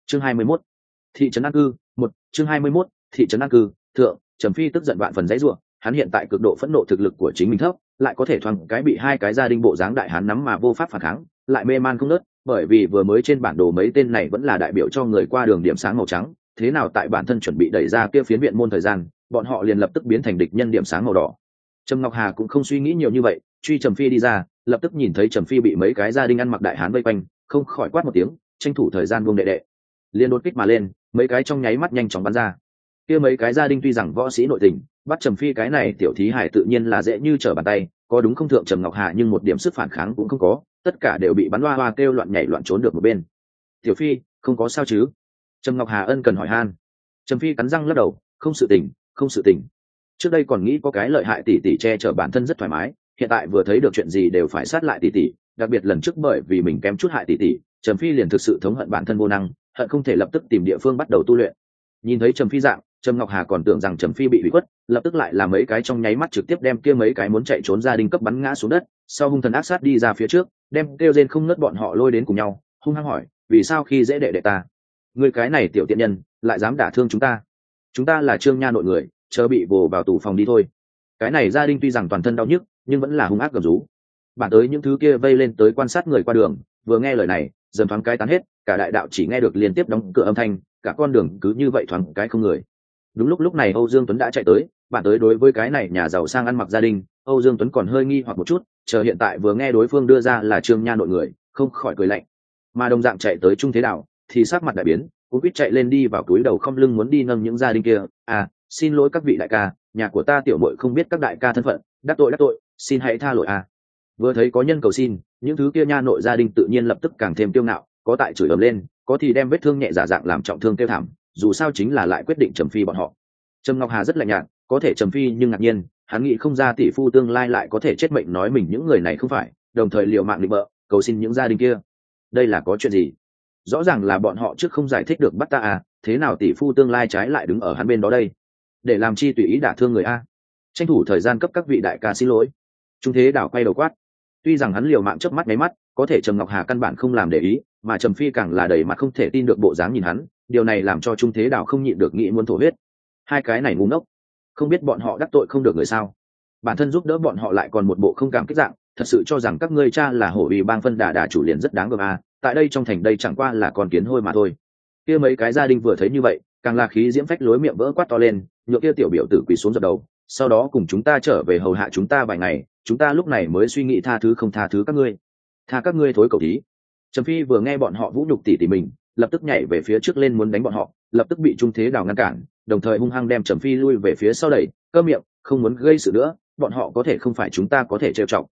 chương 21. Thị trấn an cư. Chương 21. Thị trấn an cư. Thượng, Trầm Phi tức giận vạn phần dãy rủa, hắn hiện tại cực độ phẫn nộ, thực lực của chính mình thấp, lại có thể thoáng cái bị hai cái gia đình bộ dáng đại hán nắm mà vô pháp phản kháng, lại mê man không ngớt, bởi vì vừa mới trên bản đồ mấy tên này vẫn là đại biểu cho người qua đường điểm sáng màu trắng, thế nào tại bản thân chuẩn bị đẩy ra kia phiến viện môn thời gian, bọn họ liền lập tức biến thành địch nhân điểm sáng màu đỏ. Trầm Ngọc Hà cũng không suy nghĩ nhiều như vậy, truy Trầm Phi đi ra, lập tức nhìn thấy Trầm Phi bị mấy cái gia đình ăn mặc đại hán vây quanh, không khỏi quát một tiếng, tranh thủ thời gian buông đệ đệ. Liên đột kích mà lên, mấy cái trong nháy mắt nhanh chóng bắn ra. Kia mấy cái gia đình tuy rằng võ sĩ nội tình, bắt Trầm Phi cái này tiểu thí hải tự nhiên là dễ như trở bàn tay, có đúng không thượng Trầm Ngọc Hà, nhưng một điểm sức phản kháng cũng không có, tất cả đều bị bắn hoa hoa kêu loạn nhảy loạn trốn được một bên. Tiểu Phi, không có sao chứ? Trầm Ngọc Hà ân cần hỏi han. Trầm Phi cắn răng lắc đầu, không sự tình, không sự tình. Trước đây còn nghĩ có cái lợi hại tỷ tỷ che chở bản thân rất thoải mái, hiện tại vừa thấy được chuyện gì đều phải sát lại tỷ tỷ, đặc biệt lần trước bởi vì mình kém chút hại tỷ tỷ, Trầm Phi liền thực sự thống hận bản thân vô năng, hận không thể lập tức tìm địa phương bắt đầu tu luyện. Nhìn thấy Trầm Phi dạng, Trầm Ngọc Hà còn tưởng rằng Trầm Phi bị hủy khuất, lập tức lại làm mấy cái trong nháy mắt trực tiếp đem kia mấy cái muốn chạy trốn gia đình cấp bắn ngã xuống đất, sau hung thần ác sát đi ra phía trước, đem kêu rên không ngớt bọn họ lôi đến cùng nhau, hung hăng hỏi, vì sao khi dễ đệ đệ ta, ngươi cái này tiểu tiện nhân lại dám đả thương chúng ta là Trương Nha nội người, chớ bị vồ vào tù phòng đi thôi. Cái này gia đình tuy rằng toàn thân đau nhức, nhưng vẫn là hung ác gầm rú. Bản tới những thứ kia vây lên tới quan sát người qua đường, vừa nghe lời này, dần thoáng cái tán hết, cả đại đạo chỉ nghe được liên tiếp đóng cửa âm thanh, cả con đường cứ như vậy thoáng cái không người. Đúng lúc này Âu Dương Tuấn đã chạy tới, bản tới đối với cái này nhà giàu sang ăn mặc gia đình, Âu Dương Tuấn còn hơi nghi hoặc một chút, chờ hiện tại vừa nghe đối phương đưa ra là Trương Nha nội người, không khỏi cười lạnh. Mà đồng dạng chạy tới Trung Thế Đạo, thì sắc mặt đại biến, cũng biết chạy lên đi vào túi đầu không lưng muốn đi nâng những gia đình kia. À, xin lỗi các vị đại ca, nhà của ta tiểu muội không biết các đại ca thân phận, đắc tội, xin hãy tha lỗi à. Vừa thấy có nhân cầu xin, những thứ kia nha nội gia đình tự nhiên lập tức càng thêm kiêu ngạo, có tại chửi ầm lên, có thì đem vết thương nhẹ giả dạng làm trọng thương kêu thảm, dù sao chính là lại quyết định Trầm Phi bọn họ. Trầm Ngọc Hà rất lạnh nhạt, có thể Trầm Phi nhưng ngạc nhiên, hắn nghĩ không ra tỷ phu tương lai lại có thể chết mệnh nói mình những người này không phải, đồng thời liều mạng định bợ, cầu xin những gia đình kia. Đây là có chuyện gì? Rõ ràng là bọn họ trước không giải thích được bắt ta à, thế nào tỷ phu tương lai trái lại đứng ở hắn bên đó đây? Để làm chi tùy ý đả thương người a? Tranh thủ thời gian cấp các vị đại ca xin lỗi. Trung Thế Đảo quay đầu quát. Tuy rằng hắn liều mạng chớp mắt mấy mắt, có thể Trầm Ngọc Hà căn bản không làm để ý, mà Trầm Phi càng là đầy mặt không thể tin được bộ dáng nhìn hắn, điều này làm cho Trung Thế Đảo không nhịn được nghĩ muốn thổ huyết. Hai cái này ngu ngốc, không biết bọn họ đắc tội không được người sao? Bản thân giúp đỡ bọn họ lại còn một bộ không cảm kích dạng, thật sự cho rằng các ngươi cha là hổ uy bang phân đà chủ liền rất đáng gờm à, tại đây trong thành đây chẳng qua là con kiến hôi mà thôi. Kia mấy cái gia đình vừa thấy như vậy, càng là khí diễm phách lối miệng vỡ quát to lên, nhựa kia tiểu biểu tử quỳ xuống dập đầu, sau đó cùng chúng ta trở về hầu hạ chúng ta vài ngày, chúng ta lúc này mới suy nghĩ tha thứ không tha thứ các ngươi, tha các ngươi thối cầu thí. Trầm Phi vừa nghe bọn họ vũ nhục tỷ mình, lập tức nhảy về phía trước lên muốn đánh bọn họ, lập tức bị Trung Thế Đào ngăn cản, đồng thời hung hăng đem Trầm Phi lui về phía sau đẩy, câm miệng, không muốn gây sự nữa, bọn họ có thể không phải chúng ta có thể trêu chọc.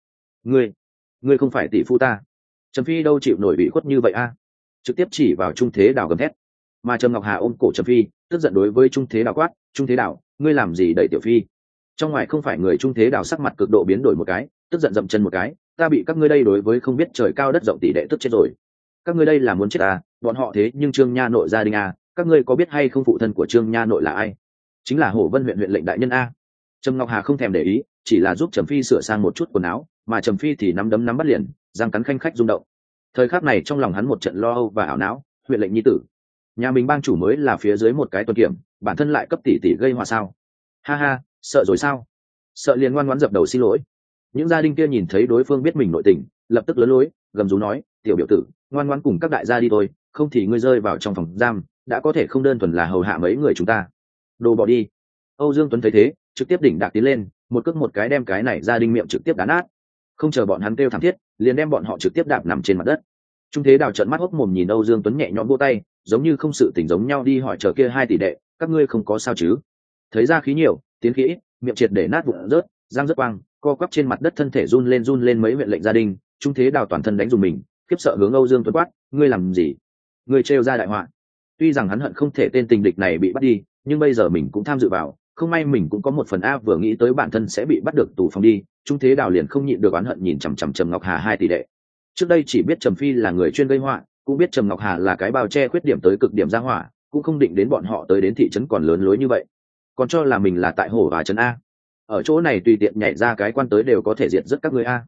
Ngươi không phải tỷ phu ta. Trầm Phi đâu chịu nổi bị khuất như vậy a? Trực tiếp chỉ vào Trung Thế Đào gầm thét. Mà Trầm Ngọc Hà ôm cổ Trầm Phi, tức giận đối với Trung Thế Đào quát, Trung Thế Đào, ngươi làm gì đẩy tiểu phi? Trong ngoài không phải người. Trung Thế Đào sắc mặt cực độ biến đổi một cái, tức giận dậm chân một cái, ta bị các ngươi đây đối với không biết trời cao đất rộng tỷ đệ tức chết rồi. Các ngươi đây là muốn chết à? Bọn họ thế nhưng Trương Nha nội gia đình à? Các ngươi có biết hay không phụ thân của Trương Nha nội là ai? Chính là Hổ Vân huyện huyện lệnh đại nhân a. Trầm Ngọc Hà không thèm để ý, chỉ là giúp Trầm Phi sửa sang một chút quần áo, mà Trầm Phi thì nắm đấm nắm bắt liền, răng cắn khanh khách rung động. Thời khắc này trong lòng hắn một trận lo âu và ảo não, huyện lệnh nhi tử, nhà mình bang chủ mới là phía dưới một cái tuần kiểm, bản thân lại cấp tỷ tỷ gây họa sao? Ha ha, sợ rồi sao? Sợ liền ngoan ngoãn dập đầu xin lỗi. Những gia đình kia nhìn thấy đối phương biết mình nội tình, lập tức lớn lối, gầm rú nói, tiểu biểu tử, ngoan ngoãn cùng các đại gia đi thôi, không thì ngươi rơi vào trong phòng giam, đã có thể không đơn thuần là hầu hạ mấy người chúng ta. Đồ bỏ đi. Âu Dương Tuấn thấy thế, trực tiếp đỉnh đạc tiến lên, một cước một cái đem cái này gia đình miệng trực tiếp đá nát. Không chờ bọn hắn kêu thảm thiết, liền đem bọn họ trực tiếp đạp nằm trên mặt đất. Trung Thế Đào trợn mắt hốc mồm nhìn Âu Dương Tuấn nhẹ nhõm vỗ tay, giống như không sự tình giống nhau đi hỏi chờ kia hai tỷ đệ, các ngươi không có sao chứ? Thấy ra khí nhiều, tiến khí ít, miệng triệt để nát vụn rớt, răng rớt quang, co quắp trên mặt đất thân thể run lên mấy huyện lệnh gia đình. Trung Thế Đào toàn thân đánh dùng mình, khiếp sợ hướng Âu Dương Tuấn quát, ngươi làm gì? Ngươi trêu ra đại họa. Tuy rằng hắn hận không thể tên tình địch này bị bắt đi, nhưng bây giờ mình cũng tham dự vào, không may mình cũng có một phần a, vừa nghĩ tới bản thân sẽ bị bắt được tù phòng đi, Trung Thế Đào liền không nhịn được oán hận nhìn chằm chằm Trầm Ngọc Hà hai tỷ đệ. Trước đây chỉ biết Trầm Phi là người chuyên gây họa, cũng biết Trầm Ngọc Hà là cái bao che khuyết điểm tới cực điểm ra hỏa, cũng không định đến bọn họ tới đến thị trấn còn lớn lối như vậy, còn cho là mình là tại Hổ và trấn a, ở chỗ này tùy tiện nhảy ra cái quan tới đều có thể diệt rất các ngươi a.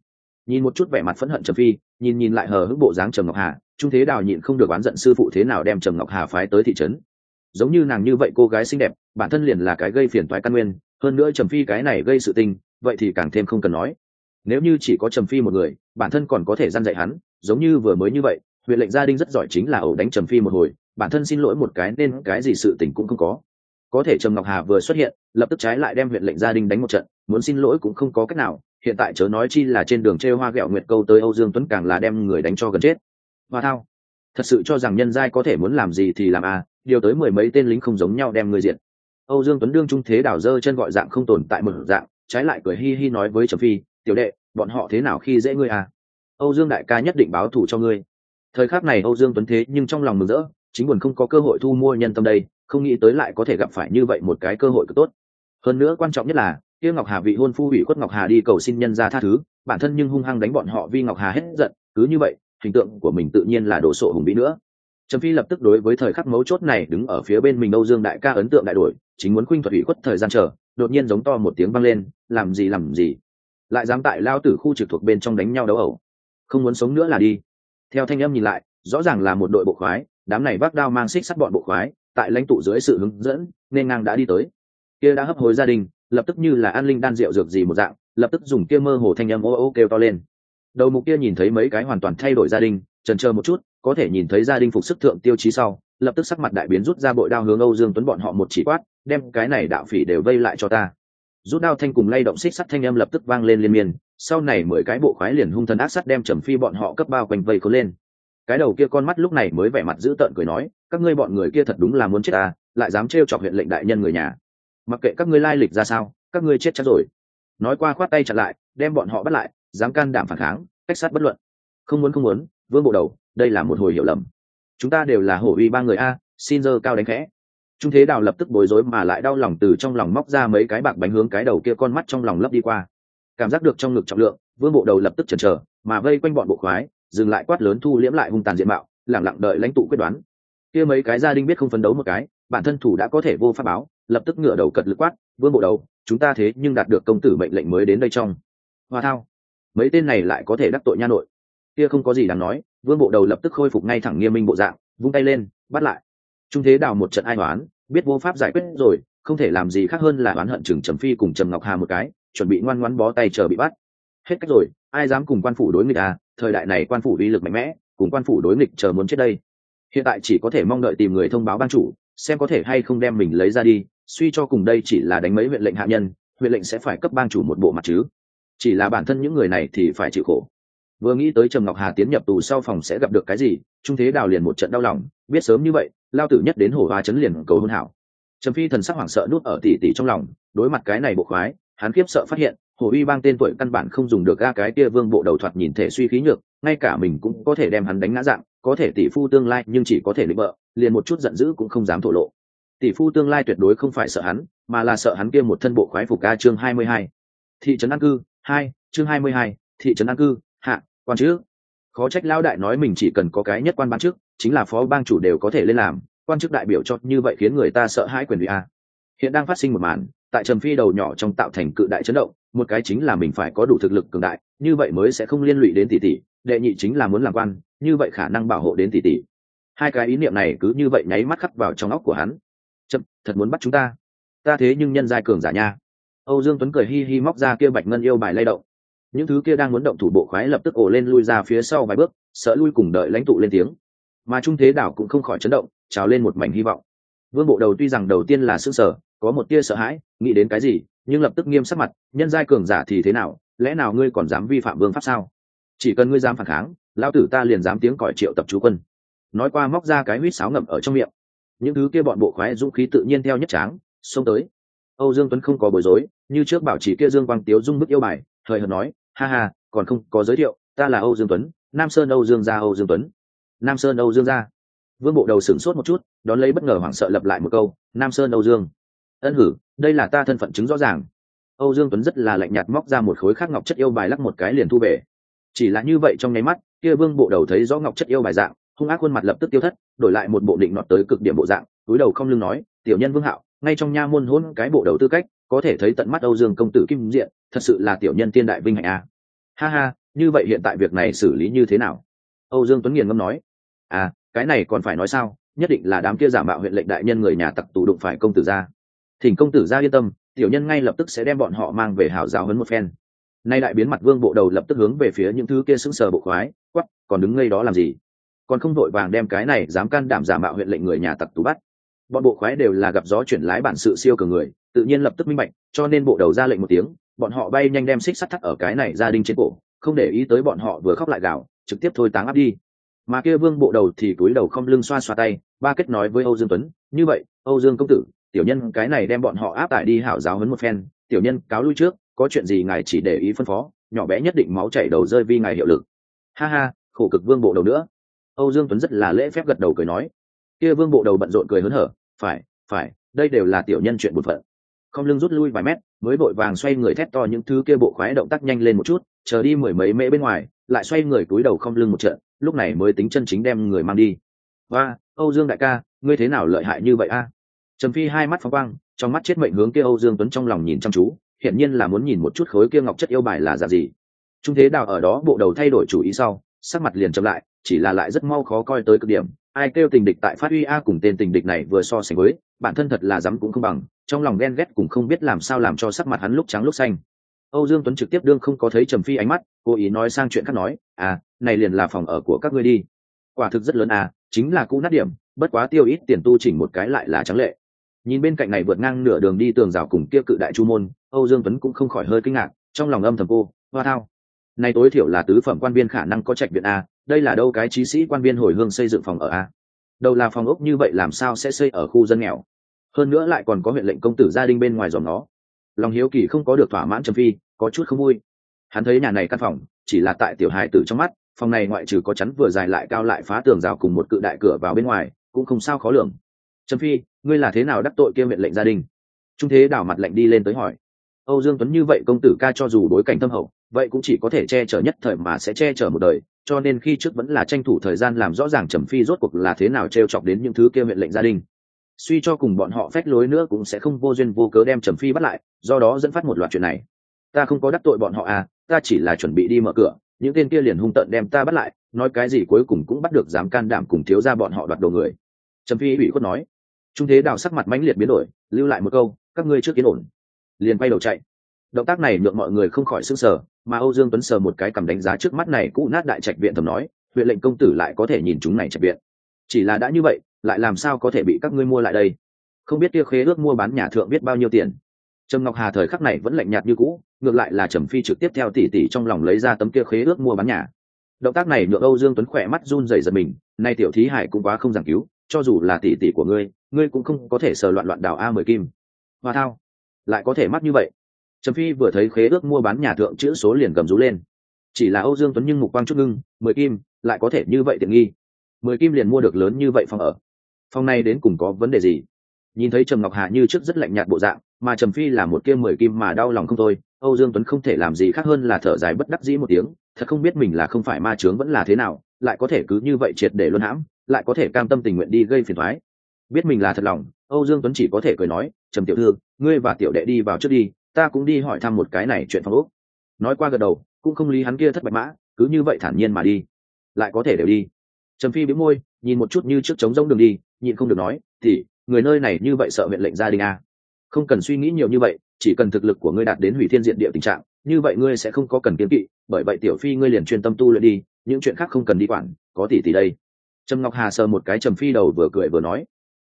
Nhìn một chút vẻ mặt phẫn hận Trầm Phi, nhìn lại hờ hững bộ dáng Trầm Ngọc Hà, Trung Thế Đào nhịn không được oán giận sư phụ thế nào đem Trầm Ngọc Hà phái tới thị trấn. Giống như nàng như vậy cô gái xinh đẹp, bản thân liền là cái gây phiền toái căn nguyên, hơn nữa Trầm Phi cái này gây sự tình, vậy thì càng thêm không cần nói. Nếu như chỉ có Trầm Phi một người, bản thân còn có thể răn dạy hắn, giống như vừa mới như vậy, huyện lệnh gia đình rất giỏi chính là ẩu đánh Trầm Phi một hồi, bản thân xin lỗi một cái nên cái gì sự tình cũng không có. Có thể Trầm Ngọc Hà vừa xuất hiện, lập tức trái lại đem huyện lệnh gia đình đánh một trận, muốn xin lỗi cũng không có cách nào, hiện tại chớ nói chi là trên đường trêu hoa ghẹo nguyệt câu tới Âu Dương Tuấn càng là đem người đánh cho gần chết. Hoa thao, thật sự cho rằng nhân giai có thể muốn làm gì thì làm à, điều tới mười mấy tên lính không giống nhau đem người diện. Âu Dương Tuấn đương Trung Thế Đào giơ chân gọi dạng không tồn tại một dạng, trái lại cười hi hi nói với Trầm Phi, tiểu đệ, bọn họ thế nào khi dễ ngươi à? Âu Dương đại ca nhất định báo thù cho ngươi. Thời khắc này Âu Dương Tuấn thế nhưng trong lòng mừng rỡ, chính buồn không có cơ hội thu mua nhân tâm đây, không nghĩ tới lại có thể gặp phải như vậy một cái cơ hội cực tốt. Hơn nữa quan trọng nhất là, kia Ngọc Hà vị hôn phu ủy khuất Ngọc Hà đi cầu xin nhân gia tha thứ, bản thân nhưng hung hăng đánh bọn họ vì Ngọc Hà hết giận, cứ như vậy, hình tượng của mình tự nhiên là đổ sộ hùng vĩ nữa. Trầm Phi lập tức đối với thời khắc mấu chốt này đứng ở phía bên mình Âu Dương đại ca ấn tượng đại đổi, chính muốn khuynh thuật ủy khuất thời gian chờ, đột nhiên giống to một tiếng vang lên, làm gì, lại dám tại lao tử khu trực thuộc bên trong đánh nhau đấu ẩu, không muốn sống nữa là đi. Theo thanh âm nhìn lại, rõ ràng là một đội bộ khoái, đám này vác đao mang xích sắt bọn bộ khoái, tại lãnh tụ dưới sự hướng dẫn, nên ngang đã đi tới. Kia đã hấp hối gia đình, lập tức như là an linh đan rượu dược gì một dạng, lập tức dùng kia mơ hồ thanh âm ô ô kêu to lên. Đầu mục kia nhìn thấy mấy cái hoàn toàn thay đổi gia đình, chần chờ một chút, có thể nhìn thấy gia đình phục sức thượng tiêu chí sau, lập tức sắc mặt đại biến rút ra bội đao hướng Âu Dương Tuấn bọn họ một chỉ quát, đem cái này đạo phỉ đều vây lại cho ta. Rút đao thanh cùng lay động xích sắt thanh âm lập tức vang lên liên miên, sau này 10 cái bộ khoái liền hung thần ác sắt đem Trầm Phi bọn họ cấp bao quanh vây khốn lên. Cái đầu kia con mắt lúc này mới vẻ mặt dữ tợn cười nói, các ngươi bọn người kia thật đúng là muốn chết à, lại dám trêu chọc huyện lệnh đại nhân người nhà. Mặc kệ các ngươi lai lịch ra sao, các ngươi chết chắc rồi. Nói qua khoát tay chặn lại, đem bọn họ bắt lại, dám can đảm phản kháng, cách sát bất luận. Không muốn, Vương bộ đầu, đây là một hồi hiểu lầm. Chúng ta đều là hổ uy ba người a, xin giơ cao đánh khẽ. Trung Thế Đào lập tức bối rối mà lại đau lòng từ trong lòng móc ra mấy cái bạc bánh hướng cái đầu kia con mắt trong lòng lấp đi qua. Cảm giác được trong ngực trọng lượng, Vương bộ đầu lập tức chần chờ, mà vây quanh bọn bộ khoái, dừng lại quát lớn thu liễm lại hung tàn diện mạo, lẳng lặng đợi lãnh tụ quyết đoán. Kia mấy cái gia đình biết không phấn đấu một cái, bản thân thủ đã có thể vô pháp báo, lập tức ngửa đầu cật lực quát, Vương bộ đầu, chúng ta thế nhưng đạt được công tử mệnh lệnh mới đến đây trong. Hoa thao, mấy tên này lại có thể đắc tội nha nội. Kia không có gì đáng nói, Vương bộ đầu lập tức khôi phục ngay thẳng nghiêm minh bộ dạng, vung tay lên, bắt lại. Trung Thế Đào một trận ai oán, biết vô pháp giải quyết rồi, không thể làm gì khác hơn là oán hận chừng Trầm Phi cùng Trầm Ngọc Hà một cái, chuẩn bị ngoan ngoãn bó tay chờ bị bắt. Hết cách rồi, ai dám cùng quan phủ đối nghịch à, thời đại này quan phủ uy lực mạnh mẽ, cùng quan phủ đối nghịch chờ muốn chết đây. Hiện tại chỉ có thể mong đợi tìm người thông báo ban chủ, xem có thể hay không đem mình lấy ra đi, suy cho cùng đây chỉ là đánh mấy huyện lệnh hạ nhân, huyện lệnh sẽ phải cấp ban chủ một bộ mặt chứ. Chỉ là bản thân những người này thì phải chịu khổ. Vừa nghĩ tới Trầm Ngọc Hà tiến nhập tù sau phòng sẽ gặp được cái gì, Trung Thế Đào liền một trận đau lòng, biết sớm như vậy, lao tử nhất đến Hổ Hoa trấn liền cầu hôn hảo. Trầm Phi thần sắc hoảng sợ nuốt ở tỉ tỉ trong lòng, đối mặt cái này bộ khoái, hắn khiếp sợ phát hiện, Hổ Uy bang tên tuổi căn bản không dùng được ga cái kia Vương bộ đầu thoạt nhìn thể suy khí nhược, ngay cả mình cũng có thể đem hắn đánh ngã dạng, có thể tỷ phu tương lai nhưng chỉ có thể định bợ, liền một chút giận dữ cũng không dám thổ lộ. Tỷ phu tương lai tuyệt đối không phải sợ hắn, mà là sợ hắn kia một thân bộ khoái phục ca chương 22. Thị trấn an cư 2, chương 22, thị trấn an cư hạ, quan trước. Khó trách lão đại nói mình chỉ cần có cái nhất quan ban trước, chính là phó bang chủ đều có thể lên làm, quan chức đại biểu cho như vậy khiến người ta sợ hãi quyền uy a. Hiện đang phát sinh một màn, tại Trầm Phi đầu nhỏ trong tạo thành cự đại chấn động, một cái chính là mình phải có đủ thực lực cường đại, như vậy mới sẽ không liên lụy đến tỷ tỷ, đệ nhị chính là muốn làm quan, như vậy khả năng bảo hộ đến tỷ tỷ. Hai cái ý niệm này cứ như vậy nháy mắt khắc vào trong óc của hắn. Chậm, thật muốn bắt chúng ta. Ta thế nhưng nhân giai cường giả nha. Âu Dương Tuấn cười hi hi móc ra kia bạch ngân yêu bài lay động. Những thứ kia đang muốn động thủ bộ khoái lập tức ồ lên lui ra phía sau vài bước, sợ lui cùng đợi lãnh tụ lên tiếng. Mà Trung Thế Đảo cũng không khỏi chấn động, trào lên một mảnh hy vọng. Vương bộ đầu tuy rằng đầu tiên là sững sờ, có một tia sợ hãi, nghĩ đến cái gì, nhưng lập tức nghiêm sắc mặt, nhân giai cường giả thì thế nào, lẽ nào ngươi còn dám vi phạm vương pháp sao? Chỉ cần ngươi dám phản kháng, lão tử ta liền dám tiếng còi triệu tập chú quân. Nói qua móc ra cái huýt sáo ngậm ở trong miệng. Những thứ kia bọn bộ khoái dũng khí tự nhiên theo nhất tráng, xông tới. Âu Dương Tuấn không có bối rối, như trước bảo chỉ kia Dương Quang Tiếu dung bức yêu bài, thời hợt nói, ha ha, còn không có giới thiệu, ta là Âu Dương Tuấn, Nam Sơn Âu Dương gia Âu Dương Tuấn. Nam Sơn Âu Dương gia. Vương bộ đầu sửng sốt một chút, đón lấy bất ngờ hoảng sợ lặp lại một câu, Nam Sơn Âu Dương. Ân hử, đây là ta thân phận chứng rõ ràng. Âu Dương Tuấn rất là lạnh nhạt móc ra một khối khắc ngọc chất yêu bài lắc một cái liền thu về. Chỉ là như vậy trong nháy mắt, kia Vương bộ đầu thấy rõ ngọc chất yêu bài dạng, hung ác khuôn mặt lập tức tiêu thất, đổi lại một bộ định nọt tới cực điểm bộ dạng, cúi đầu không lưng nói, tiểu nhân Vương Hạo, ngay trong nha môn hôn cái bộ đầu tư cách, có thể thấy tận mắt Âu Dương công tử kim diện, thật sự là tiểu nhân tiên đại vinh hạnh a. Ha ha, như vậy hiện tại việc này xử lý như thế nào? Âu Dương Tuấn nghiền ngâm nói. Cái này còn phải nói sao, nhất định là đám kia giả mạo huyện lệnh đại nhân người nhà tặc tù đụng phải công tử gia. Thỉnh công tử gia yên tâm, tiểu nhân ngay lập tức sẽ đem bọn họ mang về hảo giáo huấn một phen. Nay đại biến mặt Vương Bộ Đầu lập tức hướng về phía những thứ kia sững sờ bộ khoái, quắc, còn đứng ngây đó làm gì? Còn không vội vàng đem cái này dám can đảm giả mạo huyện lệnh người nhà tặc tù bắt. Bọn bộ khoái đều là gặp gió chuyển lái bản sự siêu cường người, tự nhiên lập tức minh bạch, cho nên Bộ Đầu ra lệnh một tiếng, bọn họ bay nhanh đem xích sắt thắt ở cái này gia đình trên cổ, không để ý tới bọn họ vừa khóc lại gào, trực tiếp thôi táng áp đi. Mà kia Vương Bộ Đầu thì cúi đầu không lưng xoa xoa tay, ba kết nói với Âu Dương Tuấn, như vậy, Âu Dương công tử, tiểu nhân cái này đem bọn họ áp tải đi hảo giáo huấn một phen, tiểu nhân cáo lui trước, có chuyện gì ngài chỉ để ý phân phó, nhỏ bé nhất định máu chảy đầu rơi vi ngài hiệu lực. Ha ha, khổ cực Vương Bộ Đầu nữa. Âu Dương Tuấn rất là lễ phép gật đầu cười nói. Kia Vương Bộ Đầu bận rộn cười hớn hở, phải, đây đều là tiểu nhân chuyện bổn phận. Không lưng rút lui vài mét, mới vội vàng xoay người thét to những thứ kia bộ khoái động tác nhanh lên một chút, chờ đi mười mấy mễ bên ngoài, lại xoay người cúi đầu không lưng một trận, lúc này mới tính chân chính đem người mang đi. Và Âu Dương đại ca, ngươi thế nào lợi hại như vậy a? Trầm Phi hai mắt phóng quang, trong mắt chết mệnh hướng kia Âu Dương Tuấn trong lòng nhìn chăm chú, hiển nhiên là muốn nhìn một chút khối kia ngọc chất yêu bài là dạng gì. Trung Thế Đào ở đó Bộ Đầu thay đổi chủ ý sau, sắc mặt liền chậm lại, chỉ là lại rất mau khó coi tới cực điểm. Ai kêu tình địch tại phát uy a, cùng tên tình địch này vừa so sánh với, bản thân thật là dám cũng không bằng, trong lòng ghen ghét cũng không biết làm sao làm cho sắc mặt hắn lúc trắng lúc xanh. Âu Dương Tuấn trực tiếp đương không có thấy Trầm Phi ánh mắt, cố ý nói sang chuyện khác nói, này liền là phòng ở của các ngươi đi. Quả thực rất lớn chính là cũ nát điểm, bất quá tiêu ít tiền tu chỉnh một cái lại là trắng lệ. Nhìn bên cạnh này vượt ngang nửa đường đi tường rào cùng kia cự đại chu môn, Âu Dương Tuấn cũng không khỏi hơi kinh ngạc, trong lòng âm thầm cô, hoa thao. Này tối thiểu là tứ phẩm quan viên khả năng có trạch viện đây là đâu cái chí sĩ quan viên hồi hương xây dựng phòng ở đâu là phòng ốc như vậy làm sao sẽ xây ở khu dân nghèo, hơn nữa lại còn có huyện lệnh công tử gia đình bên ngoài dòm nó. Lòng hiếu kỳ không có được thỏa mãn, Trầm Phi có chút không vui. Hắn thấy nhà này căn phòng chỉ là tại tiểu hài tử trong mắt, phòng này ngoại trừ có chắn vừa dài lại cao lại phá tường rào cùng một cự đại cửa vào bên ngoài, cũng không sao khó lường. Trầm Phi, ngươi là thế nào đắc tội kia huyện lệnh gia đình? Trung Thế đảo mặt lạnh đi lên tới hỏi. Âu Dương Tuấn như vậy công tử ca cho dù đối cảnh thâm hậu, vậy cũng chỉ có thể che chở nhất thời mà sẽ che chở một đời, cho nên khi trước vẫn là tranh thủ thời gian làm rõ ràng Trầm Phi rốt cuộc là thế nào trêu chọc đến những thứ kia huyện lệnh gia đình. Suy cho cùng bọn họ phách lối nữa cũng sẽ không vô duyên vô cớ đem Trầm Phi bắt lại, do đó dẫn phát một loạt chuyện này. Ta không có đắc tội bọn họ ta chỉ là chuẩn bị đi mở cửa, những tên kia liền hung tợn đem ta bắt lại, nói cái gì cuối cùng cũng bắt được dám can đảm cùng thiếu gia bọn họ đoạt đồ người. Trầm Phi ủy khuất nói. Trung Thế Đào sắc mặt mãnh liệt biến đổi, lưu lại một câu, các ngươi trước yên ổn, liền quay đầu chạy. Động tác này nhượng mọi người không khỏi sửng sờ, mà Âu Dương Tuấn sờ một cái cầm đánh giá trước mắt này cũ nát đại trạch viện thầm nói, huyện lệnh công tử lại có thể nhìn chúng này trạch viện, chỉ là đã như vậy lại làm sao có thể bị các ngươi mua lại đây? Không biết kia khế ước mua bán nhà thượng biết bao nhiêu tiền? Trầm Ngọc Hà thời khắc này vẫn lạnh nhạt như cũ, ngược lại là Trầm Phi trực tiếp theo tỷ tỷ trong lòng lấy ra tấm kia khế ước mua bán nhà. Động tác này nhượng Âu Dương Tuấn khỏe mắt run rẩy giật mình, nay tiểu thí hải cũng quá không giảng cứu, cho dù là tỷ tỷ của ngươi cũng không có thể sờ loạn loạn đào A10 kim. Hoa thao, lại có thể mắc như vậy. Trầm Phi vừa thấy khế ước mua bán nhà thượng chữ số liền gầm rú lên. Chỉ là Âu Dương Tuấn nhưng mục quang chút ngưng, 10 kim, lại có thể như vậy tiện nghi. 10 kim liền mua được lớn như vậy phòng ở. Phòng này đến cùng có vấn đề gì? Nhìn thấy Trầm Ngọc Hà như trước rất lạnh nhạt bộ dạng, mà Trầm Phi là một kia 10 kim mà đau lòng không thôi, Âu Dương Tuấn không thể làm gì khác hơn là thở dài bất đắc dĩ một tiếng, thật không biết mình là không phải ma chướng vẫn là thế nào, lại có thể cứ như vậy triệt để luân hãm, lại có thể cam tâm tình nguyện đi gây phiền toái. Biết mình là thật lòng, Âu Dương Tuấn chỉ có thể cười nói, Trầm tiểu thư, ngươi và tiểu đệ đi vào trước đi, ta cũng đi hỏi thăm một cái này chuyện phòng ốc. Nói qua gật đầu, cũng không lý hắn kia thất bạch mã, cứ như vậy thản nhiên mà đi. Lại có thể đều đi. Trầm Phi bĩu môi, nhìn một chút như trước trống rỗng đường đi, nhịn không được nói, thì người nơi này như vậy sợ huyện lệnh gia đình không cần suy nghĩ nhiều như vậy, chỉ cần thực lực của ngươi đạt đến hủy thiên diện địa tình trạng, như vậy ngươi sẽ không có cần kiêng kỵ, bởi vậy tiểu Phi ngươi liền chuyên tâm tu luyện đi, những chuyện khác không cần đi quản, có tỷ tỷ đây. Trầm Ngọc Hà sờ một cái Trầm Phi đầu vừa cười vừa nói,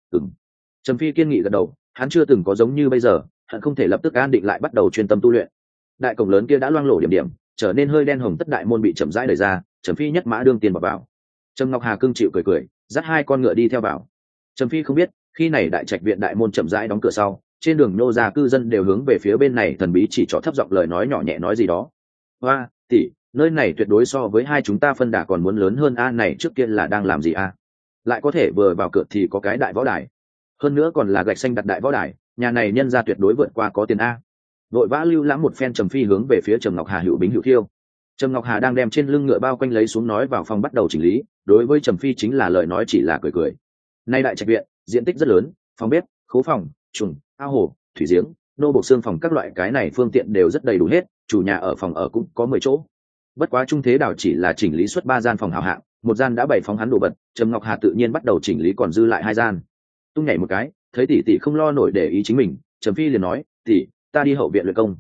Trầm Phi kiên nghị gật đầu, hắn chưa từng có giống như bây giờ, hắn không thể lập tức an định lại bắt đầu chuyên tâm tu luyện. Đại cổng lớn kia đã loang lổ điểm điểm, trở nên hơi đen hồng, tất đại môn bị chậm rãi đẩy ra, Trầm Phi nhất mã đương tiền vào. Trầm Ngọc Hà cưng chịu cười, dắt hai con ngựa đi theo vào. Trầm Phi không biết, khi này đại trạch viện đại môn chậm rãi đóng cửa sau, trên đường nô gia cư dân đều hướng về phía bên này thần bí chỉ trỏ thấp giọng lời nói nhỏ nhẹ nói gì đó. Hoa, tỷ, nơi này tuyệt đối so với hai chúng ta phân đà còn muốn lớn hơn này trước kia là đang làm gì lại có thể vừa vào cửa thì có cái đại võ đài, hơn nữa còn là gạch xanh đặt đại võ đài, nhà này nhân ra tuyệt đối vượt qua có tiền vội vã lưu lãm một phen, Trầm Phi hướng về phía Trầm Ngọc Hà hữu bính hữu thiêu. Trầm Ngọc Hà đang đem trên lưng ngựa bao quanh lấy xuống nói vào phòng bắt đầu chỉnh lý, đối với Trầm Phi chính là lời nói chỉ là cười. Nay đại trạch viện diện tích rất lớn, phòng bếp, khố phòng, chuồng, ao hồ, thủy giếng, nô bộc xương phòng các loại cái này phương tiện đều rất đầy đủ hết, chủ nhà ở phòng ở cũng có 10 chỗ. Bất quá trung thế đảo chỉ là chỉnh lý xuất 3 gian phòng hào hạng, một gian đã bày phóng hắn đồ vật, Trầm Ngọc Hà tự nhiên bắt đầu chỉnh lý còn dư lại 2 gian. Tung nhảy một cái, thấy tỷ tỷ không lo nổi để ý chính mình, Trầm Phi liền nói, tỷ, ta đi hậu viện luyện công.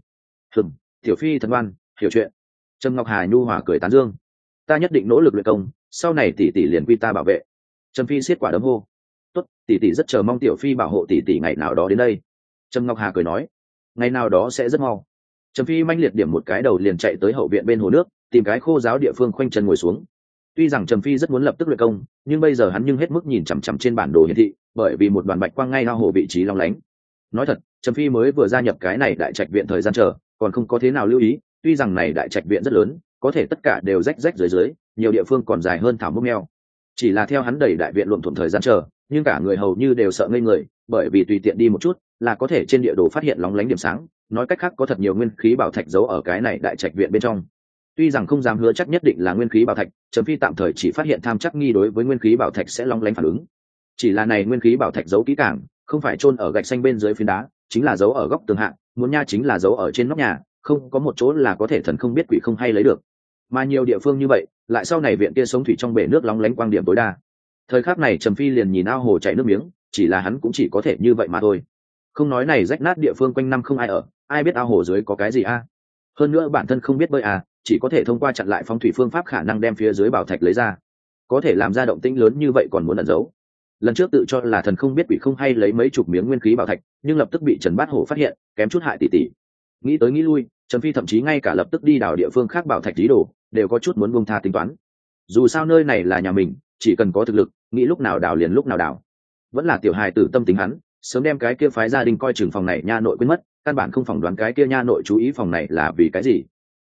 Tiểu Phi thần ngoan, hiểu chuyện. Trầm Ngọc Hà nhu hòa cười tán dương, ta nhất định nỗ lực luyện công, sau này tỷ tỷ liền quy ta bảo vệ. Trầm Phi siết quả đấm hô, tốt, tỷ tỷ rất chờ mong Tiểu Phi bảo hộ tỷ tỷ ngày nào đó đến đây. Trầm Ngọc Hà cười nói, ngày nào đó sẽ rất mau. Trầm Phi manh liệt điểm một cái đầu liền chạy tới hậu viện bên hồ nước, tìm cái khô giáo địa phương khoanh chân ngồi xuống. Tuy rằng Trầm Phi rất muốn lập tức luyện công, nhưng bây giờ hắn nhưng hết mức nhìn chằm chằm trên bản đồ hiển thị, bởi vì một đoàn bạch quang ngay ao hồ vị trí long lánh. Nói thật, Trầm Phi mới vừa gia nhập cái này đại trạch viện thời gian chờ, còn không có thế nào lưu ý, tuy rằng này đại trạch viện rất lớn, có thể tất cả đều rách rách dưới, nhiều địa phương còn dài hơn thảo mốc meo. Chỉ là theo hắn đẩy đại viện luận thuận thời gian chờ, nhưng cả người hầu như đều sợ ngây người, bởi vì tùy tiện đi một chút là có thể trên địa đồ phát hiện lóng lánh điểm sáng, nói cách khác có thật nhiều nguyên khí bảo thạch giấu ở cái này đại trạch viện bên trong. Tuy rằng không dám hứa chắc nhất định là nguyên khí bảo thạch, Trầm Phi tạm thời chỉ phát hiện tham chắc nghi đối với nguyên khí bảo thạch sẽ long lánh phản ứng. Chỉ là này nguyên khí bảo thạch giấu kỹ càng, không phải chôn ở gạch xanh bên dưới phiến đá, chính là giấu ở góc tường hạ, muốn nha chính là giấu ở trên nóc nhà, không có một chỗ là có thể thần không biết quỷ không hay lấy được. Mà nhiều địa phương như vậy, lại sau này viện kia sống thủy trong bể nước long lánh quang điểm tối đa. Thời khắc này Trầm Phi liền nhìn ao hồ chảy nước miếng, chỉ là hắn cũng chỉ có thể như vậy mà thôi. Không nói này rách nát địa phương quanh năm không ai ở, ai biết ao hồ dưới có cái gì a? Hơn nữa bản thân không biết bơi à, chỉ có thể thông qua chặn lại phong thủy phương pháp khả năng đem phía dưới bảo thạch lấy ra. Có thể làm ra động tĩnh lớn như vậy còn muốn ẩn giấu. Lần trước tự cho là thần không biết quỷ không hay lấy mấy chục miếng nguyên khí bảo thạch, nhưng lập tức bị Trần Bát Hổ phát hiện, kém chút hại tỷ tỷ. Nghĩ tới nghĩ lui, Trầm Phi thậm chí ngay cả lập tức đi đào địa phương khác bảo thạch tí đồ, đều có chút muốn buông tha tính toán. Dù sao nơi này là nhà mình, chỉ cần có thực lực, nghĩ lúc nào đào liền lúc nào đào. Vẫn là tiểu hài tử tâm tính hắn, sớm đem cái kia phái gia đình coi chừng phòng này nha nội quên mất, căn bản không phỏng đoán cái kia nha nội chú ý phòng này là vì cái gì.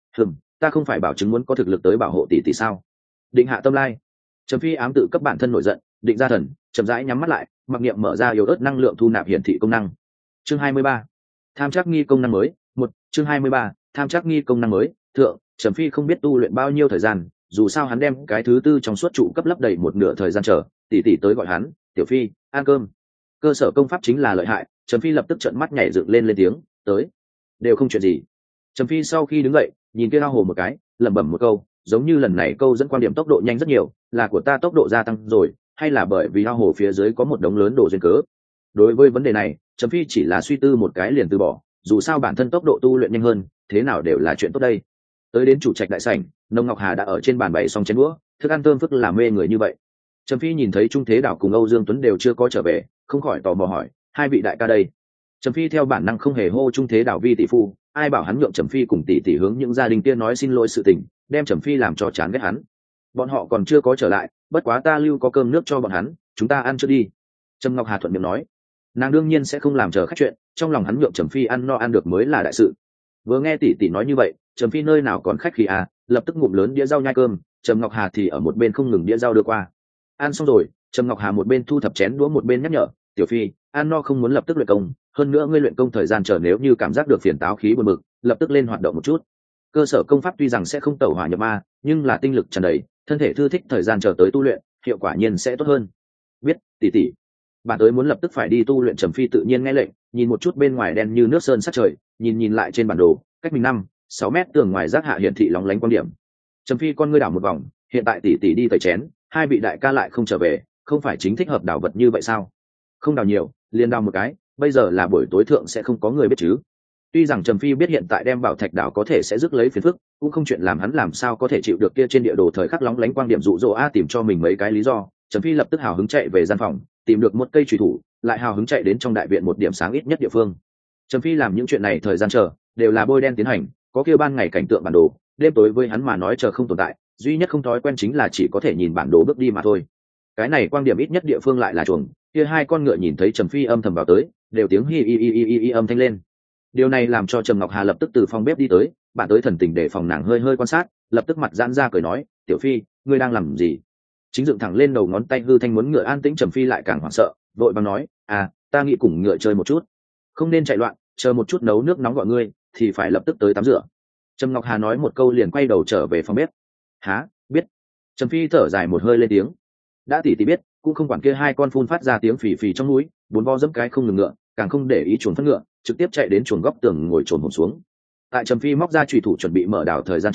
Ta không phải bảo chứng muốn có thực lực tới bảo hộ tỷ tỷ sao? Định hạ tâm lai. Trầm Phi ám tự cấp bản thân nổi giận, định ra thần, chậm rãi nhắm mắt lại, mặc niệm mở ra yếu ớt năng lượng thu nạp hiển thị công năng. Chương 23. Tham trắc nghi công năng mới. Chương 23. Tham trắc nghi công năng mới. Thượng, Trầm Phi không biết tu luyện bao nhiêu thời gian, dù sao hắn đem cái thứ tư trong suốt trụ cấp lấp đầy một nửa thời gian chờ, tỷ tỷ tới gọi hắn, "Tiểu Phi, ăn cơm." Cơ sở công pháp chính là lợi hại, Trầm Phi lập tức trợn mắt nhảy dựng lên tiếng, "Tới." Đều không chuyện gì. Trầm Phi sau khi đứng dậy, nhìn kia ao hồ một cái, lẩm bẩm một câu, giống như lần này câu dẫn quan điểm tốc độ nhanh rất nhiều, là của ta tốc độ gia tăng rồi, hay là bởi vì ao hồ phía dưới có một đống lớn đồ duyên cớ. Đối với vấn đề này, Trầm Phi chỉ là suy tư một cái liền từ bỏ, dù sao bản thân tốc độ tu luyện nhanh hơn, thế nào đều là chuyện tốt đây. Tới đến chủ trạch đại sảnh, Nông Ngọc Hà đã ở trên bàn bày xong chén đũa, thức ăn thơm phức làm mê người như vậy. Trầm Phi nhìn thấy Trung Thế Đảo cùng Âu Dương Tuấn đều chưa có trở về, không khỏi tò mò hỏi, hai vị đại ca đây. Trầm Phi theo bản năng không hề hô Trung Thế Đảo vi tỷ phu, ai bảo hắn nhượng Trầm Phi cùng tỷ tỷ hướng những gia đình kia nói xin lỗi sự tình, đem Trầm Phi làm cho chán ghét hắn. Bọn họ còn chưa có trở lại, bất quá ta lưu có cơm nước cho bọn hắn, chúng ta ăn trước đi. Trầm Ngọc Hà thuận miệng nói, nàng đương nhiên sẽ không làm chờ khách chuyện, trong lòng hắn nhượng Trầm Phi ăn no ăn được mới là đại sự. Vừa nghe tỷ tỷ nói như vậy, Trầm Phi nơi nào còn khách khí à, lập tức ngụm lớn đĩa rau nhai cơm, Trầm Ngọc Hà thì ở một bên không ngừng đĩa rau đưa qua. Ăn xong rồi, Trầm Ngọc Hà một bên thu thập chén đũa một bên nhắc nhở, "Tiểu Phi, ăn no không muốn lập tức luyện công, hơn nữa ngươi luyện công thời gian chờ nếu như cảm giác được phiền táo khí buồn bực, lập tức lên hoạt động một chút. Cơ sở công pháp tuy rằng sẽ không tẩu hỏa nhập ma, nhưng là tinh lực tràn đầy, thân thể thư thích thời gian chờ tới tu luyện, hiệu quả nhiên sẽ tốt hơn." Biết, tỷ tỷ. Bạn tới muốn lập tức phải đi tu luyện. Trầm Phi tự nhiên nghe lệnh, nhìn một chút bên ngoài đen như nước sơn sát trời, nhìn lại trên bản đồ, cách mình 5-6 mét tường ngoài giác hạ hiển thị lóng lánh quan điểm. Trầm Phi con ngươi đảo một vòng, hiện tại tỷ tỷ đi tẩy chén, hai vị đại ca lại không trở về, không phải chính thích hợp đảo vật như vậy sao? Không đào nhiều, liền đào một cái, bây giờ là buổi tối thượng sẽ không có người biết chứ. Tuy rằng Trầm Phi biết hiện tại đem bảo thạch đảo có thể sẽ rước lấy phiền phức, cũng không chuyện làm hắn làm sao có thể chịu được kia trên địa đồ thời khắc lóng lánh quang điểm dụ dỗ a tìm cho mình mấy cái lý do. Trầm Phi lập tức hào hứng chạy về gian phòng, tìm được một cây chùy thủ, lại hào hứng chạy đến trong đại viện một điểm sáng ít nhất địa phương. Trầm Phi làm những chuyện này thời gian chờ đều là bôi đen tiến hành, có kia ban ngày cảnh tượng bản đồ, đêm tối với hắn mà nói chờ không tồn tại, duy nhất không thói quen chính là chỉ có thể nhìn bản đồ bước đi mà thôi. Cái này quan điểm ít nhất địa phương lại là chuồng, kia hai con ngựa nhìn thấy Trầm Phi âm thầm vào tới, đều tiếng hi hi âm thanh lên. Điều này làm cho Trầm Ngọc Hà lập tức từ phòng bếp đi tới, bạn tới thần tình để phòng nàng hơi quan sát, lập tức mặt giãn ra cười nói, "Tiểu Phi, ngươi đang làm gì?" Chính dựng thẳng lên đầu ngón tay hư thanh muốn ngựa an tĩnh. Trầm Phi lại càng hoảng sợ, vội vàng nói, ta nghĩ cùng ngựa chơi một chút, không nên chạy loạn, chờ một chút nấu nước nóng gọi ngươi thì phải lập tức tới tắm rửa. Trầm Ngọc Hà nói một câu liền quay đầu trở về phòng bếp. "Há, biết." Trầm Phi thở dài một hơi lên tiếng, đã tỷ biết, cũng không quản kia hai con phun phát ra tiếng phì phì trong núi, bốn vo dẫm cái không ngừng ngựa, càng không để ý chuồn phân ngựa, trực tiếp chạy đến chuồn góc tường ngồi trồn hổm xuống. Tại Trầm Phi móc ra chùy thủ chuẩn bị mở đảo thời gian chờ,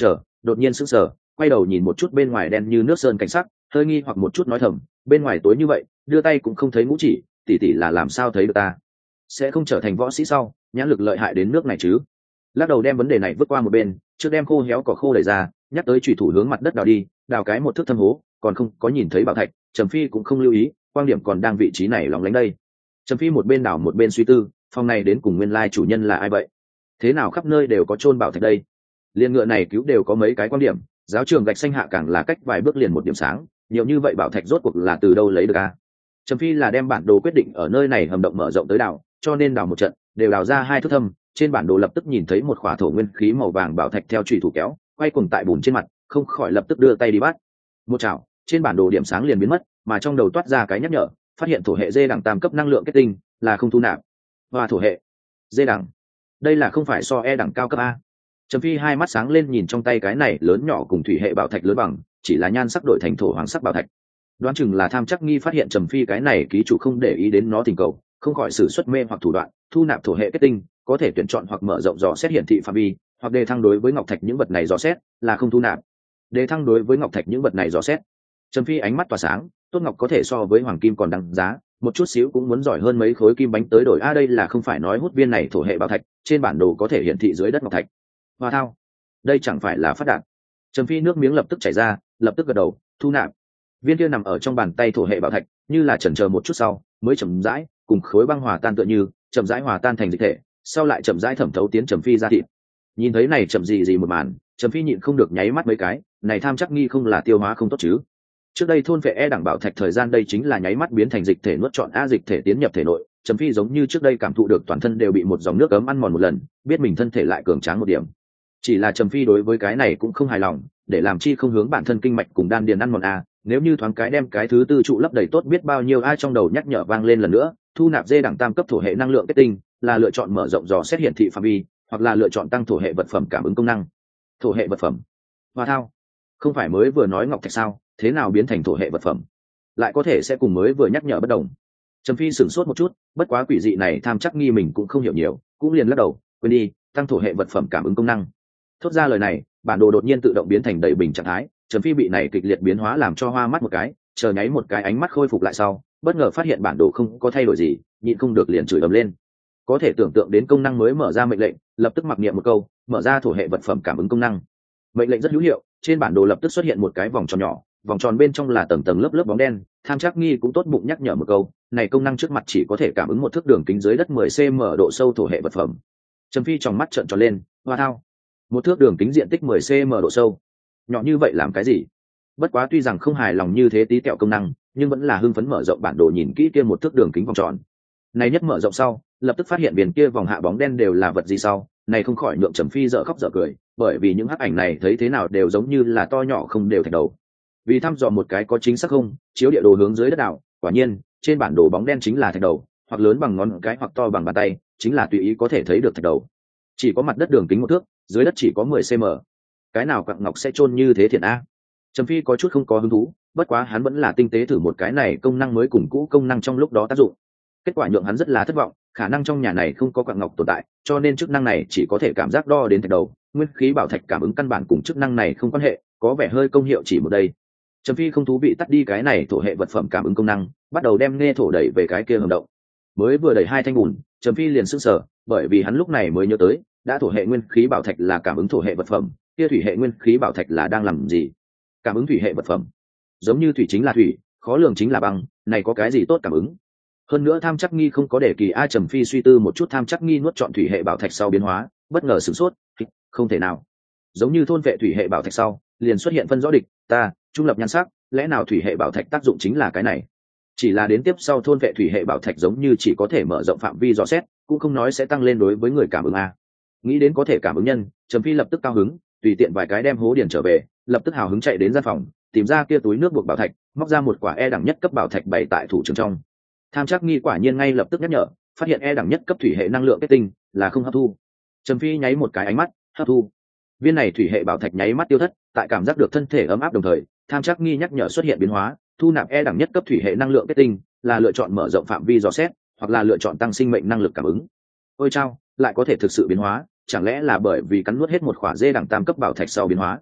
đột nhiên sững sờ, quay đầu nhìn một chút bên ngoài đen như nước sơn cảnh sắc, hơi nghi hoặc một chút nói thầm, bên ngoài tối như vậy, đưa tay cũng không thấy ngũ chỉ, tỷ tỷ là làm sao thấy được ta? Sẽ không trở thành võ sĩ sau, nhãn lực lợi hại đến nước này chứ? Lắc đầu đem vấn đề này vứt qua một bên, trước đem khô héo cỏ khô đẩy ra, nhắc tới chủy thủ hướng mặt đất đào đi, đào cái một thước thâm hố, còn không có nhìn thấy bảo thạch, Trầm Phi cũng không lưu ý, quan điểm còn đang vị trí này lóng lánh đây. Trầm Phi một bên đào một bên suy tư, phòng này đến cùng nguyên lai chủ nhân là ai vậy? Thế nào khắp nơi đều có chôn bảo thạch đây? Liên ngựa này cứu đều có mấy cái quan điểm, giáo trường gạch xanh hạ càng là cách vài bước liền một điểm sáng, nhiều như vậy bảo thạch rốt cuộc là từ đâu lấy được a? Trầm Phi là đem bản đồ quyết định ở nơi này hầm động mở rộng tới đào, cho nên đào một trận, đều đào ra 2 thước thâm, trên bản đồ lập tức nhìn thấy một khỏa thổ nguyên khí màu vàng bảo thạch theo chủy thủ kéo, quay cuồng tại bùn trên mặt, không khỏi lập tức đưa tay đi bắt. Một chảo, trên bản đồ điểm sáng liền biến mất, mà trong đầu toát ra cái nhắc nhở, phát hiện thổ hệ dê đẳng tam cấp năng lượng kết tinh, là không thu nạp. Và thổ hệ dê đẳng, đây là không phải so e đẳng cao cấp a? Trầm Phi hai mắt sáng lên nhìn trong tay cái này lớn nhỏ cùng thủy hệ bảo thạch lớn bằng, chỉ là nhan sắc đổi thành thổ hoàng sắc bảo thạch. Đoán chừng là tham chắc nghi phát hiện Trầm Phi cái này ký chủ không để ý đến nó tình cầu, không khỏi sử xuất mê hoặc thủ đoạn, thu nạp thổ hệ kết tinh, có thể tuyển chọn hoặc mở rộng dò xét hiển thị phạm vi, hoặc đề thăng đối với ngọc thạch những vật này dò xét, là không thu nạp. Đề thăng đối với ngọc thạch những vật này dò xét. Trầm Phi ánh mắt tỏa sáng, tốt ngọc có thể so với hoàng kim còn đăng giá, một chút xíu cũng muốn giỏi hơn mấy khối kim bánh tới đổi a, đây là không phải nói hút viên này thổ hệ bảo thạch, trên bản đồ có thể hiển thị dưới đất ngọc thạch. Hoa thao, đây chẳng phải là phát đạt. Trầm Phi nước miếng lập tức chảy ra, lập tức gật đầu, thu nạp. Viên kia nằm ở trong bàn tay thổ hệ bảo thạch, như là chần chờ một chút sau, mới chậm rãi cùng khối băng hòa tan tựa như, chậm rãi hòa tan thành dịch thể, sau lại chậm rãi thẩm thấu tiến Trầm Phi ra thịt. Nhìn thấy này chậm gì một màn, Trầm Phi nhịn không được nháy mắt mấy cái, này tham chắc nghi không là tiêu hóa không tốt chứ? Trước đây thôn vệ e đẳng bảo thạch thời gian đây chính là nháy mắt biến thành dịch thể nuốt trọn a, dịch thể tiến nhập thể nội. Trầm Phi giống như trước đây cảm thụ được toàn thân đều bị một dòng nước ấm ăn mòn một lần, biết mình thân thể lại cường tráng một điểm. Chỉ là Trầm Phi đối với cái này cũng không hài lòng, để làm chi không hướng bản thân kinh mạch cùng đan điền ăn mòn a, nếu như thoáng cái đem cái thứ tư trụ lấp đầy tốt biết bao nhiêu ai, trong đầu nhắc nhở vang lên lần nữa, thu nạp dê đẳng tam cấp thổ hệ năng lượng kết tinh, là lựa chọn mở rộng dò xét hiển thị phạm vi, hoặc là lựa chọn tăng thổ hệ vật phẩm cảm ứng công năng. Thổ hệ vật phẩm? Hoa thao, không phải mới vừa nói ngọc thạch sao, thế nào biến thành thổ hệ vật phẩm? Lại có thể sẽ cùng mới vừa nhắc nhở bất đồng. Trầm Phi sửng sốt một chút, bất quá quỷ dị này tham chắc nghi mình cũng không hiểu nhiều, cũng liền lắc đầu, quên đi, tăng thổ hệ vật phẩm cảm ứng công năng. Thốt ra lời này, bản đồ đột nhiên tự động biến thành đầy bình trạng thái. Trầm Phi bị này kịch liệt biến hóa làm cho hoa mắt một cái, chờ nháy một cái ánh mắt khôi phục lại sau, bất ngờ phát hiện bản đồ không có thay đổi gì, nhịn không được liền chửi ầm lên. Có thể tưởng tượng đến công năng mới mở ra mệnh lệnh, lập tức mặc niệm một câu, mở ra thổ hệ vật phẩm cảm ứng công năng. Mệnh lệnh rất hữu hiệu, trên bản đồ lập tức xuất hiện một cái vòng tròn nhỏ, vòng tròn bên trong là tầng tầng lớp lớp bóng đen. Tham chắc nghi cũng tốt bụng nhắc nhở một câu, này công năng trước mặt chỉ có thể cảm ứng một thước đường kính dưới đất 10 cm độ sâu thổ hệ vật phẩm. Trầm Phi trong mắt trợn tròn lên, hoa thao, một thước đường kính diện tích 10 cm độ sâu, nhỏ như vậy làm cái gì? Bất quá tuy rằng không hài lòng như thế tí tẹo công năng, nhưng vẫn là hưng phấn mở rộng bản đồ nhìn kỹ kia một thước đường kính vòng tròn. Này nhất mở rộng sau, lập tức phát hiện biển kia vòng hạ bóng đen đều là vật gì sau, này không khỏi nhượng Trầm Phi dở khóc dở cười, bởi vì những hắc ảnh này thấy thế nào đều giống như là to nhỏ không đều thạch đầu. Vì thăm dò một cái có chính xác không, chiếu địa đồ hướng dưới đất đảo, quả nhiên, trên bản đồ bóng đen chính là thạch đầu, hoặc lớn bằng ngón cái hoặc to bằng bàn tay, chính là tùy ý có thể thấy được thạch đầu. Chỉ có mặt đất đường kính 1 thước, dưới đất chỉ có 10 cm. Cái nào quặng ngọc sẽ chôn như thế thiện a? Trầm Phi có chút không có hứng thú, bất quá hắn vẫn là tinh tế thử một cái này công năng mới cùng cũ công năng trong lúc đó tác dụng. Kết quả nhượng hắn rất là thất vọng, khả năng trong nhà này không có quặng ngọc tồn tại, cho nên chức năng này chỉ có thể cảm giác đo đến thạch đầu, nguyên khí bảo thạch cảm ứng căn bản cùng chức năng này không quan hệ, có vẻ hơi công hiệu chỉ một đây. Trầm Phi không thú vị tắt đi cái này thổ hệ vật phẩm cảm ứng công năng, bắt đầu đem nghe thổ đẩy về cái kia hầm động. Mới vừa đẩy 2 thanh bùn, Trầm Phi liền sững sờ, bởi vì hắn lúc này mới nhớ tới, đã thổ hệ nguyên khí bảo thạch là cảm ứng thổ hệ vật phẩm, kia thủy hệ nguyên khí bảo thạch là đang làm gì? Cảm ứng thủy hệ vật phẩm? Giống như thủy chính là thủy, khó lường chính là băng, này có cái gì tốt cảm ứng? Hơn nữa tham chắc nghi không có để kỳ ai. Trầm Phi suy tư một chút, tham chắc nghi nuốt chọn thủy hệ bảo thạch sau biến hóa, bất ngờ sửng sốt, không thể nào. Giống như thôn vệ thủy hệ bảo thạch sau, liền xuất hiện phân rõ địch, ta, trung lập nhan sắc, lẽ nào thủy hệ bảo thạch tác dụng chính là cái này? Chỉ là đến tiếp sau thôn vệ thủy hệ bảo thạch giống như chỉ có thể mở rộng phạm vi dò xét, cũng không nói sẽ tăng lên đối với người cảm ứng a. Nghĩ đến có thể cảm ứng nhân, Trầm Phi lập tức cao hứng, tùy tiện vài cái đem hố điền trở về, lập tức hào hứng chạy đến gian phòng, tìm ra kia túi nước buộc bảo thạch, móc ra một quả e đẳng nhất cấp bảo thạch bày tại thủ trường trong. Tham chắc nghi quả nhiên ngay lập tức nhắc nhở, phát hiện e đẳng nhất cấp thủy hệ năng lượng kết tinh là không hấp thu. Trầm Phi nháy một cái ánh mắt, hấp thu. Viên này thủy hệ bảo thạch nháy mắt tiêu thất, tại cảm giác được thân thể ấm áp đồng thời, tham chắc nghi nhắc nhở xuất hiện biến hóa, thu nạp e đẳng nhất cấp thủy hệ năng lượng kết tinh là lựa chọn mở rộng phạm vi dò xét, hoặc là lựa chọn tăng sinh mệnh năng lực cảm ứng. Ôi chao, lại có thể thực sự biến hóa, chẳng lẽ là bởi vì cắn nuốt hết một khỏa dê đẳng tam cấp bảo thạch sau biến hóa?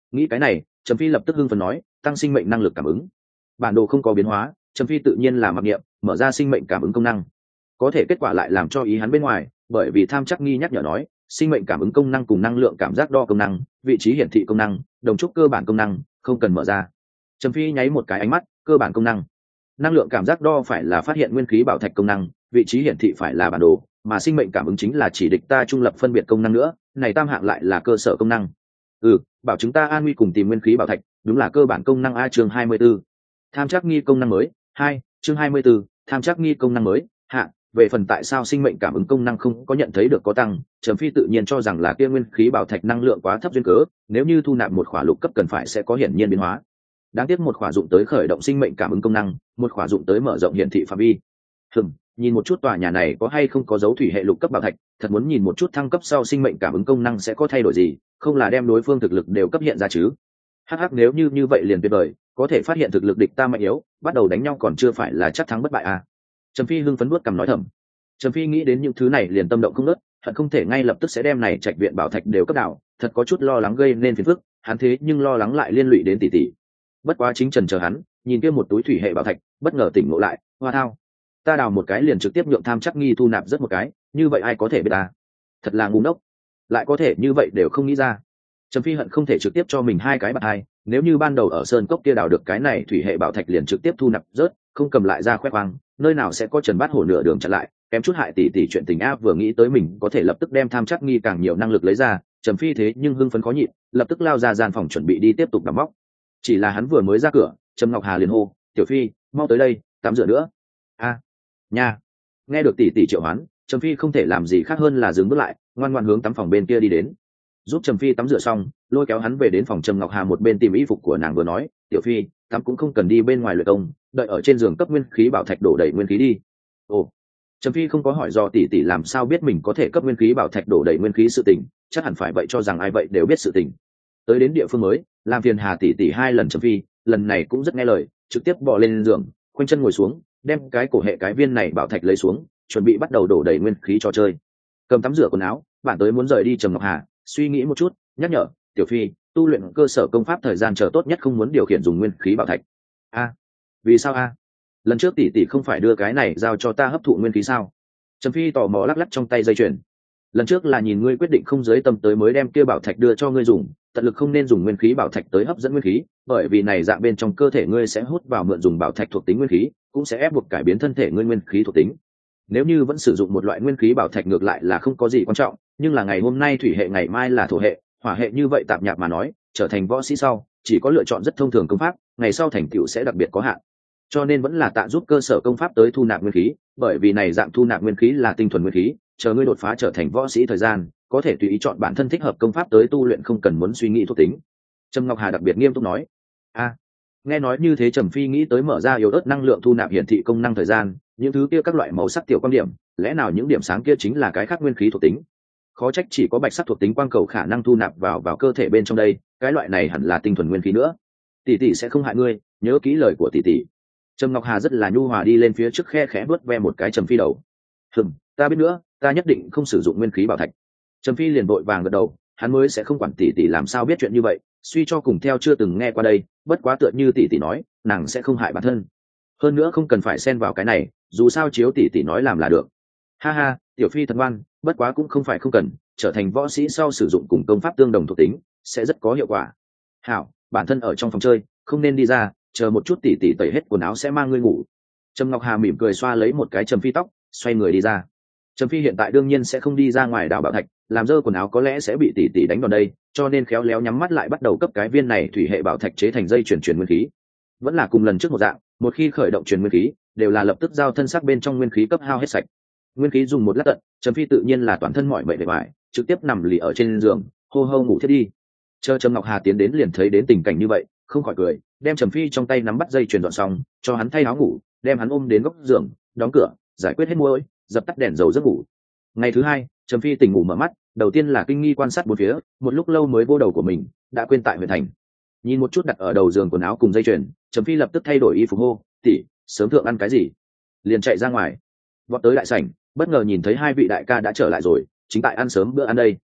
nghĩ cái này, Trầm Phi lập tức hưng phấn nói, tăng sinh mệnh năng lực cảm ứng. Bản đồ không có biến hóa, Trầm Phi tự nhiên là mặc niệm mở ra sinh mệnh cảm ứng công năng. Có thể kết quả lại làm cho ý hắn bên ngoài, bởi vì tham chắc nghi nhắc nhở nói sinh mệnh cảm ứng công năng cùng năng lượng cảm giác đo công năng, vị trí hiển thị công năng, đồng trúc cơ bản công năng không cần mở ra. Trầm Phi nháy một cái ánh mắt, cơ bản công năng, năng lượng cảm giác đo phải là phát hiện nguyên khí bảo thạch công năng, vị trí hiển thị phải là bản đồ, mà sinh mệnh cảm ứng chính là chỉ địch ta trung lập phân biệt công năng nữa, này tam hạng lại là cơ sở công năng. Bảo chúng ta an nguy cùng tìm nguyên khí bảo thạch, đúng là cơ bản công năng. A chương 24. Tham chắc nghi công năng mới 2, chương 24. Tham chắc nghi công năng mới hạ. Về phần tại sao sinh mệnh cảm ứng công năng không có nhận thấy được có tăng, Trầm Phi tự nhiên cho rằng là kia nguyên khí bảo thạch năng lượng quá thấp duyên cớ, nếu như thu nạp một khỏa lục cấp cần phải sẽ có hiển nhiên biến hóa. Đáng tiếc một khỏa dụng tới khởi động sinh mệnh cảm ứng công năng, một khỏa dụng tới mở rộng hiển thị phạm vi. Nhìn một chút tòa nhà này có hay không có dấu thủy hệ lục cấp bảo thạch, thật muốn nhìn một chút thăng cấp sau sinh mệnh cảm ứng công năng sẽ có thay đổi gì, không là đem đối phương thực lực đều cấp hiện ra chứ. Nếu như vậy liền tuyệt vời, có thể phát hiện thực lực địch ta mạnh yếu, bắt đầu đánh nhau còn chưa phải là chắc thắng bất bại à. Trầm Phi hưng phấn nuốt cằm nói thầm. Trầm Phi nghĩ đến những thứ này liền tâm động không nớt, hận không thể ngay lập tức sẽ đem này trạch viện bảo thạch đều cấp đảo, thật có chút lo lắng gây nên phiền phức, hắn thế nhưng lo lắng lại liên lụy đến tỷ tỷ. Bất quá chính trần chờ hắn, nhìn kia một túi thủy hệ bảo thạch, bất ngờ tỉnh ngộ lại, hoa thao, ta đào một cái liền trực tiếp nhượng tham chắc nghi thu nạp rất một cái, như vậy ai có thể biết ta? Thật là ngu ngốc, lại có thể như vậy đều không nghĩ ra. Trầm Phi hận không thể trực tiếp cho mình hai cái bạt hai, nếu như ban đầu ở sơn cốc kia đào được cái này thủy hệ bảo thạch liền trực tiếp thu nạp rớt, không cầm lại ra khoe khoang, nơi nào sẽ có Trần Bát Hổ nửa đường chặn lại, kém chút hại tỷ tỷ chuyện tình a. Vừa nghĩ tới mình có thể lập tức đem tham chắc nghi càng nhiều năng lực lấy ra, Trầm Phi thế nhưng hưng phấn khó nhịn, lập tức lao ra gian phòng chuẩn bị đi tiếp tục đắm móc. Chỉ là hắn vừa mới ra cửa, Trầm Ngọc Hà liền hô, "Tiểu Phi, mau tới đây, tắm rửa nữa." Nha. Nghe được tỷ tỷ triệu hoán, Trầm Phi không thể làm gì khác hơn là dừng bước lại, ngoan ngoãn hướng tắm phòng bên kia đi đến. Giúp Trầm Phi tắm rửa xong, lôi kéo hắn về đến phòng Trầm Ngọc Hà một bên tìm y phục của nàng vừa nói, "Tiểu Phi, tắm cũng không cần đi bên ngoài luyện công, đợi ở trên giường cấp nguyên khí bảo thạch đổ đầy nguyên khí đi." Ồ. Trầm Phi không có hỏi do tỷ tỷ làm sao biết mình có thể cấp nguyên khí bảo thạch đổ đầy nguyên khí sự tình, chắc hẳn phải vậy cho rằng ai vậy đều biết sự tình. Tới đến địa phương mới, làm phiền Hà tỷ tỷ hai lần Trầm Phi, lần này cũng rất nghe lời, trực tiếp bò lên giường, khoanh chân ngồi xuống, đem cái cổ hệ cái viên này bảo thạch lấy xuống, chuẩn bị bắt đầu đổ đầy nguyên khí cho chơi. Cầm tắm rửa quần áo, bạn tới muốn rời đi. Trầm Ngọc Hà suy nghĩ một chút, nhắc nhở, "Tiểu Phi, tu luyện cơ sở công pháp thời gian chờ tốt nhất không muốn điều khiển dùng nguyên khí bảo thạch." Vì sao lần trước tỷ tỷ không phải đưa cái này giao cho ta hấp thụ nguyên khí sao? Trầm Phi tò mò lắc lắc trong tay dây chuyền. Lần trước là nhìn ngươi quyết định không giới tâm tới mới đem kia bảo thạch đưa cho ngươi dùng, tận lực không nên dùng nguyên khí bảo thạch tới hấp dẫn nguyên khí, bởi vì này dạng bên trong cơ thể ngươi sẽ hút vào mượn dùng bảo thạch thuộc tính nguyên khí, cũng sẽ ép buộc cải biến thân thể ngươi nguyên khí thuộc tính. Nếu như vẫn sử dụng một loại nguyên khí bảo thạch ngược lại là không có gì quan trọng, nhưng là ngày hôm nay thủy hệ ngày mai là thổ hệ, hỏa hệ như vậy tạp nhạp mà nói, trở thành võ sĩ sau, chỉ có lựa chọn rất thông thường công pháp, ngày sau thành tựu sẽ đặc biệt có hạn. Cho nên vẫn là tạ giúp cơ sở công pháp tới thu nạp nguyên khí, bởi vì này dạng thu nạp nguyên khí là tinh thuần nguyên khí, chờ ngươi đột phá trở thành võ sĩ thời gian, có thể tùy ý chọn bản thân thích hợp công pháp tới tu luyện, không cần muốn suy nghĩ thuộc tính. Trầm Ngọc Hà đặc biệt nghiêm túc nói. Nghe nói như thế, Trầm Phi nghĩ tới mở ra yếu ớt năng lượng thu nạp hiển thị công năng thời gian, những thứ kia các loại màu sắc tiểu quan điểm, lẽ nào những điểm sáng kia chính là cái khác nguyên khí thuộc tính? Khó trách chỉ có bạch sắc thuộc tính quang cầu khả năng thu nạp vào cơ thể bên trong đây, cái loại này hẳn là tinh thuần nguyên khí nữa. Tỷ tỷ sẽ không hại ngươi, nhớ kỹ lời của tỷ tỷ. Trầm Ngọc Hà rất là nhu hòa đi lên phía trước, khe khẽ vuốt ve một cái Trầm Phi đầu. Ta biết nữa, ta nhất định không sử dụng nguyên khí bảo thạch. Trầm Phi liền vội vàng gật đầu, hắn mới sẽ không quản tỷ tỷ làm sao biết chuyện như vậy, suy cho cùng theo chưa từng nghe qua đây, bất quá tựa như tỷ tỷ nói, nàng sẽ không hại bản thân. Hơn nữa không cần phải xen vào cái này, dù sao chiếu tỷ tỷ nói làm là được. Tiểu Phi thật ngoan, bất quá cũng không phải không cần, trở thành võ sĩ sau sử dụng cùng công pháp tương đồng thuộc tính, sẽ rất có hiệu quả. Hảo, bản thân ở trong phòng chơi, không nên đi ra, chờ một chút tỷ tỷ tẩy hết quần áo sẽ mang ngươi ngủ. Trầm Ngọc Hà mỉm cười xoa lấy một cái Trầm Phi tóc, xoay người đi ra. Trầm Phi hiện tại đương nhiên sẽ không đi ra ngoài đảo bảo thạch, làm dơ quần áo có lẽ sẽ bị tỷ tỷ đánh đòn đây, cho nên khéo léo nhắm mắt lại bắt đầu cấp cái viên này thủy hệ bảo thạch chế thành dây chuyển nguyên khí. Vẫn là cùng lần trước một dạng, một khi khởi động truyền nguyên khí, đều là lập tức giao thân xác bên trong nguyên khí cấp hao hết sạch. Nguyên khí dùng một lát tận, Trầm Phi tự nhiên là toàn thân mỏi mệt mỏi, trực tiếp nằm lì ở trên giường, hô hô ngủ thiết đi. Chờ Trầm Ngọc Hà tiến đến liền thấy đến tình cảnh như vậy, không khỏi cười, đem Trầm Phi trong tay nắm bắt dây chuyền dọn xong, cho hắn thay áo ngủ, đem hắn ôm đến góc giường, đóng cửa, giải quyết hết muỗi, dập tắt đèn dầu giấc ngủ. Ngày thứ hai, Trầm Phi tỉnh ngủ mở mắt, đầu tiên là kinh nghi quan sát bốn phía, một lúc lâu mới vô đầu của mình đã quên tại huyện thành. Nhìn một chút đặt ở đầu giường quần áo cùng dây chuyền, Trầm Phi lập tức thay đổi y phục hô, "Tỷ, sớm thượng ăn cái gì?" Liền chạy ra ngoài, vọt tới đại sảnh, bất ngờ nhìn thấy hai vị đại ca đã trở lại rồi, chính tại ăn sớm bữa ăn đây.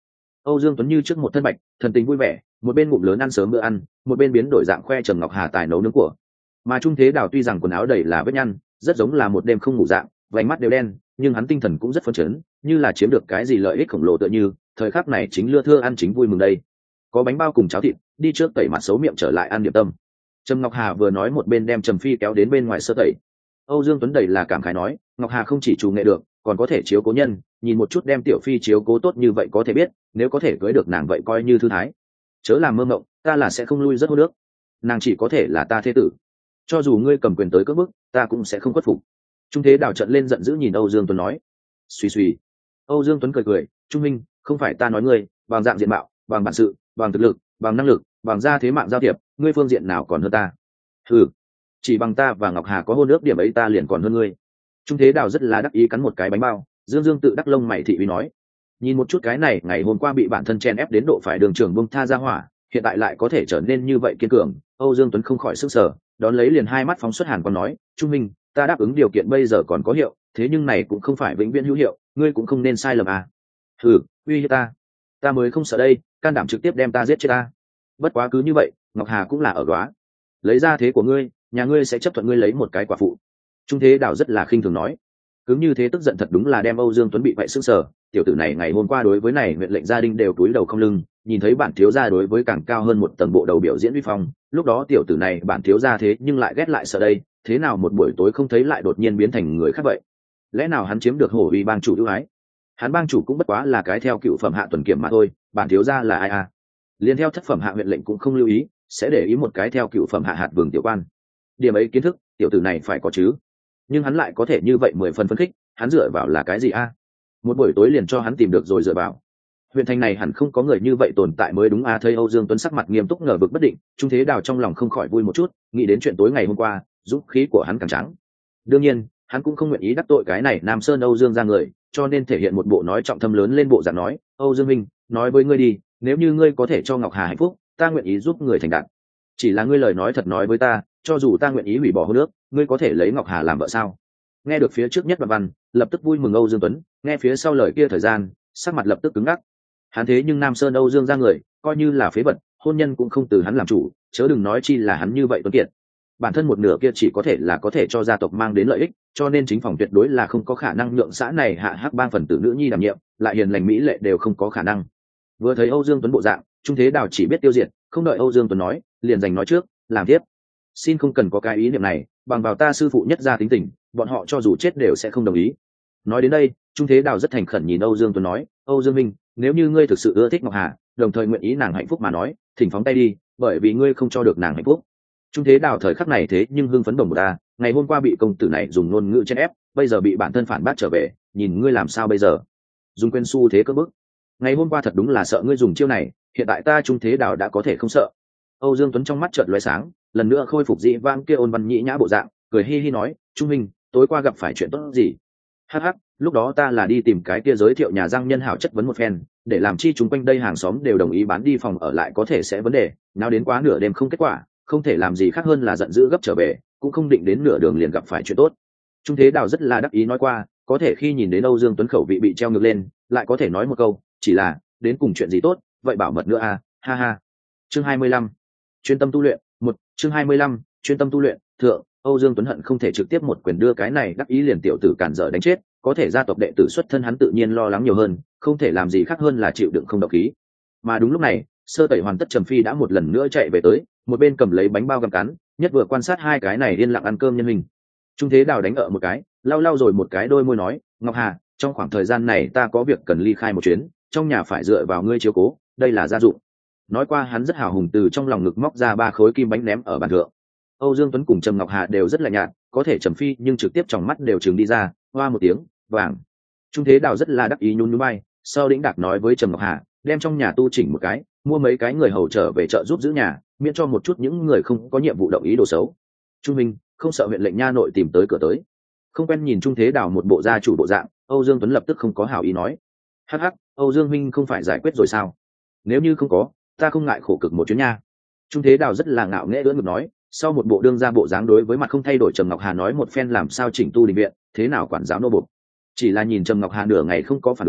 Âu Dương Tuấn như trước một thân bạch, thần tình vui vẻ, một bên ngụm lớn ăn sớm bữa ăn, một bên biến đổi dạng khoe Trầm Ngọc Hà tài nấu nướng của. Mà Trung Thế Đào tuy rằng quần áo đầy là vết nhăn, rất giống là một đêm không ngủ dạng, vành mắt đều đen, nhưng hắn tinh thần cũng rất phấn chấn, như là chiếm được cái gì lợi ích khổng lồ tựa như, thời khắc này chính lưa thưa ăn chính vui mừng đây. Có bánh bao cùng cháo thịt, đi trước tẩy mặt xấu miệng trở lại ăn điểm tâm. Trầm Ngọc Hà vừa nói một bên đem Trầm Phi kéo đến bên ngoài sơ tẩy. Âu Dương Tuấn đầy là cảm khái nói, Ngọc Hà không chỉ chủ nghệ được, còn có thể chiếu cố nhân, nhìn một chút đem tiểu phi chiếu cố tốt như vậy có thể biết, nếu có thể cưới được nàng vậy coi như thư thái. Chớ làm mơ mộng, ta là sẽ không lui rất hôn nước, nàng chỉ có thể là ta thế tử. Cho dù ngươi cầm quyền tới cỡ bức, ta cũng sẽ không khuất phục. Trung Thế Đào trận lên giận dữ nhìn Âu Dương Tuấn nói. Suy suy. Âu Dương Tuấn cười cười, Trung Minh, không phải ta nói ngươi, bằng dạng diện mạo, bằng bản sự, bằng thực lực, bằng năng lực, bằng gia thế mạng giao thiệp, ngươi phương diện nào còn hơn ta? Ừ, chỉ bằng ta và Ngọc Hà có hôn ước điểm ấy ta liền còn hơn ngươi. Trung Thế Đào rất là đắc ý cắn một cái bánh bao, dương dương tự đắc lông mày thị uy nói, nhìn một chút cái này ngày hôm qua bị bản thân chen ép đến độ phải đường trường bông tha ra hỏa, hiện tại lại có thể trở nên như vậy kiên cường. Âu Dương Tuấn không khỏi sức sở, đón lấy liền hai mắt phóng xuất hàn còn nói, Trung Minh, ta đáp ứng điều kiện bây giờ còn có hiệu, thế nhưng này cũng không phải vĩnh viễn hữu hiệu, ngươi cũng không nên sai lầm à. Ừ, uy hiếp ta mới không sợ đây, can đảm trực tiếp đem ta giết chết ta. Bất quá cứ như vậy, Ngọc Hà cũng là ở đó, lấy ra thế của ngươi, nhà ngươi sẽ chấp thuận ngươi lấy một cái quả phụ. Trung Thế Đào rất là khinh thường nói, cứng như thế tức giận thật đúng là đem Âu Dương Tuấn bị vậy sững sờ. Tiểu tử này ngày hôm qua đối với này huyện lệnh gia đình đều cúi đầu không lưng, nhìn thấy bản thiếu gia đối với càng cao hơn một tầng bộ đầu biểu diễn uy phong, lúc đó tiểu tử này bản thiếu gia thế nhưng lại ghét lại sợ đây, thế nào một buổi tối không thấy lại đột nhiên biến thành người khác vậy? Lẽ nào hắn chiếm được hổ uy bang chủ ưu ái? Hắn bang chủ cũng bất quá là cái theo cựu phẩm hạ tuần kiểm mà thôi, bản thiếu gia là ai à? Liên theo thất phẩm hạ huyện lệnh cũng không lưu ý, sẽ để ý một cái theo cựu phẩm hạ hạt vương tiểu quan. Điểm ấy kiến thức, tiểu tử này phải có chứ. Nhưng hắn lại có thể như vậy 10 phần phấn khích, hắn dựa vào là cái gì a? Một buổi tối liền cho hắn tìm được rồi dựa vào. Huyện thành này hẳn không có người như vậy tồn tại mới đúng a. Thấy Âu Dương Tuấn sắc mặt nghiêm túc ngờ vực bất định, Trung Thế Đào trong lòng không khỏi vui một chút, nghĩ đến chuyện tối ngày hôm qua, dũng khí của hắn càng trắng. Đương nhiên, hắn cũng không nguyện ý đắc tội cái này Nam Sơn Âu Dương ra người, cho nên thể hiện một bộ nói trọng thâm lớn lên bộ dạng nói, Âu Dương Minh, nói với ngươi đi, nếu như ngươi có thể cho Ngọc Hà hạnh phúc, ta nguyện ý giúp người thành đạt. Chỉ là ngươi lời nói thật nói với ta, cho dù ta nguyện ý hủy bỏ hôn ước, ngươi có thể lấy Ngọc Hà làm vợ sao? Nghe được phía trước nhất đoạn văn, lập tức vui mừng Âu Dương Tuấn, nghe phía sau lời kia thời gian, sắc mặt lập tức cứng ngắc. Hắn thế nhưng Nam Sơn Âu Dương ra người, coi như là phế vật, hôn nhân cũng không từ hắn làm chủ, chớ đừng nói chi là hắn như vậy tuấn kiệt. Bản thân một nửa kia chỉ có thể cho gia tộc mang đến lợi ích, cho nên chính phòng tuyệt đối là không có khả năng nhượng xã này hạ hắc bang phần tử nữ nhi đảm nhiệm, lại hiền lành mỹ lệ đều không có khả năng. Vừa thấy Âu Dương Tuấn bộ dạng, Trung Thế Đào chỉ biết tiêu diệt, không đợi Âu Dương Tuấn nói, liền giành nói trước, làm tiếp. Xin không cần có cái ý niệm này, bằng vào ta sư phụ nhất gia tính tình, bọn họ cho dù chết đều sẽ không đồng ý. Nói đến đây, Trung Thế Đào rất thành khẩn nhìn Âu Dương Tuấn nói, Âu Dương Minh, nếu như ngươi thực sự ưa thích Ngọc Hà, đồng thời nguyện ý nàng hạnh phúc mà nói, thỉnh phóng tay đi, bởi vì ngươi không cho được nàng hạnh phúc. Trung Thế Đào thời khắc này thế nhưng hưng phấn đồng một ta, ngày hôm qua bị công tử này dùng ngôn ngữ chen ép, bây giờ bị bản thân phản bác trở về, nhìn ngươi làm sao bây giờ? Dùng quên su thế cơ bức. Ngày hôm qua thật đúng là sợ ngươi dùng chiêu này, hiện tại ta Trung Thế Đào đã có thể không sợ. Âu Dương Tuấn trong mắt chợt lóe sáng, lần nữa khôi phục dị vang kia ôn văn nhĩ nhã bộ dạng, cười hi hi nói, Trung Minh, tối qua gặp phải chuyện tốt gì? Hắc hắc, lúc đó ta là đi tìm cái kia giới thiệu nhà răng nhân hảo chất vấn một phen, để làm chi chúng quanh đây hàng xóm đều đồng ý bán đi phòng ở lại có thể sẽ vấn đề, nào đến quá nửa đêm không kết quả, không thể làm gì khác hơn là giận dữ gấp trở về, cũng không định đến nửa đường liền gặp phải chuyện tốt. Trung Thế Đào rất là đắc ý nói qua, có thể khi nhìn đến Âu Dương Tuấn khẩu vị bị treo ngược lên, lại có thể nói một câu, chỉ là, đến cùng chuyện gì tốt, vậy bảo mật nữa à, ha ha. Chương 25. Chuyên tâm tu luyện, chương 25, chuyên tâm tu luyện, thượng, Âu Dương Tuấn hận không thể trực tiếp một quyền đưa cái này đắc ý liền tiểu tử cản dở đánh chết, có thể gia tộc đệ tử xuất thân hắn tự nhiên lo lắng nhiều hơn, không thể làm gì khác hơn là chịu đựng không độc khí. Mà đúng lúc này, sơ tẩy hoàn tất Trầm Phi đã một lần nữa chạy về tới, một bên cầm lấy bánh bao gặm cắn, nhất vừa quan sát hai cái này yên lặng ăn cơm nhân hình. Trung Thế Đào đánh ở một cái, lau rồi một cái đôi môi nói, Ngọc Hà, trong khoảng thời gian này ta có việc cần ly khai một chuyến, trong nhà phải dựa vào ngươi chiếu cố, đây là gia dụng. Nói qua hắn rất hào hùng từ trong lòng ngực móc ra 3 khối kim bánh ném ở bàn thượng. Âu Dương Tuấn cùng Trầm Ngọc Hà đều rất lạnh nhạt, có thể Trầm Phi nhưng trực tiếp trong mắt đều trừng đi ra, hoa một tiếng, vàng. Trung Thế Đào rất là đắc ý nhún nhún vai, sau đĩnh đạc nói với Trầm Ngọc Hà, đem trong nhà tu chỉnh một cái, mua mấy cái người hầu trở về chợ giúp giữ nhà, miễn cho một chút những người không có nhiệm vụ động ý đồ xấu. Trung Minh, không sợ huyện lệnh nha nội tìm tới cửa tới. Không quen nhìn Trung Thế Đào một bộ gia chủ bộ dạng, Âu Dương Tuấn lập tức không có hảo ý nói, hắc hắc, Âu Dương Minh không phải giải quyết rồi sao? Nếu như không có, ta không ngại khổ cực một chuyến nha. Trung Thế Đào rất là ngạo nghễ ưỡn ngực nói, sau một bộ đương ra bộ dáng đối với mặt không thay đổi Trầm Ngọc Hà nói một phen làm sao chỉnh tu đình viện, thế nào quản giáo nô bộc. Chỉ là nhìn Trầm Ngọc Hà nửa ngày không có phản ứng,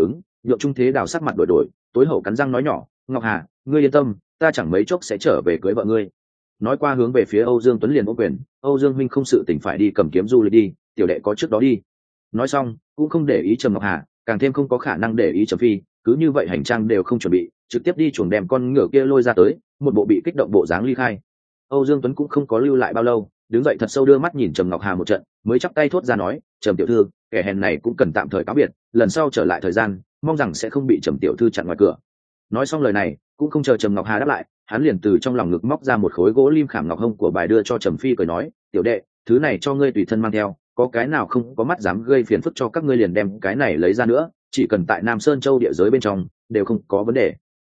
Nhượng Trung Thế Đào sắc mặt đổi đổi, tối hậu cắn răng nói nhỏ, Ngọc Hà, ngươi yên tâm, ta chẳng mấy chốc sẽ trở về cưới vợ ngươi. Nói qua hướng về phía Âu Dương Tuấn liền ôm quyền, Âu Dương huynh không sự tỉnh phải đi cầm kiếm du lịch đi, tiểu đệ có trước đó đi. Nói xong cũng không để ý Trầm Ngọc Hà, càng thêm không có khả năng để ý Trầm Phi, cứ như vậy hành trang đều không chuẩn bị, trực tiếp đi chuồng đem con ngựa kia lôi ra tới, một bộ bị kích động bộ dáng ly khai. Âu Dương Tuấn cũng không có lưu lại bao lâu, đứng dậy thật sâu đưa mắt nhìn Trầm Ngọc Hà một trận, mới chắp tay thốt ra nói, Trầm tiểu thư, kẻ hèn này cũng cần tạm thời cáo biệt, lần sau trở lại thời gian, mong rằng sẽ không bị Trầm tiểu thư chặn ngoài cửa. Nói xong lời này, cũng không chờ Trầm Ngọc Hà đáp lại, hắn liền từ trong lòng ngực móc ra một khối gỗ lim khảm ngọc hông của bài đưa cho Trầm Phi, cười nói, tiểu đệ, thứ này cho ngươi tùy thân mang theo, có cái nào không có mắt dám gây phiền phức cho các ngươi liền đem cái này lấy ra nữa, chỉ cần tại Nam Sơn Châu địa giới bên trong đều không có vấn đề.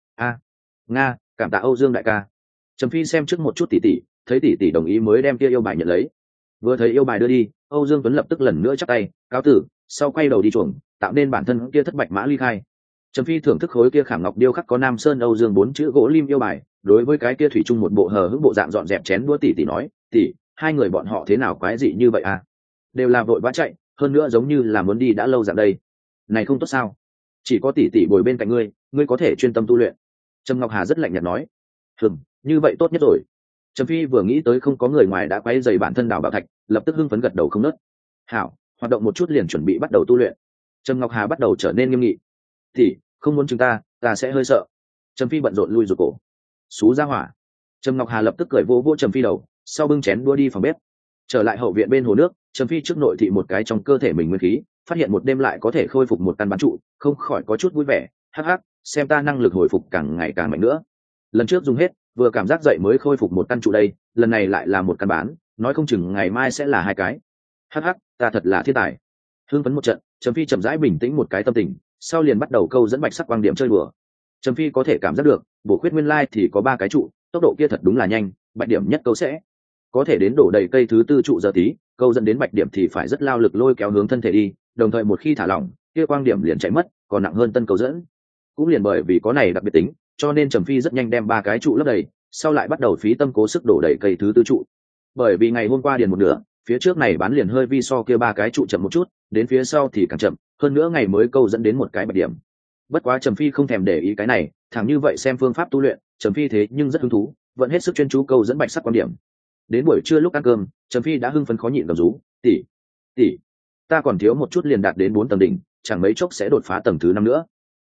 Nga, cảm tạ Âu Dương đại ca. Trầm Phi xem trước một chút tỷ tỷ, thấy tỷ tỷ đồng ý mới đem kia yêu bài nhận lấy. Vừa thấy yêu bài đưa đi, Âu Dương Tuấn lập tức lần nữa chắp tay cáo tử, sau quay đầu đi chuồng, tạo nên bản thân kia thất bạch mã ly khai. Trầm Phi thưởng thức khối kia khảm ngọc điêu khắc có Nam Sơn Âu Dương 4 chữ gỗ lim yêu bài, đối với cái kia thủy chung một bộ hờ hững bộ dạng dọn dẹp chén đũa tỷ tỷ nói, tỷ, hai người bọn họ thế nào quái dị như vậy à? Đều là vội vã chạy, hơn nữa giống như là muốn đi đã lâu dạng đây. Này không tốt sao? Chỉ có tỷ tỷ bồi bên cạnh ngươi, ngươi có thể chuyên tâm tu luyện. Trầm Ngọc Hà rất lạnh nhạt nói, như vậy tốt nhất rồi. Trầm Phi vừa nghĩ tới không có người ngoài đã quấy rầy bản thân đào bảo thạch, lập tức hưng phấn gật đầu không nớt. Hảo, hoạt động một chút liền chuẩn bị bắt đầu tu luyện. Trầm Ngọc Hà bắt đầu trở nên nghiêm nghị. Tỷ, không muốn chúng ta sẽ hơi sợ. Trầm Phi bận rộn lui rụt cổ. Xú ra hỏa. Trầm Ngọc Hà lập tức cởi vỗ vỗ Trầm Phi đầu, sau bưng chén đua đi phòng bếp. Trở lại hậu viện bên hồ nước, Trầm Phi trước nội thị một cái trong cơ thể mình nguyên khí, phát hiện một đêm lại có thể khôi phục một căn bán trụ, không khỏi có chút vui vẻ. Hắc hắc, xem ta năng lực hồi phục càng ngày càng mạnh nữa. Lần trước dùng hết, vừa cảm giác dậy mới khôi phục một căn trụ đây, lần này lại là một căn bán, nói không chừng ngày mai sẽ là hai cái. Hắc hắc, ta thật là thiên tài. Hưng phấn một trận, Trầm Phi chậm rãi bình tĩnh một cái tâm tình, sau liền bắt đầu câu dẫn bạch sắc quang điểm chơi đùa. Trầm Phi có thể cảm giác được, bổ khuyết nguyên lai thì có 3 cái trụ, tốc độ kia thật đúng là nhanh, bạch điểm nhất câu sẽ có thể đến đổ đầy cây thứ 4 trụ giờ tí, câu dẫn đến bạch điểm thì phải rất lao lực lôi kéo hướng thân thể đi, đồng thời một khi thả lỏng, kia quang điểm liền chạy mất, còn nặng hơn tân câu dẫn. Cũng liền bởi vì có này đặc biệt tính, cho nên Trầm Phi rất nhanh đem 3 cái trụ lấp đầy, sau lại bắt đầu phí tâm cố sức đổ đầy cây thứ 4 trụ. Bởi vì ngày hôm qua điền một nửa, phía trước này bán liền hơi vi so kia 3 cái trụ chậm một chút, đến phía sau thì càng chậm, hơn nữa ngày mới câu dẫn đến một cái bạch điểm. Bất quá Trầm Phi không thèm để ý cái này, thẳng như vậy xem phương pháp tu luyện, Trầm Phi thế nhưng rất hứng thú, vẫn hết sức chuyên chú câu dẫn bạch sắc quan điểm. Đến buổi trưa lúc ăn cơm, Trầm Phi đã hưng phấn khó nhịn gầm rú, tỷ, ta còn thiếu một chút liền đạt đến 4 tầng đỉnh, chẳng mấy chốc sẽ đột phá tầng thứ 5 nữa.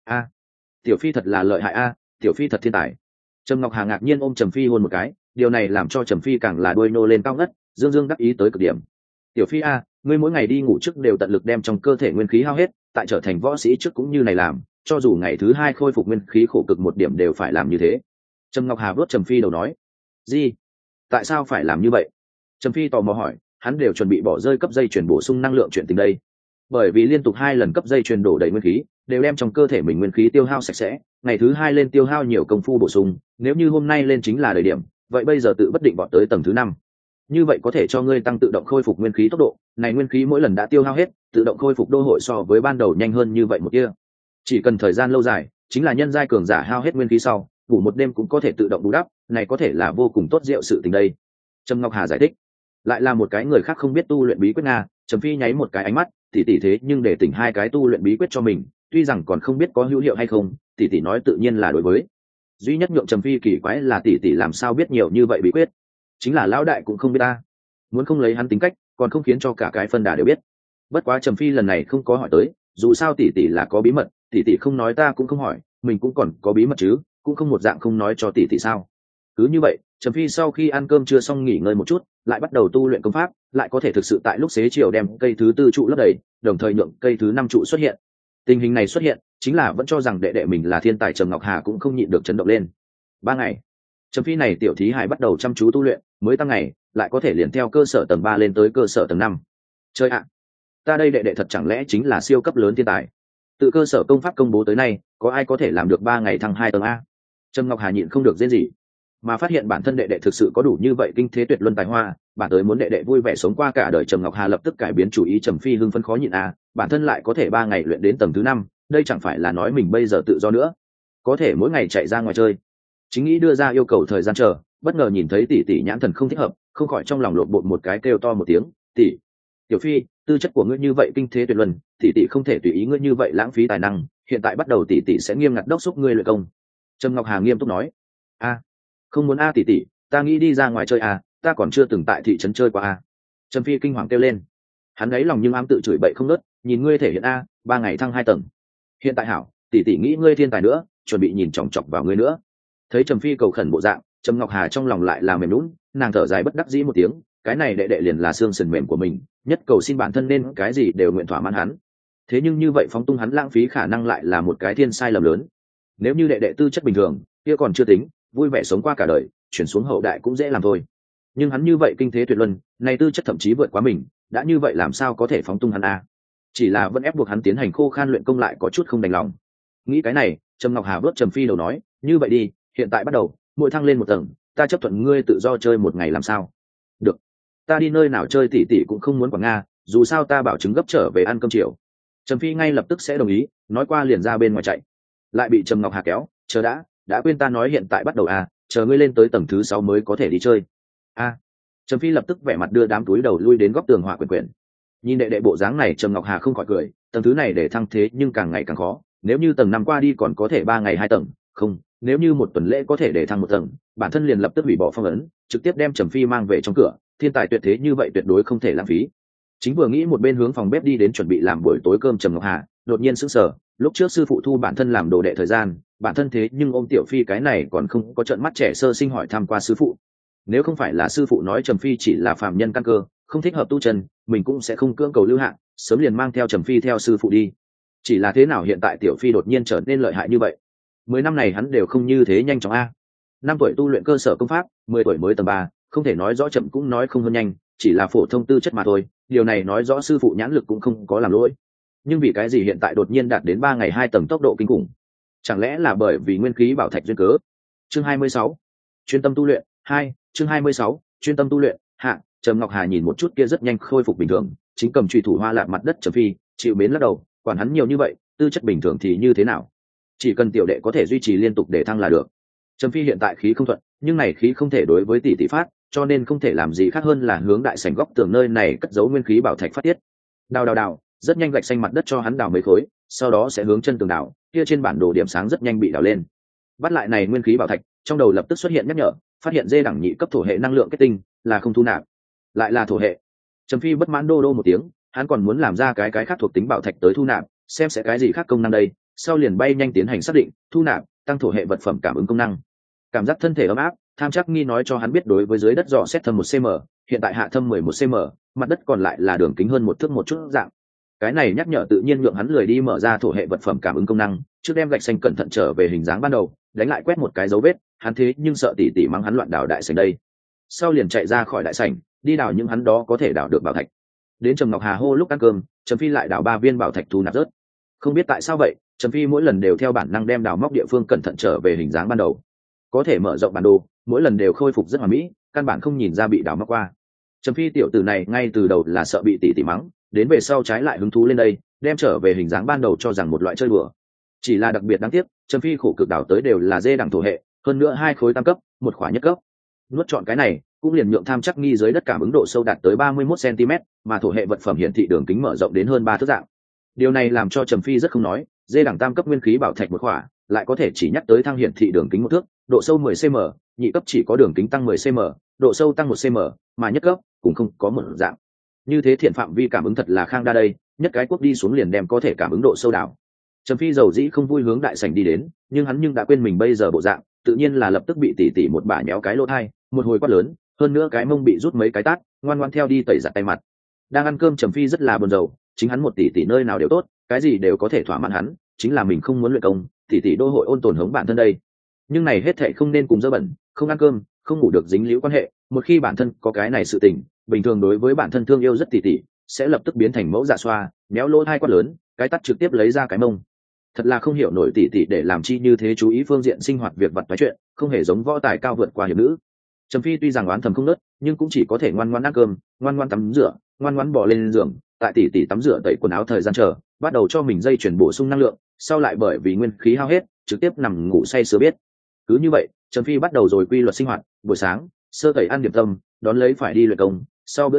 Tiểu Phi thật là lợi hại Tiểu Phi thật thiên tài. Trầm Ngọc Hà ngạc nhiên ôm Trầm Phi hôn một cái, điều này làm cho Trầm Phi càng là đuôi nô lên cao ngất, dương dương đắc ý tới cực điểm. Tiểu Phi ngươi mỗi ngày đi ngủ trước đều tận lực đem trong cơ thể nguyên khí hao hết, tại trở thành võ sĩ trước cũng như này làm, cho dù ngày thứ 2 khôi phục nguyên khí khổ cực một điểm đều phải làm như thế. Trầm Ngọc Hà vuốt Trầm Phi đầu nói, gì? Tại sao phải làm như vậy? Trầm Phi tò mò hỏi, hắn đều chuẩn bị bỏ rơi cấp dây chuyển bổ sung năng lượng chuyện tình đây. Bởi vì liên tục 2 lần cấp dây chuyển đổ đầy nguyên khí, đều đem trong cơ thể mình nguyên khí tiêu hao sạch sẽ, ngày thứ 2 lên tiêu hao nhiều công phu bổ sung, nếu như hôm nay lên chính là đời điểm, vậy bây giờ tự bất định vọt tới tầng thứ 5. Như vậy có thể cho ngươi tăng tự động khôi phục nguyên khí tốc độ, này nguyên khí mỗi lần đã tiêu hao hết, tự động khôi phục đô hội so với ban đầu nhanh hơn như vậy một kia. Chỉ cần thời gian lâu dài, chính là nhân giai cường giả hao hết nguyên khí sau, ngủ một đêm cũng có thể tự động bù đắp, này có thể là vô cùng tốt diệu sự tình đây. Trầm Ngọc Hà giải thích, lại là một cái người khác không biết tu luyện bí quyết nga. Trầm Phi nháy một cái ánh mắt, tỷ thế nhưng để tỉnh 2 cái tu luyện bí quyết cho mình, tuy rằng còn không biết có hữu hiệu hay không, tỷ nói tự nhiên là đối với. Duy nhất nhượng Trầm Phi kỳ quái là tỷ làm sao biết nhiều như vậy bí quyết, chính là lão đại cũng không biết ta. Muốn không lấy hắn tính cách, còn không khiến cho cả cái phân đà đều biết. Bất quá Trầm Phi lần này không có hỏi tới, dù sao tỷ là có bí mật, tỷ không nói ta cũng không hỏi, mình cũng còn có bí mật chứ, cũng không một dạng không nói cho tỷ sao. Cứ như vậy, Trầm Phi sau khi ăn cơm trưa xong nghỉ ngơi một chút, lại bắt đầu tu luyện công pháp, lại có thể thực sự tại lúc xế chiều đem cây thứ 4 trụ lấp đầy, đồng thời nhượng cây thứ 5 trụ xuất hiện. Tình hình này xuất hiện, chính là vẫn cho rằng đệ đệ mình là thiên tài Trầm Ngọc Hà cũng không nhịn được chấn động lên. 3 ngày, Trầm Phi này tiểu thí hài bắt đầu chăm chú tu luyện, mới tăng ngày, lại có thể liền theo cơ sở tầng 3 lên tới cơ sở tầng 5. Chơi ạ, ta đây đệ đệ thật chẳng lẽ chính là siêu cấp lớn thiên tài. Từ cơ sở công pháp công bố tới nay, có ai có thể làm được 3 ngày thăng 2 tầng a? Trầm Ngọc Hà nhịn không được rên gì, mà phát hiện bản thân đệ đệ thực sự có đủ như vậy kinh thế tuyệt luân tài hoa, bản tới muốn đệ đệ vui vẻ sống qua cả đời. Trầm Ngọc Hà lập tức cải biến chủ ý, Trầm Phi hưng phấn khó nhịn bản thân lại có thể 3 ngày luyện đến tầng thứ 5, đây chẳng phải là nói mình bây giờ tự do nữa, có thể mỗi ngày chạy ra ngoài chơi. Chính nghĩ đưa ra yêu cầu thời gian chờ, bất ngờ nhìn thấy tỷ nhãn thần không thích hợp, không khỏi trong lòng lộn bột một cái kêu to một tiếng, tỷ, Tiểu Phi, tư chất của ngươi như vậy kinh thế tuyệt luân, tỷ tỷ không thể tùy ý ngươi như vậy lãng phí tài năng, hiện tại bắt đầu tỷ tỷ sẽ nghiêm ngặt đốc thúc ngươi luyện công. Trầm Ngọc Hà nghiêm túc nói. A, không muốn a tỷ tỷ, ta nghĩ đi ra ngoài chơi a, ta còn chưa từng tại thị trấn chơi qua a. Trầm Phi kinh hoàng kêu lên. Hắn ấy lòng nhưng ám tự chửi bậy không ngớt, nhìn ngươi thể hiện a, 3 ngày thăng 2 tầng. Hiện tại hảo, tỷ tỷ nghĩ ngươi thiên tài nữa, chuẩn bị nhìn chòng chọc vào ngươi nữa. Thấy Trầm Phi cầu khẩn bộ dạng, Trầm Ngọc Hà trong lòng lại là mềm nhũn, nàng thở dài bất đắc dĩ một tiếng, cái này đệ đệ liền là xương sườn mềm của mình, nhất cầu xin bản thân nên cái gì đều nguyện thỏa mãn hắn. Thế nhưng như vậy phóng tung hắn lãng phí khả năng lại là một cái thiên sai lầm lớn. Nếu như đệ đệ tư chất bình thường, kia còn chưa tính, vui vẻ sống qua cả đời, chuyển xuống hậu đại cũng dễ làm thôi. Nhưng hắn như vậy kinh thế tuyệt luân, này tư chất thậm chí vượt quá mình, đã như vậy làm sao có thể phóng tung hắn a? Chỉ là vẫn ép buộc hắn tiến hành khô khan luyện công lại có chút không đành lòng. Nghĩ cái này, Trầm Ngọc Hà vớt Trầm Phi đầu nói, như vậy đi, hiện tại bắt đầu, mỗi thăng lên một tầng, ta chấp thuận ngươi tự do chơi một ngày làm sao? Được, ta đi nơi nào chơi tỷ tỷ cũng không muốn quản nga, dù sao ta bảo chứng gấp trở về ăn cơm chiều. Trầm Phi ngay lập tức sẽ đồng ý, nói qua liền ra bên ngoài chạy. Lại bị Trầm Ngọc Hà kéo, chờ đã quên ta nói hiện tại bắt đầu à, chờ ngươi lên tới tầng thứ 6 mới có thể đi chơi. A. Trầm Phi lập tức vẻ mặt đưa đám túi đầu lui đến góc tường hỏa quyển quyển. Nhìn đệ đệ bộ dáng này, Trầm Ngọc Hà không khỏi cười, tầng thứ này để thăng thế nhưng càng ngày càng khó, nếu như tầng 5 qua đi còn có thể 3 ngày 2 tầng, không, nếu như một tuần lễ có thể để thăng 1 tầng, bản thân liền lập tức hủy bỏ phong ấn, trực tiếp đem Trầm Phi mang về trong cửa, thiên tài tuyệt thế như vậy tuyệt đối không thể lãng phí. Chính vừa nghĩ một bên hướng phòng bếp đi đến chuẩn bị làm buổi tối cơm, Trầm Ngọc Hà đột nhiên sững sờ, lúc trước sư phụ thu bản thân làm đồ đệ thời gian, bản thân thế nhưng ôm Tiểu Phi cái này còn không có trợn mắt trẻ sơ sinh hỏi thăm qua sư phụ. Nếu không phải là sư phụ nói Trầm Phi chỉ là phàm nhân căn cơ, không thích hợp tu chân, mình cũng sẽ không cưỡng cầu lưu hạng, sớm liền mang theo Trầm Phi theo sư phụ đi. Chỉ là thế nào hiện tại Tiểu Phi đột nhiên trở nên lợi hại như vậy? 10 năm này hắn đều không như thế nhanh chóng a. 5 tuổi tu luyện cơ sở công pháp, 10 tuổi mới tầng 3, không thể nói rõ chậm cũng nói không hơn nhanh, chỉ là phổ thông tư chất mà thôi, điều này nói rõ sư phụ nhãn lực cũng không có làm lỗi. Nhưng vì cái gì hiện tại đột nhiên đạt đến 3 ngày 2 tầng tốc độ kinh khủng? Chẳng lẽ là bởi vì nguyên khí bảo thạch duyên cớ? Chương 26. Chuyên tâm tu luyện 2, chương 26. Chuyên tâm tu luyện hạ. Trầm Ngọc Hà nhìn một chút kia rất nhanh khôi phục bình thường, chính cầm chùy thủ hoa lạp mặt đất Trầm Phi, chịu mến lắc đầu, quản hắn nhiều như vậy, tư chất bình thường thì như thế nào? Chỉ cần tiểu đệ có thể duy trì liên tục để thăng là được. Trầm Phi hiện tại khí không thuận, nhưng này khí không thể đối với tỷ tỷ phát, cho nên không thể làm gì khác hơn là hướng đại sảnh góc tường nơi này cất giấu nguyên khí bảo thạch phát tiết. Đào, rất nhanh gạch xanh mặt đất cho hắn đào mấy khối, sau đó sẽ hướng chân tường đào, kia trên bản đồ điểm sáng rất nhanh bị đào lên. Bắt lại này nguyên khí bảo thạch, trong đầu lập tức xuất hiện nhắc nhở, phát hiện dê đẳng nhị cấp thổ hệ năng lượng kết tinh, là không thu nạp. Lại là thổ hệ. Trầm Phi bất mãn đô một tiếng, hắn còn muốn làm ra cái khác thuộc tính bảo thạch tới thu nạp, xem sẽ cái gì khác công năng đây, sau liền bay nhanh tiến hành xác định, thu nạp, tăng thổ hệ vật phẩm cảm ứng công năng. Cảm giác thân thể ấm áp, tham chắc nghi nói cho hắn biết đối với dưới đất dò xét thâm 1 cm, hiện tại hạ thâm 11 cm, mặt đất còn lại là đường kính hơn 1 thước một chút dạng. Cái này nhắc nhở tự nhiên nhượng hắn lười đi mở ra thổ hệ vật phẩm cảm ứng công năng, trước đem gạch xanh cẩn thận trở về hình dáng ban đầu, đánh lại quét một cái dấu vết, hắn thế nhưng sợ tỷ tỷ mắng hắn loạn đào đại sảnh đây. Sau liền chạy ra khỏi đại sảnh, đi đào những hắn đó có thể đào được bảo thạch. Đến Trầm Ngọc Hà hô lúc ăn cơm, Trầm Phi lại đào 3 viên bảo thạch thu nạp rớt. Không biết tại sao vậy, Trầm Phi mỗi lần đều theo bản năng đem đào móc địa phương cẩn thận trở về hình dáng ban đầu. Có thể mở rộng bản đồ, mỗi lần đều khôi phục rất hoàn mỹ, căn bản không nhìn ra bị đào móc qua. Trầm Phi tiểu tử này ngay từ đầu là sợ bị tỷ tỷ mắng, đến về sau trái lại hứng thú lên đây, đem trở về hình dáng ban đầu cho rằng một loại chơi đùa. Chỉ là đặc biệt đáng tiếc, Trầm Phi khổ cực đào tới đều là dê đẳng thổ hệ, hơn nữa 2 khối tam cấp, 1 khỏa nhất cấp. Nuốt chọn cái này, cũng liền nhượng tham chắc nghi dưới đất cảm ứng độ sâu đạt tới 31 cm, mà thổ hệ vật phẩm hiển thị đường kính mở rộng đến hơn 3 thước dạng. Điều này làm cho Trầm Phi rất không nói, dê đẳng tam cấp nguyên khí bảo thạch 1 khỏa, lại có thể chỉ nhắc tới thăng hiển thị đường kính 1 thước, độ sâu 10 cm, nhị cấp chỉ có đường kính tăng 10 cm, độ sâu tăng 1 cm, mà nhất cấp cũng không có một dạng. Như thế thiện phạm vi cảm ứng thật là khang đa đây, nhất cái quốc đi xuống liền đem có thể cảm ứng độ sâu đảo. Trầm Phi dầu dĩ không vui hướng đại sảnh đi đến, nhưng hắn đã quên mình bây giờ bộ dạng, tự nhiên là lập tức bị tỷ tỷ một bả nhéo cái lỗ tai, một hồi quát lớn, hơn nữa cái mông bị rút mấy cái tát, ngoan ngoãn theo đi tẩy giặt tay mặt. Đang ăn cơm Trầm Phi rất là buồn rầu, chính hắn một tỷ tỷ nơi nào đều tốt, cái gì đều có thể thỏa mãn hắn, chính là mình không muốn luyện công, tỷ tỷ đô hội ôn tồn hống bản thân đây. Nhưng này hết thảy không nên cùng dơ bẩn, không ăn cơm, không ngủ được dính líu quan hệ, một khi bản thân có cái này sự tình, bình thường đối với bản thân thương yêu rất tỷ tỷ, sẽ lập tức biến thành mẫu dạ xoa, méo lỗ tai quát lớn, cái tát trực tiếp lấy ra cái mông. Thật là không hiểu nổi tỷ tỷ để làm chi như thế chú ý phương diện sinh hoạt việc vặt nói chuyện, không hề giống võ tài cao vượt qua hiệp nữ. Trầm Phi tuy rằng oán thầm không nớt, nhưng cũng chỉ có thể ngoan ngoãn ăn cơm, ngoan ngoãn tắm rửa, ngoan ngoãn bò lên giường, tại tỷ tỷ tắm rửa tẩy quần áo thời gian chờ, bắt đầu cho mình dây chuyển bổ sung năng lượng, sau lại bởi vì nguyên khí hao hết, trực tiếp nằm ngủ say sưa biết. Cứ như vậy, Trầm Phi bắt đầu rồi quy luật sinh hoạt, buổi sáng, sơ tẩy ăn điểm tâm, đón lấy phải đi luyện công, sau bữa trưa,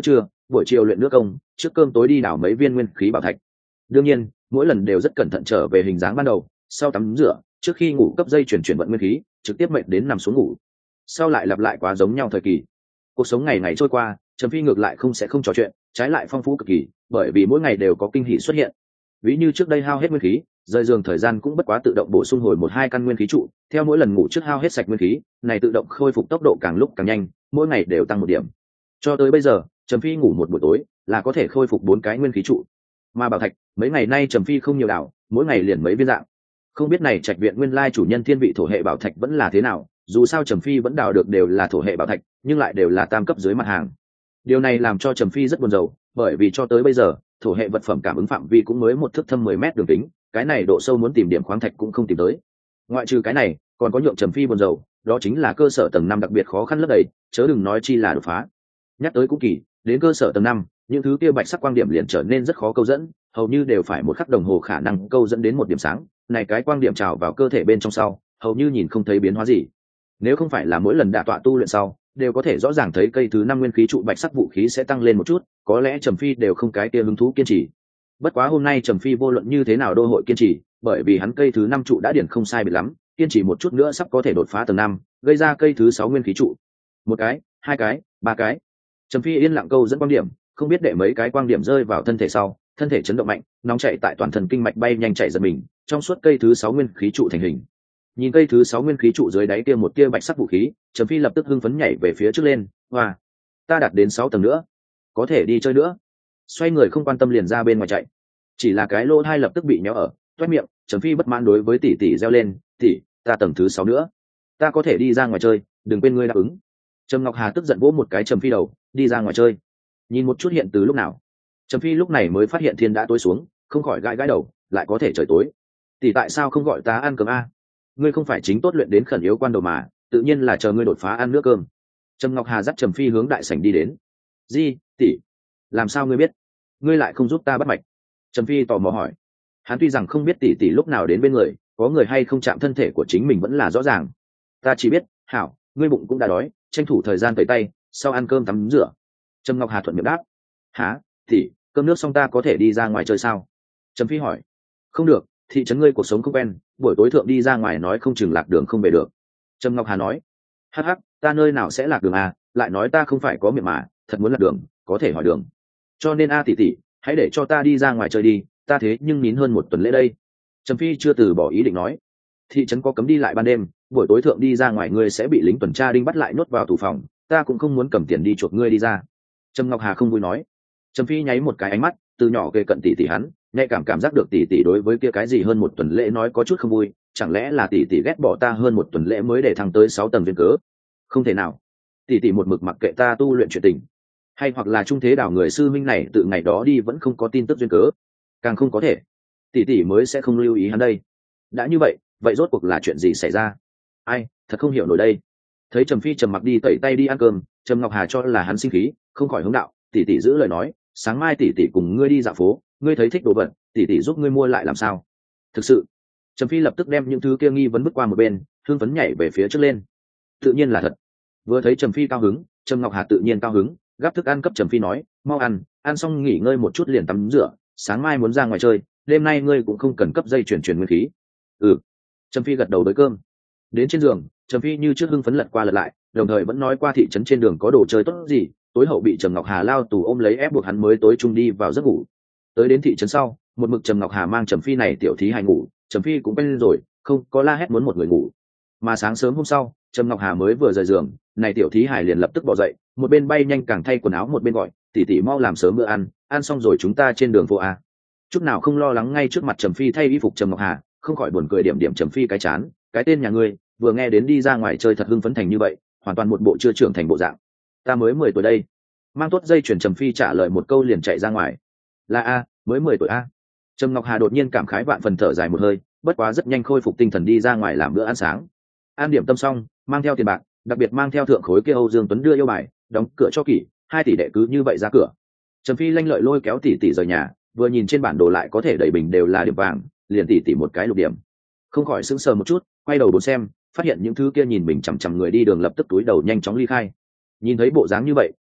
buổi chiều luyện nước công, trước cơm tối đi đảo mấy viên nguyên khí bảo thạch. Đương nhiên mỗi lần đều rất cẩn thận trở về hình dáng ban đầu, sau tắm rửa trước khi ngủ cấp dây chuyển vận nguyên khí, trực tiếp mệt đến nằm xuống ngủ. Sau lại lặp lại quá giống nhau thời kỳ. Cuộc sống ngày ngày trôi qua, Trầm Phi ngược lại không sẽ không trò chuyện, trái lại phong phú cực kỳ, bởi vì mỗi ngày đều có kinh hỉ xuất hiện. Ví như trước đây hao hết nguyên khí, rời giường thời gian cũng bất quá tự động bổ sung hồi 1-2 căn nguyên khí trụ, theo mỗi lần ngủ trước hao hết sạch nguyên khí, này tự động khôi phục tốc độ càng lúc càng nhanh, mỗi ngày đều tăng 1 điểm. Cho tới bây giờ, Trầm Phi ngủ một buổi tối là có thể khôi phục 4 cái nguyên khí trụ. Mà bảo thạch, mấy ngày nay Trầm Phi không nhiều đảo, mỗi ngày liền mấy viên dạng. Không biết này trạch viện nguyên lai chủ nhân thiên vị thổ hệ bảo thạch vẫn là thế nào, dù sao Trầm Phi vẫn đào được đều là thổ hệ bảo thạch, nhưng lại đều là tam cấp dưới mặt hàng. Điều này làm cho Trầm Phi rất buồn rầu, bởi vì cho tới bây giờ, thổ hệ vật phẩm cảm ứng phạm vi cũng mới một thước thâm 10 mét đường kính, cái này độ sâu muốn tìm điểm khoáng thạch cũng không tìm tới. Ngoại trừ cái này, còn có nhượng Trầm Phi buồn rầu, đó chính là cơ sở tầng 5 đặc biệt khó khăn lấp đầy, chớ đừng nói chi là đột phá. Nhắc tới cũng kỳ, đến cơ sở tầng 5, những thứ kia bạch sắc quang điểm liền trở nên rất khó câu dẫn, hầu như đều phải một khắc đồng hồ khả năng câu dẫn đến một điểm sáng, này cái quang điểm trào vào cơ thể bên trong sau, hầu như nhìn không thấy biến hóa gì. Nếu không phải là mỗi lần đả tọa tu luyện sau, đều có thể rõ ràng thấy cây thứ 5 nguyên khí trụ bạch sắc vũ khí sẽ tăng lên một chút, có lẽ Trầm Phi đều không cái kia hứng thú kiên trì. Bất quá hôm nay Trầm Phi vô luận như thế nào đô hội kiên trì, bởi vì hắn cây thứ 5 trụ đã điển không sai biệt lắm, kiên trì một chút nữa sắp có thể đột phá tầng 5, gây ra cây thứ 6 nguyên khí trụ. 1 cái, 2 cái, 3 cái. Trầm Phi yên lặng câu dẫn quang điểm, không biết để mấy cái quang điểm rơi vào thân thể sau, thân thể chấn động mạnh, nóng chảy tại toàn thân kinh mạch bay nhanh chạy giật mình, trong suốt cây thứ 6 nguyên khí trụ thành hình. Nhìn cây thứ 6 nguyên khí trụ dưới đáy kia một tia bạch sắc vũ khí, Trầm Phi lập tức hưng phấn nhảy về phía trước lên, "Wow, ta đạt đến 6 tầng nữa, có thể đi chơi nữa." Xoay người không quan tâm liền ra bên ngoài chạy. Chỉ là cái lỗ hai lập tức bị nhéo ở, toét miệng, Trầm Phi bất mãn đối với tỷ tỷ reo lên, "Tỷ, ta tầng thứ 6 nữa, ta có thể đi ra ngoài chơi, đừng quên ngươi đáp ứng." Trầm Ngọc Hà tức giận vỗ một cái Trầm Phi đầu, "Đi ra ngoài chơi?" Nhìn một chút hiện từ lúc nào. Trầm Phi lúc này mới phát hiện thiên đã tối xuống, không khỏi gãi gãi đầu, lại có thể trời tối. "Tỷ tại sao không gọi ta ăn cơm a? Ngươi không phải chính tốt luyện đến khẩn yếu quan đầu mà, tự nhiên là chờ ngươi đột phá ăn nước cơm." Trầm Ngọc Hà dắt Trầm Phi hướng đại sảnh đi đến. "Di, tỷ, làm sao ngươi biết? Ngươi lại không giúp ta bắt mạch?" Trầm Phi tò mò hỏi. Hắn tuy rằng không biết tỷ tỷ lúc nào đến bên người, có người hay không chạm thân thể của chính mình vẫn là rõ ràng. "Ta chỉ biết, hảo, ngươi bụng cũng đã đói, tranh thủ thời gian tẩy tay, sau ăn cơm tắm rửa." Trầm Ngọc Hà thuận miệng đáp. "Hả, tỷ, cơm nước xong ta có thể đi ra ngoài chơi sao?" Trầm Phi hỏi. "Không được, thị trấn ngươi cuộc sống không quen, buổi tối thượng đi ra ngoài nói không chừng lạc đường không về được." Trầm Ngọc Hà nói. "Hắc hắc, ta nơi nào sẽ lạc đường à, lại nói ta không phải có miệng mà, thật muốn lạc đường có thể hỏi đường. Cho nên tỷ tỷ, hãy để cho ta đi ra ngoài chơi đi, ta thế nhưng nín hơn 1 tuần lễ đây." Trầm Phi chưa từ bỏ ý định nói. "Thị trấn có cấm đi lại ban đêm, buổi tối thượng đi ra ngoài ngươi sẽ bị lính tuần tra đinh bắt lại nhốt vào tù phòng, ta cũng không muốn cầm tiền đi chuộc ngươi đi ra." Trầm Ngọc Hà không vui nói. Trầm Phi nháy một cái ánh mắt, từ nhỏ kề cận tỷ tỷ hắn, nhạy cảm giác được tỷ tỷ đối với kia cái gì hơn 1 tuần lễ nói có chút không vui, chẳng lẽ là tỷ tỷ ghét bỏ ta hơn 1 tuần lễ mới để thăng tới 6 tầng duyên cớ? Không thể nào, tỷ tỷ một mực mặc kệ ta tu luyện chuyện tình, hay hoặc là trung thế đảo người sư minh này từ ngày đó đi vẫn không có tin tức duyên cớ, càng không có thể, tỷ tỷ mới sẽ không lưu ý hắn đây. Đã như vậy, vậy rốt cuộc là chuyện gì xảy ra? Ai, thật không hiểu nổi đây. Thấy Trầm Phi trầm mặc đi tẩy tay đi ăn cơm, Trầm Ngọc Hà cho là hắn sinh khí, không khỏi hướng đạo, tỷ tỷ giữ lời nói, sáng mai tỷ tỷ cùng ngươi đi dạo phố, ngươi thấy thích đồ vật, tỷ tỷ giúp ngươi mua lại làm sao? Thực sự. Trầm Phi lập tức đem những thứ kia nghi vấn bước qua một bên, hưng phấn nhảy về phía trước lên. Tự nhiên là thật. Vừa thấy Trầm Phi cao hứng, Trầm Ngọc Hà tự nhiên cao hứng, gắp thức ăn cấp Trầm Phi nói, mau ăn, ăn xong nghỉ ngơi một chút liền tắm rửa, sáng mai muốn ra ngoài chơi, đêm nay ngươi cũng không cần cấp dây chuyển nguyên khí. Ừ. Trầm Phi gật đầu tới cơm. Đến trên giường, Trầm Phi như trước hưng phấn lật qua lật lại, đồng thời vẫn nói qua thị trấn trên đường có đồ chơi tốt gì, tối hậu bị Trầm Ngọc Hà lao tù ôm lấy ép buộc hắn mới tối trung đi vào giấc ngủ. Tới đến thị trấn sau, một mực Trầm Ngọc Hà mang Trầm Phi này tiểu thí hài ngủ, Trầm Phi cũng quen rồi, không có la hét muốn một người ngủ. Mà sáng sớm hôm sau, Trầm Ngọc Hà mới vừa rời giường, này tiểu thí hài liền lập tức bỏ dậy, một bên bay nhanh càng thay quần áo một bên gọi, tỷ tỷ mau làm sớm bữa ăn xong rồi chúng ta trên đường phố a. Chút nào không lo lắng ngay trước mặt Trầm Phi thay y phục Trầm Ngọc Hà, không khỏi buồn cười điểm điểm Trầm Phi cái chán, cái tên nhà ngươi, vừa nghe đến đi ra ngoài chơi thật hưng phấn thành như vậy, hoàn toàn một bộ chưa trưởng thành bộ dạng. Ta mới 10 tuổi đây. Mang tốt dây chuyền Trầm Phi trả lời một câu liền chạy ra ngoài. Là a, mới 10 tuổi a. Trầm Ngọc Hà đột nhiên cảm khái vạn phần thở dài một hơi, bất quá rất nhanh khôi phục tinh thần đi ra ngoài làm bữa ăn sáng. An điểm tâm xong, mang theo tiền bạc, đặc biệt mang theo thượng khối kia Âu Dương Tuấn đưa yêu bài, đóng cửa cho kỹ, 2 tỷ đệ cứ như vậy ra cửa. Trầm Phi lanh lợi lôi kéo tỷ tỷ rời nhà, vừa nhìn trên bản đồ lại có thể đầy bình đều là điểm vàng, liền tỷ tỷ một cái lục điểm. Không khỏi sững sờ một chút, quay đầu bốn xem, phát hiện những thứ kia nhìn mình chằm chằm người đi đường lập tức túi đầu nhanh chóng ly khai. Nhìn thấy bộ dáng như vậy,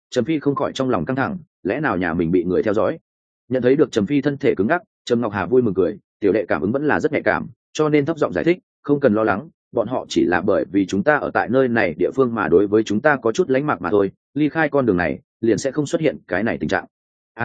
Trầm Phi không khỏi trong lòng căng thẳng, lẽ nào nhà mình bị người theo dõi? Nhận thấy được Trầm Phi thân thể cứng ngắc, Trầm Ngọc Hà vui mừng cười, tiểu đệ cảm ứng vẫn là rất nhạy cảm, cho nên thấp giọng giải thích, không cần lo lắng, bọn họ chỉ là bởi vì chúng ta ở tại nơi này địa phương mà đối với chúng ta có chút lánh mạc mà thôi, ly khai con đường này liền sẽ không xuất hiện cái này tình trạng.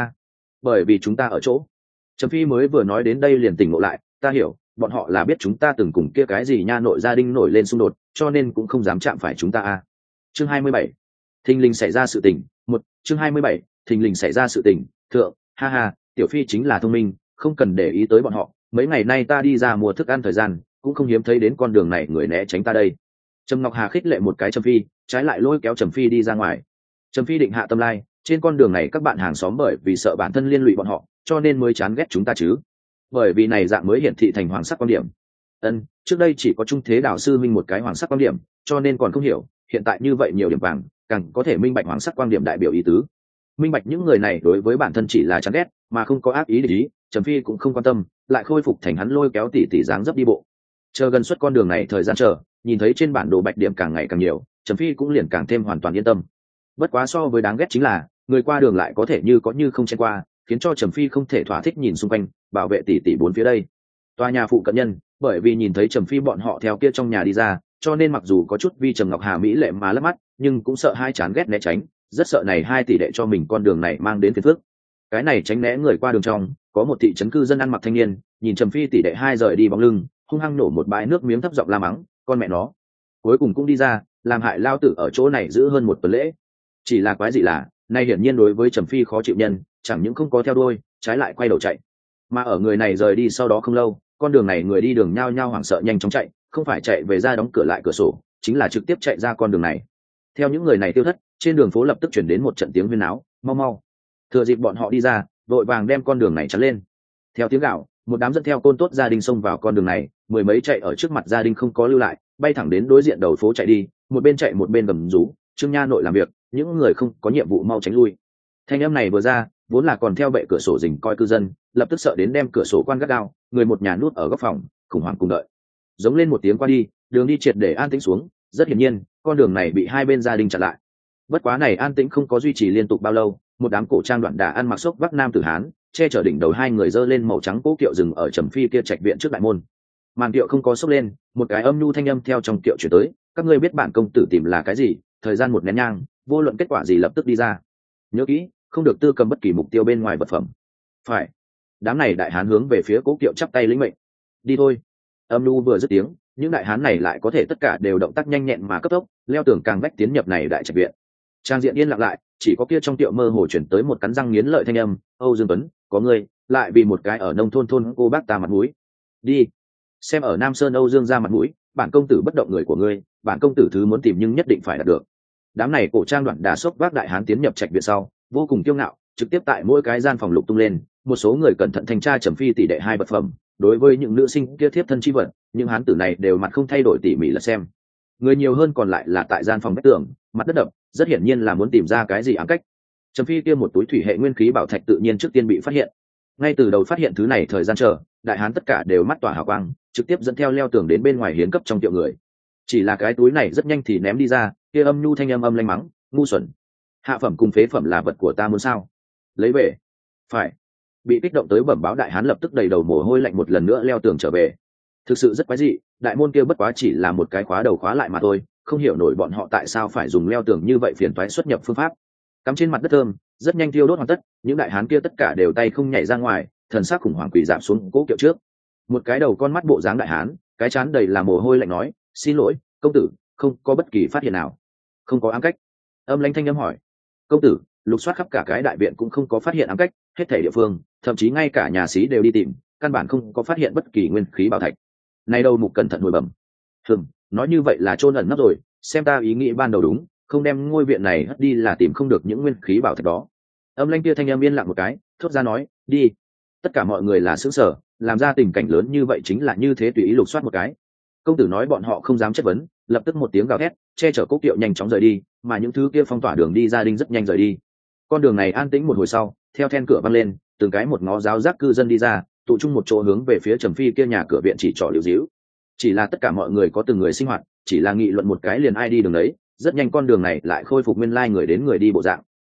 Bởi vì chúng ta ở chỗ. Trầm Phi mới vừa nói đến đây liền tỉnh ngộ lại, ta hiểu, bọn họ là biết chúng ta từng cùng kia cái gì nha nội gia đình nổi lên xung đột, cho nên cũng không dám chạm phải chúng ta. Chương 27. Thình lình xảy ra sự tình. Chương 27. Thình lình xảy ra sự tình. Thượng, ha ha, tiểu Phi chính là thông minh, không cần để ý tới bọn họ, mấy ngày nay ta đi ra mua thức ăn thời gian, cũng không hiếm thấy đến con đường này người né tránh ta đây. Trầm Ngọc Hà khích lệ một cái Trầm Phi, trái lại lôi kéo Trầm Phi đi ra ngoài. Trầm Phi định hạ tâm lai, trên con đường này các bạn hàng xóm bởi vì sợ bản thân liên lụy bọn họ, cho nên mới chán ghét chúng ta chứ. Bởi vì này dạng mới hiển thị thành hoàng sắc quan điểm. Trước đây chỉ có Trung Thế Đạo sư minh một cái hoàng sắc quan điểm, cho nên còn không hiểu, hiện tại như vậy nhiều điểm vàng, càng có thể minh bạch hoàng sắc quan điểm đại biểu ý tứ. Minh bạch những người này đối với bản thân chỉ là chán ghét, mà không có ác ý để ý, Trầm Phi cũng không quan tâm, lại khôi phục thành hắn lôi kéo tỷ dáng dấp đi bộ. Chờ gần suốt con đường này thời gian chờ, nhìn thấy trên bản đồ bạch điểm càng ngày càng nhiều, Trầm Phi cũng liền càng thêm hoàn toàn yên tâm. Bất quá so với đáng ghét chính là, người qua đường lại có thể như có như không chen qua, khiến cho Trầm Phi không thể thỏa thích nhìn xung quanh, bảo vệ tỷ bốn phía đây. Tòa nhà phụ cận nhân, bởi vì nhìn thấy Trầm Phi bọn họ theo kia trong nhà đi ra, cho nên mặc dù có chút vi Trầm Ngọc Hà mỹ lệ mà lấp mắt, nhưng cũng sợ hai chán ghét né tránh, rất sợ này hai tỷ đệ cho mình con đường này mang đến phiền phức. Cái này tránh né người qua đường trong, có một thị trấn cư dân ăn mặc thanh niên, nhìn Trầm Phi tỷ đệ hai rời đi bóng lưng, hung hăng nổ một bãi nước miếng thấp giọng la mắng, con mẹ nó. Cuối cùng cũng đi ra, làm hại lao tử ở chỗ này giữ hơn một tuần lễ. Chỉ là quái dị là, nay hiển nhiên đối với Trầm Phi khó chịu nhân, chẳng những không có theo đuôi, trái lại quay đầu chạy. Mà ở người này rời đi sau đó không lâu, con đường này người đi đường nhao nhao hoảng sợ nhanh chóng chạy, không phải chạy về ra đóng cửa lại cửa sổ, chính là trực tiếp chạy ra con đường này. Theo những người này tiêu thất, trên đường phố lập tức chuyển đến một trận tiếng huyên náo, mau mau. Thừa dịp bọn họ đi ra, vội vàng đem con đường này chắn lên. Theo tiếng gào, một đám dẫn theo côn tốt gia đình xông vào con đường này, mười mấy chạy ở trước mặt gia đình không có lưu lại, bay thẳng đến đối diện đầu phố chạy đi, một bên chạy một bên gầm rú, Trương Nha nội làm việc, những người không có nhiệm vụ mau tránh lui. Thanh âm này vừa ra, vốn là còn theo bệ cửa sổ rình coi cư dân, lập tức sợ đến đem cửa sổ quan gắt gao, người một nhà nuốt ở góc phòng, khủng hoảng cùng đợi. Giống lên một tiếng qua đi, đường đi triệt để an tĩnh xuống, rất hiển nhiên, con đường này bị hai bên gia đình chặn lại. Bất quá này an tĩnh không có duy trì liên tục bao lâu, một đám cổ trang đoạn đà ăn mặc xốc vác nam tử hán, che chở đỉnh đầu hai người dơ lên màu trắng cố kiệu dừng ở Trầm Phi kia trạch viện trước đại môn. Màn kiệu không có sốc lên, một cái âm nhu thanh âm theo trong kiệu chuyển tới, các ngươi biết bản công tử tìm là cái gì, thời gian một nén nhang, vô luận kết quả gì lập tức đi ra. Nhớ kỹ, không được tư cầm bất kỳ mục tiêu bên ngoài vật phẩm. Phải. Đám này đại hán hướng về phía cố kiệu chắp tay lĩnh mệnh. Đi thôi. Âm nhu vừa dứt tiếng, những đại hán này lại có thể tất cả đều động tác nhanh nhẹn mà cấp tốc, leo tường càng vách tiến nhập này đại trạch viện. Trang diện yên lặng lại, chỉ có kia trong tiệu mơ hồ chuyển tới một cắn răng nghiến lợi thanh âm, Âu Dương Tuấn, có ngươi, lại vì một cái ở nông thôn cô bác ta mặt mũi. Đi. Xem ở Nam Sơn Âu Dương ra mặt mũi, bản công tử bất động người của ngươi, bản công tử thứ muốn tìm nhưng nhất định phải đạt được. Đám này cổ trang đoạn đà sốc vác đại hán tiến nhập trạch viện sau, vô cùng kiêu ngạo, trực tiếp tại mỗi cái gian phòng lục tung lên, một số người cẩn thận thanh tra Trầm Phi tỷ đệ hai vật phẩm, đối với những nữ sinh kia thiếp thân chi vật, những hán tử này đều mặt không thay đổi tỉ mỉ là xem. Người nhiều hơn còn lại là tại gian phòng bách tường, mặt đất đập, rất hiển nhiên là muốn tìm ra cái gì ám cách. Trầm Phi kia một túi thủy hệ nguyên khí bảo thạch tự nhiên trước tiên bị phát hiện. Ngay từ đầu phát hiện thứ này thời gian chờ, đại hán tất cả đều mắt tỏa hào quang, trực tiếp dẫn theo leo tường đến bên ngoài hiến cấp trong tiệu người. Chỉ là cái túi này rất nhanh thì ném đi ra, kia âm nhu thanh âm lanh mắng, ngu xuẩn. Hạ phẩm cùng phế phẩm là vật của ta muốn sao? Lấy về. Phải. Bị kích động tới bẩm báo đại hán lập tức đầy đầu mồ hôi lạnh một lần nữa leo tường trở về. Thực sự rất quái dị, đại môn kia bất quá chỉ là một cái khóa đầu khóa lại mà thôi, không hiểu nổi bọn họ tại sao phải dùng leo tường như vậy phiền toái xuất nhập phương pháp. Cắm trên mặt đất thơm, rất nhanh thiêu đốt hoàn tất, những đại hán kia tất cả đều tay không nhảy ra ngoài, thần sắc khủng hoảng quỳ rạp xuống cố kiệu trước. Một cái đầu con mắt bộ dáng đại hán, cái trán đầy là mồ hôi lạnh nói, xin lỗi, công tử, không có bất kỳ phát hiện nào. Không có ám cách. Âm lãnh thanh âm hỏi, công tử, lục soát khắp cả cái đại viện cũng không có phát hiện ám cách, hết thảy địa phương, thậm chí ngay cả nhà xí đều đi tìm, căn bản không có phát hiện bất kỳ nguyên khí bảo thạch. Này đâu mục cẩn thận hồi bẩm. Nói như vậy là chôn ẩn nấp rồi, xem ta ý nghĩ ban đầu đúng, không đem ngôi viện này hất đi là tìm không được những nguyên khí bảo thạch đó. Âm lãnh kia thanh âm yên lặng một cái, thốt ra nói, đi. Tất cả mọi người là sững sờ, làm ra tình cảnh lớn như vậy chính là như thế tùy ý lục soát một cái. Công tử nói bọn họ không dám chất vấn, lập tức một tiếng gào thét, che chở cốc kiệu nhanh chóng rời đi, mà những thứ kia phong tỏa đường đi gia đình rất nhanh rời đi. Con đường này an tĩnh một hồi sau, theo then cửa văng lên, từng cái một ngó giáo giác cư dân đi ra, tụ chung một chỗ hướng về phía Trầm Phi kia nhà cửa viện chỉ trỏ liễu díu. Chỉ là tất cả mọi người có từng người sinh hoạt, chỉ là nghị luận một cái liền ai đi đường đấy, rất nhanh con đường này lại khôi phục nguyên lai người đến người đi bộ dạng.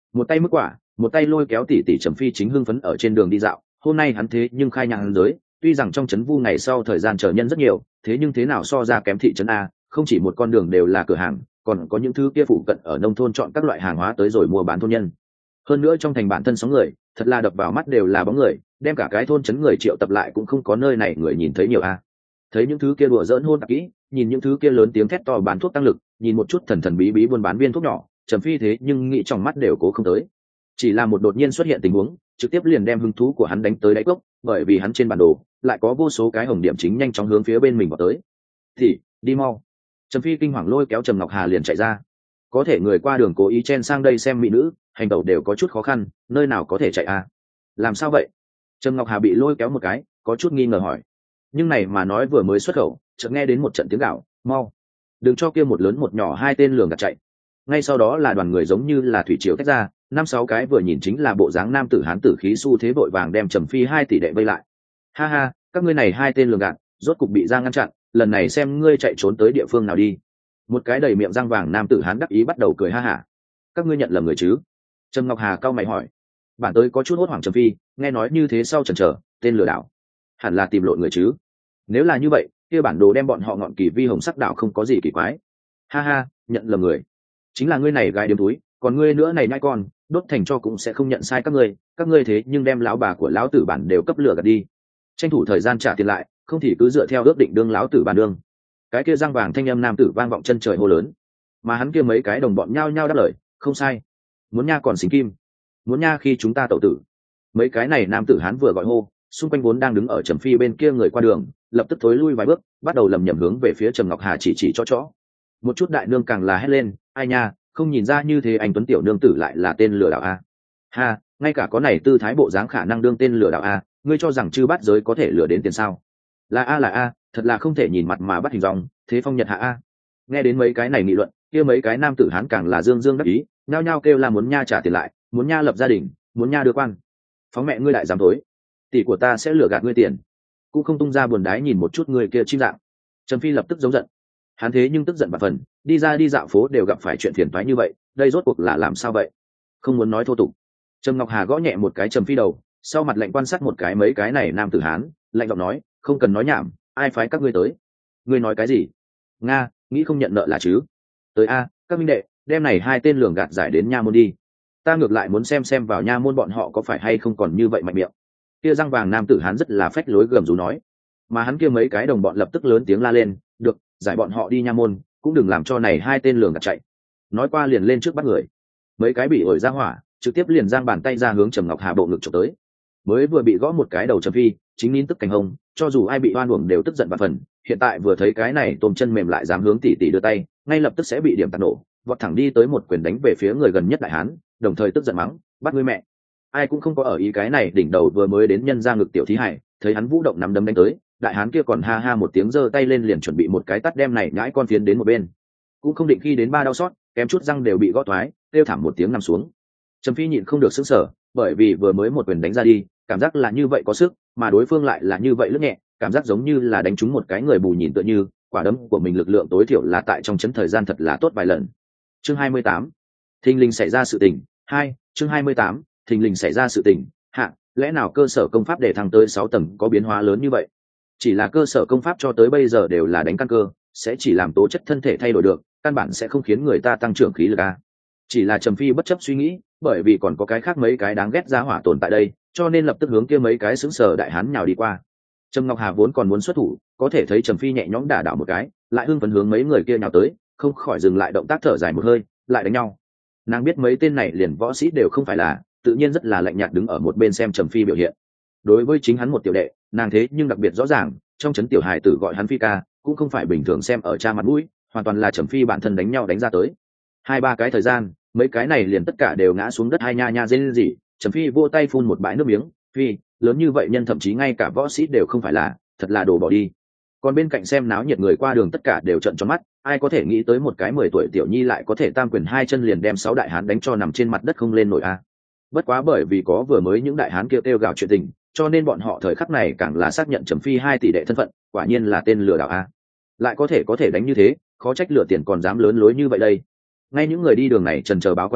Một tay mức quả, một tay lôi kéo tỷ tỷ Trầm Phi chính hưng phấn ở trên đường đi dạo. Hôm nay hắn thế nhưng khai nhang giới, tuy rằng trong trấn Vu ngày sau thời gian chờ nhân rất nhiều, thế nhưng thế nào so ra kém thị trấn a, không chỉ một con đường đều là cửa hàng, còn có những thứ kia phụ cận ở nông thôn chọn các loại hàng hóa tới rồi mua bán thôn nhân. Hơn nữa trong thành bản thân sóng người, thật là đập vào mắt đều là bóng người, đem cả cái thôn trấn người triệu tập lại cũng không có nơi này người nhìn thấy nhiều a. Thấy những thứ kia đùa giỡn hôn kỹ, nhìn những thứ kia lớn tiếng thét to bán thuốc tăng lực, nhìn một chút thần thần bí bí buôn bán viên thuốc nhỏ, Trầm Phi thế nhưng nghĩ trong mắt đều cố không tới. Chỉ là một đột nhiên xuất hiện tình huống, trực tiếp liền đem hứng thú của hắn đánh tới đáy cốc, bởi vì hắn trên bản đồ lại có vô số cái hồng điểm chính nhanh chóng hướng phía bên mình vào tới. Thì đi mau! Trầm Phi kinh hoàng lôi kéo Trầm Ngọc Hà liền chạy ra. Có thể người qua đường cố ý chen sang đây xem mỹ nữ, hành tẩu đều có chút khó khăn, nơi nào có thể chạy à? Làm sao vậy? Trầm Ngọc Hà bị lôi kéo một cái, có chút nghi ngờ hỏi. Nhưng này mà nói vừa mới xuất khẩu, chợt nghe đến một trận tiếng gào, mau! Đừng cho kia một lớn một nhỏ hai tên lường gạt chạy. Ngay sau đó là đoàn người giống như là thủy triều tách ra, 5-6 cái vừa nhìn chính là bộ dáng nam tử hán tử khí xu thế vội vàng đem Trầm Phi 2 tỷ đệ vây lại. Ha ha, các ngươi này hai tên lường gạt, rốt cục bị ra ngăn chặn, lần này xem ngươi chạy trốn tới địa phương nào đi. Một cái đầy miệng răng vàng nam tử hán đắc ý bắt đầu cười ha hả. Các ngươi nhận lầm người chứ? Trầm Ngọc Hà cau mày hỏi. Bản tới có chút hốt hoảng Trầm Phi, nghe nói như thế sau chần chờ, tên lừa đảo, hẳn là tìm lộn người chứ? Nếu là như vậy, kia bản đồ đem bọn họ ngọn kỳ vi hồng sắc đảo không có gì kỳ quái. Ha ha, nhận lầm người, chính là ngươi này gái điếm túi, còn ngươi nữa này nhai con, đốt thành cho cũng sẽ không nhận sai các ngươi thế nhưng đem lão bà của lão tử bản đều cấp lừa gạt đi, tranh thủ thời gian trả tiền lại, không thì cứ dựa theo ước định đương lão tử bản đương. Cái kia răng vàng thanh âm nam tử vang vọng chân trời hô lớn, mà hắn kia mấy cái đồng bọn nhao nhao đáp lời, không sai, muốn nha còn xính kim, muốn nha khi chúng ta tẩu tử. Mấy cái này nam tử hắn vừa gọi hô, xung quanh vốn đang đứng ở Trầm Phi bên kia người qua đường lập tức thối lui vài bước, bắt đầu lầm nhầm hướng về phía Trầm Ngọc Hà chỉ cho chó. Một chút đại nương càng là hét lên, ai nha, không nhìn ra như thế anh tuấn tiểu nương tử lại là tên lừa đảo a. Ha, ngay cả có này tư thái bộ dáng khả năng đương tên lừa đảo a, ngươi cho rằng chư bát giới có thể lừa đến tiền sao? Là a, thật là không thể nhìn mặt mà bắt hình dòng, thế phong nhật hạ a. Nghe đến mấy cái này nghị luận, kia mấy cái nam tử hán càng là dương dương đắc ý, nhao nhao kêu là muốn nha trả tiền lại, muốn nha lập gia đình, muốn nha đưa quan. Phóng mẹ ngươi lại dám thối, tỷ của ta sẽ lừa gạt ngươi tiền, cũng không tung ra buồn đái nhìn một chút người kia chim dạng. Trầm Phi lập tức giống giận, hắn thế nhưng tức giận bạt phần, đi ra đi dạo phố đều gặp phải chuyện phiền toái như vậy, đây rốt cuộc là làm sao vậy? Không muốn nói thô tục. Trầm Ngọc Hà gõ nhẹ một cái Trầm Phi đầu, sau mặt lạnh quan sát một cái mấy cái này nam tử hán, lạnh giọng nói, không cần nói nhảm, ai phái các ngươi tới? Ngươi nói cái gì? Nga, nghĩ không nhận nợ là chứ? Tới a, các minh đệ, đem này hai tên lường gạt giải đến nha môn đi. Ta ngược lại muốn xem vào nha môn bọn họ có phải hay không còn như vậy mạnh miệng. Kia răng vàng nam tử hán rất là phách lối gầm rú nói, mà hắn kia mấy cái đồng bọn lập tức lớn tiếng la lên, được, giải bọn họ đi nha môn, cũng đừng làm cho này hai tên lường gạt chạy. Nói qua liền lên trước bắt người. Mấy cái bị ổi ra hỏa, trực tiếp liền giang bàn tay ra hướng Trầm Ngọc Hà bộ ngực chụp tới. Mới vừa bị gõ một cái đầu Trầm Phi, chính nín tức cành hông, cho dù ai bị oan uổng đều tức giận bạt phần, hiện tại vừa thấy cái này tôm chân mềm lại dám hướng tỷ tỷ đưa tay, ngay lập tức sẽ bị điểm tạt nổ, vọt thẳng đi tới một quyền đánh về phía người gần nhất đại hán, đồng thời tức giận mắng, bắt ngươi mẹ. Ai cũng không có ở ý cái này, đỉnh đầu vừa mới đến nhân ra ngực tiểu thí hải, thấy hắn vũ động nắm đấm đánh tới, đại hán kia còn ha ha một tiếng giơ tay lên liền chuẩn bị một cái tát đem này nhãi con phiến đến một bên, cũng không định khi đến ba đau xót, kém chút răng đều bị gõ toái, kêu thảm một tiếng nằm xuống. Trầm Phi nhịn không được sững sờ, bởi vì vừa mới một quyền đánh ra đi, cảm giác là như vậy có sức, mà đối phương lại là như vậy lướt nhẹ, cảm giác giống như là đánh trúng một cái người bù nhìn tựa như, quả đấm của mình lực lượng tối thiểu là tại trong chấn thời gian thật là tốt vài lần. Chương 28. Thình lình xảy ra sự tình. 2. Chương 28. Thình lình xảy ra sự tình. Hạ, lẽ nào cơ sở công pháp để thăng tới 6 tầng có biến hóa lớn như vậy? Chỉ là cơ sở công pháp cho tới bây giờ đều là đánh căn cơ, sẽ chỉ làm tố chất thân thể thay đổi được, căn bản sẽ không khiến người ta tăng trưởng khí lực a. Chỉ là Trầm Phi bất chấp suy nghĩ, bởi vì còn có cái khác mấy cái đáng ghét ra hỏa tồn tại đây, cho nên lập tức hướng kia mấy cái xứng sở đại hán nhào đi qua. Trầm Ngọc Hà vốn còn muốn xuất thủ, có thể thấy Trầm Phi nhẹ nhõm đả đảo một cái, lại hưng phấn hướng mấy người kia nhào tới, không khỏi dừng lại động tác thở dài một hơi, lại đánh nhau. Nàng biết mấy tên này liền võ sĩ đều không phải là, tự nhiên rất là lạnh nhạt đứng ở một bên xem Trầm Phi biểu hiện. Đối với chính hắn một tiểu đệ, nàng thế nhưng đặc biệt rõ ràng, trong trấn tiểu hài tử gọi hắn Phi ca, cũng không phải bình thường xem ở cha mặt mũi, hoàn toàn là Trầm Phi bản thân đánh nhau đánh ra tới. 2-3 cái thời gian, mấy cái này liền tất cả đều ngã xuống đất hai nha nha rên rỉ. Trầm Phi vô tay phun một bãi nước miếng, Phi, lớn như vậy nhân thậm chí ngay cả võ sĩ đều không phải là, thật là đồ bỏ đi. Còn bên cạnh xem náo nhiệt người qua đường tất cả đều trợn tròn mắt, ai có thể nghĩ tới một cái 10 tuổi tiểu nhi lại có thể tam quyền hai chân liền đem 6 đại hán đánh cho nằm trên mặt đất không lên nổi a. Bất quá bởi vì có vừa mới những đại hán kia kêu gào chuyện tình, cho nên bọn họ thời khắc này càng là xác nhận Trầm Phi 2 tỷ đệ thân phận, quả nhiên là tên lừa đảo a. Lại có thể đánh như thế, khó trách lừa tiền còn dám lớn lối như vậy đây. Ngay những người đi đường này trần chờ báo con đây,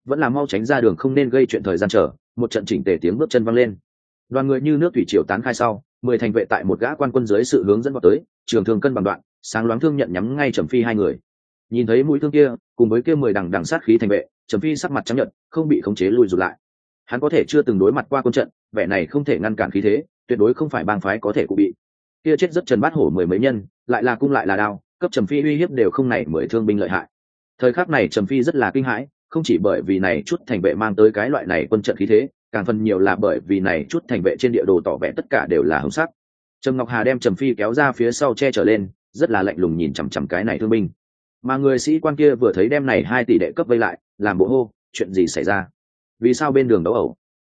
vẫn là mau tránh ra đường, không nên gây chuyện thời gian chờ. Một trận chỉnh tề tiếng bước chân văng lên, đoàn người như nước thủy triều tán khai sau, 10 thành vệ tại một gã quan quân dưới sự hướng dẫn vào tới, trường thương cân bằng đoạn, sáng loáng thương nhận nhắm ngay Trầm Phi hai người. Nhìn thấy mũi thương kia, cùng với kia 10 đằng sát khí thành vệ, Trầm Phi sắc mặt trắng nhợt, không bị khống chế lùi rụt lại. Hắn có thể chưa từng đối mặt qua quân trận, vẻ này không thể ngăn cản khí thế, tuyệt đối không phải bang phái có thể cụ bị. Kia chết rất Trần Bát Hổ mười mấy nhân, lại là cung lại là đao, cấp Trầm Phi uy hiếp đều không này 10 thương binh lợi hại. Thời khắc này Trầm Phi rất là kinh hãi, không chỉ bởi vì này chút thành vệ mang tới cái loại này quân trận khí thế, càng phần nhiều là bởi vì này chút thành vệ trên địa đồ tỏ vẻ tất cả đều là hồng sắc. Trầm Ngọc Hà đem Trầm Phi kéo ra phía sau che trở lên, rất là lạnh lùng nhìn chằm chằm cái này thương binh. Mà người sĩ quan kia vừa thấy đem này 2 tỷ đệ cấp vây lại, làm bộ hô, chuyện gì xảy ra? Vì sao bên đường đấu ẩu?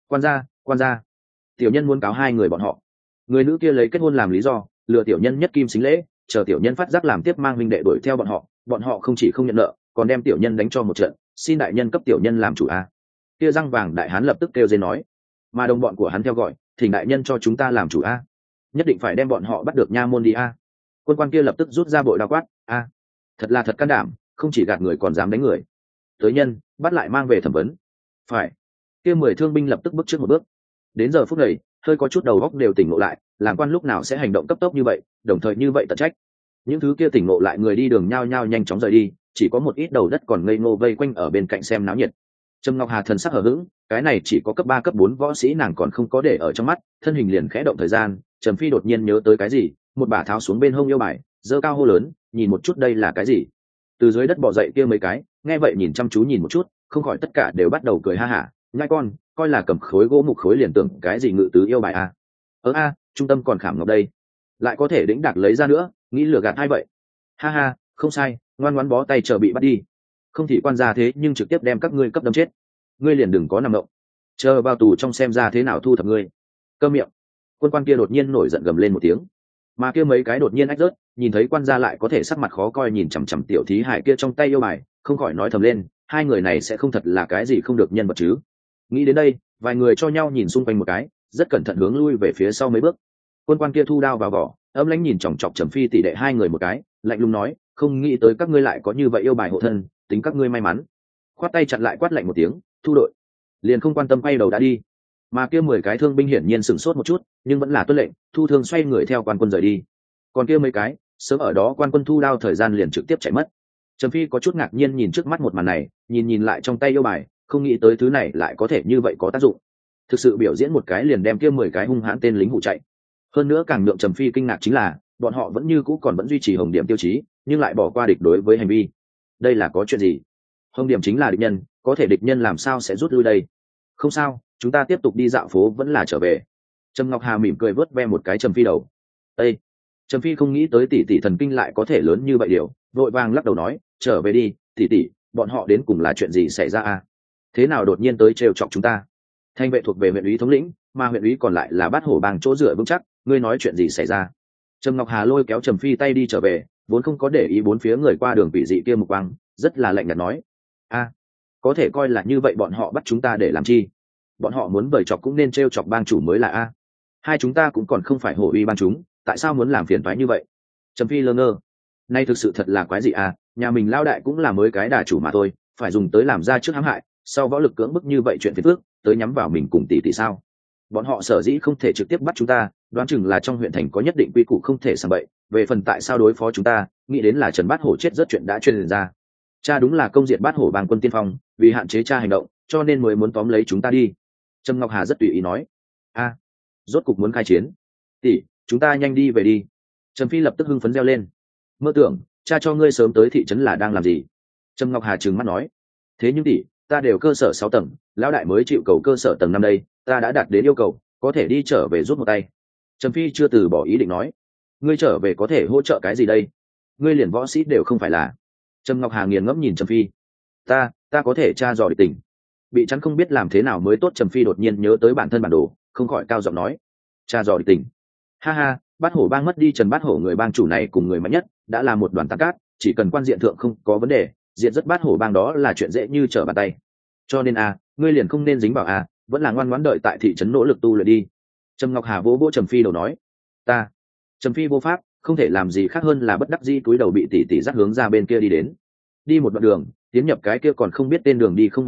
Quan gia, tiểu nhân muốn cáo hai người bọn họ. Người nữ kia lấy kết hôn làm lý do, lừa tiểu nhân nhất kim xính lễ, chờ tiểu nhân phát giác làm tiếp mang huynh đệ đuổi theo bọn họ không chỉ không nhận nợ, còn đem tiểu nhân đánh cho một trận, xin đại nhân cấp tiểu nhân làm chủ a. Kia răng vàng đại hán lập tức kêu dên nói, mà đồng bọn của hắn theo gọi, thỉnh đại nhân cho chúng ta làm chủ a, nhất định phải đem bọn họ bắt được nha môn đi a. Quân quan kia lập tức rút ra bội đao quát, a, thật là thật can đảm, không chỉ gạt người còn dám đánh người. Tới nhân, bắt lại mang về thẩm vấn. Phải. Kia 10 thương binh lập tức bước trước một bước. Đến giờ phút này, hơi có chút đầu óc đều tỉnh ngộ lại, làm quan lúc nào sẽ hành động cấp tốc như vậy, đồng thời như vậy tận trách. Những thứ kia tỉnh ngộ lại người đi đường nhao nhao nhanh chóng rời đi, chỉ có một ít đầu đất còn ngây ngô vây quanh ở bên cạnh xem náo nhiệt. Trầm Ngọc Hà thần sắc hờ hững, cái này chỉ có cấp 3 cấp 4 võ sĩ nàng còn không có để ở trong mắt, thân hình liền khẽ động thời gian, Trầm Phi đột nhiên nhớ tới cái gì, một bả tháo xuống bên hông yêu bài, giơ cao hô lớn, nhìn một chút đây là cái gì. Từ dưới đất bò dậy kia mấy cái, nghe vậy nhìn chăm chú nhìn một chút, không khỏi tất cả đều bắt đầu cười ha hả, nhai con, coi là cầm khối gỗ mục khối liền tưởng cái gì ngự tứ yêu bài a. Trung tâm còn khảm ngọc đây, lại có thể đĩnh đạc lấy ra nữa, nghĩ lừa gạt ai vậy? Ha ha, không sai, ngoan ngoãn bó tay chờ bị bắt đi. Không thì quan gia thế nhưng trực tiếp đem các ngươi cấp đâm chết. Ngươi liền đừng có nằm động, chờ vào tù trong xem ra thế nào thu thập ngươi. Câm miệng. Quân quan kia đột nhiên nổi giận gầm lên một tiếng, mà kia mấy cái đột nhiên ách rớt, nhìn thấy quan gia lại có thể sắc mặt khó coi nhìn chằm chằm tiểu thí hải kia trong tay yêu bài, không khỏi nói thầm lên, hai người này sẽ không thật là cái gì không được nhân vật chứ. Nghĩ đến đây, vài người cho nhau nhìn xung quanh một cái, rất cẩn thận hướng lui về phía sau mấy bước. Quân quan kia thu đao vào vỏ, âm lãnh nhìn chòng chọc Trầm Phi tỷ đệ hai người một cái, lạnh lùng nói, không nghĩ tới các ngươi lại có như vậy yêu bài hộ thân, tính các ngươi may mắn. Khoát tay chặn lại quát lạnh một tiếng, thu đội. Liền không quan tâm quay đầu đã đi. Mà kia 10 cái thương binh hiển nhiên sửng sốt một chút, nhưng vẫn là tuân lệnh, thu thương xoay người theo quan quân rời đi. Còn kia mấy cái, sớm ở đó quan quân thu đao thời gian liền trực tiếp chạy mất. Trầm Phi có chút ngạc nhiên nhìn trước mắt một màn này, nhìn lại trong tay yêu bài, không nghĩ tới thứ này lại có thể như vậy có tác dụng. Thực sự biểu diễn một cái liền đem kia 10 cái hung hãn tên lính hụ chạy. Hơn nữa càng nhượng Trầm Phi kinh ngạc chính là, bọn họ vẫn như cũ còn vẫn duy trì hồng điểm tiêu chí, nhưng lại bỏ qua địch đối với hành vi. Đây là có chuyện gì? Hồng điểm chính là địch nhân, có thể địch nhân làm sao sẽ rút lui đây? Không sao, chúng ta tiếp tục đi dạo phố vẫn là trở về. Trầm Ngọc Hà mỉm cười vớt ve một cái Trầm Phi đầu. Ê! Trầm Phi không nghĩ tới tỷ tỷ thần kinh lại có thể lớn như vậy điều, vội vàng lắc đầu nói, trở về đi, tỷ tỷ, bọn họ đến cùng là chuyện gì xảy ra à? Thế nào đột nhiên tới trêu chọc chúng ta? Thanh vệ thuộc về huyện ủy thống lĩnh, mà huyện ủy còn lại là Bát Hổ bang chỗ dựa vững chắc, ngươi nói chuyện gì xảy ra? Trầm Ngọc Hà lôi kéo Trầm Phi tay đi trở về, vốn không có để ý bốn phía người qua đường quỷ dị kia mục quang, rất là lạnh nhạt nói, có thể coi là như vậy bọn họ bắt chúng ta để làm chi? Bọn họ muốn bời chọc cũng nên trêu chọc bang chủ mới là a. Hai chúng ta cũng còn không phải hổ uy ban chúng, tại sao muốn làm phiền toái như vậy? Trầm Phi lơ ngơ, nay thực sự thật là quái gì à, nhà mình lao đại cũng là mới cái đà chủ mà thôi, phải dùng tới làm ra trước hãm hại, sau võ lực cưỡng bức như vậy chuyện phiền phức, tới nhắm vào mình cùng tỷ tỷ sao? Bọn họ sở dĩ không thể trực tiếp bắt chúng ta, đoán chừng là trong huyện thành có nhất định quy củ không thể sảng bậy, về phần tại sao đối phó chúng ta, nghĩ đến là Trần Bát Hổ chết rất chuyện đã truyền ra. Cha đúng là công diện Bát Hổ bang quân tiên phong, vì hạn chế cha hành động, cho nên mới muốn tóm lấy chúng ta đi. Trầm Ngọc Hà rất tùy ý nói, rốt cục muốn khai chiến. Tỷ, chúng ta nhanh đi về đi. Trầm Phi lập tức hưng phấn reo lên, mơ tưởng cha cho ngươi sớm tới thị trấn là đang làm gì? Trầm Ngọc Hà trừng mắt nói, thế nhưng tỷ, ta đều cơ sở 6 tầng, lão đại mới chịu cầu cơ sở tầng 5 đây, ta đã đạt đến yêu cầu, có thể đi trở về rút một tay. Trầm Phi chưa từ bỏ ý định nói, ngươi trở về có thể hỗ trợ cái gì đây? Ngươi liền võ sĩ đều không phải là. Trầm Ngọc Hà nghiền ngẫm nhìn Trầm Phi, ta có thể tra dò địch tình. Bị chắn không biết làm thế nào mới tốt. Trầm Phi đột nhiên nhớ tới bản thân bản đồ, không khỏi cao giọng nói, tra dò địch tình? Ha ha, Bát Hổ bang mất đi Trần Bát Hổ người bang chủ này cùng người mạnh nhất, đã là một đoàn tán cát, chỉ cần quan diện thượng không có vấn đề, diện rất Bát Hổ bang đó là chuyện dễ như trở bàn tay. Cho nên ngươi liền không nên dính vào vẫn là ngoan ngoãn đợi tại thị trấn nỗ lực tu luyện đi. Trầm Ngọc Hà vỗ vỗ Trầm Phi đầu nói, Trầm Phi vô pháp, không thể làm gì khác hơn là bất đắc dĩ túi đầu bị tỷ tỷ dắt hướng ra bên kia đi đến. Đi một đoạn đường, tiến nhập cái kia còn không biết tên đường đi không bao lâu,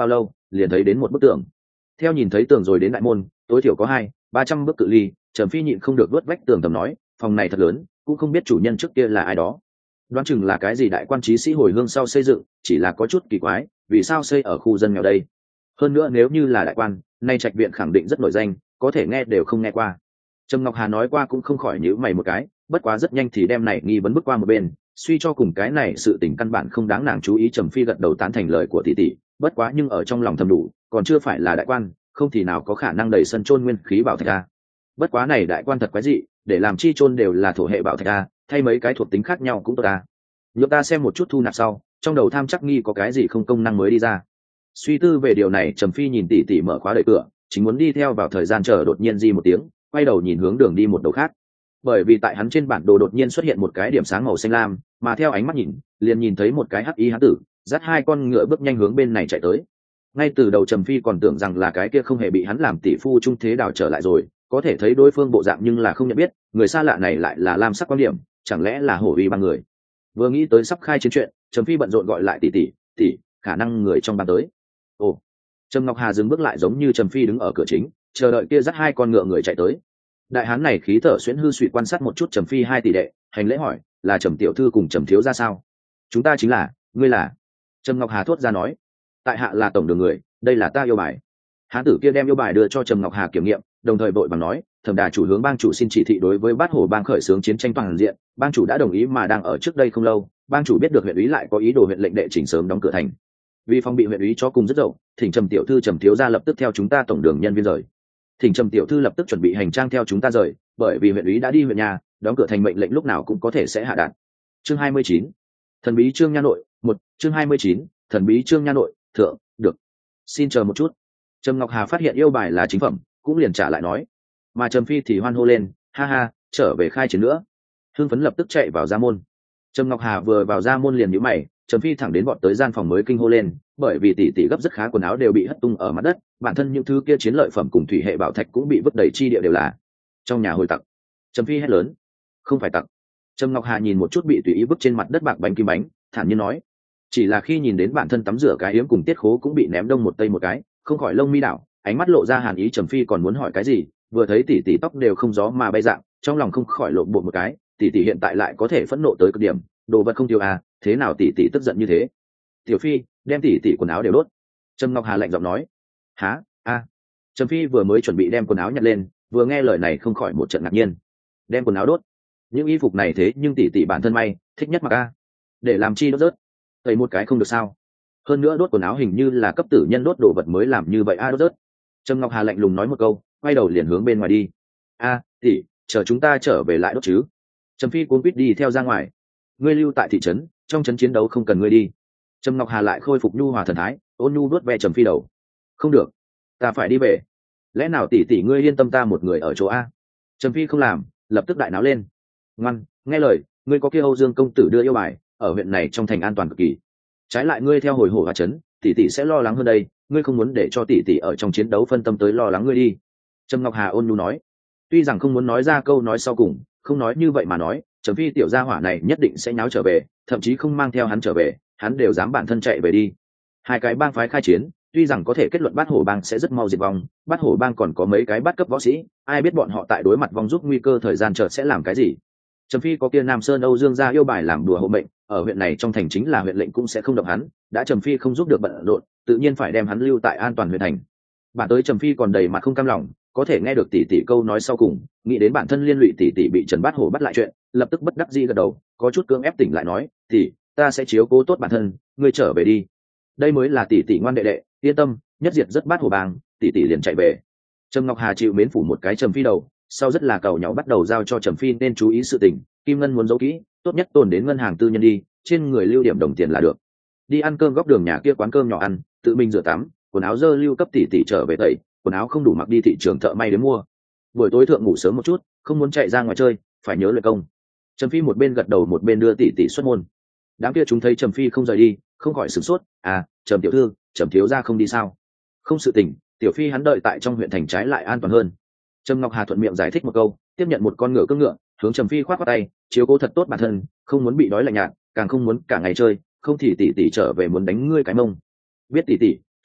liền thấy đến một bức tường. Theo nhìn thấy tường rồi đến đại môn, tối thiểu có 200-300 bước cự ly, Trầm Phi nhịn không được vớt vách tường tầm nói, phòng này thật lớn, cũng không biết chủ nhân trước kia là ai đó. Đoán chừng là cái gì đại quan chí sĩ hồi hương sau xây dựng, chỉ là có chút kỳ quái, vì sao xây ở khu dân nghèo đây? Hơn nữa nếu như là đại quan, nay trạch viện khẳng định rất nổi danh, có thể nghe đều không nghe qua. Trầm Ngọc Hà nói qua cũng không khỏi nhíu mày một cái, bất quá rất nhanh thì đem này nghi vấn bước qua một bên, suy cho cùng cái này sự tình căn bản không đáng nàng chú ý. Trầm Phi gật đầu tán thành lời của tỷ tỷ, bất quá nhưng ở trong lòng thầm đủ, còn chưa phải là đại quan, không thì nào có khả năng đẩy sân chôn nguyên khí bảo thạch a. Bất quá này đại quan thật quái dị, để làm chi chôn đều là thổ hệ bảo thạch a, thay mấy cái thuộc tính khác nhau cũng tốt a. Nhược ta xem một chút thu nạp sau, trong đầu tham chắc nghi có cái gì không công năng mới đi ra. Suy tư về điều này, Trầm Phi nhìn tỷ tỷ mở khóa đẩy cửa, chính muốn đi theo vào thời gian chờ đột nhiên di một tiếng, quay đầu nhìn hướng đường đi một đầu khác. Bởi vì tại hắn trên bản đồ đột nhiên xuất hiện một cái điểm sáng màu xanh lam, mà theo ánh mắt nhìn, liền nhìn thấy một cái hắc y hán tử, dắt hai con ngựa bước nhanh hướng bên này chạy tới. Ngay từ đầu Trầm Phi còn tưởng rằng là cái kia không hề bị hắn làm tỷ phu trung thế đảo trở lại rồi, có thể thấy đối phương bộ dạng nhưng là không nhận biết, người xa lạ này lại là lam sắc quan điểm, chẳng lẽ là hổ uy ba người. Vừa nghĩ tới sắp khai chiến chuyện, Trầm Phi bận rộn gọi lại tỷ, khả năng người trong ban tới. Ồ. Trầm Ngọc Hà dừng bước lại giống như Trầm Phi đứng ở cửa chính, chờ đợi kia dắt hai con ngựa người chạy tới. Đại hán này khí thở xuyễn hư suy quan sát một chút Trầm Phi hai tỷ đệ, hành lễ hỏi, là Trầm tiểu thư cùng Trầm thiếu ra sao? Chúng ta chính là, ngươi là? Trầm Ngọc Hà thốt ra nói, tại hạ là tổng đường người, đây là ta yêu bài. Hán tử kia đem yêu bài đưa cho Trầm Ngọc Hà kiểm nghiệm, đồng thời vội bằng nói, Thẩm đà chủ hướng bang chủ xin chỉ thị đối với Bát Hổ bang khởi xướng chiến tranh toàn diện, bang chủ đã đồng ý mà đang ở trước đây không lâu, bang chủ biết được huyện úy lại có ý đồ huyện lệnh đệ chỉnh sớm đóng cửa thành. Vì phòng bị huyện úy cho cùng rất dậu, thỉnh Trầm tiểu thư Trầm thiếu gia lập tức theo chúng ta tổng đường nhân viên rời. Thỉnh Trầm tiểu thư lập tức chuẩn bị hành trang theo chúng ta rời, bởi vì huyện úy đã đi huyện nhà, đóng cửa thành mệnh lệnh lúc nào cũng có thể sẽ hạ đạn. Chương 29. Thần bí Trương Nha Nội, 1, chương 29, thần bí Trương Nha Nội, thượng, được. Xin chờ một chút. Trầm Ngọc Hà phát hiện yêu bài là chính phẩm, cũng liền trả lại nói. Mà Trầm Phi thì hoan hô lên, ha ha, trở về khai chiến nữa. Hưng phấn lập tức chạy vào gia môn. Trầm Ngọc Hà vừa vào gia môn liền nhíu mày, Trầm Phi thẳng đến bọn tới gian phòng mới kinh hô lên, bởi vì tỷ gấp rất khá quần áo đều bị hất tung ở mặt đất, bản thân những thứ kia chiến lợi phẩm cùng thủy hệ bảo thạch cũng bị vứt đầy chi địa đều là. Trong nhà hồi tặc. Trầm Phi hét lớn, không phải tặc. Trầm Ngọc Hà nhìn một chút bị tùy ý vứt trên mặt đất bạc bánh kim bánh, thản nhiên nói, chỉ là khi nhìn đến bản thân tắm rửa cái yếm cùng tiết khố cũng bị ném đông một tây một cái, không khỏi lông mi đảo, ánh mắt lộ ra hàn ý. Trầm Phi còn muốn hỏi cái gì, vừa thấy tỷ tóc đều không gió mà bay dạng, trong lòng không khỏi lộn bột một cái, tỷ hiện tại lại có thể phẫn nộ tới cực điểm, đồ vật không tiêu à, thế nào tỷ tức giận như thế? Tiểu Phi, đem tỷ quần áo đều đốt. Trầm Ngọc Hà lạnh giọng nói. Hả? A. Trầm Phi vừa mới chuẩn bị đem quần áo nhặt lên, vừa nghe lời này không khỏi một trận ngạc nhiên. Đem quần áo đốt? Những y phục này thế nhưng tỷ bản thân may, thích nhất mặc a. Để làm chi đốt rớt? Thấy một cái không được sao? Hơn nữa đốt quần áo hình như là cấp tử nhân đốt đồ vật mới làm như vậy a, đốt rớt. Trầm Ngọc Hà lạnh lùng nói một câu, quay đầu liền hướng bên ngoài đi. A, tỷ, chờ chúng ta trở về lại đốt chứ? Trầm Phi cuống quýt đi theo ra ngoài. Ngươi lưu tại thị trấn, trong trấn chiến đấu không cần ngươi đi. Trầm Ngọc Hà lại khôi phục nhu hòa thần thái, ôn nhu đuốt ve Trầm Phi đầu. Không được, ta phải đi về. Lẽ nào tỷ ngươi yên tâm ta một người ở chỗ a? Trầm Phi không làm, lập tức đại náo lên. Ngoan, nghe lời, ngươi có kia Âu Dương công tử đưa yêu bài, ở huyện này trong thành an toàn cực kỳ. Trái lại ngươi theo hồi hổ hòa trấn, tỷ sẽ lo lắng hơn đây, ngươi không muốn để cho tỷ ở trong chiến đấu phân tâm tới lo lắng ngươi đi. Trầm Ngọc Hà ôn nhu nói. Tuy rằng không muốn nói ra câu nói sau cùng, không nói như vậy mà nói, Trầm Phi tiểu gia hỏa này nhất định sẽ nháo trở về, thậm chí không mang theo hắn trở về, hắn đều dám bản thân chạy về đi. Hai cái bang phái khai chiến, tuy rằng có thể kết luận Bát Hổ bang sẽ rất mau diệt vong, Bát Hổ bang còn có mấy cái bát cấp võ sĩ, ai biết bọn họ tại đối mặt vong giúp nguy cơ thời gian chợt sẽ làm cái gì. Trầm Phi có kia Nam Sơn Âu Dương gia yêu bài làm đùa hộ mệnh, ở huyện này trong thành chính là huyện lệnh cũng sẽ không động hắn, đã Trầm Phi không giúp được bận rộn, tự nhiên phải đem hắn lưu tại an toàn huyện thành. Bản tới Trầm Phi còn đầy mặt không cam lòng, có thể nghe được tỷ câu nói sau cùng, nghĩ đến bản thân liên lụy tỷ bị Trần Bát Hổ bắt lại chuyện, lập tức bất đắc dĩ gật đầu, có chút cưỡng ép tỉnh lại nói, tỷ, ta sẽ chiếu cố tốt bản thân, ngươi trở về đi. Đây mới là tỷ ngoan đệ đệ, yên tâm, nhất diệt rất Bát Hổ bang, tỷ liền chạy về. Trầm Ngọc Hà chịu mến phủ một cái Trầm Phi đầu, sau rất là cầu nhau bắt đầu giao cho Trầm Phi nên chú ý sự tình, kim ngân muốn giấu kỹ, tốt nhất tồn đến ngân hàng tư nhân đi, trên người lưu điểm đồng tiền là được. Đi ăn cơm góc đường nhà kia quán cơm nhỏ ăn, tự mình rửa tắm, quần áo dơ lưu cấp tỷ trở về tẩy, quần áo không đủ mặc đi thị trường thợ may đến mua. Buổi tối thượng ngủ sớm một chút, không muốn chạy ra ngoài chơi, phải nhớ luyện công. Trầm Phi một bên gật đầu một bên đưa tỷ xuất môn. Đám kia chúng thấy Trầm Phi không rời đi, không khỏi sửng sốt, à, Trầm tiểu thư, Trầm thiếu gia không đi sao? Không sự tình, tiểu Phi hắn đợi tại trong huyện thành trái lại an toàn hơn. Trầm Ngọc Hà thuận miệng giải thích một câu, tiếp nhận một con ngựa cưỡi ngựa, hướng Trầm Phi khoác tay, chiếu cố thật tốt bản thân, không muốn bị đói lạnh nhạt, càng không muốn cả ngày chơi, không thì tỷ trở về muốn đánh ngươi cái mông. Biết tỷ,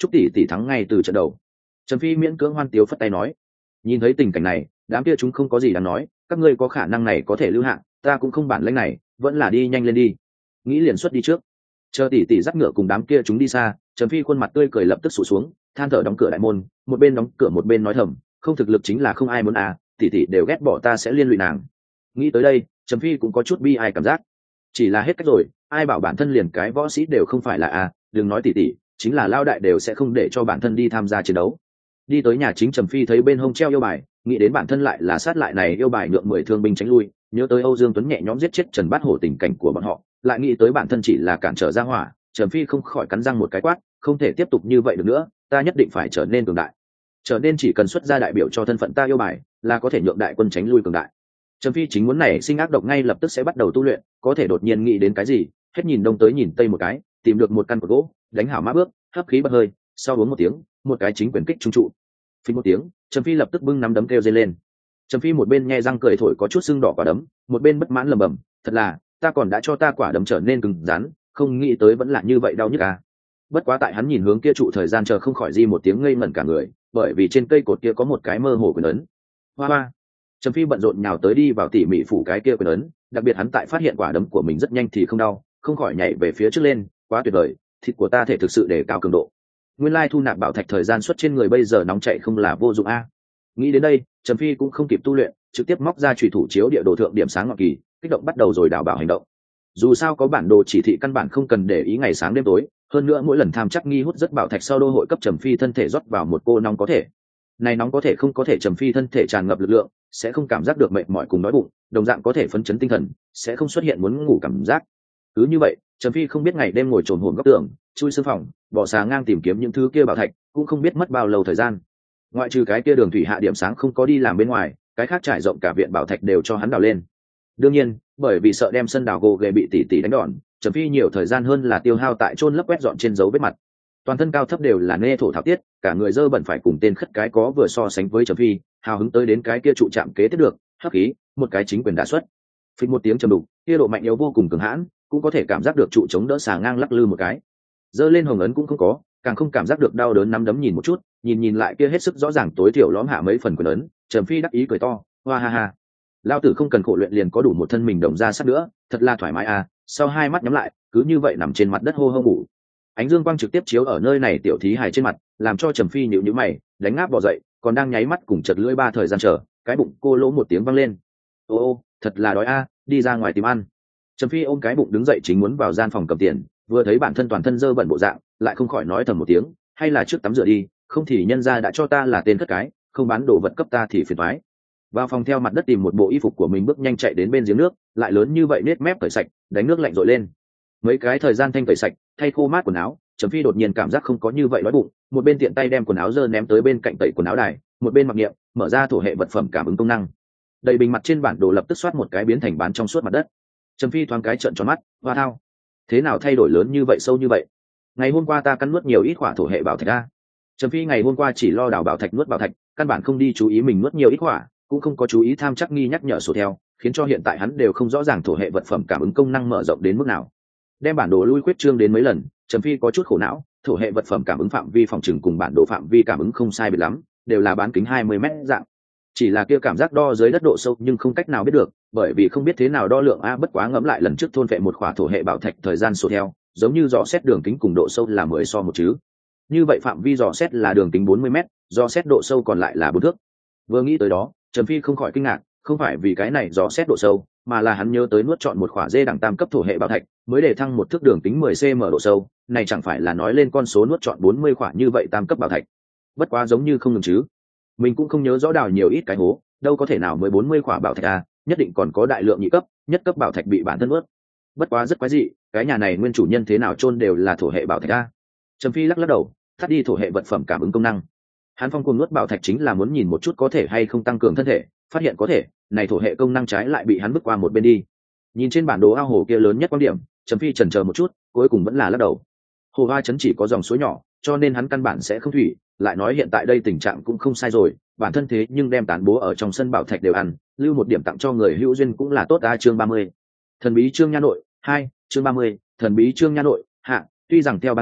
chúc tỷ thắng ngay từ trận đầu. Trầm Phi miễn cưỡng hoan tiếu phất tay nói. Nhìn thấy tình cảnh này, đám kia chúng không có gì đáng nói, các ngươi có khả năng này có thể lưu hạng, ta cũng không bản lĩnh này, vẫn là đi nhanh lên đi. Nghĩ liền xuất đi trước. Chờ tỷ dắt ngựa cùng đám kia chúng đi xa, Trầm Phi khuôn mặt tươi cười lập tức sụt xuống, than thở đóng cửa đại môn, một bên đóng cửa một bên nói thầm, không thực lực chính là không ai muốn à, tỷ đều ghét bỏ ta sẽ liên lụy nàng. Nghĩ tới đây, Trầm Phi cũng có chút bi ai cảm giác. Chỉ là hết cách rồi, ai bảo bản thân liền cái võ sĩ đều không phải là à, đừng nói tỷ, chính là lao đại đều sẽ không để cho bản thân đi tham gia chiến đấu. Đi tới nhà chính, Trầm Phi thấy bên hông treo yêu bài, nghĩ đến bản thân lại là sát lại này yêu bài nhượng 10 thương binh tránh lui, nhớ tới Âu Dương Tuấn nhẹ nhõm giết chết Trần Bát Hổ tình cảnh của bọn họ, lại nghĩ tới bản thân chỉ là cản trở ra hỏa, Trầm Phi không khỏi cắn răng một cái quát, không thể tiếp tục như vậy được nữa, ta nhất định phải trở nên cường đại. Trở nên chỉ cần xuất ra đại biểu cho thân phận ta yêu bài, là có thể nhượng đại quân tránh lui cường đại. Trầm Phi chính muốn này sinh ác độc ngay lập tức sẽ bắt đầu tu luyện, có thể đột nhiên nghĩ đến cái gì, hết nhìn đông tới nhìn tây một cái, tìm được một căn cột gỗ, đánh hảo mã bước, hấp khí bật hơi, sau uống một tiếng, một cái chính quyền kích trung trụ. Phí một tiếng, Trầm Phi lập tức bưng nắm đấm kêu dây lên. Trầm Phi một bên nhe răng cười thổi có chút sưng đỏ quả đấm, một bên bất mãn lẩm bẩm, thật là, ta còn đã cho ta quả đấm trở nên cứng rắn, không nghĩ tới vẫn là như vậy đau nhức à. Bất quá tại hắn nhìn hướng kia trụ thời gian chờ không khỏi di một tiếng ngây ngẩn cả người, bởi vì trên cây cột kia có một cái mơ hồ quyền ấn. Hoa hoa. Trầm Phi bận rộn nhào tới đi vào tỉ mỉ phủ cái kia quyền ấn, đặc biệt hắn tại phát hiện quả đấm của mình rất nhanh thì không đau, không khỏi nhảy về phía trước lên, quá tuyệt vời, thịt của ta thể thực sự để cao cường độ. Nguyên lai thu nạp bảo thạch thời gian xuất trên người bây giờ nóng chạy không là vô dụng a. Nghĩ đến đây, Trầm Phi cũng không kịp tu luyện, trực tiếp móc ra chủy thủ chiếu địa đồ thượng điểm sáng ngọc kỳ, kích động bắt đầu rồi đảo bảo hành động. Dù sao có bản đồ chỉ thị căn bản không cần để ý ngày sáng đêm tối, hơn nữa mỗi lần tham chắc nghi hút rất bảo thạch sau đô hội cấp Trầm Phi thân thể rót vào một cô nóng có thể. Này nóng có thể không có thể Trầm Phi thân thể tràn ngập lực lượng, sẽ không cảm giác được mệt mỏi cùng đói bụng, đồng dạng có thể phấn chấn tinh thần, sẽ không xuất hiện muốn ngủ cảm giác. Cứ như vậy, Trầm Phi không biết ngày đêm ngồi trồn hổm góc tường, chui sư phòng, bỏ xà ngang tìm kiếm những thứ kia bảo thạch, cũng không biết mất bao lâu thời gian. Ngoại trừ cái kia đường thủy hạ điểm sáng không có đi làm bên ngoài, cái khác trải rộng cả viện bảo thạch đều cho hắn đào lên. Đương nhiên, bởi vì sợ đem sân đào gồ ghề bị tỷ đánh đòn, Trầm Phi nhiều thời gian hơn là tiêu hao tại chôn lấp quét dọn trên dấu vết mặt. Toàn thân cao thấp đều là nê thổ thảo tiết, cả người dơ bẩn phải cùng tên khất cái có vừa so sánh với Trầm Phi, hào hứng tới đến cái kia trụ chạm kế tiếp được, hắc khí, một cái chính quyền đã xuất. Phịch một tiếng trầm đục, kia độ mạnh yếu vô cùng cường hãn, cũng có thể cảm giác được trụ chống đỡ xà ngang lắc lư một cái. Dơ lên hồng ấn cũng không có, càng không cảm giác được đau đớn, nắm đấm nhìn một chút, nhìn lại kia hết sức rõ ràng tối thiểu lõm hạ mấy phần quyền ấn, Trầm Phi đắc ý cười to, hoa ha ha. Lao tử không cần khổ luyện liền có đủ một thân mình đồng ra sắt nữa, thật là thoải mái à. Sau hai mắt nhắm lại, cứ như vậy nằm trên mặt đất hô hô ngủ. Ánh dương quang trực tiếp chiếu ở nơi này tiểu thí hài trên mặt, làm cho Trầm Phi nhíu nhíu mày, đánh ngáp bò dậy, còn đang nháy mắt cùng chật lưỡi ba thời gian chờ, cái bụng cô lỗ một tiếng vang lên. Ô, thật là đói a, đi ra ngoài tìm ăn. Trầm Phi ôm cái bụng đứng dậy chính muốn vào gian phòng cầm tiền, vừa thấy bản thân toàn thân dơ bẩn bộ dạng, lại không khỏi nói thầm một tiếng, hay là trước tắm rửa đi, không thì nhân gia đã cho ta là tên cất cái, không bán đồ vật cấp ta thì phiền toái. Vào phòng theo mặt đất tìm một bộ y phục của mình, bước nhanh chạy đến bên giếng nước, lại lớn như vậy nết mép cởi sạch, đánh nước lạnh dội lên. Mấy cái thời gian thanh cởi sạch, thay khô mát quần áo, Trầm Phi đột nhiên cảm giác không có như vậy đói bụng, một bên tiện tay đem quần áo dơ ném tới bên cạnh tẩy quần áo đài, một bên mặc niệm, mở ra thổ hệ vật phẩm cảm ứng công năng. Đầy bình mặt trên bản đồ lập tức xoát một cái biến thành bán trong suốt mặt đất. Trầm Phi thoáng cái trợn tròn mắt, hoa thao, thế nào thay đổi lớn như vậy, sâu như vậy? Ngày hôm qua ta cắn nuốt nhiều ít quả thổ hệ bảo thạch a. Trầm Phi ngày hôm qua chỉ lo đào bảo thạch nuốt bảo thạch, căn bản không đi chú ý mình nuốt nhiều ít quả, cũng không có chú ý tham chắc nghi nhắc nhở sổ theo, khiến cho hiện tại hắn đều không rõ ràng thổ hệ vật phẩm cảm ứng công năng mở rộng đến mức nào. Đem bản đồ lui khuyết trương đến mấy lần, Trầm Phi có chút khổ não, thổ hệ vật phẩm cảm ứng phạm vi phòng trừng cùng bản đồ phạm vi cảm ứng không sai biệt lắm, đều là bán kính 20 mét dạng. Chỉ là kia cảm giác đo dưới đất độ sâu nhưng không cách nào biết được, bởi vì không biết thế nào đo lượng a. Bất quá ngẫm lại lần trước thôn vệ một khỏa thổ hệ bảo thạch thời gian sổ theo, giống như dò xét đường kính cùng độ sâu là 10 so một chứ. Như vậy phạm vi dò xét là đường kính 40 mét, dò xét độ sâu còn lại là 4 thước. Vừa nghĩ tới đó, Trầm Phi không khỏi kinh ngạc, không phải vì cái này dò xét độ sâu, mà là hắn nhớ tới nuốt chọn một khỏa dê đẳng tam cấp thổ hệ bảo thạch, mới để thăng một thước đường kính 10 cm độ sâu, này chẳng phải là nói lên con số nuốt chọn 40 khỏa như vậy tam cấp bảo thạch. Bất quá giống như không ngừng chứ. Mình cũng không nhớ rõ đào nhiều ít cái hố, đâu có thể nào mới 40 khỏa bảo thạch à, nhất định còn có đại lượng nhị cấp, nhất cấp bảo thạch bị bản thân nuốt. Bất quá rất quái dị, cái nhà này nguyên chủ nhân thế nào chôn đều là thổ hệ bảo thạch a. Trầm Phi lắc đầu, tắt đi thổ hệ vật phẩm cảm ứng công năng. Hắn phong cuồng nuốt bảo thạch chính là muốn nhìn một chút có thể hay không tăng cường thân thể, phát hiện có thể, này thổ hệ công năng trái lại bị hắn bước qua một bên đi. Nhìn trên bản đồ ao hồ kia lớn nhất quan điểm, Trầm Phi chần chờ một chút, cuối cùng vẫn là lắc đầu. Hồ Hoa trấn chỉ có dòng suối nhỏ, cho nên hắn căn bản sẽ không thủy, lại nói hiện tại đây tình trạng cũng không sai rồi, bản thân thế nhưng đem tán bố ở trong sân bảo thạch đều ăn, lưu một điểm tặng cho người hữu duyên cũng là tốt a. Chương 30. Thần bí Trương Nha Nội 2, chương 30, thần bí Trương Nha Nội hạ, tuy rằng theo ban chủ,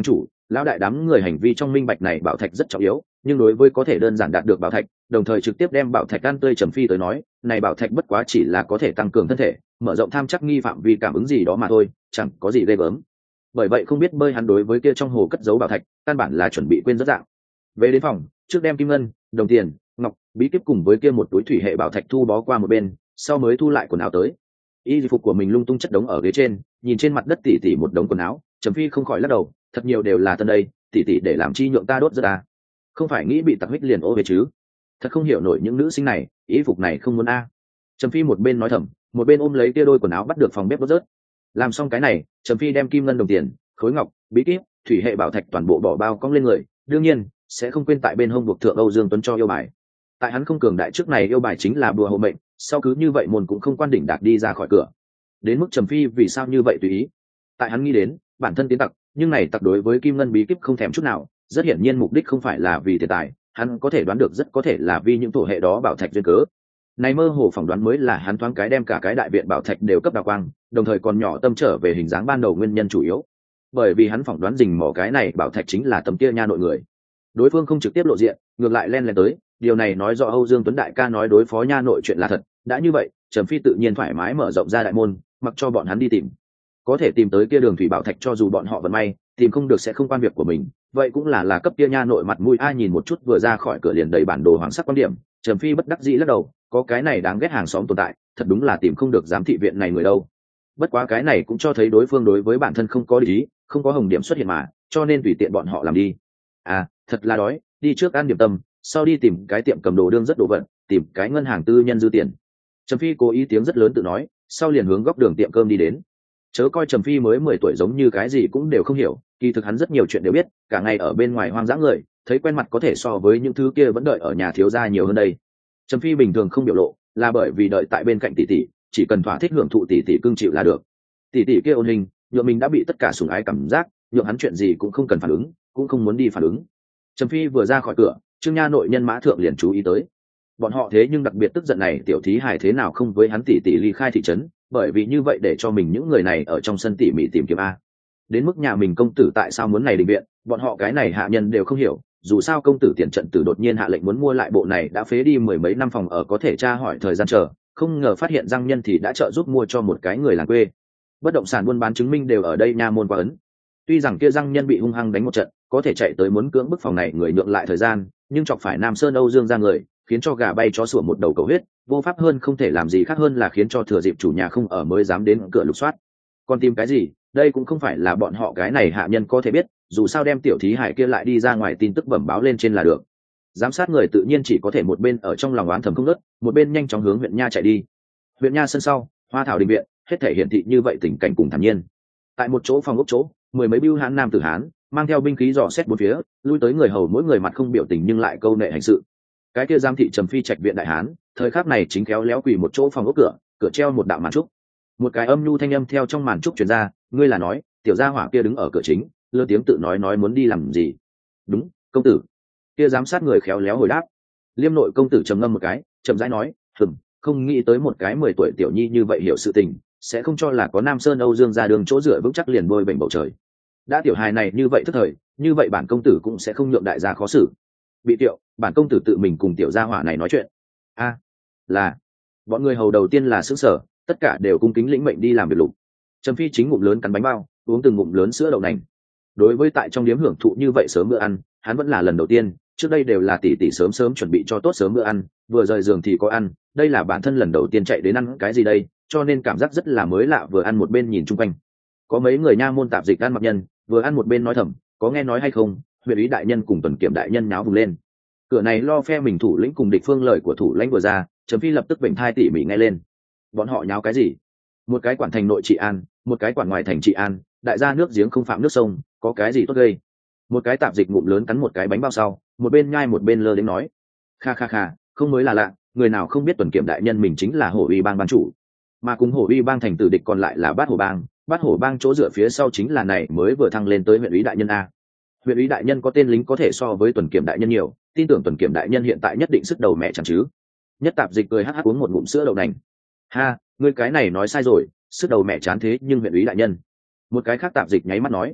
lão đại đám người hành vi trong minh bạch này bảo thạch rất trọng yếu, nhưng đối với có thể đơn giản đạt được bảo thạch đồng thời trực tiếp đem bảo thạch ăn tươi Trầm Phi tới nói, này bảo thạch bất quá chỉ là có thể tăng cường thân thể, mở rộng tham chắc nghi phạm vi cảm ứng gì đó mà thôi, chẳng có gì ghê gớm. Bởi vậy không biết bơi hắn đối với kia trong hồ cất giấu bảo thạch căn bản là chuẩn bị quên rất dạng. Về đến phòng, trước đem kim ngân, đồng tiền, ngọc, bí kíp cùng với kia một túi thủy hệ bảo thạch thu bó qua một bên, sau mới thu lại quần áo tới. Y phục của mình lung tung chất đống ở ghế trên, nhìn trên mặt đất tỉ tỉ một đống quần áo, Trầm Phi không khỏi lắc đầu, thật nhiều đều là tân đây, tỉ tỉ để làm chi nhượng ta đốt rất à. Không phải nghĩ bị tặc huyết liền ô về chứ? Thật không hiểu nổi những nữ sinh này, y phục này không muốn a. Trầm Phi một bên nói thầm, một bên ôm lấy kia đôi quần áo bắt được phòng bếp đốt rớt. Làm xong cái này, Trầm Phi đem kim ngân đồng tiền, khối ngọc, bí kíp, thủy hệ bảo thạch toàn bộ bỏ bao cong lên người, đương nhiên sẽ không quên tại bên hông buộc thượng Âu Dương Tuấn cho yêu bài. Tại hắn không cường đại trước này yêu bài chính là bùa hộ mệnh, sau cứ như vậy môn cũng không quan đỉnh đạt đi ra khỏi cửa. Đến mức Trầm Phi vì sao như vậy tùy ý? Tại hắn nghĩ đến, bản thân tiến tặc, nhưng này tặc đối với kim ngân bí kíp không thèm chút nào, rất hiển nhiên mục đích không phải là vì tiền tài, hắn có thể đoán được rất có thể là vì những thổ hệ đó bảo thạch duyên cớ. Này mơ hồ phỏng đoán mới là hắn thoáng cái đem cả cái đại viện bảo thạch đều cấp đào quang, đồng thời còn nhỏ tâm trở về hình dáng ban đầu nguyên nhân chủ yếu. Bởi vì hắn phỏng đoán rình mỏ cái này bảo thạch chính là tầm kia nha nội người. Đối phương không trực tiếp lộ diện, ngược lại len lén tới, điều này nói rõ Âu Dương Tuấn đại ca nói đối phó nha nội chuyện là thật, đã như vậy, Trầm Phi tự nhiên thoải mái mở rộng ra đại môn, mặc cho bọn hắn đi tìm. Có thể tìm tới kia đường thủy bảo thạch cho dù bọn họ vận may, tìm không được sẽ không quan việc của mình, vậy cũng là cấp kia nha nội mặt mũi. Ai nhìn một chút vừa ra khỏi cửa liền đầy bản đồ hoàng sắc quan điểm, Trầm Phi bất đắc dĩ lắc đầu, có cái này đáng ghét hàng xóm tồn tại, thật đúng là tìm không được giám thị viện này người đâu. Bất quá cái này cũng cho thấy đối phương đối với bản thân không có lý, không có hồng điểm xuất hiện mà, cho nên tùy tiện bọn họ làm đi. À, thật là đói, đi trước ăn điểm tâm, sau đi tìm cái tiệm cầm đồ đương rất đồ vật, tìm cái ngân hàng tư nhân dư tiền. Trầm Phi cố ý tiếng rất lớn tự nói, sau liền hướng góc đường tiệm cơm đi đến. Chớ coi Trầm Phi mới 10 tuổi giống như cái gì cũng đều không hiểu, kỳ thực hắn rất nhiều chuyện đều biết, cả ngày ở bên ngoài hoang dã người, thấy quen mặt có thể so với những thứ kia vẫn đợi ở nhà thiếu gia nhiều hơn đây. Trầm Phi bình thường không biểu lộ, là bởi vì đợi tại bên cạnh tỷ tỷ, chỉ cần thỏa thích hưởng thụ tỷ tỷ cưng chịu là được. Tỷ tỷ kia ôn hình, nhượng mình đã bị tất cả sủng ái cảm giác, nhượng hắn chuyện gì cũng không cần phản ứng, cũng không muốn đi phản ứng. Trầm Phi vừa ra khỏi cửa, Trương Nha nội nhân mã thượng liền chú ý tới. Bọn họ thế nhưng đặc biệt tức giận này tiểu thí hài thế nào không với hắn tỷ tỷ ly khai thị trấn, bởi vì như vậy để cho mình những người này ở trong sân tỉ mỉ tìm kiếm a. Đến mức nhà mình công tử tại sao muốn này định viện, bọn họ cái này hạ nhân đều không hiểu, dù sao công tử tiền trận tử đột nhiên hạ lệnh muốn mua lại bộ này đã phế đi 10 mấy năm phòng ở có thể tra hỏi thời gian chờ, không ngờ phát hiện Giang Nhân thì đã trợ giúp mua cho một cái người làng quê. Bất động sản buôn bán chứng minh đều ở đây nha môn qua ấn. Tuy rằng kia Giang Nhân bị hung hăng đánh một trận, có thể chạy tới muốn cưỡng bức phòng này người nhượng lại thời gian, nhưng chọc phải Nam Sơn Âu Dương ra người, khiến cho gà bay chó sủa một đầu cầu huyết, vô pháp hơn không thể làm gì khác hơn là khiến cho thừa dịp chủ nhà không ở mới dám đến cửa lục soát. Còn tìm cái gì, đây cũng không phải là bọn họ cái này hạ nhân có thể biết, dù sao đem tiểu thí hải kia lại đi ra ngoài tin tức bẩm báo lên trên là được. Giám sát người tự nhiên chỉ có thể một bên ở trong lòng oán thầm không ngớt, một bên nhanh chóng hướng huyện nha chạy đi. Huyện nha sân sau, Hoa Thảo đình viện, hết thể hiển thị như vậy tình cảnh cùng thản nhiên. Tại một chỗ phòng ốc chỗ, 10 mấy bưu hán nam tử hán mang theo binh khí dò xét bốn phía, lui tới người hầu mỗi người mặt không biểu tình nhưng lại câu nệ hành sự. Cái kia giám thị Trầm Phi trạch viện đại hán, thời khắc này chính khéo léo quỳ một chỗ phòng ốc cửa, cửa treo một đạo màn trúc. Một cái âm nhu thanh âm theo trong màn trúc truyền ra, ngươi là nói, tiểu gia hỏa kia đứng ở cửa chính, lơ tiếng tự nói muốn đi làm gì? Đúng, công tử. Kia giám sát người khéo léo hồi đáp. Liêm nội công tử trầm ngâm một cái, chậm rãi nói, không nghĩ tới một cái 10 tuổi tiểu nhi như vậy hiểu sự tình, sẽ không cho là có Nam Sơn Âu Dương ra đường chỗ dựa vững chắc liền bôi bệnh bầu trời. Đã tiểu hài này như vậy thất thời, như vậy bản công tử cũng sẽ không nhượng đại gia khó xử. Bị tiệu, bản công tử tự mình cùng tiểu gia hỏa này nói chuyện. A, là. Bọn người hầu đầu tiên là sững sờ, tất cả đều cung kính lĩnh mệnh đi làm việc lục. Trầm Phi chính ngụm lớn cắn bánh bao, uống từng ngụm lớn sữa đậu nành. Đối với tại trong điếm hưởng thụ như vậy sớm bữa ăn, hắn vẫn là lần đầu tiên, trước đây đều là tỷ tỷ sớm sớm chuẩn bị cho tốt sớm bữa ăn, vừa rời giường thì có ăn, đây là bản thân lần đầu tiên chạy đến ăn cái gì đây, cho nên cảm giác rất là mới lạ, vừa ăn một bên nhìn chung quanh. Có mấy người nha môn tạp dịch ăn mặc nhân, vừa ăn một bên nói thầm, có nghe nói hay không, huyện ý đại nhân cùng tuần kiểm đại nhân nháo vùng lên. Cửa này lo phe mình thủ lĩnh cùng địch phương lời của thủ lãnh vừa ra, Trầm Phi lập tức bệnh thai tỉ mỉ nghe lên. Bọn họ nháo cái gì? Một cái quản thành nội trị an, một cái quản ngoài thành trị an, đại gia nước giếng không phạm nước sông, có cái gì tốt gây? Một cái tạp dịch ngụm lớn cắn một cái bánh bao sau, một bên nhai một bên lơ đến nói, kha kha kha, không mới là lạ, người nào không biết tuần kiểm đại nhân mình chính là Hổ Uy bang ban chủ, mà cùng Hổ Uy bang thành tử địch còn lại là Bát Hổ bang, Bát Hổ bang chỗ dựa phía sau chính là này mới vừa thăng lên tới huyện úy đại nhân a. Huyện úy đại nhân có tên lính có thể so với tuần kiểm đại nhân nhiều, tin tưởng tuần kiểm đại nhân hiện tại nhất định sức đầu mẹ chẳng chứ. Nhất tạp dịch cười hắc hắc uống một ngụm sữa đậu nành. Ha, ngươi cái này nói sai rồi, sức đầu mẹ chán thế nhưng huyện úy đại nhân. Một cái khác tạp dịch nháy mắt nói,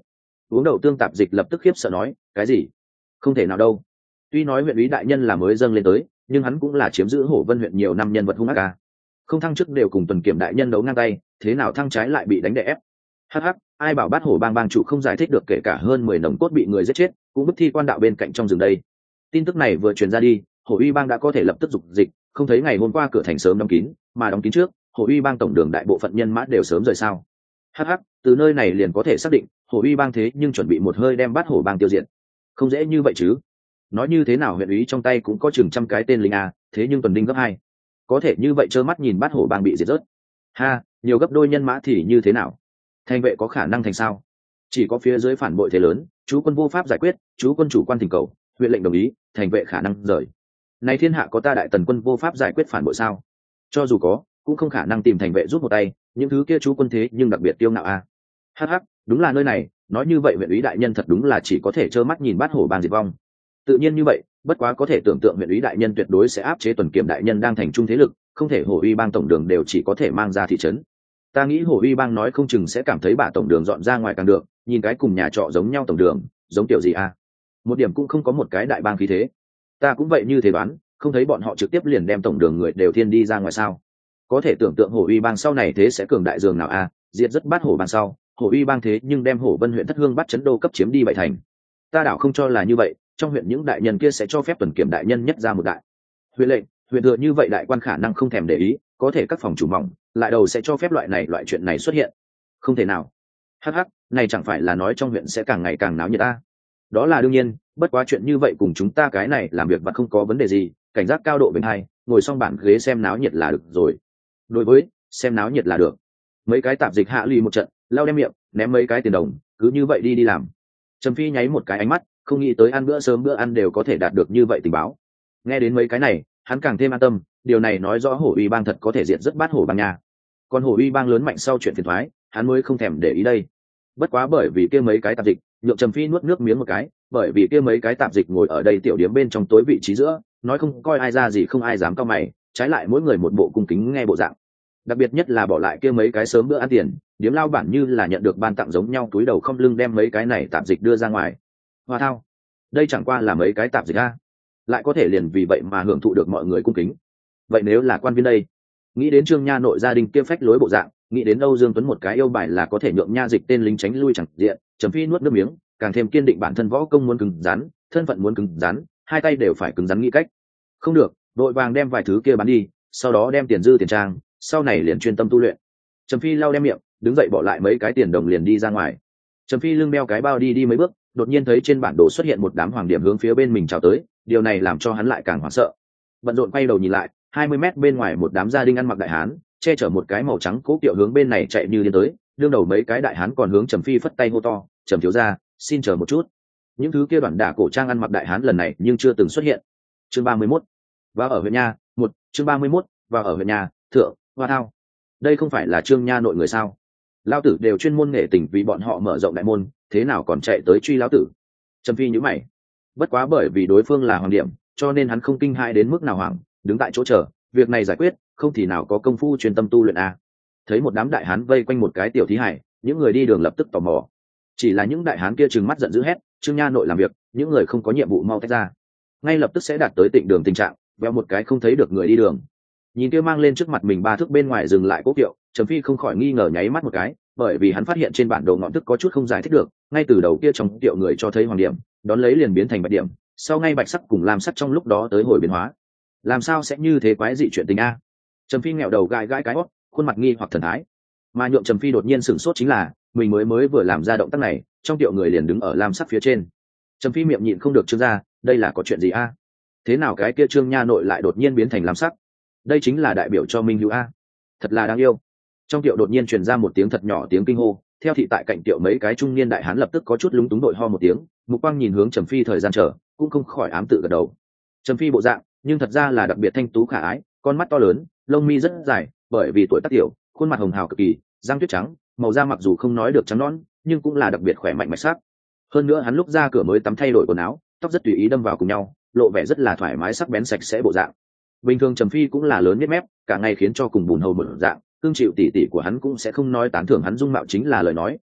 Uống đậu tương tạp dịch lập tức khiếp sợ nói, cái gì? Không thể nào đâu. Tuy nói huyện ủy đại nhân là mới dâng lên tới, nhưng hắn cũng là chiếm giữ Hổ Vân huyện nhiều năm nhân vật hung ác à. Không thăng chức đều cùng tuần kiểm đại nhân đấu ngang tay, thế nào thăng trái lại bị đánh đè ép? Hắc hắc, ai bảo Bát Hổ bang bang chủ không giải thích được, kể cả hơn 10 nòng cốt bị người giết chết, cũng bức thi quan đạo bên cạnh trong rừng đây. Tin tức này vừa truyền ra đi, Hổ Uy bang đã có thể lập tức dục dịch, không thấy ngày hôm qua cửa thành sớm đóng kín, mà đóng kín trước, Hổ Uy bang tổng đường đại bộ phận nhân mã đều sớm rời sao? Hắc hắc, từ nơi này liền có thể xác định, Hổ Uy bang thế nhưng chuẩn bị một hơi đem Bát Hổ bang tiêu diệt. Không dễ như vậy chứ? Nói như thế nào huyện úy trong tay cũng có chừng trăm cái tên lính a, thế nhưng tuần đinh gấp 2, có thể như vậy trơ mắt nhìn Bát Hổ bang bị diệt rớt. Ha, nhiều gấp đôi nhân mã thì như thế nào? Thành vệ có khả năng thành sao? Chỉ có phía dưới phản bội thế lớn, chú quân vô pháp giải quyết, chú quân chủ quan thỉnh cầu, huyện lệnh đồng ý, thành vệ khả năng rời. Này thiên hạ có ta Đại Tần quân vô pháp giải quyết phản bội sao? Cho dù có, cũng không khả năng tìm thành vệ giúp một tay, những thứ kia chú quân thế nhưng đặc biệt tiêu ngạo a. Hắc hắc, đúng là nơi này, nói như vậy huyện úy đại nhân thật đúng là chỉ có thể trơ mắt nhìn Bát Hổ bang diệt vong. Tự nhiên như vậy, bất quá có thể tưởng tượng huyện úy đại nhân tuyệt đối sẽ áp chế tuần kiểm đại nhân đang thành trung thế lực, không thể Hổ Uy bang tổng đường đều chỉ có thể mang ra thị trấn. Ta nghĩ Hổ Uy bang nói không chừng sẽ cảm thấy bà tổng đường dọn ra ngoài càng được, nhìn cái cùng nhà trọ giống nhau tổng đường, giống kiểu gì a? Một điểm cũng không có một cái đại bang khí thế. Ta cũng vậy như thế đoán, không thấy bọn họ trực tiếp liền đem tổng đường người đều thiên đi ra ngoài sao? Có thể tưởng tượng Hổ Uy bang sau này thế sẽ cường đại dường nào a? Diệt rất Bát Hổ bang sau, Hổ Uy bang thế nhưng đem Hổ Vân huyện Thất Hương bắt chấn đô cấp chiếm đi bảy thành. Ta đảo không cho là như vậy, trong huyện những đại nhân kia sẽ cho phép tuần kiểm đại nhân nhất ra một đại huyện lệnh, huyện thừa như vậy đại quan khả năng không thèm để ý, có thể các phòng chủ mỏng lại đầu sẽ cho phép loại chuyện này xuất hiện. Không thể nào. Hắc hắc, này chẳng phải là nói trong huyện sẽ càng ngày càng náo nhiệt ta? Đó là đương nhiên, bất quá chuyện như vậy cùng chúng ta cái này làm việc và không có vấn đề gì, cảnh giác cao độ bên hai, ngồi xong bàn ghế xem náo nhiệt là được rồi. Đối với xem náo nhiệt là được. Mấy cái tạp dịch hạ lì một trận, lau đem miệng, ném mấy cái tiền đồng, cứ như vậy đi làm. Trầm Phi nháy một cái ánh mắt, không nghĩ tới ăn bữa sớm bữa ăn đều có thể đạt được như vậy tình báo. Nghe đến mấy cái này, hắn càng thêm an tâm, điều này nói rõ Hổ Uy bang thật có thể diệt rất Bát Hổ bang nhà. Còn Hổ Uy bang lớn mạnh sau chuyện phiền toái, hắn mới không thèm để ý đây. Bất quá bởi vì kia mấy cái tạp dịch, nhượng Trầm Phi nuốt nước miếng một cái, bởi vì kia mấy cái tạp dịch ngồi ở đây tiểu điếm bên trong tối vị trí giữa, nói không coi ai ra gì không ai dám cao mày, trái lại mỗi người một bộ cung kính nghe bộ dạng. Đặc biệt nhất là bỏ lại kia mấy cái sớm bữa ăn tiền, điếm lao bản như là nhận được ban tặng giống nhau, túi đầu không lưng đem mấy cái này tạp dịch đưa ra ngoài. Hoa thao, đây chẳng qua là mấy cái tạp dịch a, lại có thể liền vì vậy mà hưởng thụ được mọi người cung kính. Vậy nếu là quan viên đây? Nghĩ đến Trương Nha nội gia đình kia phách lối bộ dạng, nghĩ đến Âu Dương Tuấn một cái yêu bài là có thể nhượng nha dịch tên lính tránh lui chẳng diện, Trầm Phi nuốt nước miếng, càng thêm kiên định bản thân võ công muốn cứng rắn, thân phận muốn cứng rắn, hai tay đều phải cứng rắn nghĩ cách. Không được, đội vàng đem vài thứ kia bán đi, sau đó đem tiền dư tiền trang, sau này liền chuyên tâm tu luyện. Trầm Phi lau đem miệng, đứng dậy bỏ lại mấy cái tiền đồng liền đi ra ngoài. Trầm Phi lưng đeo cái bao đi mấy bước, đột nhiên thấy trên bản đồ xuất hiện một đám hoàng điểm hướng phía bên mình chào tới, điều này làm cho hắn lại càng hoảng sợ. Bận rộn quay đầu nhìn lại, 20 mét bên ngoài một đám gia đình ăn mặc đại hán, che chở một cái màu trắng cố kiệu hướng bên này chạy như điên tới, đương đầu mấy cái đại hán còn hướng Trầm Phi phất tay hô to, "Trầm thiếu gia, xin chờ một chút." Những thứ kia đoạn đả cổ trang ăn mặc đại hán lần này nhưng chưa từng xuất hiện. Chương 31. Và ở huyện nhà, chương 31, và ở huyện nhà, thượng, Hoa Thao. Đây không phải là Trương Nha nội người sao? Lão tử đều chuyên môn nghệ tình vì bọn họ mở rộng đại môn, thế nào còn chạy tới truy lão tử? Trầm Phi nhíu mày. Bất quá bởi vì đối phương là hoàng điểm, cho nên hắn không kinh hãi đến mức nào hoảng, đứng tại chỗ chờ, việc này giải quyết, không thì nào có công phu chuyên tâm tu luyện a. Thấy một đám đại hán vây quanh một cái tiểu thí hải, những người đi đường lập tức tò mò. Chỉ là những đại hán kia trừng mắt giận dữ hét, Trương Nha nội làm việc, những người không có nhiệm vụ mau tách ra. Ngay lập tức sẽ đạt tới Tịnh đường tình trạng, veo một cái không thấy được người đi đường. Nhìn kia mang lên trước mặt mình 3 thước bên ngoài dừng lại cố kiệu, Trầm Phi không khỏi nghi ngờ nháy mắt một cái, bởi vì hắn phát hiện trên bản đồ ngọn thức có chút không giải thích được, ngay từ đầu kia trong kiệu người cho thấy hoàng điểm, đón lấy liền biến thành bạch điểm, sau ngay bạch sắc cùng lam sắc trong lúc đó tới hồi biến hóa. Làm sao sẽ như thế quái dị chuyện tình a? Trầm Phi nghẹo đầu gãi gãi cái hót, khuôn mặt nghi hoặc thần thái. Mà nhượng Trầm Phi đột nhiên sửng sốt chính là, mình mới vừa làm ra động tác này, trong kiệu người liền đứng ở lam sắc phía trên. Trầm Phi miệng nhịn không được trương ra, đây là có chuyện gì a? Thế nào cái kia Trương Nha nội lại đột nhiên biến thành lam sắc? Đây chính là đại biểu cho Minh Hữu a. Thật là đáng yêu. Trong tiệu đột nhiên truyền ra một tiếng thật nhỏ tiếng kinh hô, theo thị tại cạnh tiệu mấy cái trung niên đại hán lập tức có chút lúng túng đội ho một tiếng, mục quang nhìn hướng Trầm Phi thời gian chờ, cũng không khỏi ám tự gật đầu. Trầm Phi bộ dạng, nhưng thật ra là đặc biệt thanh tú khả ái, con mắt to lớn, lông mi rất dài, bởi vì tuổi tác tiểu, khuôn mặt hồng hào cực kỳ, răng tuyết trắng, màu da mặc dù không nói được trắng nõn, nhưng cũng là đặc biệt khỏe mạnh mạch sắc. Hơn nữa hắn lúc ra cửa mới tắm thay đổi quần áo, tóc rất tùy ý đâm vào cùng nhau, lộ vẻ rất là thoải mái sắc bén sạch sẽ bộ dạng. Bình thường Trầm Phi cũng là lớn nếp mép, cả ngày khiến cho cùng bùn hầu một dạng, cương chịu tỉ tỉ của hắn cũng sẽ không nói tán thưởng hắn dung mạo chính là lời nói,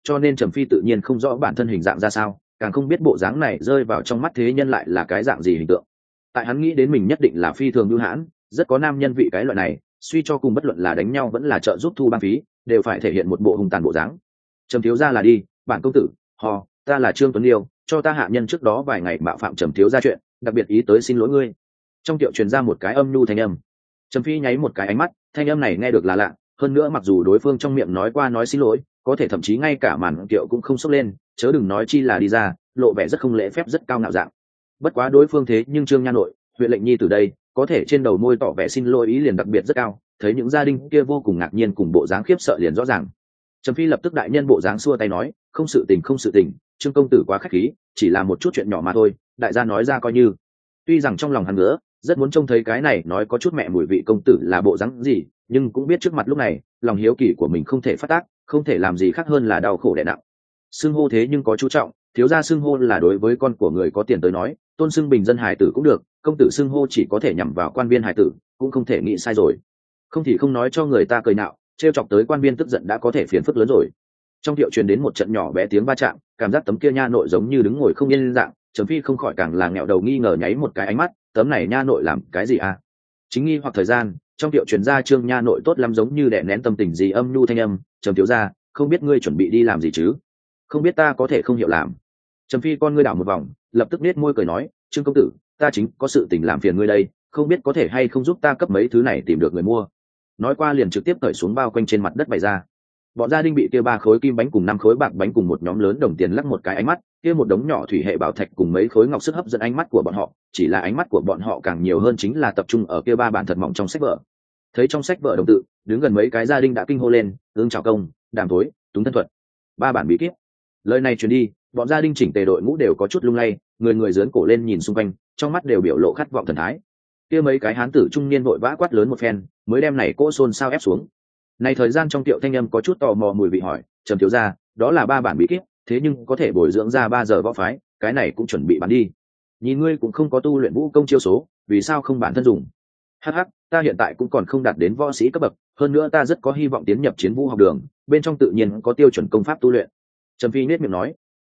cho nên Trầm Phi tự nhiên không rõ bản thân hình dạng ra sao, càng không biết bộ dáng này rơi vào trong mắt thế nhân lại là cái dạng gì hình tượng. Tại hắn nghĩ đến mình nhất định là phi thường nhu hãn, rất có nam nhân vị cái loại này, suy cho cùng bất luận là đánh nhau vẫn là trợ giúp thu bang phí, đều phải thể hiện một bộ hung tàn bộ dáng. Trầm thiếu gia là đi, bản công tử, ta là Trương Tuấn Liêu, cho ta hạ nhân trước đó vài ngày mạo phạm Trầm thiếu gia chuyện, đặc biệt ý tới xin lỗi ngươi. Trong tiệu truyền ra một cái âm nhu thanh âm. Trầm Phi nháy một cái ánh mắt, thanh âm này nghe được là lạ, hơn nữa mặc dù đối phương trong miệng nói qua nói xin lỗi, có thể thậm chí ngay cả màn tiệu cũng không sốc lên, chớ đừng nói chi là đi ra, lộ vẻ rất không lễ phép rất cao ngạo dạng. Bất quá đối phương thế nhưng Trương Nha Nội, huyện lệnh nhi từ đây, có thể trên đầu môi tỏ vẻ xin lỗi ý liền đặc biệt rất cao, thấy những gia đình kia vô cùng ngạc nhiên cùng bộ dáng khiếp sợ liền rõ ràng. Trầm Phi lập tức đại nhân bộ dáng xua tay nói, không sự tình, Trương công tử quá khách khí, chỉ là một chút chuyện nhỏ mà thôi, đại gia nói ra coi như. Tuy rằng trong lòng hắn ngứa, rất muốn trông thấy cái này nói có chút mẹ mùi vị công tử là bộ dáng gì, nhưng cũng biết trước mặt lúc này, lòng hiếu kỳ của mình không thể phát tác, không thể làm gì khác hơn là đau khổ đè nặng. Xưng hô thế nhưng có chú trọng, thiếu gia xưng hô là đối với con của người có tiền tới nói, tôn xưng bình dân hài tử cũng được, công tử xưng hô chỉ có thể nhằm vào quan viên hài tử, cũng không thể nghĩ sai rồi. Không thì không nói cho người ta cười nạo, trêu chọc tới quan viên tức giận đã có thể phiền phức lớn rồi. Trong tiệu truyền đến một trận nhỏ bé tiếng va chạm, cảm giác tấm kia nha nội giống như đứng ngồi không yên dạng, Trầm Phi không khỏi càng là nghẹo đầu nghi ngờ nháy một cái ánh mắt, tấm này nha nội làm cái gì à? Chính nghi hoặc thời gian, trong tiệu truyền ra Trương nha nội tốt lắm giống như đè nén tâm tình gì âm nhu thanh âm, Trầm thiếu gia, không biết ngươi chuẩn bị đi làm gì chứ? Không biết ta có thể không hiểu làm. Trầm Phi con ngươi đảo một vòng, lập tức nết môi cười nói, Trương công tử, ta chính có sự tình làm phiền ngươi đây, không biết có thể hay không giúp ta cấp mấy thứ này tìm được người mua. Nói qua liền trực tiếp cởi xuống bao quanh trên mặt đất bày ra. Bọn gia đình bị kia 3 khối kim bánh cùng 5 khối bạc bánh cùng một nhóm lớn đồng tiền lắc một cái ánh mắt, kia một đống nhỏ thủy hệ bảo thạch cùng mấy khối ngọc sức hấp dẫn ánh mắt của bọn họ, chỉ là ánh mắt của bọn họ càng nhiều hơn chính là tập trung ở kia 3 bản thật mỏng trong sách vở. Thấy trong sách vở đồng tự, đứng gần mấy cái gia đình đã kinh hô lên, ương chào công, đàm thối, túng thân thuật, 3 bản bí kíp. Lời này truyền đi, bọn gia đình chỉnh tề đội ngũ đều có chút lung lay, người người giớn cổ lên nhìn xung quanh, trong mắt đều biểu lộ khát vọng thần thái. Kia mấy cái hán tử trung niên vội vã quát lớn một phen, mới đem này cỗ xôn xao ép xuống. Này thời gian trong tiệu thanh âm có chút tò mò mùi vị hỏi, Trầm thiếu gia, đó là 3 bản bí kíp, thế nhưng có thể bồi dưỡng ra 3 giờ võ phái, cái này cũng chuẩn bị bán đi. Nhìn ngươi cũng không có tu luyện vũ công chiêu số, vì sao không bản thân dùng? Hắc hắc, ta hiện tại cũng còn không đạt đến võ sĩ cấp bậc, hơn nữa ta rất có hy vọng tiến nhập chiến vũ học đường, bên trong tự nhiên có tiêu chuẩn công pháp tu luyện. Trầm Phi nét miệng nói,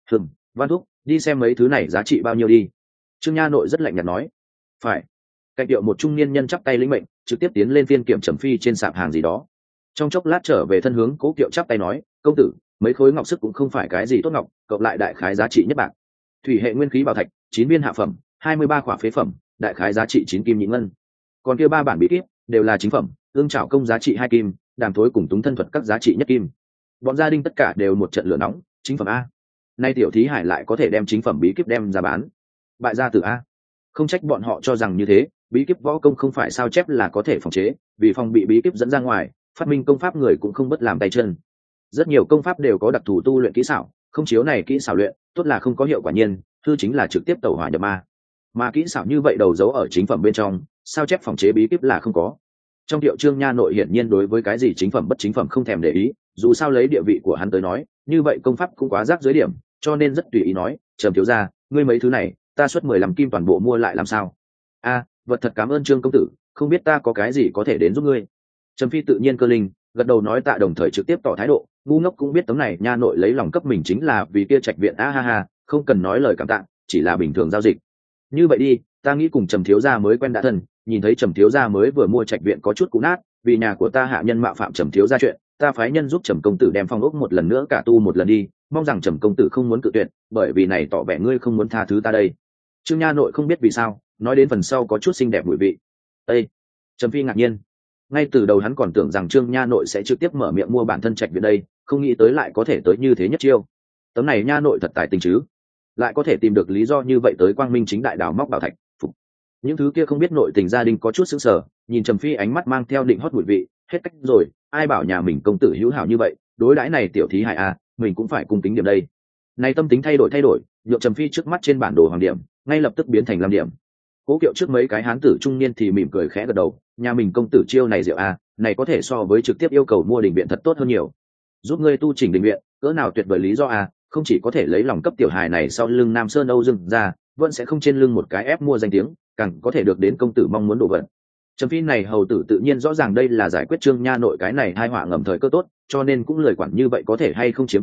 Văn thúc, đi xem mấy thứ này giá trị bao nhiêu đi. Trương Nha nội rất lạnh nhạt nói, phải. Cạnh tiệu một trung niên nhân chắp tay lĩnh mệnh, trực tiếp tiến lên phiên kiểm Trầm Phi trên sạp hàng gì đó. Trong chốc lát trở về thân hướng Cố Kiệu chắp tay nói, công tử, mấy khối ngọc sức cũng không phải cái gì tốt ngọc, cộng lại đại khái giá trị nhất bạc. Thủy hệ nguyên khí bảo thạch, 9 viên hạ phẩm, 23 khỏa phế phẩm, đại khái giá trị 9 kim nhị ngân. Còn kia 3 bản bí kíp đều là chính phẩm, ương trảo công giá trị 2 kim, đàm thối cùng túng thân thuật các giá trị nhất kim. Bọn gia đình tất cả đều một trận lửa nóng, chính phẩm a. Nay tiểu thí hải lại có thể đem chính phẩm bí kíp đem ra bán. Bại gia tử a. Không trách bọn họ cho rằng như thế, bí kíp võ công không phải sao chép là có thể phòng chế, vì phòng bị bí kíp dẫn ra ngoài, phát minh công pháp người cũng không bất làm tay chân. Rất nhiều công pháp đều có đặc thù tu luyện kỹ xảo, không chiếu này kỹ xảo luyện, tốt là không có hiệu quả nhiên, hư chính là trực tiếp tẩu hỏa nhập ma. Mà kỹ xảo như vậy đầu dấu ở chính phẩm bên trong, sao chép phòng chế bí kíp là không có. Trong Tiệu Trương Nha nội hiển nhiên đối với cái gì chính phẩm bất chính phẩm không thèm để ý, dù sao lấy địa vị của hắn tới nói, như vậy công pháp cũng quá rác dưới điểm, cho nên rất tùy ý nói, Trầm thiếu gia, ngươi mấy thứ này, ta xuất 15 kim toàn bộ mua lại làm sao? A, vật thật cảm ơn Trương công tử, không biết ta có cái gì có thể đến giúp ngươi. Trầm Phi tự nhiên cơ linh, gật đầu nói tạ đồng thời trực tiếp tỏ thái độ, ngu ngốc cũng biết tấm này Nha nội lấy lòng cấp mình chính là vì kia trạch viện a ha ha, không cần nói lời cảm tạ, chỉ là bình thường giao dịch. Như vậy đi, ta nghĩ cùng Trầm thiếu gia mới quen đã thân, nhìn thấy Trầm thiếu gia mới vừa mua trạch viện có chút cũ nát, vì nhà của ta hạ nhân mạo phạm Trầm thiếu gia chuyện, ta phái nhân giúp Trầm công tử đem phong ốc một lần nữa cả tu một lần đi, mong rằng Trầm công tử không muốn cự tuyệt, bởi vì này tỏ vẻ ngươi không muốn tha thứ ta đây. Trương Nha nội không biết vì sao, nói đến phần sau có chút xinh đẹp mùi vị. Ê! Trầm Phi ngạc nhiên. Ngay từ đầu hắn còn tưởng rằng Trương Nha nội sẽ trực tiếp mở miệng mua bản thân trạch viện đây, không nghĩ tới lại có thể tới như thế nhất chiêu. Tấm này Nha nội thật tài tình chứ, lại có thể tìm được lý do như vậy tới quang minh chính đại đào móc bảo thạch. Phục. Những thứ kia không biết nội tình gia đình có chút sững sờ, nhìn Trầm Phi ánh mắt mang theo định hót mùi vị, hết cách rồi, ai bảo nhà mình công tử hữu hảo như vậy, đối đãi này tiểu thí hại à, mình cũng phải cung kính điểm đây. Này tâm tính thay đổi, nhượng Trầm Phi trước mắt trên bản đồ hoàng điểm, ngay lập tức biến thành 5 điểm. Cố Kiệu trước mấy cái hán tử trung niên thì mỉm cười khẽ gật đầu, nhà mình công tử chiêu này diệu à, này có thể so với trực tiếp yêu cầu mua đình viện thật tốt hơn nhiều. Giúp ngươi tu chỉnh đình viện, cỡ nào tuyệt vời lý do à, không chỉ có thể lấy lòng cấp tiểu hài này sau lưng Nam Sơn Âu Dương ra, vẫn sẽ không trên lưng một cái ép mua danh tiếng, càng có thể được đến công tử mong muốn đồ vật. Trầm Phi này hầu tử tự nhiên rõ ràng đây là giải quyết Trương Nha nội cái này hai họa ngầm thời cơ tốt, cho nên cũng lời quản như vậy có thể hay không chiếm tiện nghi,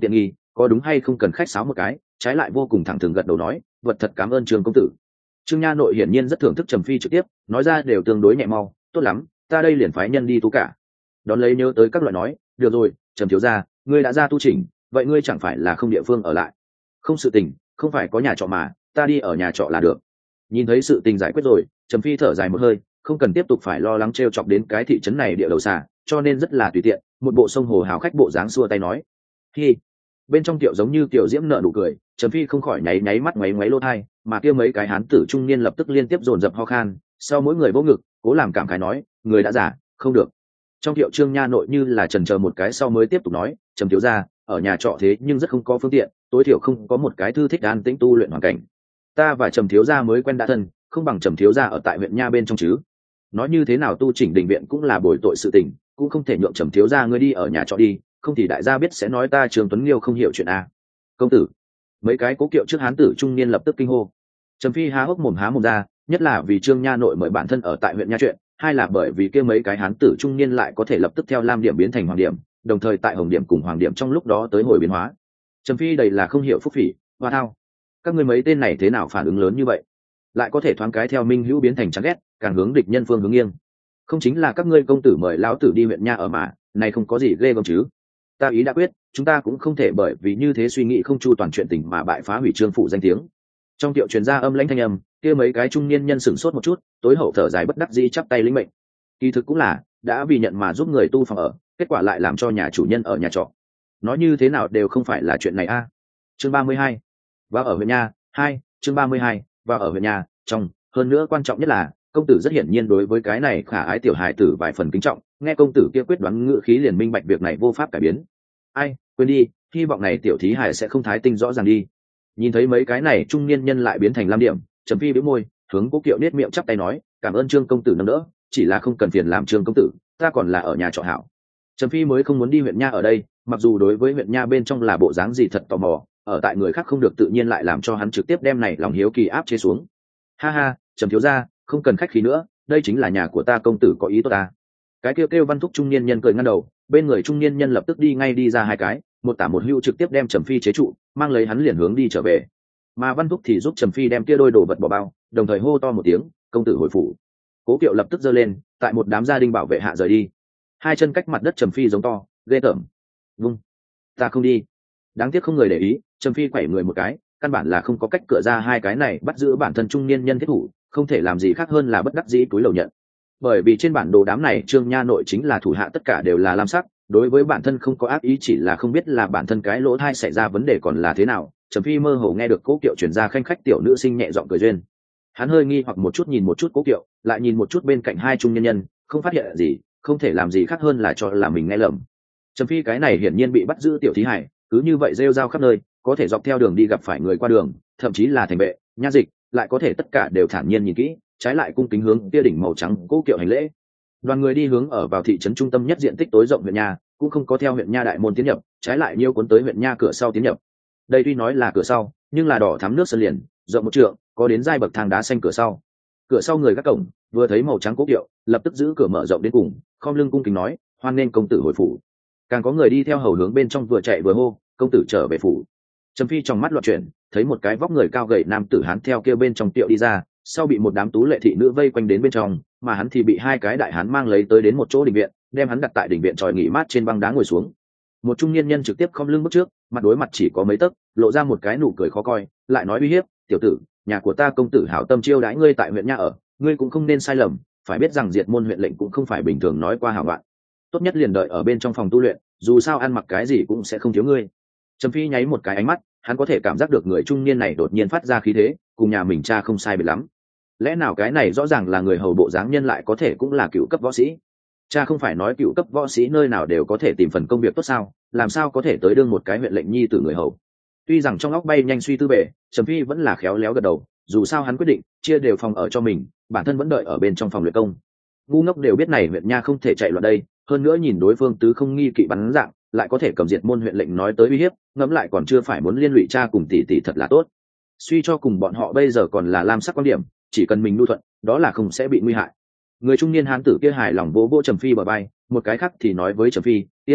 có đúng hay không cần khách sáo một cái, trái lại vô cùng thẳng thừng gật đầu nói, vật thật cảm ơn Trương công tử. Trương Nha Nội hiển nhiên rất thưởng thức Trầm Phi trực tiếp, nói ra đều tương đối nhẹ mau, tốt lắm, ta đây liền phái nhân đi tu cả. Đón lấy nhớ tới các loại nói, được rồi, Trầm thiếu gia, ngươi đã ra tu chỉnh, vậy ngươi chẳng phải là không địa phương ở lại? Không sự tình, không phải có nhà trọ mà, ta đi ở nhà trọ là được. Nhìn thấy sự tình giải quyết rồi, Trầm Phi thở dài một hơi, không cần tiếp tục phải lo lắng trêu chọc đến cái thị trấn này địa đầu xà, cho nên rất là tùy tiện, một bộ sông hồ hào khách bộ dáng xua tay nói, hi. Bên trong tiểu giống như tiểu diễm nợ nụ cười, Trầm Phi không khỏi nháy mắt ngoáy ngoáy lỗ tai, mà kia mấy cái hán tử trung niên lập tức liên tiếp dồn dập ho khan, sau mỗi người vỗ ngực, cố làm cảm khái nói, người đã giả, không được. Trong Tiệu Trương Nha Nội như là chần chờ một cái sau mới tiếp tục nói, Trầm thiếu gia, ở nhà trọ thế nhưng rất không có phương tiện, tối thiểu không có một cái thư thích an tĩnh tu luyện hoàn cảnh. Ta và Trầm thiếu gia mới quen đã thân, không bằng Trầm thiếu gia ở tại huyện Nha bên trong chứ. Nói như thế nào tu chỉnh đình viện cũng là bồi tội sự tình, cũng không thể nhượng Trầm thiếu gia ngươi đi ở nhà trọ đi, không thì đại gia biết sẽ nói ta Trương Tuấn Liêu không hiểu chuyện a. Công tử, mấy cái cố kiệu trước hán tử trung niên lập tức kinh hô. Trầm Phi há hốc mồm há mồm ra, nhất là vì Trương Nha Nội mời bản thân ở tại huyện Nha chuyện, hai là bởi vì kia mấy cái hán tử trung niên lại có thể lập tức theo lam điểm biến thành hoàng điểm, đồng thời tại hồng điểm cùng hoàng điểm trong lúc đó tới hồi biến hóa. Trầm Phi đầy là không hiểu phúc phỉ, hoa thao, các ngươi mấy tên này thế nào phản ứng lớn như vậy, lại có thể thoáng cái theo minh hữu biến thành chán ghét, càng hướng địch nhân phương hướng nghiêng. Không chính là các ngươi công tử mời lão tử đi huyện Nha ở mà, này không có gì ghê gớm chứ? Ta ý đã quyết, chúng ta cũng không thể bởi vì như thế suy nghĩ không chu toàn chuyện tình mà bại phá hủy Trương phủ danh tiếng. Trong Tiệu truyền ra âm lãnh thanh âm, kia mấy cái trung niên nhân sửng sốt một chút, tối hậu thở dài bất đắc dĩ chắp tay lĩnh mệnh. Kỳ thực cũng là đã vì nhận mà giúp người tu phòng ở, kết quả lại làm cho nhà chủ nhân ở nhà trọ. Nói như thế nào đều không phải là chuyện này a. Chương 32. Và ở huyện Nha. 2. Chương 32. Và ở huyện Nha. Trong, hơn nữa quan trọng nhất là công tử rất hiển nhiên đối với cái này khả ái tiểu hài tử vài phần kính trọng, nghe công tử kia quyết đoán ngữ khí liền minh bạch việc này vô pháp cải biến. Ai, quên đi, hy vọng này tiểu thí hài sẽ không thái tinh rõ ràng đi. Nhìn thấy mấy cái này trung niên nhân lại biến thành lam điểm, Trầm Phi bĩu môi, hướng Cố Kiệu nết miệng chắp tay nói, cảm ơn Trương công tử nâng đỡ, chỉ là không cần phiền làm Trương công tử, ta còn là ở nhà trọ hảo. Trầm Phi mới không muốn đi huyện Nha ở đây, mặc dù đối với huyện Nha bên trong là bộ dáng gì thật tò mò, ở tại người khác không được tự nhiên lại làm cho hắn trực tiếp đem này lòng hiếu kỳ áp chế xuống. Ha ha, Trầm thiếu gia, không cần khách khí nữa, đây chính là nhà của ta, công tử có ý tốt ta. Cái kêu Văn Thúc trung niên nhân cười ngăn đầu, bên người trung niên nhân lập tức đi ra hai cái, một tả một hữu trực tiếp đem Trầm Phi chế trụ, mang lấy hắn liền hướng đi trở về. Mà Văn Thúc thì giúp Trầm Phi đem kia đôi đồ vật bỏ bao, đồng thời hô to một tiếng, công tử hồi phủ. Cố Kiệu lập tức giơ lên, tại một đám gia đình bảo vệ hạ rời đi. Hai chân cách mặt đất Trầm Phi giống to, ghê tởm. Vung, ta không đi. Đáng tiếc không người để ý, Trầm Phi quẩy người một cái, căn bản là không có cách cửa ra hai cái này bắt giữ bản thân trung niên nhân thiết thủ, không thể làm gì khác hơn là bất đắc dĩ túi lầu nhận. Bởi vì trên bản đồ đám này Trương Nha Nội chính là thủ hạ tất cả đều là lam sắc, đối với bản thân không có ác ý, chỉ là không biết là bản thân cái lỗ thai xảy ra vấn đề còn là thế nào. Trầm Phi mơ hồ nghe được Cố Kiệu chuyển ra khanh khách tiểu nữ sinh nhẹ giọng cười duyên. Hắn hơi nghi hoặc một chút nhìn một chút Cố Kiệu, lại nhìn một chút bên cạnh hai trung nhân nhân, không phát hiện gì, không thể làm gì khác hơn là cho là mình nghe lầm. Trầm Phi cái này hiển nhiên bị bắt giữ tiểu thí hải, cứ như vậy rêu rao khắp nơi, có thể dọc theo đường đi gặp phải người qua đường, thậm chí là thành vệ, nha dịch, lại có thể tất cả đều thản nhiên nhìn kỹ, trái lại cung kính hướng kia đỉnh màu trắng Cố Kiệu hành lễ. Đoàn người đi hướng ở vào thị trấn trung tâm nhất diện tích tối rộng huyện Nha, cũng không có theo huyện Nha đại môn tiến nhập, trái lại nhiêu cuốn tới huyện Nha cửa sau tiến nhập. Đây tuy nói là cửa sau, nhưng là đỏ thắm nước sơn liền, rộng một trượng, có đến giai bậc thang đá xanh cửa sau. Cửa sau người gác cổng vừa thấy màu trắng Cố Kiệu, lập tức giữ cửa mở rộng đến cùng, khom lưng cung kính nói, hoan nên công tử hồi phủ. Càng có người đi theo hầu hướng bên trong vừa chạy vừa hô, công tử trở về phủ. Trầm Phi trong mắt loạn chuyển, thấy một cái vóc người cao gầy nam tử hán theo kia bên trong tiệu đi ra, sau bị một đám tú lệ thị nữ vây quanh đến bên trong, mà hắn thì bị hai cái đại hán mang lấy tới đến một chỗ đình viện, đem hắn đặt tại đình viện tròi nghỉ mát trên băng đá ngồi xuống. Một trung niên nhân trực tiếp khom lưng bước trước, mặt đối mặt chỉ có mấy tấc, lộ ra một cái nụ cười khó coi, lại nói uy hiếp, tiểu tử, nhà của ta công tử hảo tâm chiêu đãi ngươi tại huyện Nha ở, ngươi cũng không nên sai lầm, phải biết rằng diệt môn huyện lệnh cũng không phải bình thường nói qua hảo bạn, tốt nhất liền đợi ở bên trong phòng tu luyện, dù sao ăn mặc cái gì cũng sẽ không thiếu ngươi. Trầm Phi nháy một cái ánh mắt, hắn có thể cảm giác được người trung niên này đột nhiên phát ra khí thế, cùng nhà mình cha không sai biệt lắm. Lẽ nào cái này rõ ràng là người hầu bộ dáng nhân lại có thể cũng là cựu cấp võ sĩ? Cha không phải nói cựu cấp võ sĩ nơi nào đều có thể tìm phần công việc tốt sao, làm sao có thể tới đương một cái huyện lệnh nhi tử người hầu? Tuy rằng trong óc bay nhanh suy tư bể, Trầm Phi vẫn là khéo léo gật đầu, dù sao hắn quyết định chia đều phòng ở cho mình, bản thân vẫn đợi ở bên trong phòng luyện công. Ngu ngốc đều biết này huyện Nha không thể chạy loạn đây, hơn nữa nhìn đối phương tứ không nghi kỵ bắn dạng, lại có thể cầm diệt môn huyện lệnh nói tới uy hiếp, ngẫm lại còn chưa phải muốn liên lụy cha cùng tỷ tỷ thật là tốt. Suy cho cùng bọn họ bây giờ còn là lam sắc quan điểm, chỉ cần mình nhu thuận, đó là không sẽ bị nguy hại. Người trung niên hán tử kia hài lòng vỗ vỗ Trầm Phi bờ vai, một cái khác thì nói với Trầm Phi, yên tâm,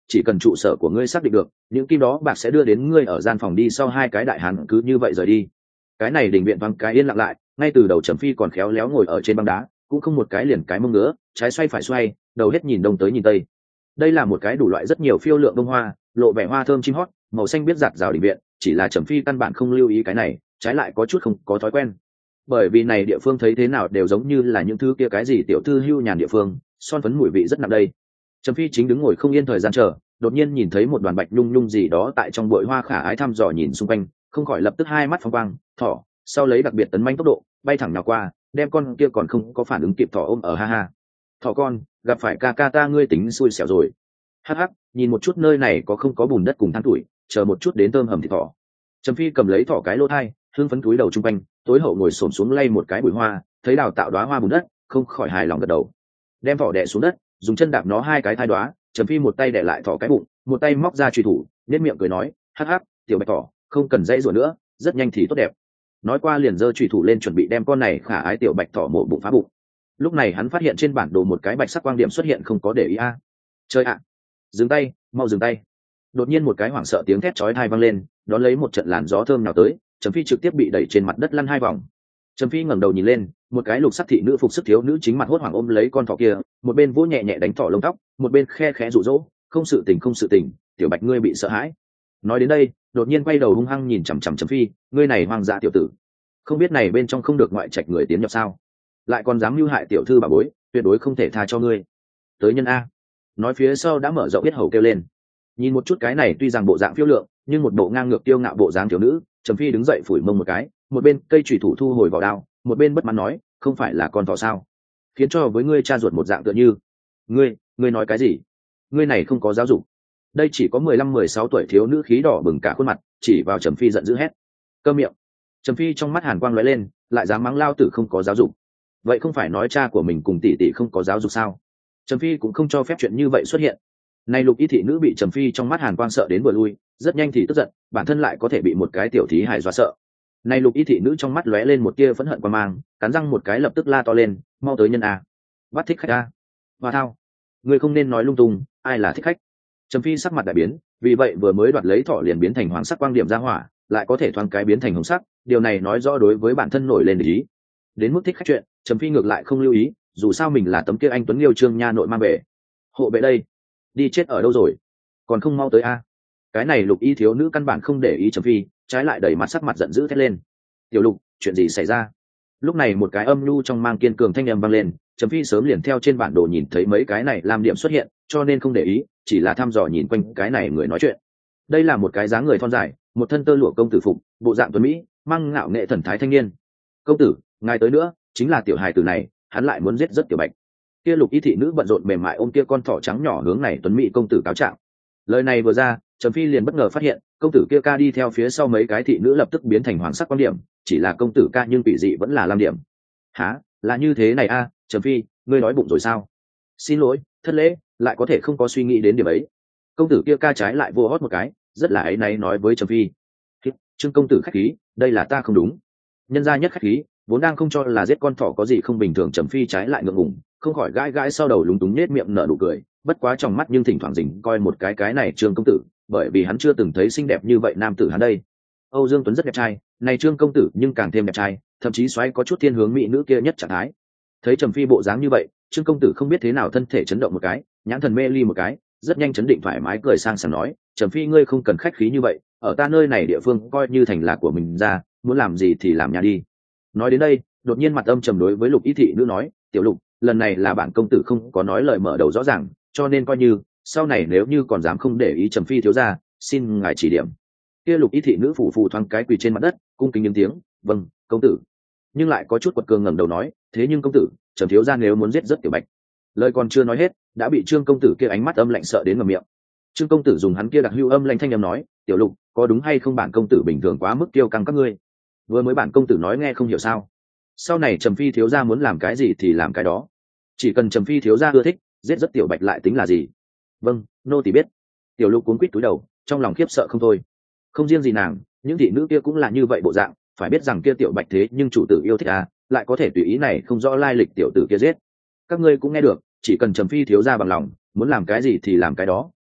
chỉ cần trụ sở của ngươi xác định được, những kim đó bạc sẽ đưa đến ngươi ở gian phòng đi sau hai cái đại hán cứ như vậy rời đi. Cái này đình viện vắng cái yên lặng lại, ngay từ đầu Trầm Phi còn khéo léo ngồi ở trên băng đá, cũng không một cái liền cái mông ngứa, trái xoay phải xoay, đầu hết nhìn đông tới nhìn tây. Đây là một cái đủ loại rất nhiều phiêu lượng bông hoa, lộ vẻ hoa thơm chim hót, màu xanh biết giặt rào đình viện, chỉ là Trầm Phi căn bản không lưu ý cái này, trái lại có chút không có thói quen. Bởi vì này địa phương thấy thế nào đều giống như là những thứ kia cái gì tiểu thư hưu nhàn địa phương, son phấn mùi vị rất nặng đây. Trầm Phi chính đứng ngồi không yên thời gian chờ, đột nhiên nhìn thấy một đoàn bạch nhung nhung gì đó tại trong bụi hoa khả ái thăm dò nhìn xung quanh, không khỏi lập tức hai mắt phóng quang, thỏ, sau lấy đặc biệt tấn manh tốc độ, bay thẳng nào qua, đem con kia còn không có phản ứng kịp thỏ ôm ở ha ha. Thỏ con, gặp phải ca ca ta ngươi tính xui xẻo rồi. Hắc hắc, nhìn một chút nơi này có không có bùn đất cùng than tuổi, chờ một chút đến tôm hầm thịt thỏ. Trầm Phi cầm lấy thỏ cái lỗ thai, hương phấn túi đầu trung quanh, tối hậu ngồi xổm xuống lay một cái bụi hoa, thấy đào tạo đóa hoa bùn đất, không khỏi hài lòng gật đầu. Đem thỏ đè xuống đất, dùng chân đạp nó hai cái thai đóa, Trầm Phi một tay đè lại thỏ cái bụng, một tay móc ra truy thủ, nhếch miệng cười nói, hắc hắc, tiểu bạch thỏ, không cần dãy rủa nữa, rất nhanh thì tốt đẹp. Nói qua liền giơ truy thủ lên chuẩn bị đem con này khả ái tiểu bạch thỏ mổ bụng phá bụng. Lúc này hắn phát hiện trên bản đồ một cái bạch sắc quang điểm xuất hiện, không có để ý a. Chơi ạ. Dừng tay, mau dừng tay. Đột nhiên một cái hoảng sợ tiếng thét chói tai vang lên, đón lấy một trận làn gió thơm nào tới, Trầm Phi trực tiếp bị đẩy trên mặt đất lăn hai vòng. Trầm Phi ngẩng đầu nhìn lên, một cái lục sắc thị nữ phục sức thiếu nữ chính mặt hốt hoảng ôm lấy con thỏ kia, một bên vỗ nhẹ nhẹ đánh thỏ lông tóc, một bên khe khẽ dụ dỗ, không sự tình, tiểu bạch ngươi bị sợ hãi. Nói đến đây, đột nhiên quay đầu hung hăng nhìn chằm chằm Trầm Phi, ngươi này hoang dã tiểu tử, không biết này bên trong không được ngoại trạch người tiến nhập sao? Lại còn dám mưu hại tiểu thư bà bối, tuyệt đối không thể tha cho ngươi. Tới nhân a. Nói phía sau đã mở rộng biết hầu kêu lên. Nhìn một chút cái này tuy rằng bộ dạng phiêu lượng, nhưng một bộ ngang ngược tiêu ngạo bộ dáng thiếu nữ, Trầm Phi đứng dậy phủi mông một cái, một bên cây chủy thủ thu hồi vào đao, một bên bất mãn nói, không phải là con thỏ sao? Khiến cho với ngươi cha ruột một dạng tựa như. Ngươi nói cái gì? Ngươi này không có giáo dục. Đây chỉ có 15-16 tuổi thiếu nữ khí đỏ bừng cả khuôn mặt, chỉ vào Trầm Phi giận dữ hét. Câm miệng. Trầm Phi trong mắt hàn quang lóe lên, lại dám mắng lao tử không có giáo dục. Vậy không phải nói cha của mình cùng tỷ tỷ không có giáo dục sao? Trầm Phi cũng không cho phép chuyện như vậy xuất hiện. Này lục y thị nữ bị Trầm Phi trong mắt hàn quang sợ đến vừa lui, rất nhanh thì tức giận, bản thân lại có thể bị một cái tiểu thí hài dọa sợ. Này lục y thị nữ trong mắt lóe lên một tia phẫn hận quan mang, cắn răng một cái lập tức la to lên, mau tới nhân a, bắt thích khách a. Hoa thao, ngươi không nên nói lung tung, ai là thích khách? Trầm Phi sắc mặt đại biến, vì vậy vừa mới đoạt lấy thỏ liền biến thành hoàng sắc quang điểm ra hỏa, lại có thể thoáng cái biến thành hồng sắc, điều này nói rõ đối với bản thân nổi lên để ý. Đến mức thích khách chuyện, Trầm Phi ngược lại không lưu ý, dù sao mình là tấm kia anh tuấn liêu trương nha nội mang về. Hộ vệ đây, đi chết ở đâu rồi? Còn không mau tới a. Cái này lục y thiếu nữ căn bản không để ý Trầm Phi, trái lại đẩy mặt sắc mặt giận dữ thét lên. Tiểu Lục, chuyện gì xảy ra? Lúc này một cái âm nhu trong mang kiên cường thanh âm vang lên, Trầm Phi sớm liền theo trên bản đồ nhìn thấy mấy cái này làm điểm xuất hiện, cho nên không để ý, chỉ là thăm dò nhìn quanh cái này người nói chuyện. Đây là một cái dáng người thon dài, một thân tơ lụa công tử phục, bộ dạng tuấn mỹ, mang ngạo nghệ thần thái thanh niên. Công tử, ngài tới nữa, chính là tiểu hài tử này, hắn lại muốn giết rất tiểu bạch. Kia lục y thị nữ bận rộn mềm mại ôm kia con thỏ trắng nhỏ hướng này tuấn mỹ công tử cáo trạng. Lời này vừa ra, Trầm Phi liền bất ngờ phát hiện, công tử kia ca đi theo phía sau mấy cái thị nữ lập tức biến thành hoàng sắc quan điểm, chỉ là công tử ca nhưng bị dị vẫn là lam điểm. Hả, là như thế này a? Trầm Phi, ngươi nói bụng rồi sao? Xin lỗi, thất lễ, lại có thể không có suy nghĩ đến điểm ấy. Công tử kia ca trái lại vô hót một cái, rất là áy náy nói với Trầm Phi. Trương công tử khách khí, đây là ta không đúng. Nhân gia nhất khách khí, vốn đang không cho là giết con thỏ có gì không bình thường, Trầm Phi trái lại ngượng ngùng, không khỏi gãi gãi sau đầu lúng túng nết miệng nở nụ cười, bất quá trong mắt nhưng thỉnh thoảng dình coi một cái này Trương công tử, bởi vì hắn chưa từng thấy xinh đẹp như vậy nam tử hắn đây. Âu Dương Tuấn rất đẹp trai, này Trương công tử nhưng càng thêm đẹp trai, thậm chí xoáy có chút thiên hướng mỹ nữ kia nhất trạng thái. Thấy Trầm Phi bộ dáng như vậy, Trương công tử không biết thế nào thân thể chấn động một cái, nhãn thần mê ly một cái, rất nhanh chấn định thoải mái cười sang sảng nói, Trầm Phi ngươi không cần khách khí như vậy, ở ta nơi này địa phương coi như thành là của mình ra, muốn làm gì thì làm nhà đi. Nói đến đây, đột nhiên mặt âm trầm đối với Lục Y thị nữ nói, tiểu Lục, lần này là bản công tử không có nói lời mở đầu rõ ràng, cho nên coi như sau này nếu như còn dám không để ý Trầm Phi thiếu gia, xin ngài chỉ điểm. Kia Lục Y thị nữ phủ phù thoáng cái quỳ trên mặt đất, cung kính những tiếng, vâng, công tử. Nhưng lại có chút quật cường ngẩng đầu nói, thế nhưng công tử, Trầm thiếu gia nếu muốn giết rất tiểu bạch. Lời còn chưa nói hết, đã bị Trương công tử kia ánh mắt âm lạnh sợ đến ngậm miệng. Trương công tử dùng hắn kia đặc hữu âm lạnh thanh âm nói, tiểu Lục, có đúng hay không bản công tử bình thường quá mức kiêu căng các ngươi? Vừa mới bản công tử nói nghe không hiểu sao? Sau này Trầm Phi thiếu gia muốn làm cái gì thì làm cái đó, chỉ cần Trầm Phi thiếu gia ưa thích, giết rất tiểu bạch lại tính là gì? Vâng, nô tỳ biết. Tiểu Lục cuống quýt túi đầu, trong lòng khiếp sợ không thôi. Không riêng gì nàng, những thị nữ kia cũng là như vậy bộ dạng, phải biết rằng kia tiểu bạch thế nhưng chủ tử yêu thích à, lại có thể tùy ý này không rõ lai lịch tiểu tử kia giết. Các ngươi cũng nghe được, chỉ cần Trầm Phi thiếu gia bằng lòng, muốn làm cái gì thì làm cái đó,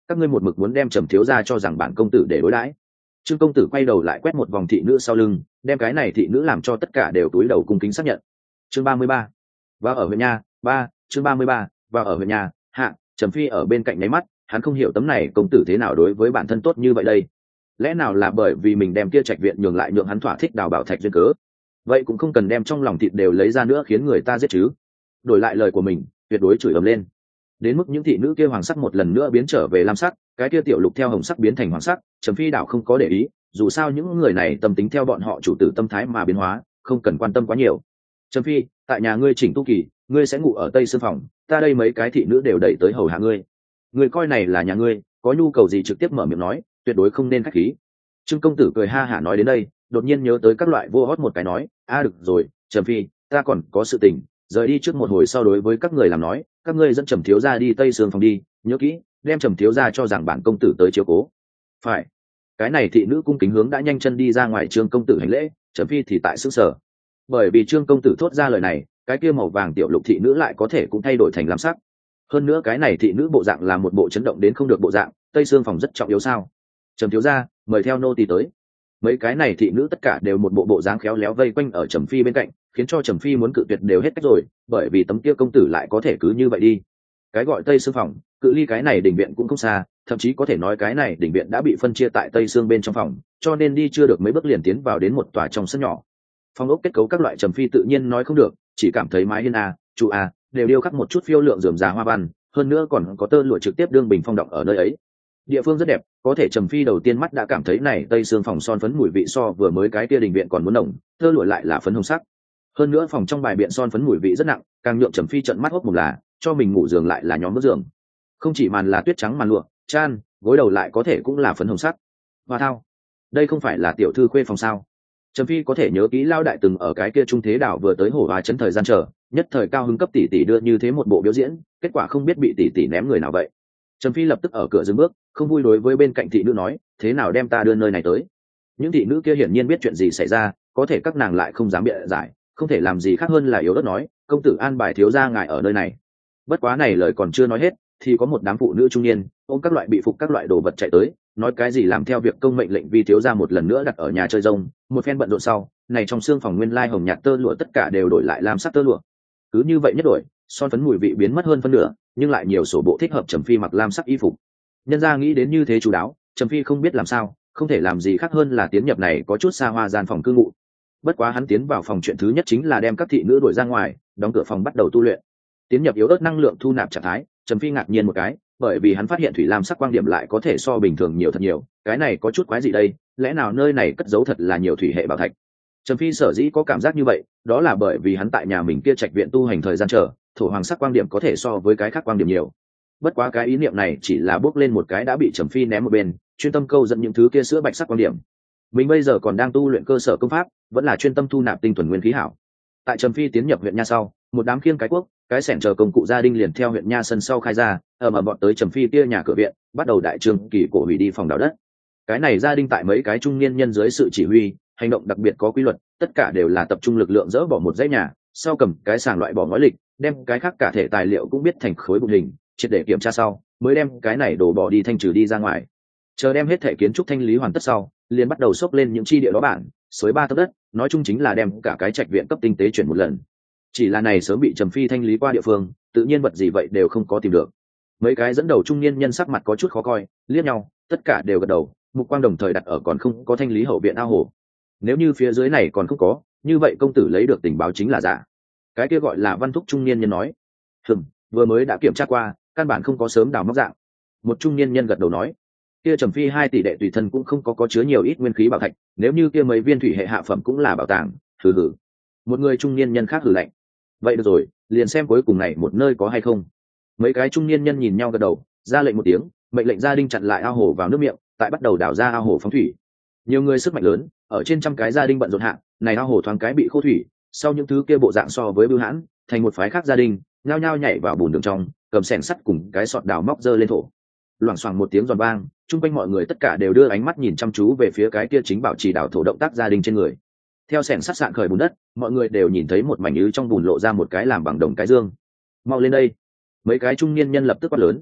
các ngươi một mực muốn đem Trầm thiếu gia cho rằng bản công tử để đối đãi. Trương công tử quay đầu lại quét một vòng thị nữ sau lưng, đem cái này thị nữ làm cho tất cả đều cúi đầu cung kính xác nhận. Chương 33. Và ở huyện nhà, chương 33. Và ở huyện nhà, hạ. Trầm Phi ở bên cạnh nháy mắt, hắn không hiểu tấm này công tử thế nào đối với bản thân tốt như vậy đây. Lẽ nào là bởi vì mình đem kia trạch viện nhường lại nhượng hắn thỏa thích đào bảo thạch duyên cớ? Vậy cũng không cần đem trong lòng thịt đều lấy ra nữa khiến người ta giết chứ. Đổi lại lời của mình, tuyệt đối chửi ầm lên. Đến mức những thị nữ kia hoàng sắc một lần nữa biến trở về lam sắc, cái kia tiểu lục theo hồng sắc biến thành hoàng sắc, Trầm Phi đảo không có để ý, dù sao những người này tâm tính theo bọn họ chủ tử tâm thái mà biến hóa, không cần quan tâm quá nhiều. Trầm Phi, tại nhà ngươi chỉnh tu kỳ, ngươi sẽ ngủ ở tây sương phòng, ta đây mấy cái thị nữ đều đẩy tới hầu hạ ngươi. Người coi này là nhà ngươi, có nhu cầu gì trực tiếp mở miệng nói, tuyệt đối không nên khách khí. Trương công tử cười ha hả nói đến đây, đột nhiên nhớ tới các loại vô hót một cái nói, được rồi, Trầm Phi, ta còn có sự tình, rời đi trước một hồi sau đối với các người làm nói, các ngươi dẫn Trầm thiếu gia đi tây sương phòng đi, nhớ kỹ, đem Trầm thiếu gia cho rằng bản công tử tới chiếu cố. Phải. Cái này thị nữ cung kính hướng đã nhanh chân đi ra ngoài Trương công tử hành lễ, Trầm Phi thì tại xứ sở. Bởi vì Trương công tử thốt ra lời này, cái kia màu vàng tiểu lục thị nữ lại có thể cũng thay đổi thành lam sắc. Hơn nữa cái này thị nữ bộ dạng là một bộ chấn động đến không được bộ dạng, tây sương phòng rất trọng yếu sao? Trầm thiếu gia, mời theo nô tỳ tới. Mấy cái này thị nữ tất cả đều một bộ dáng khéo léo vây quanh ở Trầm Phi bên cạnh, khiến cho Trầm Phi muốn cự tuyệt đều hết cách rồi, bởi vì tấm kia công tử lại có thể cứ như vậy đi. Cái gọi tây sương phòng, cự ly cái này đỉnh viện cũng không xa, thậm chí có thể nói cái này đỉnh viện đã bị phân chia tại tây sương bên trong phòng, cho nên đi chưa được mấy bước liền tiến vào đến một tòa trong sân nhỏ. Phòng ốc kết cấu các loại Trầm Phi tự nhiên nói không được, chỉ cảm thấy mái hiên trụ đều điêu khắc một chút phiêu lượng rườm rà hoa văn, hơn nữa còn có tơ lụa trực tiếp đương bình phong động ở nơi ấy. Địa phương rất đẹp, có thể Trầm Phi đầu tiên mắt đã cảm thấy này tây sương phòng son phấn mùi vị so vừa mới cái kia đình viện còn muốn nồng, tơ lụa lại là phấn hồng sắc. Hơn nữa phòng trong bài biện son phấn mùi vị rất nặng, càng nhượng Trầm Phi trợn mắt hốc mồm là, cho mình ngủ giường lại là nhóm bức giường. Không chỉ màn là tuyết trắng màn lụa, chan, gối đầu lại có thể cũng là phấn hồng sắc. Hoa thao, đây không phải là tiểu thư khuê phòng sao? Trầm Phi có thể nhớ kỹ lao đại từng ở cái kia trung thế đảo vừa tới hổ hóa chấn thời gian chờ, nhất thời cao hứng cấp tỷ tỷ đưa như thế một bộ biểu diễn, kết quả không biết bị tỷ tỷ ném người nào vậy. Trầm Phi lập tức ở cửa dừng bước, không vui đối với bên cạnh thị nữ nói, thế nào đem ta đưa nơi này tới? Những thị nữ kia hiển nhiên biết chuyện gì xảy ra, có thể các nàng lại không dám bịa giải, không thể làm gì khác hơn là yếu ớt nói, công tử an bài thiếu gia ngài ở nơi này. Bất quá này lời còn chưa nói hết, thì có một đám phụ nữ trung niên ôm các loại bị phục các loại đồ vật chạy tới, nói cái gì làm theo việc công mệnh lệnh vi thiếu gia một lần nữa đặt ở nhà chơi rông. Một phen bận rộn sau, này trong xương phòng nguyên lai hồng nhạt tơ lụa tất cả đều đổi lại làm sắc tơ lụa. Cứ như vậy nhất đổi, son phấn mùi vị biến mất hơn phân nửa, nhưng lại nhiều sổ bộ thích hợp Trầm Phi mặc lam sắc y phục. Nhân gia nghĩ đến như thế chú đáo, Trầm Phi không biết làm sao, không thể làm gì khác hơn là tiến nhập này có chút xa hoa gian phòng cư ngụ. Bất quá hắn tiến vào phòng chuyện thứ nhất chính là đem các thị nữ đuổi ra ngoài, đóng cửa phòng bắt đầu tu luyện. Tiến nhập yếu ớt năng lượng thu nạp trạng thái, Trầm Phi ngạc nhiên một cái, bởi vì hắn phát hiện thủy lam sắc quang điểm lại có thể so bình thường nhiều thật nhiều, cái này có chút quái gì đây, lẽ nào nơi này cất giấu thật là nhiều thủy hệ bảo thạch? Trầm Phi sở dĩ có cảm giác như vậy, đó là bởi vì hắn tại nhà mình kia trạch viện tu hành thời gian chờ, thổ hoàng sắc quang điểm có thể so với cái khác quang điểm nhiều. Bất quá cái ý niệm này chỉ là bước lên một cái đã bị Trầm Phi ném một bên, chuyên tâm câu dẫn những thứ kia sữa bạch sắc quang điểm. Mình bây giờ còn đang tu luyện cơ sở công pháp, vẫn là chuyên tâm thu nạp tinh thuần nguyên khí hảo. Tại Trầm Phi tiến nhập huyện nha sau, một đám khiêng cái cuốc, cái xẻng chờ công cụ gia đình liền theo huyện nha sân sau khai ra, mà bọn tới Trầm Phi kia nhà cửa viện, bắt đầu đại trường kỳ cổ hủy đi phòng đào đất. Cái này gia đình tại mấy cái trung niên nhân dưới sự chỉ huy, hành động đặc biệt có quy luật, tất cả đều là tập trung lực lượng dỡ bỏ một dãy nhà, sau cầm cái sàng loại bỏ ngói lịch, đem cái khác cả thể tài liệu cũng biết thành khối bụng hình, triệt để kiểm tra sau, mới đem cái này đổ bỏ đi thanh trừ đi ra ngoài. Chờ đem hết thể kiến trúc thanh lý hoàn tất sau, liền bắt đầu xốc lên những chi địa đó bản, xới 3 tấc đất, nói chung chính là đem cả cái trạch viện cấp tinh tế chuyển một lần. Chỉ là này sớm bị Trầm Phi thanh lý qua địa phương, tự nhiên vật gì vậy đều không có tìm được. Mấy cái dẫn đầu trung niên nhân sắc mặt có chút khó coi, liếc nhau, tất cả đều gật đầu, mục quang đồng thời đặt ở còn không có thanh lý hậu viện ao hồ. Nếu như phía dưới này còn không có, như vậy công tử lấy được tình báo chính là giả. Cái kia gọi là Văn Thúc trung niên nhân nói, vừa mới đã kiểm tra qua, căn bản không có sớm đào móc dạng. Một trung niên nhân gật đầu nói, kia Trầm Phi 2 tỷ đệ tùy thân cũng không có chứa nhiều ít nguyên khí bảo thạch, nếu như kia mấy viên thủy hệ hạ phẩm cũng là bảo tàng. Hừ. Một người trung niên nhân khác hừ lạnh, vậy được rồi, liền xem cuối cùng này một nơi có hay không. Mấy cái trung niên nhân nhìn nhau gật đầu, ra lệnh một tiếng, mệnh lệnh gia đình chặn lại ao hồ vào nước miệng, tại bắt đầu đào ra ao hồ phóng thủy. Nhiều người sức mạnh lớn, ở trên trăm cái gia đình bận rộn hạ, này ao hồ thoáng cái bị khô thủy, sau những thứ kia bộ dạng so với bưu hãn, thành một phái khác gia đình, nhao nhao nhảy vào bùn đường trong, cầm xẻng sắt cùng cái sọt đào móc dơ lên thổ. Loảng xoảng một tiếng giòn vang, chung quanh mọi người tất cả đều đưa ánh mắt nhìn chăm chú về phía cái kia chính bảo trì đào thổ động tác gia đình trên người. Theo xẻng sắt sạn khởi bùn đất, mọi người đều nhìn thấy một mảnh ứ trong bùn lộ ra một cái làm bằng đồng cái dương. Mau lên đây! Mấy cái trung niên nhân lập tức quát lớn.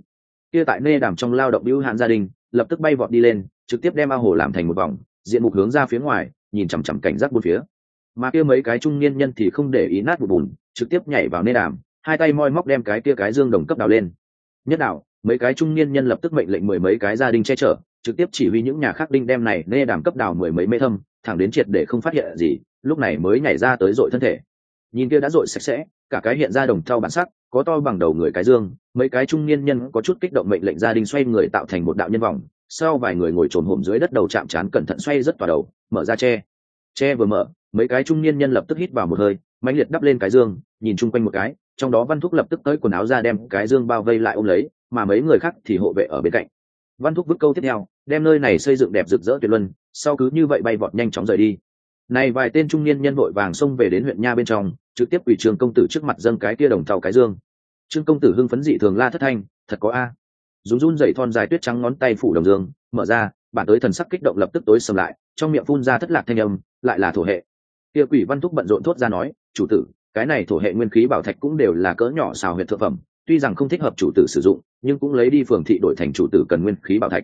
kia tại nê đàm trong lao động hữu hạn gia đình lập tức bay vọt đi lên, trực tiếp đem ao hồ làm thành một vòng, diện mục hướng ra phía ngoài, nhìn chằm chằm cảnh giác bốn phía. Mà kia mấy cái trung niên nhân thì không để ý nát bụi bùn, trực tiếp nhảy vào nê đàm, hai tay moi móc đem cái kia cái dương đồng cấp đào lên. Nhất đạo, mấy cái trung niên nhân lập tức mệnh lệnh mười mấy cái gia đình che chở, trực tiếp chỉ huy những nhà khác đinh đem này nê đàm cấp đào mười mấy mét thâm, thẳng đến triệt để không phát hiện gì, lúc này mới nhảy ra tới dội thân thể. Nhìn kia đã dội sạch sẽ, cả cái hiện ra đồng thau bản sắc, có to bằng đầu người cái dương, mấy cái trung niên nhân có chút kích động mệnh lệnh gia đình xoay người tạo thành một đạo nhân vòng, sau vài người ngồi trồn hổm dưới đất đầu chạm trán cẩn thận xoay rất tòa đầu, mở ra che vừa mở, mấy cái trung niên nhân lập tức hít vào một hơi, mãnh liệt đắp lên cái dương, nhìn chung quanh một cái, trong đó Văn Thúc lập tức tới quần áo ra đem cái dương bao vây lại ôm lấy, mà mấy người khác thì hộ vệ ở bên cạnh. Văn Thúc vứt câu tiếp theo, đem nơi này xây dựng đẹp rực rỡ tuyệt luân, sau cứ như vậy bay vọt nhanh chóng rời đi. Này vài tên trung niên nhân vội vàng xông về đến huyện nha bên trong, trực tiếp quỳ Trương công tử trước mặt dâng cái kia đồng thau cái dương. Trương công tử hưng phấn dị thường la thất thanh, thật có a. Dùng run dậy thon dài tuyết trắng ngón tay phủ đồng dương, mở ra, bản tới thần sắc kích động lập tức tối sầm lại, trong miệng phun ra thất lạc thanh âm, lại là thổ hệ. Kia quỷ Văn Thúc bận rộn thốt ra nói, chủ tử, cái này thổ hệ nguyên khí bảo thạch cũng đều là cỡ nhỏ xào huyệt thượng phẩm, tuy rằng không thích hợp chủ tử sử dụng, nhưng cũng lấy đi phường thị đổi thành chủ tử cần nguyên khí bảo thạch.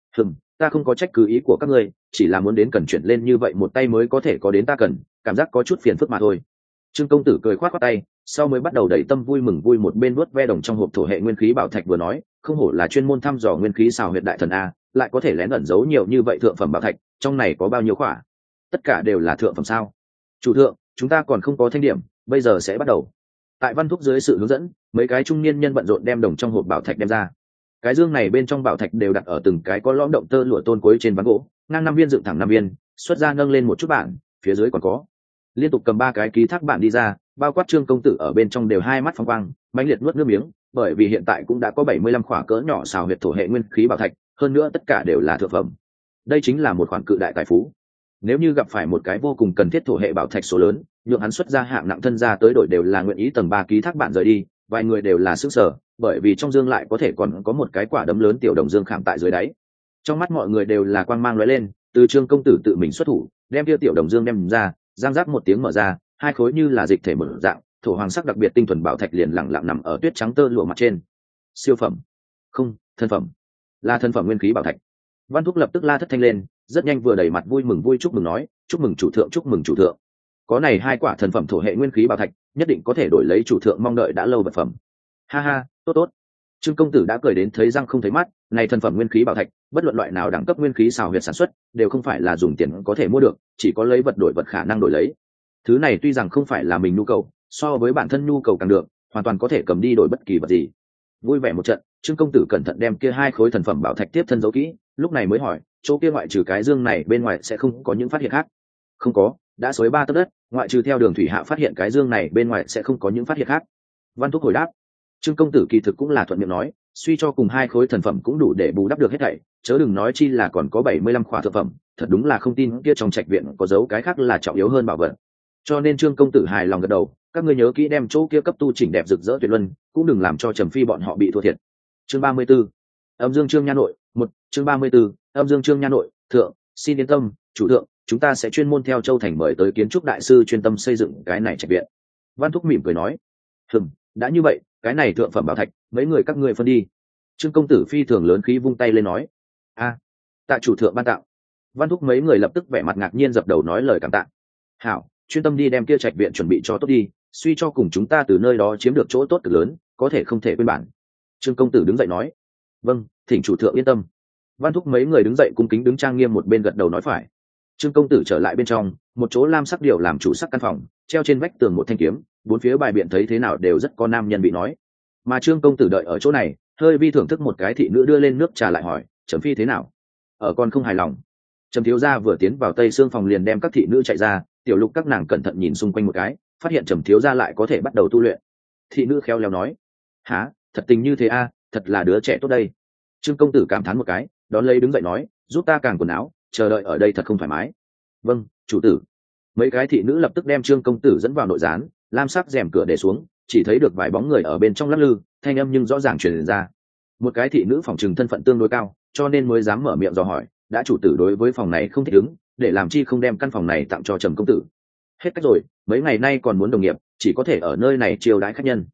Ta không có trách cứ ý của các ngươi, chỉ là muốn đến cần chuyển lên như vậy một tay mới có thể có đến ta cần, cảm giác có chút phiền phức mà thôi. Trương công tử cười khoát khoát tay, sau mới bắt đầu đẩy tâm vui mừng vui một bên vuốt ve đồng trong hộp thổ hệ nguyên khí bảo thạch vừa nói, không hổ là chuyên môn thăm dò nguyên khí xào huyệt đại thần a, lại có thể lén ẩn giấu nhiều như vậy thượng phẩm bảo thạch, trong này có bao nhiêu khỏa? Tất cả đều là thượng phẩm sao? Chủ thượng, chúng ta còn không có thanh điểm, bây giờ sẽ bắt đầu. Tại Văn Thúc dưới sự hướng dẫn, mấy cái trung niên nhân bận rộn đem đồng trong hộp bảo thạch đem ra. Cái dương này bên trong bảo thạch đều đặt ở từng cái có lõm động tơ lụa tôn cuối trên ván gỗ, ngang 5 viên dựng thẳng 5 viên, xuất ra nâng lên một chút bản, phía dưới còn có. Liên tục cầm 3 cái ký thác bản đi ra, bao quát Trương công tử ở bên trong đều hai mắt phóng quang, mãnh liệt nuốt nước miếng, bởi vì hiện tại cũng đã có 75 khỏa cỡ nhỏ xào huyệt thổ hệ nguyên khí bảo thạch, hơn nữa tất cả đều là thượng phẩm. Đây chính là một khoản cự đại tài phú. Nếu như gặp phải một cái vô cùng cần thiết thổ hệ bảo thạch số lớn, nhượng hắn xuất ra hạng nặng thân ra tới đổi đều là nguyện ý tầng 3 ký thác bản rời đi, vài người đều là sức sở, bởi vì trong dương lại có thể còn có một cái quả đấm lớn tiểu đồng dương khảm tại dưới đáy. Trong mắt mọi người đều là quang mang lóe lên, từ Trương công tử tự mình xuất thủ, đem kia tiểu đồng dương đem ra, giang giáp một tiếng mở ra, hai khối như là dịch thể mở dạng, thổ hoàng sắc đặc biệt tinh thuần bảo thạch liền lẳng lặng nằm ở tuyết trắng tơ lụa mặt trên. Siêu phẩm? Không, thân phẩm. Là thân phẩm nguyên khí bảo thạch. Văn Thúc lập tức la thất thanh lên, rất nhanh vừa đẩy mặt vui mừng chúc mừng nói, chúc mừng chủ thượng, chúc mừng chủ thượng. Có này hai quả thần phẩm thổ hệ nguyên khí bảo thạch, nhất định có thể đổi lấy chủ thượng mong đợi đã lâu vật phẩm. Ha ha, tốt tốt. Trương công tử đã cười đến thấy răng không thấy mắt, này thần phẩm nguyên khí bảo thạch, bất luận loại nào đẳng cấp nguyên khí xào huyệt sản xuất, đều không phải là dùng tiền có thể mua được, chỉ có lấy vật đổi vật khả năng đổi lấy. Thứ này tuy rằng không phải là mình nhu cầu, so với bản thân nhu cầu càng được, hoàn toàn có thể cầm đi đổi bất kỳ vật gì. Vui vẻ một trận, Trương công tử cẩn thận đem kia hai khối thần phẩm bảo thạch tiếp thân giấu kỹ, lúc này mới hỏi, chỗ kia ngoại trừ cái dương này bên ngoài sẽ không có những phát hiện khác? Không có, đã xới 3 tấc đất, ngoại trừ theo đường thủy hạ phát hiện cái dương này bên ngoài sẽ không có những phát hiện khác. Văn Thúc hồi đáp. Trương công tử kỳ thực cũng là thuận miệng nói, suy cho cùng hai khối thần phẩm cũng đủ để bù đắp được hết thảy, chớ đừng nói chi là còn có 75 khỏa thượng phẩm, thật đúng là không tin kia trong trạch viện có dấu cái khác là trọng yếu hơn bảo vật. Cho nên Trương công tử hài lòng gật đầu, các ngươi nhớ kỹ đem chỗ kia cấp tu chỉnh đẹp rực rỡ tuyệt luân, cũng đừng làm cho Trầm Phi bọn họ bị thua thiệt. Chương 34. Âm Dương Trương nha nội, 1, chương 34. Âm Dương Trương nha nội, thượng, xin yên tâm, chủ thượng, chúng ta sẽ chuyên môn theo Châu thành mời tới kiến trúc đại sư chuyên tâm xây dựng cái này trạch viện. Văn Thúc mỉm cười nói, đã như vậy, cái này thượng phẩm bảo thạch, mấy người các ngươi phân đi. Trương công tử phi thường lớn khí vung tay lên nói, tạ chủ thượng ban tặng. Văn Thúc mấy người lập tức vẻ mặt ngạc nhiên dập đầu nói lời cảm tạ. Hảo, chuyên tâm đi đem kia trạch viện chuẩn bị cho tốt đi, suy cho cùng chúng ta từ nơi đó chiếm được chỗ tốt cực lớn, có thể không thể quên bản. Trương công tử đứng dậy nói, vâng, thỉnh chủ thượng yên tâm. Văn Thúc mấy người đứng dậy cung kính đứng trang nghiêm một bên gật đầu nói phải. Trương công tử trở lại bên trong, một chỗ lam sắc điệu làm chủ sắc căn phòng, treo trên vách tường một thanh kiếm, bốn phía bài biện thấy thế nào đều rất có nam nhân bị nói. Mà Trương công tử đợi ở chỗ này, hơi vi thưởng thức một cái thị nữ đưa lên nước trà lại hỏi, Trầm Phi thế nào? Ở con không hài lòng. Trầm thiếu gia vừa tiến vào tây xương phòng liền đem các thị nữ chạy ra, tiểu lục các nàng cẩn thận nhìn xung quanh một cái, phát hiện Trầm thiếu gia lại có thể bắt đầu tu luyện. Thị nữ khéo léo nói, há, thật tình như thế a, thật là đứa trẻ tốt đây. Trương công tử cảm thán một cái, đón lấy đứng dậy nói, giúp ta càng quần áo, chờ đợi ở đây thật không thoải mái. Vâng, chủ tử. Mấy cái thị nữ lập tức đem Trương công tử dẫn vào nội gián, lam sắc rèm cửa để xuống, chỉ thấy được vài bóng người ở bên trong lắc lư, thanh âm nhưng rõ ràng truyền ra. Một cái thị nữ phòng trừng thân phận tương đối cao, cho nên mới dám mở miệng dò hỏi, đã chủ tử đối với phòng này không thích ứng, để làm chi không đem căn phòng này tặng cho Trầm công tử. Hết cách rồi, mấy ngày nay còn muốn đồng nghiệp, chỉ có thể ở nơi này chiêu đãi khách nhân.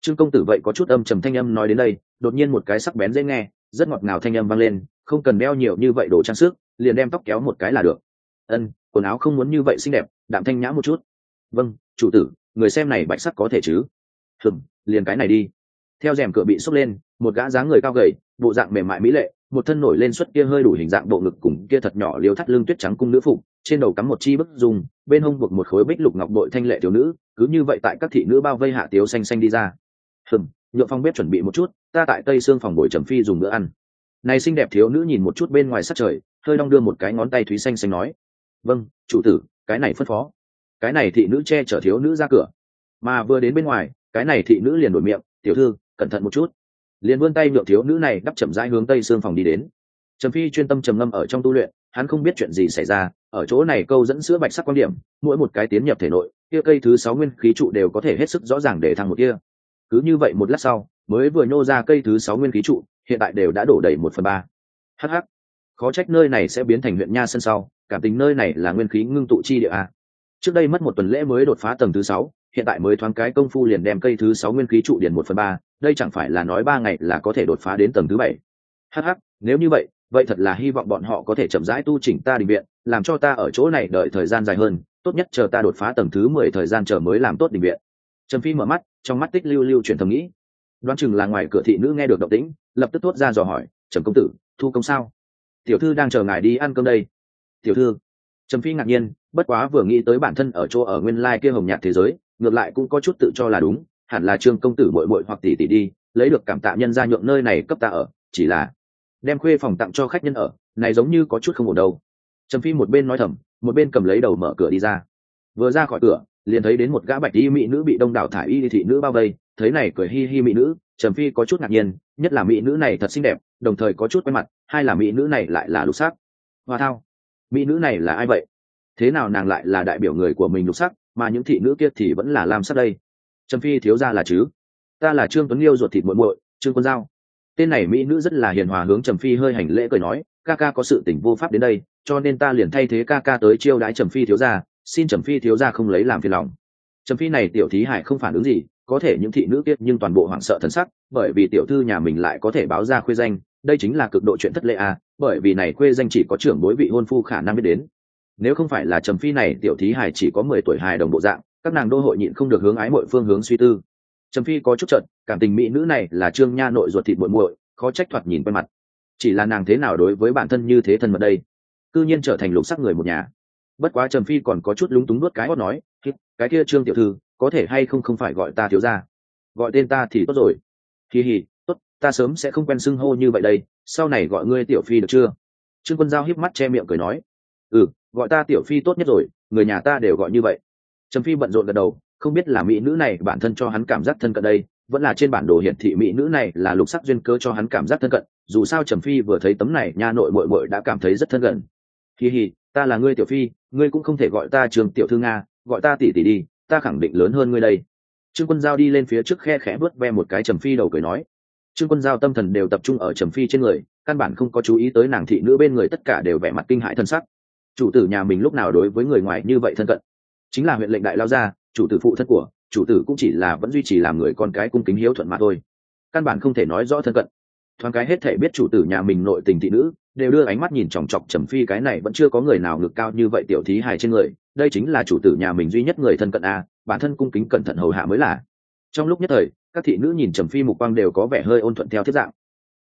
Trương công tử vậy có chút âm trầm thanh âm nói đến đây, đột nhiên một cái sắc bén dễ nghe, rất ngọt ngào thanh âm vang lên, không cần đeo nhiều như vậy đồ trang sức, liền đem tóc kéo một cái là được. Ân, quần áo không muốn như vậy xinh đẹp, đạm thanh nhã một chút. Vâng, chủ tử, người xem này bạch sắc có thể chứ? Liền cái này đi. Theo rèm cửa bị xốc lên, một gã dáng người cao gầy, bộ dạng mềm mại mỹ lệ, một thân nổi lên xuất kia hơi đủ hình dạng bộ ngực cùng kia thật nhỏ liếu thắt lưng tuyết trắng cung nữ phục, trên đầu cắm một chi bức dùng, bên hông buộc một khối bích lục ngọc bội thanh lệ thiếu nữ, cứ như vậy tại các thị nữ bao vây hạ tiếu xanh xanh đi ra. Nhượng phong bếp chuẩn bị một chút, ta tại tây xương phòng bồi trầm phi dùng bữa ăn. Này xinh đẹp thiếu nữ nhìn một chút bên ngoài sát trời, hơi đong đưa một cái ngón tay thúy xanh xanh nói: vâng, chủ tử, cái này phân phó. Cái này thị nữ che chở thiếu nữ ra cửa, mà vừa đến bên ngoài, cái này thị nữ liền đổi miệng: tiểu thư, cẩn thận một chút. Liền vươn tay nhượng thiếu nữ này đắp chậm rãi hướng tây xương phòng đi đến. Trầm phi chuyên tâm trầm ngâm ở trong tu luyện, hắn không biết chuyện gì xảy ra, ở chỗ này câu dẫn sữa bạch sắc quan điểm, mỗi một cái tiến nhập thể nội, kia cây thứ 6 nguyên khí trụ đều có thể hết sức rõ ràng để thăng một kia. Cứ như vậy một lát sau, mới vừa nhô ra cây thứ 6 nguyên khí trụ, hiện tại đều đã đổ đầy 1/3. Hắc hắc, khó trách nơi này sẽ biến thành huyện nha sân sau, cảm tình nơi này là nguyên khí ngưng tụ chi địa a. Trước đây mất một tuần lễ mới đột phá tầng thứ 6, hiện tại mới thoáng cái công phu liền đem cây thứ 6 nguyên khí trụ điền 1/3, đây chẳng phải là nói 3 ngày là có thể đột phá đến tầng thứ 7. Hắc hắc, nếu như vậy thật là hy vọng bọn họ có thể chậm rãi tu chỉnh ta đình viện, làm cho ta ở chỗ này đợi thời gian dài hơn, tốt nhất chờ ta đột phá tầng thứ 10 thời gian chờ mới làm tốt đình viện. Trầm Phi mở mắt, trong mắt tích lưu lưu chuyển thầm nghĩ. Đoán chừng là ngoài cửa thị nữ nghe được động tĩnh, lập tức thốt ra dò hỏi: "Trầm công tử, thu công sao? Tiểu thư đang chờ ngài đi ăn cơm đây." "Tiểu thư?" Trầm Phi ngạc nhiên, bất quá vừa nghĩ tới bản thân ở chỗ ở nguyên lai kia hồng nhạt thế giới, ngược lại cũng có chút tự cho là đúng, hẳn là Trương công tử muội muội hoặc tỷ tỷ đi, lấy được cảm tạ nhân gia nhượng nơi này cấp ta ở, chỉ là đem khuê phòng tặng cho khách nhân ở, này giống như có chút không ổn đâu. Trầm Phi một bên nói thầm, một bên cầm lấy đầu mở cửa đi ra. Vừa ra khỏi cửa, liền thấy đến một gã bạch y mỹ nữ bị đông đảo thải y thị nữ bao vây, thấy này cười hi hi mỹ nữ, Trầm Phi có chút ngạc nhiên, nhất là mỹ nữ này thật xinh đẹp, đồng thời có chút quen mặt, hai là mỹ nữ này lại là lục sắc. Hoa thao, mỹ nữ này là ai vậy? Thế nào nàng lại là đại biểu người của mình lục sắc, mà những thị nữ kia thì vẫn là lam sắc đây? Trầm Phi thiếu gia là chứ? Ta là Trương Tuấn Liêu ruột thịt muội muội, Trương Quân Giao. Tên này mỹ nữ rất là hiền hòa hướng Trầm Phi hơi hành lễ cười nói: ca ca có sự tình vô pháp đến đây, cho nên ta liền thay thế ca ca tới chiêu đãi Trầm Phi thiếu gia, xin Trầm Phi thiếu gia không lấy làm phiền lòng. Trầm Phi này tiểu thí hải không phản ứng gì, có thể những thị nữ kia nhưng toàn bộ hoảng sợ thần sắc, bởi vì tiểu thư nhà mình lại có thể báo ra khuê danh, đây chính là cực độ chuyện thất lễ à, bởi vì này khuê danh chỉ có trưởng bối vị hôn phu khả năng biết đến. Nếu không phải là Trầm Phi này tiểu thí hải chỉ có 10 tuổi hài đồng bộ dạng, các nàng đô hội nhịn không được hướng ái muội phương hướng suy tư. Trầm Phi có chút chợt, cảm tình mỹ nữ này là Trương nha nội ruột thịt muội muội, khó trách thoạt nhìn quen mặt. Chỉ là nàng thế nào đối với bản thân như thế thân mật đây, cư nhiên trở thành lục sắc người một nhà. Bất quá Trầm Phi còn có chút lúng túng nuốt cái hót nói: cái kia Trương tiểu thư, có thể hay không phải gọi ta thiếu gia, gọi tên ta thì tốt rồi. Hi hi, tốt, ta sớm sẽ không quen xưng hô như vậy đây, sau này gọi ngươi tiểu phi được chưa? Trương Quân Giao híp mắt che miệng cười nói: gọi ta tiểu phi tốt nhất rồi, người nhà ta đều gọi như vậy. Trầm Phi bận rộn gật đầu, không biết là mỹ nữ này bản thân cho hắn cảm giác thân cận đây, vẫn là trên bản đồ hiển thị mỹ nữ này là lục sắc duyên cớ cho hắn cảm giác thân cận, dù sao Trầm Phi vừa thấy tấm này nha nội muội muội đã cảm thấy rất thân gần. Hi hi, ta là ngươi tiểu phi, ngươi cũng không thể gọi ta Trương tiểu thư nga, gọi ta tỷ tỷ đi, ta khẳng định lớn hơn ngươi đây. Trương Quân Giao đi lên phía trước khe khẽ vuốt ve một cái Trầm Phi đầu cười nói. Trương Quân Giao tâm thần đều tập trung ở Trầm Phi trên người, căn bản không có chú ý tới nàng thị nữ bên người tất cả đều vẻ mặt kinh hãi thân sắc. Chủ tử nhà mình lúc nào đối với người ngoài như vậy thân cận? Chính là huyện lệnh đại lao gia, chủ tử phụ thân của chủ tử cũng chỉ là vẫn duy trì làm người con cái cung kính hiếu thuận mà thôi, căn bản không thể nói rõ thân cận. Thoáng cái hết thể biết chủ tử nhà mình nội tình thị nữ đều đưa ánh mắt nhìn chòng chọc Trầm Phi, cái này vẫn chưa có người nào ngực cao như vậy tiểu thí hài trên người, đây chính là chủ tử nhà mình duy nhất người thân cận a, bản thân cung kính cẩn thận hầu hạ mới là. Trong lúc nhất thời, các thị nữ nhìn Trầm Phi mục quang đều có vẻ hơi ôn thuận theo thiết dạng.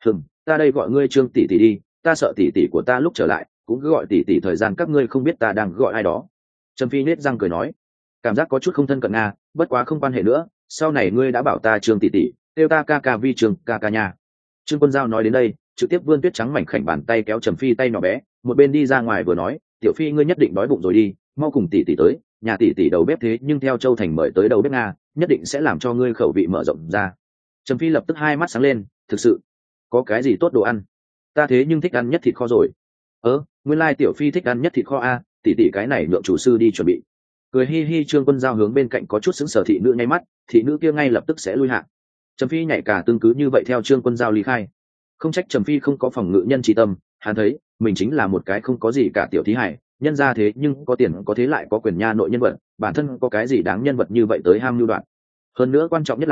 Ta đây gọi ngươi Trương tỷ tỷ đi, ta sợ tỷ tỷ của ta lúc trở lại cũng cứ gọi tỷ tỷ, thời gian các ngươi không biết ta đang gọi ai đó. Trầm Phi nết răng cười nói, cảm giác có chút không thân cận nga, bất quá không quan hệ nữa, sau này ngươi đã bảo ta Trương tỷ tỷ, kêu ta ca ca vi Trương ca ca nha. Trương Quân Giao nói đến đây, trực tiếp vươn tuyết trắng mảnh khảnh bàn tay kéo Trầm Phi tay nhỏ bé, một bên đi ra ngoài vừa nói: tiểu Phi ngươi nhất định đói bụng rồi đi, mau cùng tỷ tỷ tới, nhà tỷ tỷ đầu bếp thế nhưng theo Châu Thành mời tới đầu bếp nga, nhất định sẽ làm cho ngươi khẩu vị mở rộng ra. Trầm Phi lập tức hai mắt sáng lên, thực sự có cái gì tốt đồ ăn? Ta thế nhưng thích ăn nhất thịt kho rồi. Nguyên lai tiểu Phi thích ăn nhất thịt kho a, tỷ tỷ cái này nhượng chủ sư đi chuẩn bị. Cười hi hi Trương Quân Giao hướng bên cạnh có chút sững sờ thị nữ nháy mắt, thị nữ kia ngay lập tức sẽ lui hạ. Trầm Phi nhảy cả tương cứ như vậy theo Trương Quân Giao ly khai. Không trách Trầm Phi không có phòng ngự nhân trí tâm, hắn thấy mình chính là một cái không có gì cả tiểu thí hải, nhân ra thế nhưng có tiền có thế lại có quyền nha nội nhân vật, bản thân có cái gì đáng nhân vật như vậy tới ham nhu đoạn. Hơn nữa quan trọng nhất là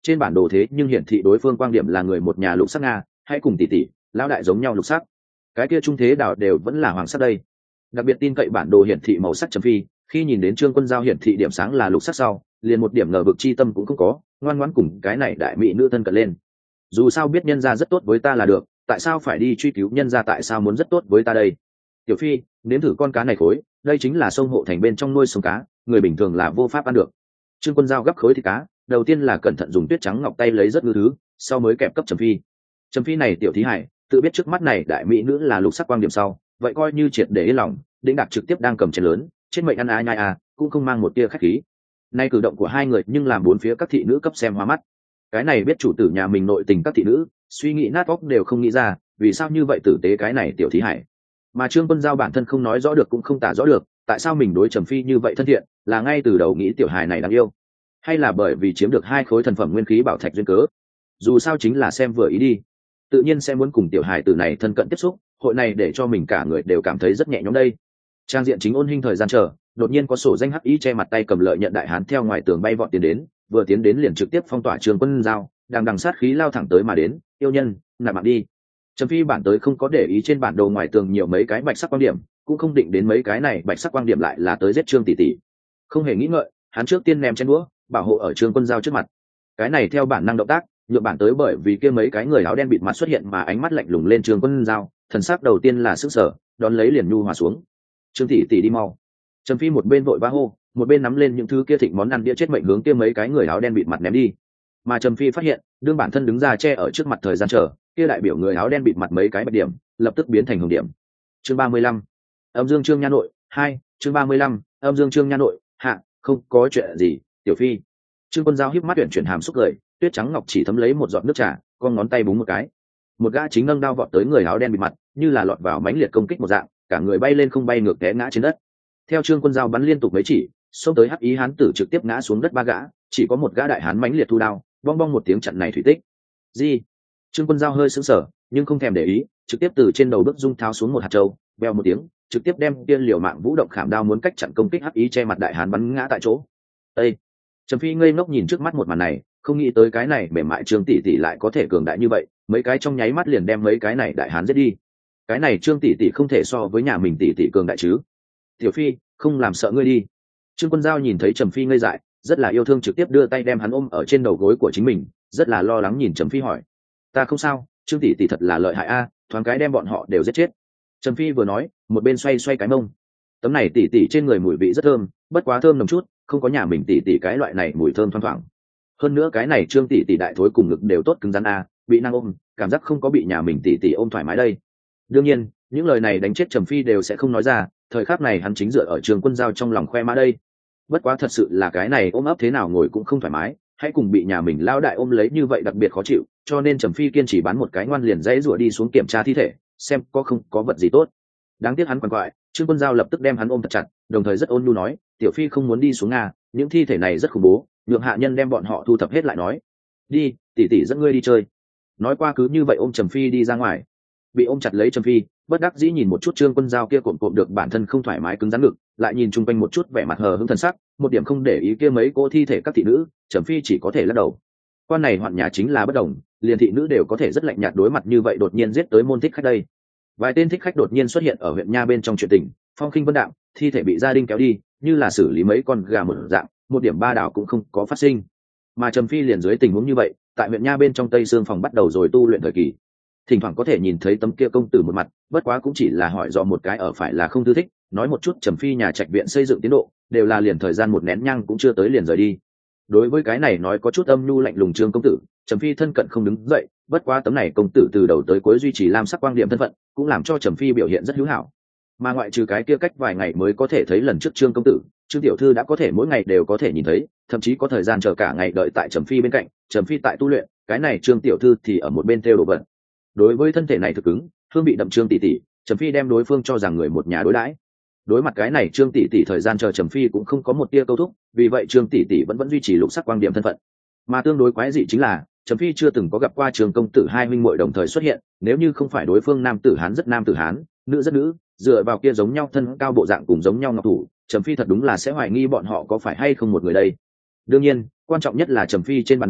trên bản đồ thế nhưng hiển thị đối phương quan điểm là người một nhà lục sắc nga, hay cùng tỷ tỷ lão đại giống nhau lục sắc, cái kia trung thế đảo đều vẫn là hoàng sắc đây. Đặc biệt tin cậy bản đồ hiển thị màu sắc Trầm Phi, khi nhìn đến Trương Quân Giao hiển thị điểm sáng là lục sắc sau, liền một điểm ngờ vực chi tâm cũng không có, ngoan ngoãn cùng cái này đại mỹ nữ thân cận lên. Dù sao biết nhân gia rất tốt với ta là được, tại sao phải đi truy cứu nhân gia tại sao muốn rất tốt với ta đây? Tiểu Phi, nếm thử con cá này khối, đây chính là sông hộ thành bên trong nuôi sống cá, người bình thường là vô pháp ăn được. Trương Quân Giao gấp khối thịt cá, đầu tiên là cẩn thận dùng tuyết trắng ngọc tay lấy rất ngư thứ, sau mới kẹp cấp Trầm Phi. Trầm Phi này tiểu thí hải, tự biết trước mắt này đại mỹ nữ là lục sắc quang điểm sau, vậy coi như triệt để yên lòng, đĩnh đạc trực tiếp đang cầm chén lớn, trên mệnh ăn ai nhai à, cũng không mang một tia khách khí. Nay cử động của hai người nhưng làm bốn phía các thị nữ cấp xem hoa mắt. Cái này biết chủ tử nhà mình nội tình các thị nữ, suy nghĩ nát óc đều không nghĩ ra, vì sao như vậy tử tế cái này tiểu thí hải. Mà Trương Quân Giao bản thân không nói rõ được cũng không tả rõ được, tại sao mình đối Trầm Phi như vậy thân thiện, là ngay từ đầu nghĩ tiểu hài này đáng yêu, hay là bởi vì chiếm được hai khối thần phẩm nguyên khí bảo thạch duyên cớ. Dù sao chính là xem vừa ý đi, tự nhiên sẽ muốn cùng tiểu hài tử này thân cận tiếp xúc, hội này để cho mình cả người đều cảm thấy rất nhẹ nhõm đây. Trang diện chính ôn hình thời gian chờ, đột nhiên có sổ danh hắc ý che mặt tay cầm lợi nhận đại hán theo ngoài tường bay vọt tiến đến, vừa tiến đến liền trực tiếp phong tỏa Trương Quân Giao, đang đằng sát khí lao thẳng tới mà đến. Yêu nhân, nạp mạng đi. Trầm Phi bản tới không có để ý trên bản đồ ngoài tường nhiều mấy cái bạch sắc quan điểm, cũng không định đến mấy cái này bạch sắc quan điểm lại là tới giết Trương tỷ tỷ. Không hề nghĩ ngợi, hắn trước tiên ném chén đũa, bảo hộ ở Trương Quân Giao trước mặt. Cái này theo bản năng động tác, nhượng bản tới bởi vì kia mấy cái người áo đen bịt mặt xuất hiện mà ánh mắt lạnh lùng lên Trương Quân Giao, thần sắc đầu tiên là sức sở, đón lấy liền nhu hòa xuống. Trương tỷ tỷ đi mau. Trầm Phi một bên vội vã hô, một bên nắm lên những thứ kia thịnh món ăn đĩa chết mệnh hướng kia mấy cái người áo đen bịt mặt ném đi. Mà Trầm Phi phát hiện, đương bản thân đứng ra che ở trước mặt thời gian chờ, kia đại biểu người áo đen bịt mặt mấy cái bạch điểm, lập tức biến thành hồng điểm. Chương 35. Âm Dương Trương Nha Nội 2, chương 35, Âm Dương Trương Nha Nội hạ, không có chuyện gì, tiểu Phi. Trương Quân Giao híp mắt chuyển hàm xúc cười, tuyết trắng ngọc chỉ thấm lấy một giọt nước trà, con ngón tay búng một cái. Một gã chính nâng đao vọt tới người áo đen bịt mặt, như là lọt vào mãnh liệt công kích một dạng, cả người bay lên không bay ngược té ngã trên đất. Theo Trương Quân Giao bắn liên tục mấy chỉ, xông tới hắc ý hán tử trực tiếp ngã xuống đất ba gã, chỉ có một gã đại hán mãnh liệt thu đao, bong bong một tiếng chặn này thủy tích. Gì? Trương Quân Giao hơi sững sờ, nhưng không thèm để ý, trực tiếp từ trên đầu bước dung tháo xuống một hạt châu, veo một tiếng, trực tiếp đem tiên liều mạng vũ động khảm đao muốn cách chặn công kích hắc ý che mặt đại hán bắn ngã tại chỗ. Ê! Trầm Phi ngây ngốc nhìn trước mắt một màn này, không nghĩ tới cái này mềm mại Trương tỷ tỷ lại có thể cường đại như vậy, mấy cái trong nháy mắt liền đem mấy cái này đại hán giết đi. Cái này Trương tỷ tỷ không thể so với nhà mình tỷ tỷ cường đại chứ? Tiểu Phi, không làm sợ ngươi đi. Trương Quân Giao nhìn thấy Trầm Phi ngây dại, rất là yêu thương trực tiếp đưa tay đem hắn ôm ở trên đầu gối của chính mình, rất là lo lắng nhìn Trầm Phi hỏi: ta không sao, Trương tỷ tỷ thật là lợi hại a, thoáng cái đem bọn họ đều giết chết. Trầm Phi vừa nói, một bên xoay xoay cái mông. Tấm này tỷ tỷ trên người mùi vị rất thơm, bất quá thơm nồng chút, không có nhà mình tỷ tỷ cái loại này mùi thơm thoang thoảng. Hơn nữa cái này Trương tỷ tỷ đại thối cùng ngực đều tốt cứng rắn a, bị năng ôm, cảm giác không có bị nhà mình tỷ tỷ ôm thoải mái đây. Đương nhiên, những lời này đánh chết Trầm Phi đều sẽ không nói ra, thời khắc này hắn chính dựa ở Trương Quân Giao trong lòng khoe mã đây. Bất quá thật sự là cái này ôm ấp thế nào ngồi cũng không thoải mái, hãy cùng bị nhà mình lao đại ôm lấy như vậy đặc biệt khó chịu, cho nên Trầm Phi kiên trì bán một cái ngoan liền dãy rủa đi xuống kiểm tra thi thể, xem có không có vật gì tốt. Đáng tiếc hắn quằn quại, Trương Quân Giao lập tức đem hắn ôm thật chặt, đồng thời rất ôn nhu nói: tiểu Phi không muốn đi xuống nga, những thi thể này rất khủng bố, nhượng hạ nhân đem bọn họ thu thập hết lại nói. Đi, tỷ tỷ dẫn ngươi đi chơi. Nói qua cứ như vậy ôm Trầm Phi đi ra ngoài. Bị ôm chặt lấy Trầm Phi, bất đắc dĩ nhìn một chút Trương Quân Giao kia cộm cộm được bản thân không thoải mái cứng rắn ngực, lại nhìn chung quanh một chút vẻ mặt hờ hững thần sắc, một điểm không để ý kia mấy cô thi thể các thị nữ, Trầm Phi chỉ có thể lắc đầu. Quan này hoạn nhà chính là bất đồng, liền thị nữ đều có thể rất lạnh nhạt đối mặt như vậy đột nhiên giết tới môn thích khách đây. Vài tên thích khách đột nhiên xuất hiện ở huyện nha bên trong chuyện tình, phong khinh vân đạm, thi thể bị gia đình kéo đi, như là xử lý mấy con gà một dạng, một điểm ba đảo cũng không có phát sinh. Mà Trầm Phi liền dưới tình huống như vậy, tại huyện nha bên trong Tây Sương phòng bắt đầu rồi tu luyện thời kỳ. Thỉnh thoảng có thể nhìn thấy tấm kia công tử một mặt, bất quá cũng chỉ là hỏi dò một cái ở phải là không thư thích, nói một chút Trầm Phi nhà trạch viện xây dựng tiến độ, đều là liền thời gian một nén nhang cũng chưa tới liền rời đi. Đối với cái này nói có chút âm nhu lạnh lùng Trương công tử, Trầm Phi thân cận không đứng dậy, bất quá tấm này công tử từ đầu tới cuối duy trì lam sắc quang điểm thân phận, cũng làm cho Trầm Phi biểu hiện rất hữu hảo. Mà ngoại trừ cái kia cách vài ngày mới có thể thấy lần trước Trương công tử, Trương tiểu thư đã có thể mỗi ngày đều có thể nhìn thấy, thậm chí có thời gian chờ cả ngày đợi tại Trầm Phi bên cạnh, Trầm Phi tại tu luyện, cái này Trương tiểu thư thì ở một bên theo đồ vật. Đối với thân thể này thực cứng, hương bị đậm Trương tỷ tỷ, Trầm Phi đem đối phương cho rằng người một nhà đối đãi. Đối mặt cái này Trương tỷ tỷ thời gian chờ Trầm Phi cũng không có một tia câu thúc, vì vậy Trương tỷ tỷ vẫn duy trì lục sắc quang điểm thân phận. Mà tương đối quái dị chính là Trầm Phi chưa từng có gặp qua Trương công tử hai huynh muội đồng thời xuất hiện, nếu như không phải đối phương nam tử hán rất nam tử hán, nữ rất nữ, dựa vào kia giống nhau thân cao bộ dạng cùng giống nhau ngọc thủ, Trầm Phi thật đúng là sẽ hoài nghi bọn họ có phải hay không một người đây. Đương nhiên, quan trọng nhất là Trầm Phi trên bản đồ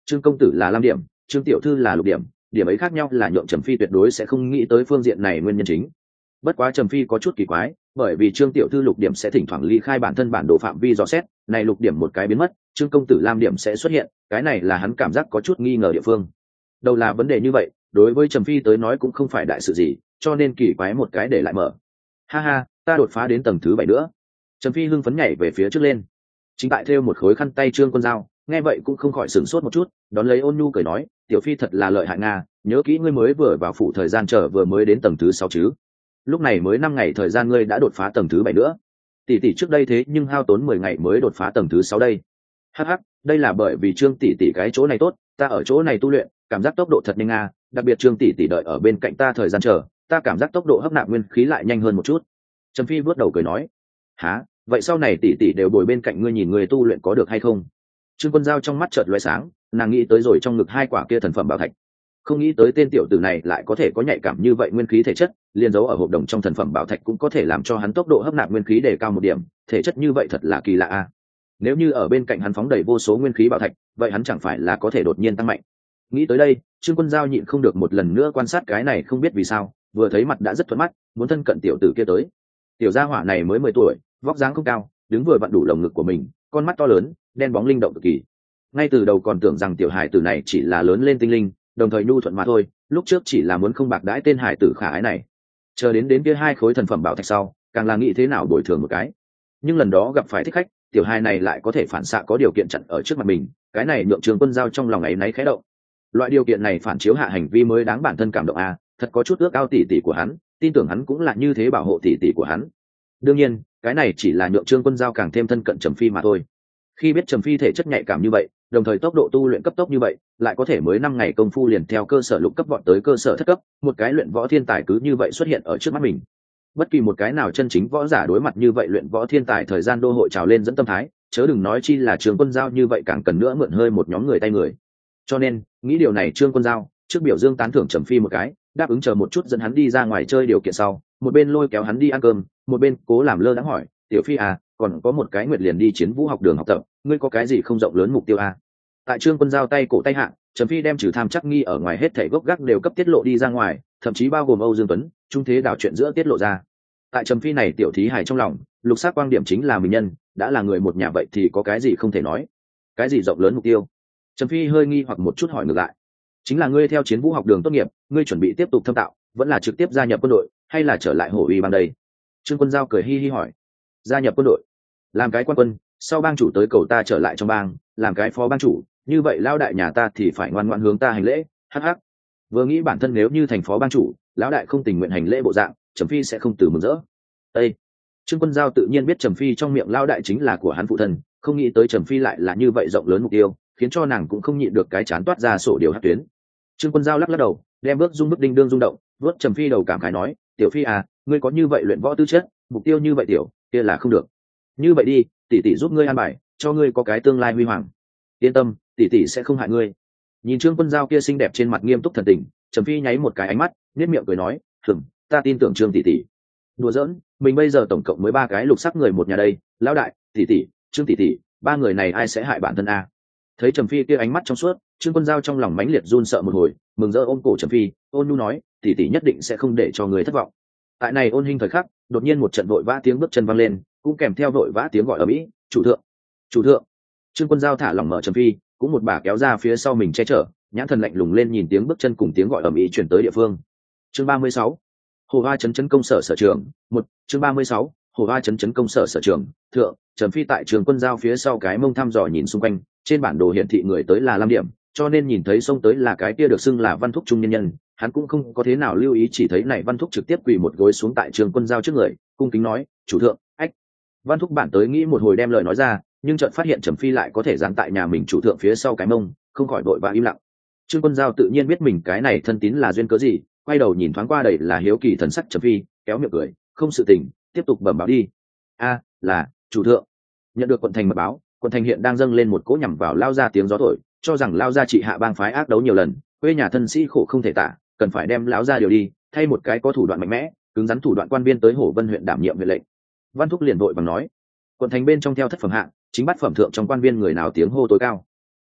trương công tử là lam điểm, trương tiểu thư là lục điểm, điểm ấy khác nhau là nhượng trầm phi tuyệt đối sẽ không nghĩ tới phương diện này nguyên nhân chính. Bất quá trầm phi có chút kỳ quái, bởi vì trương tiểu thư lục điểm sẽ thỉnh thoảng ly khai bản thân bản đồ phạm vi dò xét, này lục điểm một cái biến mất, trương công tử lam điểm sẽ xuất hiện, cái này là hắn cảm giác có chút nghi ngờ địa phương. Đầu là vấn đề như vậy, đối với trầm phi tới nói cũng không phải đại sự gì, cho nên kỳ quái một cái để lại mở. Ha ha, ta đột phá đến tầng thứ 7 nữa. Trầm phi hưng phấn nhảy về phía trước lên. Chính tại thêu một khối khăn tay trương quân dao nghe vậy cũng không khỏi sửng sốt một chút, đón lấy ôn nhu cười nói, tiểu phi thật là lợi hại nga, nhớ kỹ ngươi mới vừa vào phủ thời gian chờ vừa mới đến tầng thứ 6 chứ. Lúc này mới 5 ngày thời gian ngươi đã đột phá tầng thứ 7 nữa. Tỷ tỷ trước đây thế nhưng hao tốn 10 ngày mới đột phá tầng thứ 6 đây. Hắc hắc, đây là bởi vì trương tỷ tỷ cái chỗ này tốt, ta ở chỗ này tu luyện, cảm giác tốc độ thật nhanh nga, đặc biệt trương tỷ tỷ đợi ở bên cạnh ta thời gian chờ, ta cảm giác tốc độ hấp nạp nguyên khí lại nhanh hơn một chút. Trầm phi bước đầu cười nói, há, vậy sau này tỷ tỷ đều bồi bên cạnh ngươi nhìn người tu luyện có được hay không? Trương Quân Giao trong mắt chợt lóe sáng, nàng nghĩ tới rồi trong ngực hai quả kia thần phẩm bảo thạch, không nghĩ tới tên tiểu tử này lại có thể có nhạy cảm như vậy nguyên khí thể chất, liền giấu ở hộp đồng trong thần phẩm bảo thạch cũng có thể làm cho hắn tốc độ hấp nạp nguyên khí đề cao một điểm, thể chất như vậy thật là kỳ lạ a. Nếu như ở bên cạnh hắn phóng đầy vô số nguyên khí bảo thạch, vậy hắn chẳng phải là có thể đột nhiên tăng mạnh. Nghĩ tới đây, Trương Quân Giao nhịn không được một lần nữa quan sát cái này, không biết vì sao, vừa thấy mặt đã rất thuận mắt, muốn thân cận tiểu tử kia tới. Tiểu gia hỏa này mới 10 tuổi, vóc dáng không cao, đứng vừa vặn đủ lồng ngực của mình, con mắt to lớn, đen bóng linh động cực kỳ. Ngay từ đầu còn tưởng rằng tiểu hải tử này chỉ là lớn lên tinh linh, đồng thời nhu thuận mà thôi, lúc trước chỉ là muốn không bạc đãi tên hải tử khả ái này. Chờ đến kia hai khối thần phẩm bảo thạch sau, càng là nghĩ thế nào bồi thường một cái. Nhưng lần đó gặp phải thích khách, tiểu hai này lại có thể phản xạ có điều kiện chặn ở trước mặt mình, cái này nhượng Trương Quân Giao trong lòng ấy náy khẽ động. Loại điều kiện này phản chiếu hạ hành vi mới đáng bản thân cảm động a, thật có chút ước ao tỷ tỷ của hắn, tin tưởng hắn cũng là như thế bảo hộ tỷ tỷ của hắn. Đương nhiên, cái này chỉ là nhượng Trương Quân Giao càng thêm thân cận Trầm Phi mà thôi. Khi biết Trầm Phi thể chất nhạy cảm như vậy, đồng thời tốc độ tu luyện cấp tốc như vậy, lại có thể mới 5 ngày công phu liền theo cơ sở lục cấp vọt tới cơ sở thất cấp, một cái luyện võ thiên tài cứ như vậy xuất hiện ở trước mắt mình. Bất kỳ một cái nào chân chính võ giả đối mặt như vậy luyện võ thiên tài thời gian đô hội trào lên dẫn tâm thái, chớ đừng nói chi là Trương Quân Giao như vậy càng cần nữa mượn hơi một nhóm người tay người. Cho nên, nghĩ điều này Trương Quân Giao trước biểu dương tán thưởng Trầm Phi một cái, đáp ứng chờ một chút dẫn hắn đi ra ngoài chơi điều kiện sau, một bên lôi kéo hắn đi ăn cơm, một bên cố làm lơ đãng hỏi, tiểu Phi à, còn có một cái nguyệt liền đi Chiến Vũ học đường học tập, ngươi có cái gì không rộng lớn mục tiêu à? Tại Trương Quân Giao tay cổ tay hạ, Trầm Phi đem trừ tham chắc nghi ở ngoài hết thảy gốc gác đều cấp tiết lộ đi ra ngoài, thậm chí bao gồm Âu Dương Tuấn, trung thế đảo chuyện giữa tiết lộ ra. Tại Trầm Phi này tiểu thí hài trong lòng, lục sắc quan điểm chính là mình nhân, đã là người một nhà vậy thì có cái gì không thể nói. Cái gì rộng lớn mục tiêu? Trầm Phi hơi nghi hoặc một chút hỏi ngược lại. Chính là ngươi theo Chiến Vũ học đường tốt nghiệp, ngươi chuẩn bị tiếp tục thâm tạo, vẫn là trực tiếp gia nhập quân đội, hay là trở lại Hổ Uy bang đây? Trương Quân Giao cười hi hi hỏi. Gia nhập quân đội, làm cái quan quân, sau bang chủ tới cầu ta trở lại trong bang, làm cái phó bang chủ, như vậy lão đại nhà ta thì phải ngoan ngoãn hướng ta hành lễ. Hắc hắc. Vừa nghĩ bản thân nếu như thành phó bang chủ, lão đại không tình nguyện hành lễ bộ dạng, Trầm Phi sẽ không từ mừng rỡ. Ê! Trương Quân Giao tự nhiên biết Trầm Phi trong miệng lão đại chính là của hắn phụ thân, không nghĩ tới Trầm Phi lại là như vậy rộng lớn mục tiêu, khiến cho nàng cũng không nhịn được cái chán toát ra sổ điều hắc tuyến. Trương Quân Giao lắc lắc đầu, đem bước dung bức đinh đương rung động, vớt Trầm Phi đầu cảm khái nói, tiểu Phi à, ngươi có như vậy luyện võ tư chất, mục tiêu như vậy tiểu, kia là không được. Như vậy đi, tỷ tỷ giúp ngươi an bài, cho ngươi có cái tương lai huy hoàng. Yên tâm, tỷ tỷ sẽ không hại ngươi. Nhìn Trương Quân Giao kia xinh đẹp trên mặt nghiêm túc thần tình, Trầm Phi nháy một cái ánh mắt, nhếch miệng cười nói, ta tin tưởng Trương tỷ tỷ. Đùa giỡn, mình bây giờ tổng cộng mới 3 cái lục sắc người một nhà đây, lão đại, tỷ tỷ, Trương tỷ tỷ, 3 người này ai sẽ hại bản thân a? Thấy Trầm Phi kia ánh mắt trong suốt, Trương Quân Giao trong lòng mãnh liệt run sợ một hồi, mừng rỡ ôm cổ Trầm Phi, ôn nhu nói, tỷ tỷ nhất định sẽ không để cho người thất vọng. Tại này ôn hình thời khắc, đột nhiên một trận vội vã tiếng bước chân vang lên, cũng kèm theo vội vã tiếng gọi ở mỹ, chủ thượng, chủ thượng. Trương Quân Giao thả lỏng mở Trầm Phi, cũng một bà kéo ra phía sau mình che chở, nhãn thần lạnh lùng lên nhìn tiếng bước chân cùng tiếng gọi ở mỹ chuyển tới địa phương. Chương 36. Hồ Hoa chấn công sở sở trường. Chương 36. Hồ Hoa chấn công sở sở trường. Thượng, Trầm Phi tại Trường Quân Giao phía sau cái mông thăm dò nhìn xung quanh, trên bản đồ hiển thị người tới là Lam điểm, cho nên nhìn thấy xông tới là cái kia được xưng là Văn Thúc trung nhân nhân, hắn cũng không có thế nào lưu ý, chỉ thấy này Văn Thúc trực tiếp quỳ một gối xuống tại Trường Quân Giao trước người, cung kính nói, chủ thượng, ách. Văn Thúc bản tới nghĩ một hồi đem lời nói ra, nhưng chợt phát hiện Trầm Phi lại có thể dán tại nhà mình chủ thượng phía sau cái mông, không khỏi đội và im lặng. Trương Quân Giao tự nhiên biết mình cái này thân tín là duyên cớ gì, quay đầu nhìn thoáng qua đầy là hiếu kỳ thần sắc Trầm Phi, kéo miệng cười, không sự tình, tiếp tục bẩm báo đi. A, là chủ thượng. Nhận được quận thành mật báo, quận thành hiện đang dâng lên một cỗ nhằm vào lao ra tiếng gió thổi, cho rằng lao ra trị hạ bang phái ác đấu nhiều lần, quê nhà thân sĩ khổ không thể tả, cần phải đem lão ra điều đi, thay một cái có thủ đoạn mạnh mẽ, cứng rắn thủ đoạn quan viên tới Hổ Vân huyện đảm nhiệm huyện lệnh. Văn Thúc liền vội bằng nói, quận thành bên trong theo thất phẩm hạng, chính bắt phẩm thượng trong quan viên người nào tiếng hô tối cao.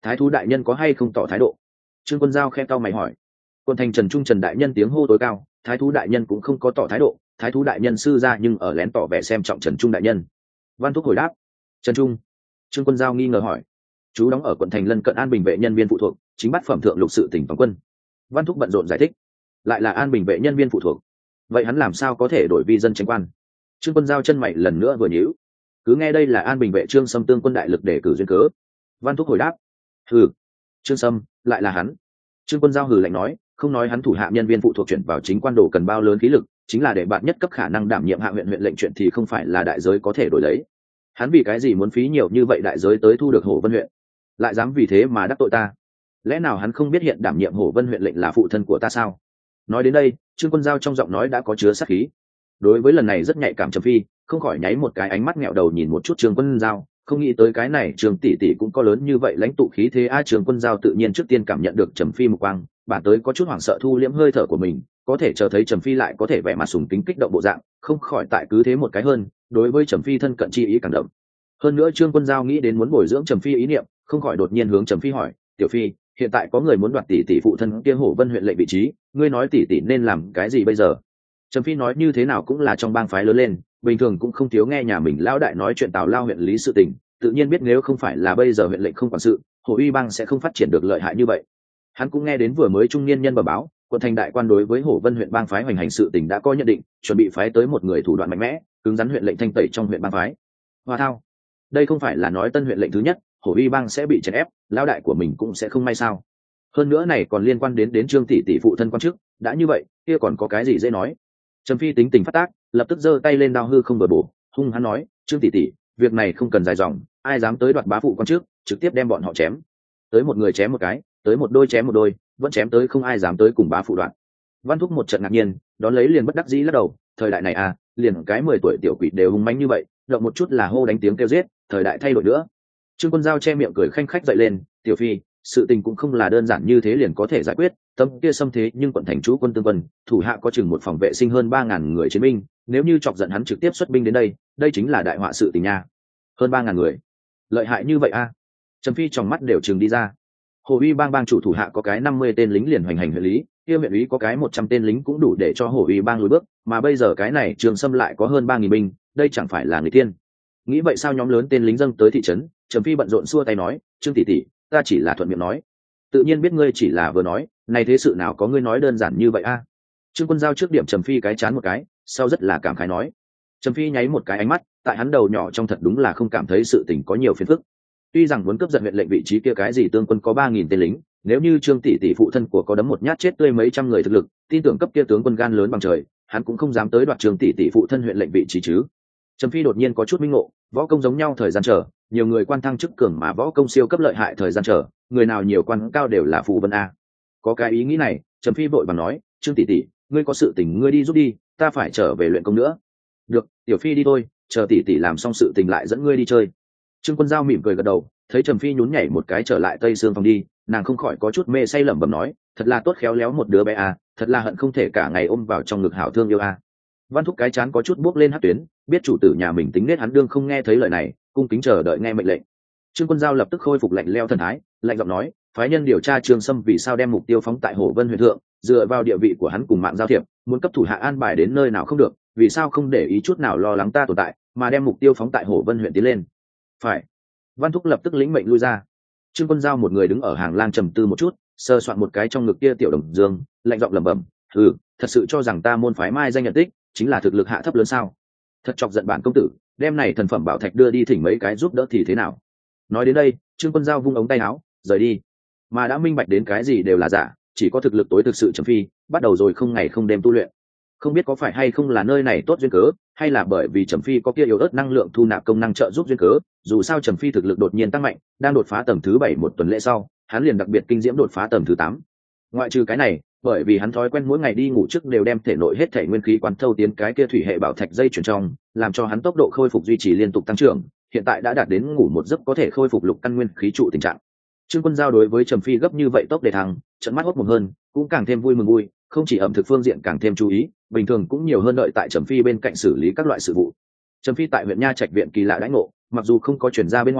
Thái thú đại nhân có hay không tỏ thái độ? Trương Quân Giao khe cau mày hỏi. Quân thành Trần Trung Trần đại nhân tiếng hô tối cao, thái thú đại nhân cũng không có tỏ thái độ, thái thú đại nhân sư ra nhưng ở lén tỏ vẻ xem trọng Trần Trung đại nhân. Văn Thúc hồi đáp. Trần Trung. Trương Quân Giao nghi ngờ hỏi. Chú đóng ở quận thành lân cận An Bình vệ nhân viên phụ thuộc, chính bắt phẩm thượng lục sự tỉnh toàn quân. Văn Thúc bận rộn giải thích. Lại là An Bình vệ nhân viên phụ thuộc, vậy hắn làm sao có thể đổi vi dân tranh quan? Trương Quân Giao chân mày lần nữa vừa nhíu. Cứ nghe đây là An Bình vệ Trương Sâm tương quân đại lực để cử duyên cớ. Văn Thúc hồi đáp. Hừ, Trương Sâm lại là hắn. Trương Quân Giao hừ lạnh nói, không nói hắn thủ hạ nhân viên phụ thuộc chuyển vào chính quan đồ cần bao lớn khí lực, chính là để bạn nhất cấp khả năng đảm nhiệm hạ huyện huyện lệnh chuyện thì không phải là đại giới có thể đổi lấy. Hắn vì cái gì muốn phí nhiều như vậy đại giới tới thu được Hổ Vân huyện, lại dám vì thế mà đắc tội ta? Lẽ nào hắn không biết hiện đảm nhiệm Hổ Vân huyện lệnh là phụ thân của ta sao? Nói đến đây, Trương Quân Giao trong giọng nói đã có chứa sát khí. Đối với lần này rất nhạy cảm Trầm Phi, không khỏi nháy một cái ánh mắt nghẹo đầu nhìn một chút Trương Quân Giao, không nghĩ tới cái này Trương tỷ tỷ cũng có lớn như vậy lãnh tụ khí thế. Trương Quân Giao tự nhiên trước tiên cảm nhận được Trầm Phi mục quang, bản tới có chút hoảng sợ thu liễm hơi thở của mình, có thể chờ thấy Trầm Phi lại có thể vẻ mặt sùng kính kích động bộ dạng, không khỏi tại cứ thế một cái hơn, đối với Trầm Phi thân cận chi ý càng đậm. Hơn nữa Trương Quân Giao nghĩ đến muốn bồi dưỡng Trầm Phi ý niệm, không khỏi đột nhiên hướng Trầm Phi hỏi, "Tiểu Phi, hiện tại có người muốn đoạt tỷ tỷ phụ thân kia Hổ Vân huyện lệnh vị trí, ngươi nói tỷ tỷ nên làm cái gì bây giờ?" Trầm Phi nói như thế nào cũng là trong bang phái lớn lên, bình thường cũng không thiếu nghe nhà mình lão đại nói chuyện Tào Lao huyện lý sự tình, tự nhiên biết nếu không phải là bây giờ huyện lệnh không quản sự, Hổ Uy bang sẽ không phát triển được lợi hại như vậy. Hắn cũng nghe đến vừa mới trung niên nhân bẩm báo, quận thành đại quan đối với Hổ Vân huyện bang phái hoành hành sự tình đã có nhận định, chuẩn bị phái tới một người thủ đoạn mạnh mẽ, cứng rắn huyện lệnh thanh tẩy trong huyện bang phái. Hoa thao, đây không phải là nói tân huyện lệnh thứ nhất, Hổ Uy bang sẽ bị chèn ép, lão đại của mình cũng sẽ không may sao? Hơn nữa này còn liên quan đến Trương tỷ tỷ phụ thân quan chức, đã như vậy, kia còn có cái gì dễ nói? Trầm Phi tính tình phát tác, lập tức giơ tay lên đao hư không bờ bổ, hung hắn nói, "Trương tỷ tỷ, việc này không cần dài dòng, ai dám tới đoạt bá phụ quan trước, trực tiếp đem bọn họ chém. Tới một người chém một cái, tới một đôi chém một đôi, vẫn chém tới không ai dám tới cùng bá phụ đoạn." Văn Thúc một trận ngạc nhiên, đón lấy liền bất đắc dĩ lắc đầu, thời đại này à, liền cái 10 tuổi tiểu quỷ đều hung mãnh như vậy, động một chút là hô đánh tiếng kêu giết, thời đại thay đổi nữa. Trương Quân Giao che miệng cười khanh khách dậy lên, "Tiểu Phi, sự tình cũng không là đơn giản như thế liền có thể giải quyết, tâm kia xâm thế nhưng quận thành chú quân tương quân, thủ hạ có chừng một phòng vệ sinh hơn 3.000 người chiến binh, nếu như chọc giận hắn trực tiếp xuất binh đến đây, đây chính là đại họa sự tình nha." Hơn 3.000 người, lợi hại như vậy a? Trầm Phi trong mắt đều trừng đi ra. Hồ Uy bang bang chủ thủ hạ có cái 50 tên lính liền hoành hành huyện lý, kia huyện lý có cái 100 tên lính cũng đủ để cho Hồ Uy bang lùi bước, mà bây giờ cái này Trường Sâm lại có hơn 3.000 binh, đây chẳng phải là người tiên? Nghĩ vậy sao nhóm lớn tên lính dâng tới thị trấn, Trầm Phi bận rộn xua tay nói, "Trương tỷ tỷ, ta chỉ là thuận miệng nói, tự nhiên biết ngươi chỉ là vừa nói, này thế sự nào có ngươi nói đơn giản như vậy a?" Trương Quân Giao trước điểm Trầm Phi cái chán một cái, sau rất là cảm khái nói. Trầm Phi nháy một cái ánh mắt, tại hắn đầu nhỏ trong thật đúng là không cảm thấy sự tình có nhiều phiền phức. Tuy rằng muốn cướp giật huyện lệnh vị trí kia cái gì tương quân có 3.000 tên lính, nếu như Trương tỷ tỷ phụ thân của có đấm một nhát chết tươi mấy trăm người thực lực, tin tưởng cấp kia tướng quân gan lớn bằng trời, hắn cũng không dám tới đoạt Trương tỷ tỷ phụ thân huyện lệnh vị trí chứ. Trầm Phi đột nhiên có chút minh ngộ, võ công giống nhau thời gian chờ, nhiều người quan thăng chức cường mà võ công siêu cấp lợi hại thời gian chờ, người nào nhiều quan cao đều là phụ vân a. Có cái ý nghĩ này, Trầm Phi vội vàng nói, "Trương tỷ tỷ, ngươi có sự tình ngươi đi giúp đi, ta phải trở về luyện công nữa." "Được, tiểu Phi đi thôi, chờ tỷ tỷ làm xong sự tình lại dẫn ngươi đi chơi." Trương Quân Giao mỉm cười gật đầu, thấy Trầm Phi nhún nhảy một cái trở lại Tây Sương phòng đi, nàng không khỏi có chút mê say lẩm bẩm nói, "Thật là tốt khéo léo một đứa bé a, thật là hận không thể cả ngày ôm vào trong ngực hảo thương yêu a." Văn Thúc cái chán có chút buốc lên hắc tuyến, biết chủ tử nhà mình tính nết hắn đương không nghe thấy lời này, cung kính chờ đợi nghe mệnh lệnh. Trương Quân Giao lập tức khôi phục lạnh lẽo thần thái, lạnh giọng nói, "Phái nhân điều tra Trương Sâm vì sao đem mục tiêu phóng tại Hổ Vân huyện thượng, dựa vào địa vị của hắn cùng mạng giao thiệp, muốn cấp thủ hạ an bài đến nơi nào không được, vì sao không để ý chút nào lo lắng ta tồn tại, mà đem mục tiêu phóng tại Hổ Vân huyện tiến lên?" "Phải." Văn Thúc lập tức lĩnh mệnh lui ra. Trương Quân Giao một người đứng ở hàng lang trầm tư một chút, sơ soạn một cái trong ngực kia tiểu đồng dương, lạnh giọng lẩm bẩm, "Thật sự cho rằng ta môn phái mai danh nhận tích, chính là thực lực hạ thấp lớn sao? Thật chọc giận bản công tử, đem này thần phẩm bảo thạch đưa đi thỉnh mấy cái giúp đỡ thì thế nào?" Nói đến đây, Trương Quân Giao vung ống tay áo, rời đi. Mà đã minh bạch đến cái gì đều là giả, chỉ có thực lực tối thực sự Trầm Phi, bắt đầu rồi không ngày không đêm tu luyện. Không biết có phải hay không là nơi này tốt duyên cớ, hay là bởi vì Trầm Phi có kia yếu ớt năng lượng thu nạp công năng trợ giúp duyên cớ, dù sao Trầm Phi thực lực đột nhiên tăng mạnh, đang đột phá tầng thứ 7 một tuần lễ sau, hắn liền đặc biệt kinh diễm đột phá tầng thứ 8. Ngoại trừ cái này, bởi vì hắn thói quen mỗi ngày đi ngủ trước đều đem thể nội hết thể nguyên khí quán thâu tiến cái kia thủy hệ bảo thạch dây chuyển trong, làm cho hắn tốc độ khôi phục duy trì liên tục tăng trưởng, hiện tại đã đạt đến ngủ một giấc có thể khôi phục lục căn nguyên khí trụ tình trạng. Trương Quân Giao đối với Trầm Phi gấp như vậy tốc đề thăng, trận mắt hốt một hơn, cũng càng thêm vui mừng vui, không chỉ ẩm thực phương diện càng thêm chú ý, bình thường cũng nhiều hơn đợi tại Trầm Phi bên cạnh xử lý các loại sự vụ. Trầm Phi tại huyện Nha Trạch viện kỳ lạ đãi ngộ, mặc dù không có chuyển ra bên ngoài,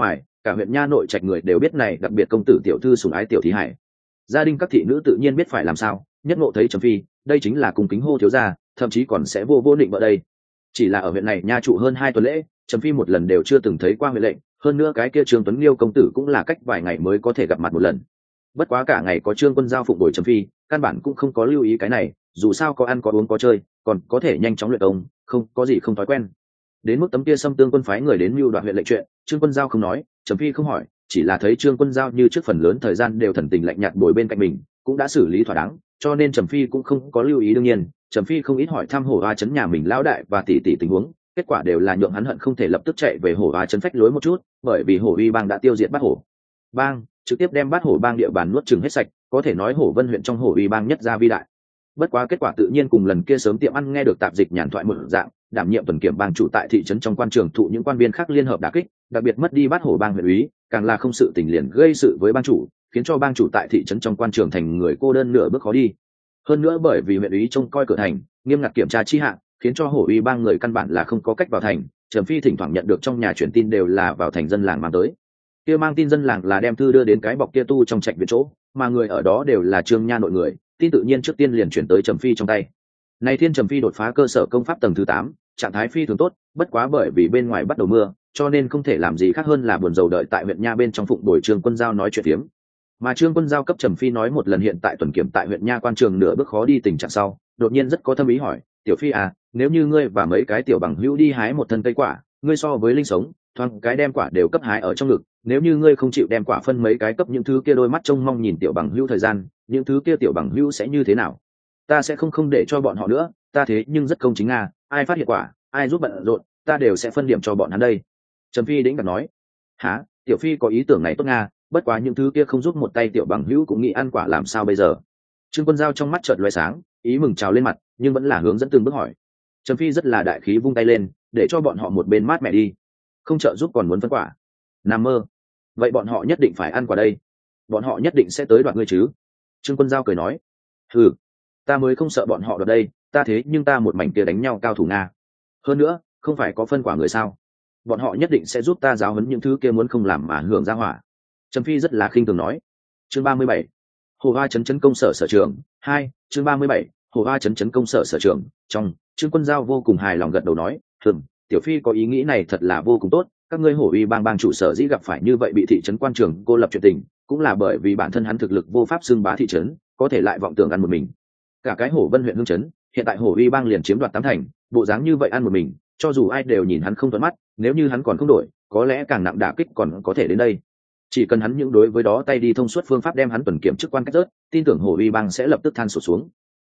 cả huyện nha nội trạch người đều biết này đặc biệt công tử tiểu thư sủng ái tiểu thí hải. Gia đình các thị nữ tự nhiên biết phải làm sao, nhất ngộ thấy Trầm Phi, đây chính là cung kính hô thiếu gia, thậm chí còn sẽ vô định vợ đây. Chỉ là ở huyện này nha trụ hơn 2 tuần lễ, Trầm Phi một lần đều chưa từng thấy qua huyện lệnh, hơn nữa cái kia Trương Tuấn Liêu công tử cũng là cách vài ngày mới có thể gặp mặt một lần. Bất quá cả ngày có Trương Quân Giao phụng bồi Trầm Phi, căn bản cũng không có lưu ý cái này, dù sao có ăn có uống có chơi, còn có thể nhanh chóng luyện công, không có gì không thói quen. Đến mức tấm kia Sâm Tương quân phái người đến mưu đoạt huyện lệnh chuyện, Trương Quân Giao không nói, Trầm Phi không hỏi, chỉ là thấy Trương Quân Giao như trước phần lớn thời gian đều thần tình lạnh nhạt bồi bên cạnh mình, cũng đã xử lý thỏa đáng, cho nên Trầm Phi cũng không có lưu ý. Đương nhiên, Trầm Phi không ít hỏi thăm Hổ Hoa trấn nhà mình lão đại và tỷ tỷ tình huống, kết quả đều là nhượng hắn hận không thể lập tức chạy về Hổ Hoa trấn phách lối một chút, bởi vì Hổ Uy bang đã tiêu diệt Bát Hổ bang, trực tiếp đem Bát Hổ bang địa bàn nuốt chửng hết sạch, có thể nói Hổ Vân huyện trong Hổ Uy bang nhất gia vi đại. Bất quá kết quả tự nhiên cùng lần kia sớm tiệm ăn nghe được tạp dịch nhàn thoại một dạng, đảm nhiệm tuần kiểm bang chủ tại thị trấn trong quan trường thụ những quan viên khác liên hợp đả kích, đặc biệt mất đi Bát Hổ bang huyện úy, càng là không sự tình liền gây sự với bang chủ, khiến cho bang chủ tại thị trấn trong quan trường thành người cô đơn nửa bước khó đi. Hơn nữa bởi vì huyện úy trông coi cửa thành, nghiêm ngặt kiểm tra chi hạng, khiến cho Hổ Uy bang người căn bản là không có cách vào thành. Trầm Phi thỉnh thoảng nhận được trong nhà truyền tin đều là vào thành dân làng mang tới, kia mang tin dân làng là đem thư đưa đến cái bọc kia tu trong trạch viện chỗ, mà người ở đó đều là Trương nha nội người, tin tự nhiên trước tiên liền chuyển tới Trầm Phi trong tay. Này thiên Trầm Phi đột phá cơ sở công pháp tầng thứ 8, trạng thái phi thường tốt, bất quá bởi vì bên ngoài bắt đầu mưa, cho nên không thể làm gì khác hơn là buồn rầu đợi tại huyện nha bên trong phụng bồi Trương Quân Giao nói chuyện tiếm. Mà Trương Quân Giao cấp Trầm Phi nói một lần hiện tại tuần kiểm tại huyện nha quan trường nửa bước khó đi tình trạng sau, đột nhiên rất có thâm ý hỏi, "Tiểu Phi à, nếu như ngươi và mấy cái tiểu bằng hữu đi hái một thân cây quả, ngươi so với linh sống, thoáng cái đem quả đều cấp hái ở trong ngực, nếu như ngươi không chịu đem quả phân mấy cái cấp những thứ kia đôi mắt trông mong nhìn tiểu bằng hữu thời gian, những thứ kia tiểu bằng hữu sẽ như thế nào? Ta sẽ không để cho bọn họ nữa, ta thế nhưng rất công chính à, ai phát hiện quả, ai giúp bận rộn, ta đều sẽ phân điểm cho bọn hắn đây." Trầm Phi đĩnh đạc nói, "Hả, Tiểu Phi có ý tưởng này tốt nga, bất quá những thứ kia không giúp một tay tiểu bằng hữu cũng nghĩ ăn quả làm sao bây giờ?" Trương Quân Giao trong mắt chợt lóe sáng, ý mừng trào lên mặt, nhưng vẫn là hướng dẫn từng bước hỏi. Trầm Phi rất là đại khí vung tay lên, để cho bọn họ một bên mát mẹ đi, không trợ giúp còn muốn phân quả, nằm mơ. Vậy bọn họ nhất định phải ăn quả đây, bọn họ nhất định sẽ tới đoạt ngươi chứ? Trương Quân Giao cười nói, "Ừ, ta mới không sợ bọn họ đoạt đây, ta thế nhưng ta một mảnh kia đánh nhau cao thủ nga. Hơn nữa, không phải có phân quả người sao? Bọn họ nhất định sẽ giúp ta giáo huấn những thứ kia muốn không làm mà hưởng ra hỏa." Trầm Phi rất là khinh thường nói. Chương 37, Hồ Hoa trấn công sở sở trường 2. Chương 37, Hồ Hoa trấn công sở sở trường. Trong, Trương Quân Giao vô cùng hài lòng gật đầu nói, Tiểu Phi có ý nghĩ này thật là vô cùng tốt, các ngươi Hổ Uy bang chủ sở dĩ gặp phải như vậy bị thị trấn quan trường cô lập chuyện tình, cũng là bởi vì bản thân hắn thực lực vô pháp xưng bá thị trấn, có thể lại vọng tưởng ăn một mình. Cả cái Hổ Vân huyện hương trấn, hiện tại Hổ Uy bang liền chiếm đoạt 8 thành, bộ dáng như vậy ăn một mình, cho dù ai đều nhìn hắn không thuận mắt, nếu như hắn còn không đổi, có lẽ càng nặng đả kích còn có thể đến đây. Chỉ cần hắn những đối với đó tay đi thông suốt phương pháp đem hắn tuần kiểm chức quan cách rớt, tin tưởng Hổ Uy bang sẽ lập tức than sụt xuống.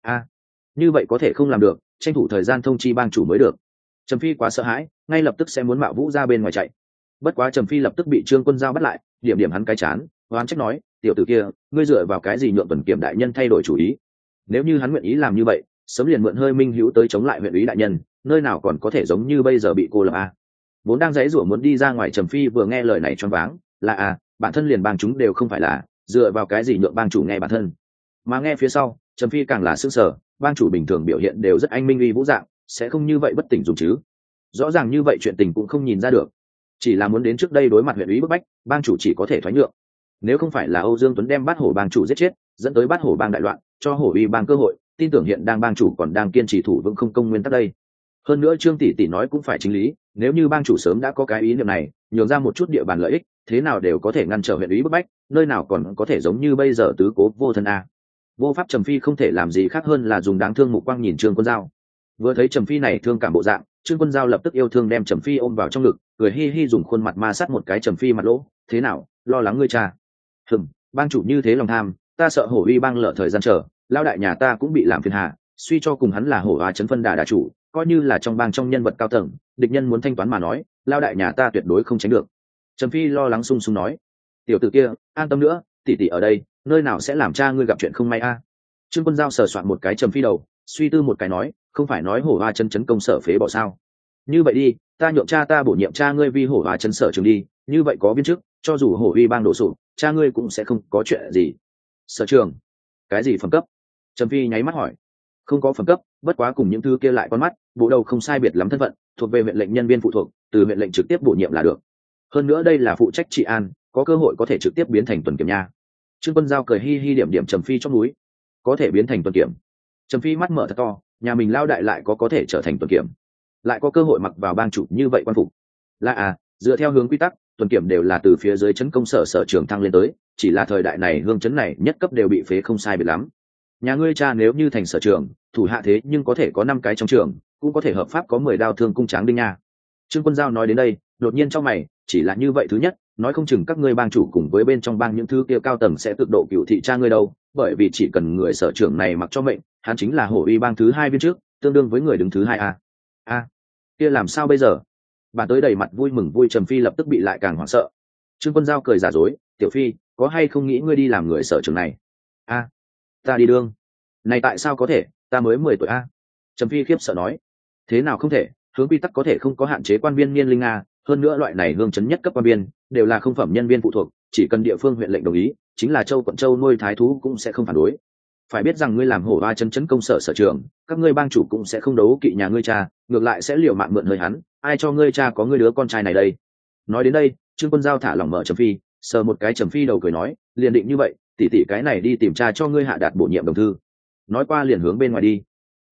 Như vậy có thể không làm được, tranh thủ thời gian thông chi bang chủ mới được. Trầm Phi quá sợ hãi, ngay lập tức sẽ muốn mạo vũ ra bên ngoài chạy. Bất quá Trầm Phi lập tức bị Trương Quân Giao bắt lại, điểm điểm hắn cái chán, oán trách nói, "Tiểu tử kia, ngươi dựa vào cái gì nhượng tuần kiểm đại nhân thay đổi chủ ý? Nếu như hắn nguyện ý làm như vậy, sớm liền mượn hơi minh hữu tới chống lại huyện úy đại nhân, nơi nào còn có thể giống như bây giờ bị cô lập a?" Vốn đang giãy giụa muốn đi ra ngoài, Trầm Phi vừa nghe lời này choáng váng, là bản thân liền bang chúng đều không phải là, dựa vào cái gì nhượng bang chủ nghe bản thân? Mà nghe phía sau, Trầm Phi càng là sững sờ, bang chủ bình thường biểu hiện đều rất anh minh uy vũ dạng, sẽ không như vậy bất tỉnh dùng chứ? Rõ ràng như vậy chuyện tình cũng không nhìn ra được, chỉ là muốn đến trước đây đối mặt huyện úy bức bách, bang chủ chỉ có thể thoái nhượng. Nếu không phải là Âu Dương Tuấn đem Bát Hổ bang chủ giết chết, dẫn tới Bát Hổ bang đại loạn, cho Hổ Uy bang cơ hội, tin tưởng hiện đang bang chủ còn đang kiên trì thủ vững không công nguyên tắc đây. Hơn nữa Trương tỷ tỷ nói cũng phải chính lý, nếu như bang chủ sớm đã có cái ý niệm này, nhường ra một chút địa bàn lợi ích, thế nào đều có thể ngăn trở huyện úy bức bách, nơi nào còn có thể giống như bây giờ tứ cố vô thân a. Vô pháp. Trầm Phi không thể làm gì khác hơn là dùng đáng thương mục quang nhìn Trương Quân Giao. Vừa thấy Trầm Phi này thương cảm bộ dạng, Trương Quân Giao lập tức yêu thương đem Trầm Phi ôm vào trong ngực, cười hi hi dùng khuôn mặt ma sát một cái Trầm Phi mặt lỗ, "Thế nào, lo lắng ngươi cha?" Bang chủ như thế lòng tham, ta sợ Hổ Uy bang lỡ thời gian chờ, lao đại nhà ta cũng bị làm phiền hà, suy cho cùng hắn là Hổ Hoa trấn phân đà chủ, coi như là trong bang trong nhân vật cao tầng, địch nhân muốn thanh toán mà nói, lao đại nhà ta tuyệt đối không tránh được." Trầm Phi lo lắng sung sung nói, "Tiểu tử kia, an tâm nữa, tỷ tỷ ở đây, nơi nào sẽ làm cha ngươi gặp chuyện không may a?" Trương Quân Giao sờ soạn một cái Trầm Phi đầu, suy tư một cái nói, "Không phải nói Hổ Hoa trấn công sở phế bỏ sao? Như vậy đi, ta nhượng cha ta bổ nhiệm cha ngươi vi Hổ Hoa trấn sở trường đi, như vậy có viên chức, cho dù Hổ Uy bang đổ sụp, cha ngươi cũng sẽ không có chuyện gì." "Sở trường? Cái gì phẩm cấp?" Trầm Phi nháy mắt hỏi. "Không có phẩm cấp, bất quá cùng những thứ kia lại con mắt, bộ đầu không sai biệt lắm thân phận, thuộc về huyện lệnh nhân viên phụ thuộc, từ huyện lệnh trực tiếp bổ nhiệm là được." hơn nữa đây là phụ trách trị an, có cơ hội có thể trực tiếp biến thành tuần kiểm nha. Trương Quân Giao cười hi hi điểm điểm Trầm Phi trong núi, có thể biến thành tuần kiểm. Trầm Phi mắt mở thật to, nhà mình lao đại lại có thể trở thành tuần kiểm, lại có cơ hội mặc vào bang chủ như vậy quan phục. Là dựa theo hướng quy tắc, tuần kiểm đều là từ phía dưới trấn công sở trường thăng lên tới, chỉ là thời đại này hương trấn này nhất cấp đều bị phế không sai biệt lắm. Nhà ngươi cha nếu như thành sở trường, thủ hạ thế nhưng có thể có 5 cái trong trường, cũng có thể hợp pháp có 10 đao thương cung tráng đinh nha. Trương Quân Giao nói đến đây, đột nhiên trong mày, chỉ là như vậy thứ nhất, nói không chừng các ngươi bang chủ cùng với bên trong bang những thứ kia cao tầng sẽ tự độ cựu thị cha ngươi đâu, bởi vì chỉ cần người sở trưởng này mặc cho mệnh, hắn chính là hổ uy bang thứ 2 viên trước, tương đương với người đứng thứ 2 kia làm sao bây giờ? Bạn tới đầy mặt vui mừng vui. Trầm Phi lập tức bị lại càng hoảng sợ. Trương Quân Giao cười giả dối, tiểu Phi, có hay không nghĩ ngươi đi làm người sở trường này? Ta đi đương. Này tại sao có thể, ta mới 10 tuổi Trầm Phi khiếp sợ nói, thế nào không thể, hướng quy tắc có thể không có hạn chế quan viên niên linh hơn nữa loại này hương chấn nhất cấp quan viên đều là không phẩm nhân viên phụ thuộc, chỉ cần địa phương huyện lệnh đồng ý, chính là châu quận châu nuôi thái thú cũng sẽ không phản đối. Phải biết rằng ngươi làm hổ ba chấn công sở trường, các ngươi bang chủ cũng sẽ không đấu kỵ nhà ngươi cha, ngược lại sẽ liều mạng mượn hơi hắn, ai cho ngươi cha có ngươi đứa con trai này đây. Nói đến đây, Trương Quân Giao thả lỏng mở Trầm Phi, sờ một cái Trầm Phi đầu cười nói, liền định như vậy, tỷ tỷ cái này đi tìm cha cho ngươi hạ đạt bổ nhiệm đồng thư. Nói qua liền hướng bên ngoài đi.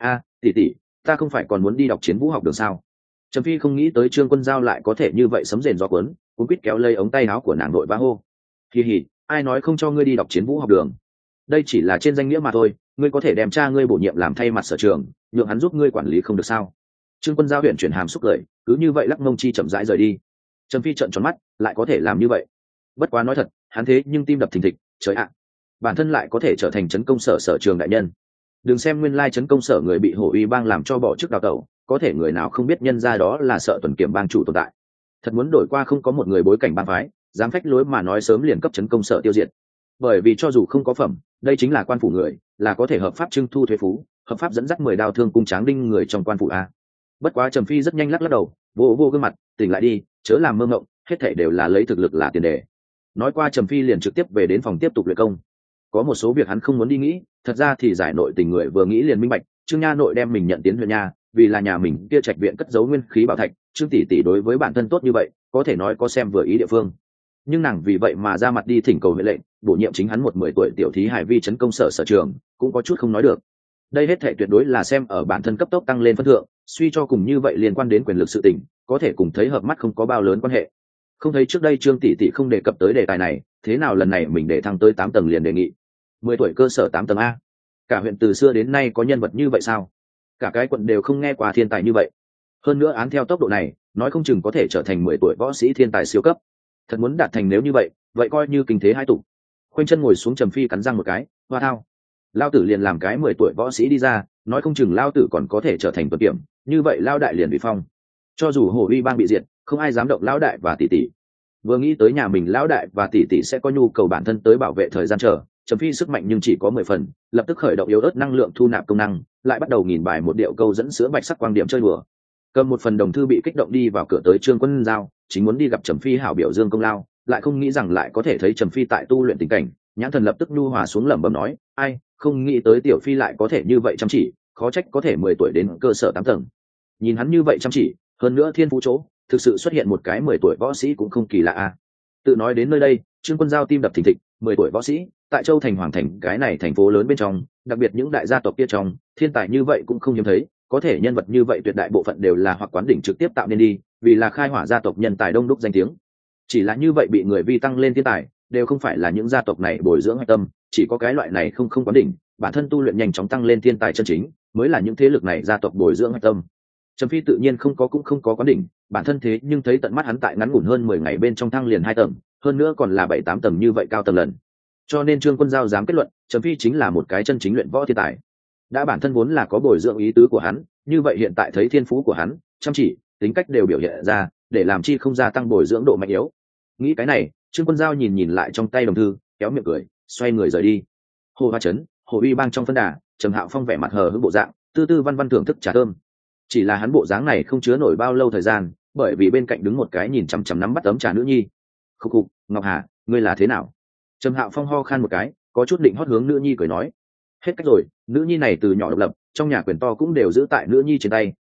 Tỷ tỷ, ta không phải còn muốn đi đọc chiến vũ học đường sao? Trầm Phi không nghĩ tới Trương Quân Giao lại có thể như vậy sấm rền gió cuốn, cuốn quýt kéo lây ống tay áo của nàng nội bá hô. Hì hì, ai nói không cho ngươi đi đọc chiến vũ học đường? Đây chỉ là trên danh nghĩa mà thôi, ngươi có thể đem cha ngươi bổ nhiệm làm thay mặt sở trường, nhượng hắn giúp ngươi quản lý không được sao? Trương Quân Giao huyện chuyển hàm xúc lời, cứ như vậy lắc mông chi chậm rãi rời đi. Trầm Phi trợn tròn mắt, lại có thể làm như vậy? Bất quá nói thật, hắn thế nhưng tim đập thình thịch, trời ạ, bản thân lại có thể trở thành trấn công sở trường đại nhân. Đừng xem nguyên lai trấn công sở người bị hổ uy bang làm cho bỏ chức đào tẩu, có thể người nào không biết nhân ra đó là sợ tuần kiểm bang chủ tồn tại. Thật muốn đổi qua không có một người bối cảnh bang phái, dám phách lối mà nói sớm liền cấp trấn công sở tiêu diệt. Bởi vì cho dù không có phẩm, đây chính là quan phủ người, là có thể hợp pháp trưng thu thuế phú, hợp pháp dẫn dắt 10 đao thương cung tráng đinh người trong quan phủ Bất quá Trầm Phi rất nhanh lắc đầu, vô gương mặt, tỉnh lại đi, chớ làm mơ ngộng, hết thảy đều là lấy thực lực là tiền đề. Nói qua Trầm Phi liền trực tiếp về đến phòng tiếp tục luyện công. Có một số việc hắn không muốn đi nghĩ, thật ra thì giải nội tình người vừa nghĩ liền minh bạch, Trương Nha nội đem mình nhận tiến huyện nha, vì là nhà mình kia trạch viện cất giấu nguyên khí bảo thạch, Trương tỷ tỷ đối với bản thân tốt như vậy, có thể nói có xem vừa ý địa phương. Nhưng nàng vì vậy mà ra mặt đi thỉnh cầu huyện lệnh, bổ nhiệm chính hắn một 10 tuổi tiểu thí hải vi trấn công sở trường, cũng có chút không nói được. Đây hết thảy tuyệt đối là xem ở bản thân cấp tốc tăng lên phân thượng, suy cho cùng như vậy liên quan đến quyền lực sự tình, có thể cùng thấy hợp mắt không có bao lớn quan hệ. Không thấy trước đây Trương tỷ tỷ không đề cập tới đề tài này, thế nào lần này mình để thăng tới 8 tầng liền đề nghị. 10 tuổi cơ sở 8 tầng cả huyện từ xưa đến nay có nhân vật như vậy sao? Cả cái quận đều không nghe qua thiên tài như vậy. Hơn nữa án theo tốc độ này, nói không chừng có thể trở thành 10 tuổi võ sĩ thiên tài siêu cấp. Thật muốn đạt thành nếu như vậy, vậy coi như kinh thế hai tụ. Khoanh chân ngồi xuống Trầm Phi cắn răng một cái, hoa thao, lao tử liền làm cái 10 tuổi võ sĩ đi ra, nói không chừng lao tử còn có thể trở thành tuần kiểm, như vậy lao đại liền bị phong. Cho dù hổ uy bang bị diệt, không ai dám động lão đại và tỷ tỷ. Vừa nghĩ tới nhà mình lão đại và tỷ tỷ sẽ có nhu cầu bản thân tới bảo vệ thời gian chờ, Trầm Phi sức mạnh nhưng chỉ có 10 phần, lập tức khởi động yếu ớt năng lượng thu nạp công năng, lại bắt đầu nghìn bài một điệu câu dẫn sữa bạch sắc quang điểm chơi đùa. Cầm một phần đồng thư bị kích động đi vào cửa tới Trương Quân Giao, chính muốn đi gặp Trầm Phi hảo biểu dương công lao, lại không nghĩ rằng lại có thể thấy Trầm Phi tại tu luyện tình cảnh, nhãn thần lập tức nhu hòa xuống lẩm bẩm nói, ai, không nghĩ tới tiểu Phi lại có thể như vậy chăm chỉ, khó trách có thể 10 tuổi đến cơ sở 8 tầng. Nhìn hắn như vậy chăm chỉ, hơn nữa thiên phú chỗ, thực sự xuất hiện một cái 10 tuổi võ sĩ cũng không kỳ lạ Tự nói đến nơi đây, Trương Quân Giao tim đập thình thịch, 10 tuổi võ sĩ, tại Châu Thành Hoàng Thành cái này thành phố lớn bên trong, đặc biệt những đại gia tộc kia trong, thiên tài như vậy cũng không hiếm thấy, có thể nhân vật như vậy tuyệt đại bộ phận đều là hoặc quán đỉnh trực tiếp tạo nên đi, vì là khai hỏa gia tộc nhân tài đông đúc danh tiếng. Chỉ là như vậy bị người vi tăng lên thiên tài, đều không phải là những gia tộc này bồi dưỡng hạch tâm, chỉ có cái loại này không quán đỉnh, bản thân tu luyện nhanh chóng tăng lên thiên tài chân chính, mới là những thế lực này gia tộc bồi dưỡng hạch tâm. Trầm Phi tự nhiên không có quán đỉnh, bản thân thế nhưng thấy tận mắt hắn tại ngắn ngủn hơn 10 ngày bên trong thăng liền 2 tầng, hơn nữa còn là 7-8 tầng như vậy cao tầng lần. Cho nên Trương Quân Giao dám kết luận, Trầm Phi chính là một cái chân chính luyện võ thiên tài. Đã bản thân vốn là có bồi dưỡng ý tứ của hắn, như vậy hiện tại thấy thiên phú của hắn, chăm chỉ, tính cách đều biểu hiện ra, để làm chi không gia tăng bồi dưỡng độ mạnh yếu. Nghĩ cái này, Trương Quân Giao nhìn lại trong tay đồng thư, kéo miệng cười, xoay người rời đi. Hồ Hoa Trấn, Hồ Uy bang trong phân đà, Trầm Hạo Phong vẻ mặt hờ hững bộ dạng, tư tư văn văn thưởng thức trà thơm. Chỉ là hắn bộ dáng này không chứa nổi bao lâu thời gian, bởi vì bên cạnh đứng một cái nhìn chằm chằm nắm bắt ấm trà nữ nhi. Khục khục, Ngọc Hà, ngươi là thế nào? Trầm Hạo Phong ho khan một cái, có chút định hót hướng nữ nhi cười nói, hết cách rồi, nữ nhi này từ nhỏ độc lập, trong nhà quyền to cũng đều giữ tại nữ nhi trên tay,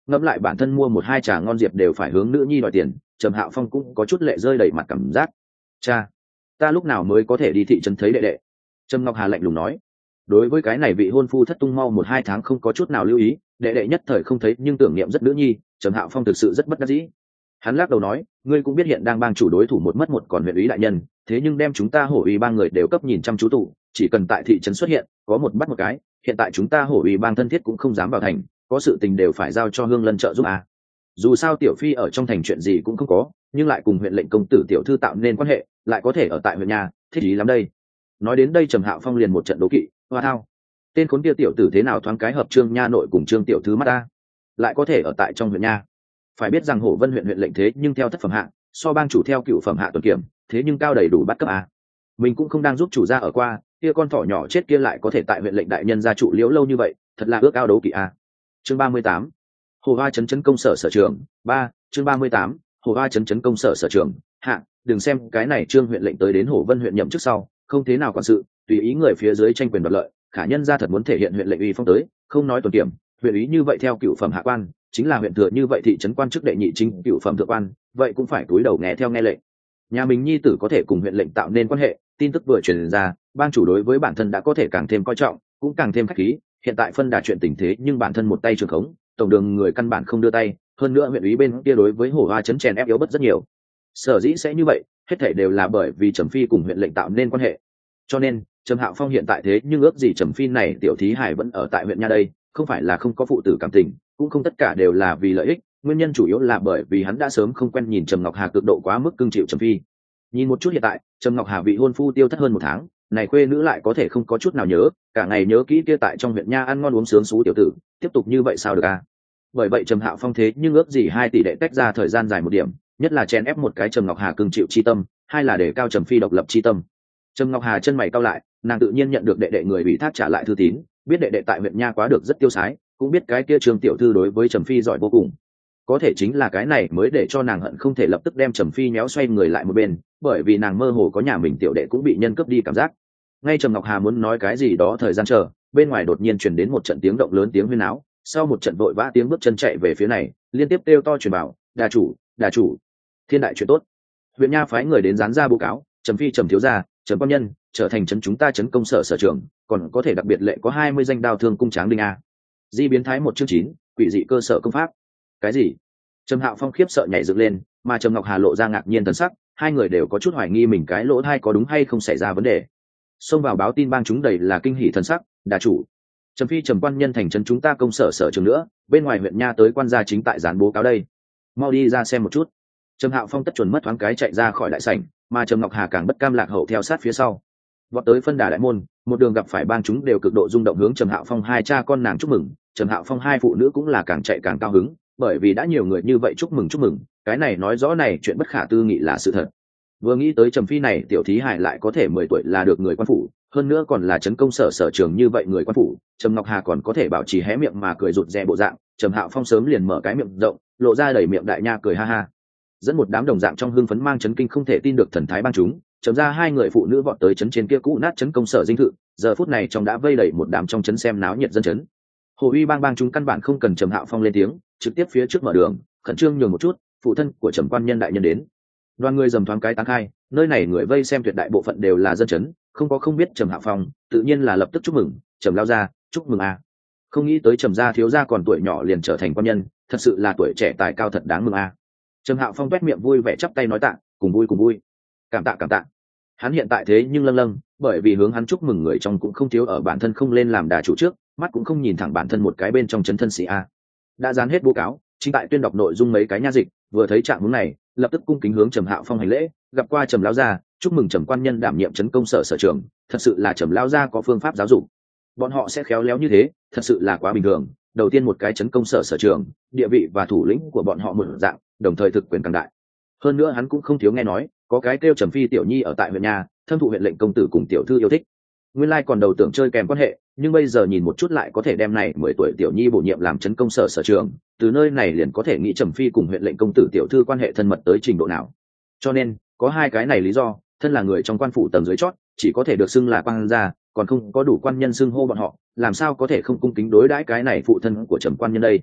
ngẫm lại bản thân mua một hai trà ngon diệp đều phải hướng nữ nhi đòi tiền, Trầm Hạo Phong cũng có chút lệ rơi đầy mặt cảm giác. Cha, ta lúc nào mới có thể đi thị trấn thấy đệ đệ? Trầm Ngọc Hà lạnh lùng nói. Đối với cái này vị hôn phu thất tung mau một hai tháng không có chút nào lưu ý, đệ đệ nhất thời không thấy nhưng tưởng niệm rất nữ nhi, Trầm Hạo Phong thực sự rất bất đắc dĩ. Hắn lắc đầu nói, ngươi cũng biết hiện đang bang chủ đối thủ một mất một còn huyện ủy đại nhân, thế nhưng đem chúng ta hổ ủy ba người đều cấp nhìn chăm chú tụ, chỉ cần tại thị trấn xuất hiện có một bắt một cái, hiện tại chúng ta hổ ủy bang thân thiết cũng không dám vào thành, có sự tình đều phải giao cho Hương Lân trợ giúp à. Dù sao tiểu phi ở trong thành chuyện gì cũng không có, nhưng lại cùng huyện lệnh công tử tiểu thư tạo nên quan hệ, lại có thể ở tại huyện nhà, thích ý lắm đây. Nói đến đây Trầm Hạo Phong liền một trận đố kỵ, hoa thao, tên khốn kia tiểu tử thế nào thoáng cái hợp Trương nha nội cùng Trương tiểu thư mắt ta, lại có thể ở tại trong huyện nha. Phải biết rằng Hổ Vân huyện huyện lệnh thế nhưng theo thất phẩm hạ, so bang chủ theo cựu phẩm hạ tuần kiểm, thế nhưng cao đầy đủ bắt cấp a. Mình cũng không đang giúp chủ gia ở qua, kia con thỏ nhỏ chết kia lại có thể tại huyện lệnh đại nhân gia trụ liễu lâu như vậy, thật là ước ao đấu kỵ a. Chương 38. Hồ Hoa chấn công sở sở trường. 3. Chương 38. Hồ Hoa chấn công sở sở trường. Hạ, đừng xem cái này Trương huyện lệnh tới đến Hổ Vân huyện nhậm chức sau, không thế nào quản sự, tùy ý người phía dưới tranh quyền đoạt lợi, khả nhân gia thật muốn thể hiện huyện lệnh uy phong tới, không nói tuần kiểm, huyện ý như vậy theo cựu phẩm hạ quan, chính là huyện thừa như vậy thị trấn quan chức đệ nhị chính cựu phẩm thượng quan, vậy cũng phải cúi đầu nghe theo nghe lệnh. Nhà mình nhi tử có thể cùng huyện lệnh tạo nên quan hệ, tin tức vừa truyền ra, bang chủ đối với bản thân đã có thể càng thêm coi trọng, cũng càng thêm khách khí. Hiện tại phân đà chuyện tình thế nhưng bản thân một tay trường khống, tổng đường người căn bản không đưa tay, hơn nữa huyện ủy bên kia đối với Hổ Hoa trấn chèn ép yếu bất rất nhiều. Sở dĩ sẽ như vậy, hết thảy đều là bởi vì Trầm Phi cùng huyện lệnh tạo nên quan hệ. Cho nên, Trầm Hạo Phong hiện tại thế nhưng ước gì Trầm Phi này tiểu thí hải vẫn ở tại huyện nha đây, không phải là không có phụ tử cảm tình, cũng không tất cả đều là vì lợi ích, nguyên nhân chủ yếu là bởi vì hắn đã sớm không quen nhìn Trầm Ngọc Hà cực độ quá mức cưng chịu Trầm Phi. Nhìn một chút hiện tại, Trầm Ngọc Hà vị hôn phu tiêu thất hơn một tháng, này khuê nữ lại có thể không có chút nào nhớ, cả ngày nhớ kỹ kia tại trong huyện nha ăn ngon uống sướng xú tiểu tử, tiếp tục như vậy sao được a? Bởi vậy Trầm Hạo Phong thế nhưng ước gì hai tỷ đệ tách ra thời gian dài một điểm, nhất là chen ép một cái Trầm Ngọc Hà cưng chịu chi tâm, hai là để cao Trầm Phi độc lập chi tâm. Trầm Ngọc Hà chân mày cau lại, nàng tự nhiên nhận được đệ đệ người ủy thác trả lại thư tín, biết đệ đệ tại huyện nha quá được rất tiêu sái, cũng biết cái kia Trương tiểu thư đối với Trầm Phi giỏi vô cùng. Có thể chính là cái này mới để cho nàng hận không thể lập tức đem Trầm Phi méo xoay người lại một bên, bởi vì nàng mơ hồ có nhà mình tiểu đệ cũng bị nhân cướp đi cảm giác. Ngay Trầm Ngọc Hà muốn nói cái gì đó thời gian chờ, bên ngoài đột nhiên truyền đến một trận tiếng động lớn, tiếng huyên náo, sau một trận vội vã tiếng bước chân chạy về phía này, liên tiếp kêu to truyền bảo, đà chủ, thiên đại chuyện tốt. Huyện nha phái người đến dán ra báo cáo, Trầm Phi Trầm thiếu gia, Trầm quan nhân trở thành trấn chúng ta trấn công sở sở trưởng, còn có thể đặc biệt lệ có 20 danh đao thương cung tráng đinh a. Di biến thái 1/9, quỷ dị cơ sở công pháp. Cái gì? Trầm Hạo Phong khiếp sợ nhảy dựng lên, mà Trầm Ngọc Hà lộ ra ngạc nhiên thần sắc, hai người đều có chút hoài nghi mình cái lỗ tai có đúng hay không xảy ra vấn đề. Xông vào báo tin bang chúng đầy là kinh hỉ thần sắc, đà chủ, Trầm Phi Trầm quan nhân thành trấn chúng ta công sở sở trường nữa, bên ngoài huyện nha tới quan gia chính tại dán bố cáo đây, mau đi ra xem một chút. Trầm Hạo Phong tất chuẩn mất thoáng cái chạy ra khỏi đại sảnh, mà Trầm Ngọc Hà càng bất cam lạc hậu theo sát phía sau. Vọt tới phân đà đại môn, một đường gặp phải bang chúng đều cực độ rung động hướng Trầm Hạo Phong hai cha con nàng chúc mừng, Trầm Hạo Phong hai phụ nữ cũng là càng chạy càng cao hứng, bởi vì đã nhiều người như vậy chúc mừng, cái này nói rõ này chuyện bất khả tư nghị là sự thật. Vừa nghĩ tới Trầm Phi này tiểu thí hải lại có thể 10 tuổi là được người quan phủ, hơn nữa còn là trấn công sở sở trường như vậy người quan phủ, Trầm Ngọc Hà còn có thể bảo trì hé miệng mà cười rụt rè bộ dạng, Trầm Hạo Phong sớm liền mở cái miệng rộng, lộ ra đầy miệng đại nha cười ha ha. Dẫn một đám đồng dạng trong hưng phấn mang chấn kinh không thể tin được thần thái bang chúng, chấm ra hai người phụ nữ vọt tới chấn trên kia cũ nát chấn công sở dinh thự, giờ phút này trong đã vây đầy một đám trong chấn xem náo nhiệt dân chấn. Hồ uy bang chúng căn bản không cần Trầm Hạo Phong lên tiếng, trực tiếp phía trước mở đường, khẩn trương nhường một chút, phụ thân của Trầm quan nhân đại nhân đến. Đoàn người dầm thoáng cái tán khai, nơi này người vây xem tuyệt đại bộ phận đều là dân chấn, không biết Trầm Hạo Phong, tự nhiên là lập tức chúc mừng, Trầm lao gia, chúc mừng a. Không nghĩ tới Trầm gia thiếu gia còn tuổi nhỏ liền trở thành quan nhân, thật sự là tuổi trẻ tài cao thật đáng mừng a. Trầm Hạo Phong toét miệng vui vẻ chắp tay nói tạ, cùng vui, cảm tạ. Hắn hiện tại thế nhưng lâng, bởi vì hướng hắn chúc mừng người trong cũng không thiếu ở bản thân không lên làm đà chủ trước, mắt cũng không nhìn thẳng bản thân một cái bên trong chấn thân sĩ a. Đã dán hết báo cáo, chính tại tuyên đọc nội dung mấy cái nha dịch, vừa thấy trạng hướng này, lập tức cung kính hướng Trầm Hạo Phong hành lễ, gặp qua Trầm lão gia, chúc mừng Trầm quan nhân đảm nhiệm trấn công sở sở trưởng, thật sự là Trầm lão gia có phương pháp giáo dục. Bọn họ sẽ khéo léo như thế, thật sự là quá bình thường. Đầu tiên một cái trấn công sở sở trường, địa vị và thủ lĩnh của bọn họ một dạng, đồng thời thực quyền càng đại. Hơn nữa hắn cũng không thiếu nghe nói, có cái kêu Trầm Phi tiểu nhi ở tại huyện nhà, thâm thụ huyện lệnh công tử cùng tiểu thư yêu thích. Nguyên lai còn đầu tưởng chơi kèm quan hệ, nhưng bây giờ nhìn một chút lại có thể đem này 10 tuổi tiểu nhi bổ nhiệm làm trấn công sở sở trường, từ nơi này liền có thể nghĩ Trầm Phi cùng huyện lệnh công tử tiểu thư quan hệ thân mật tới trình độ nào. Cho nên, có hai cái này lý do, thân là người trong quan phủ tầng dưới chót, chỉ có thể được xưng là quan gia, còn không có đủ quan nhân xưng hô bọn họ, làm sao có thể không cung kính đối đãi cái này phụ thân của Trầm quan nhân đây.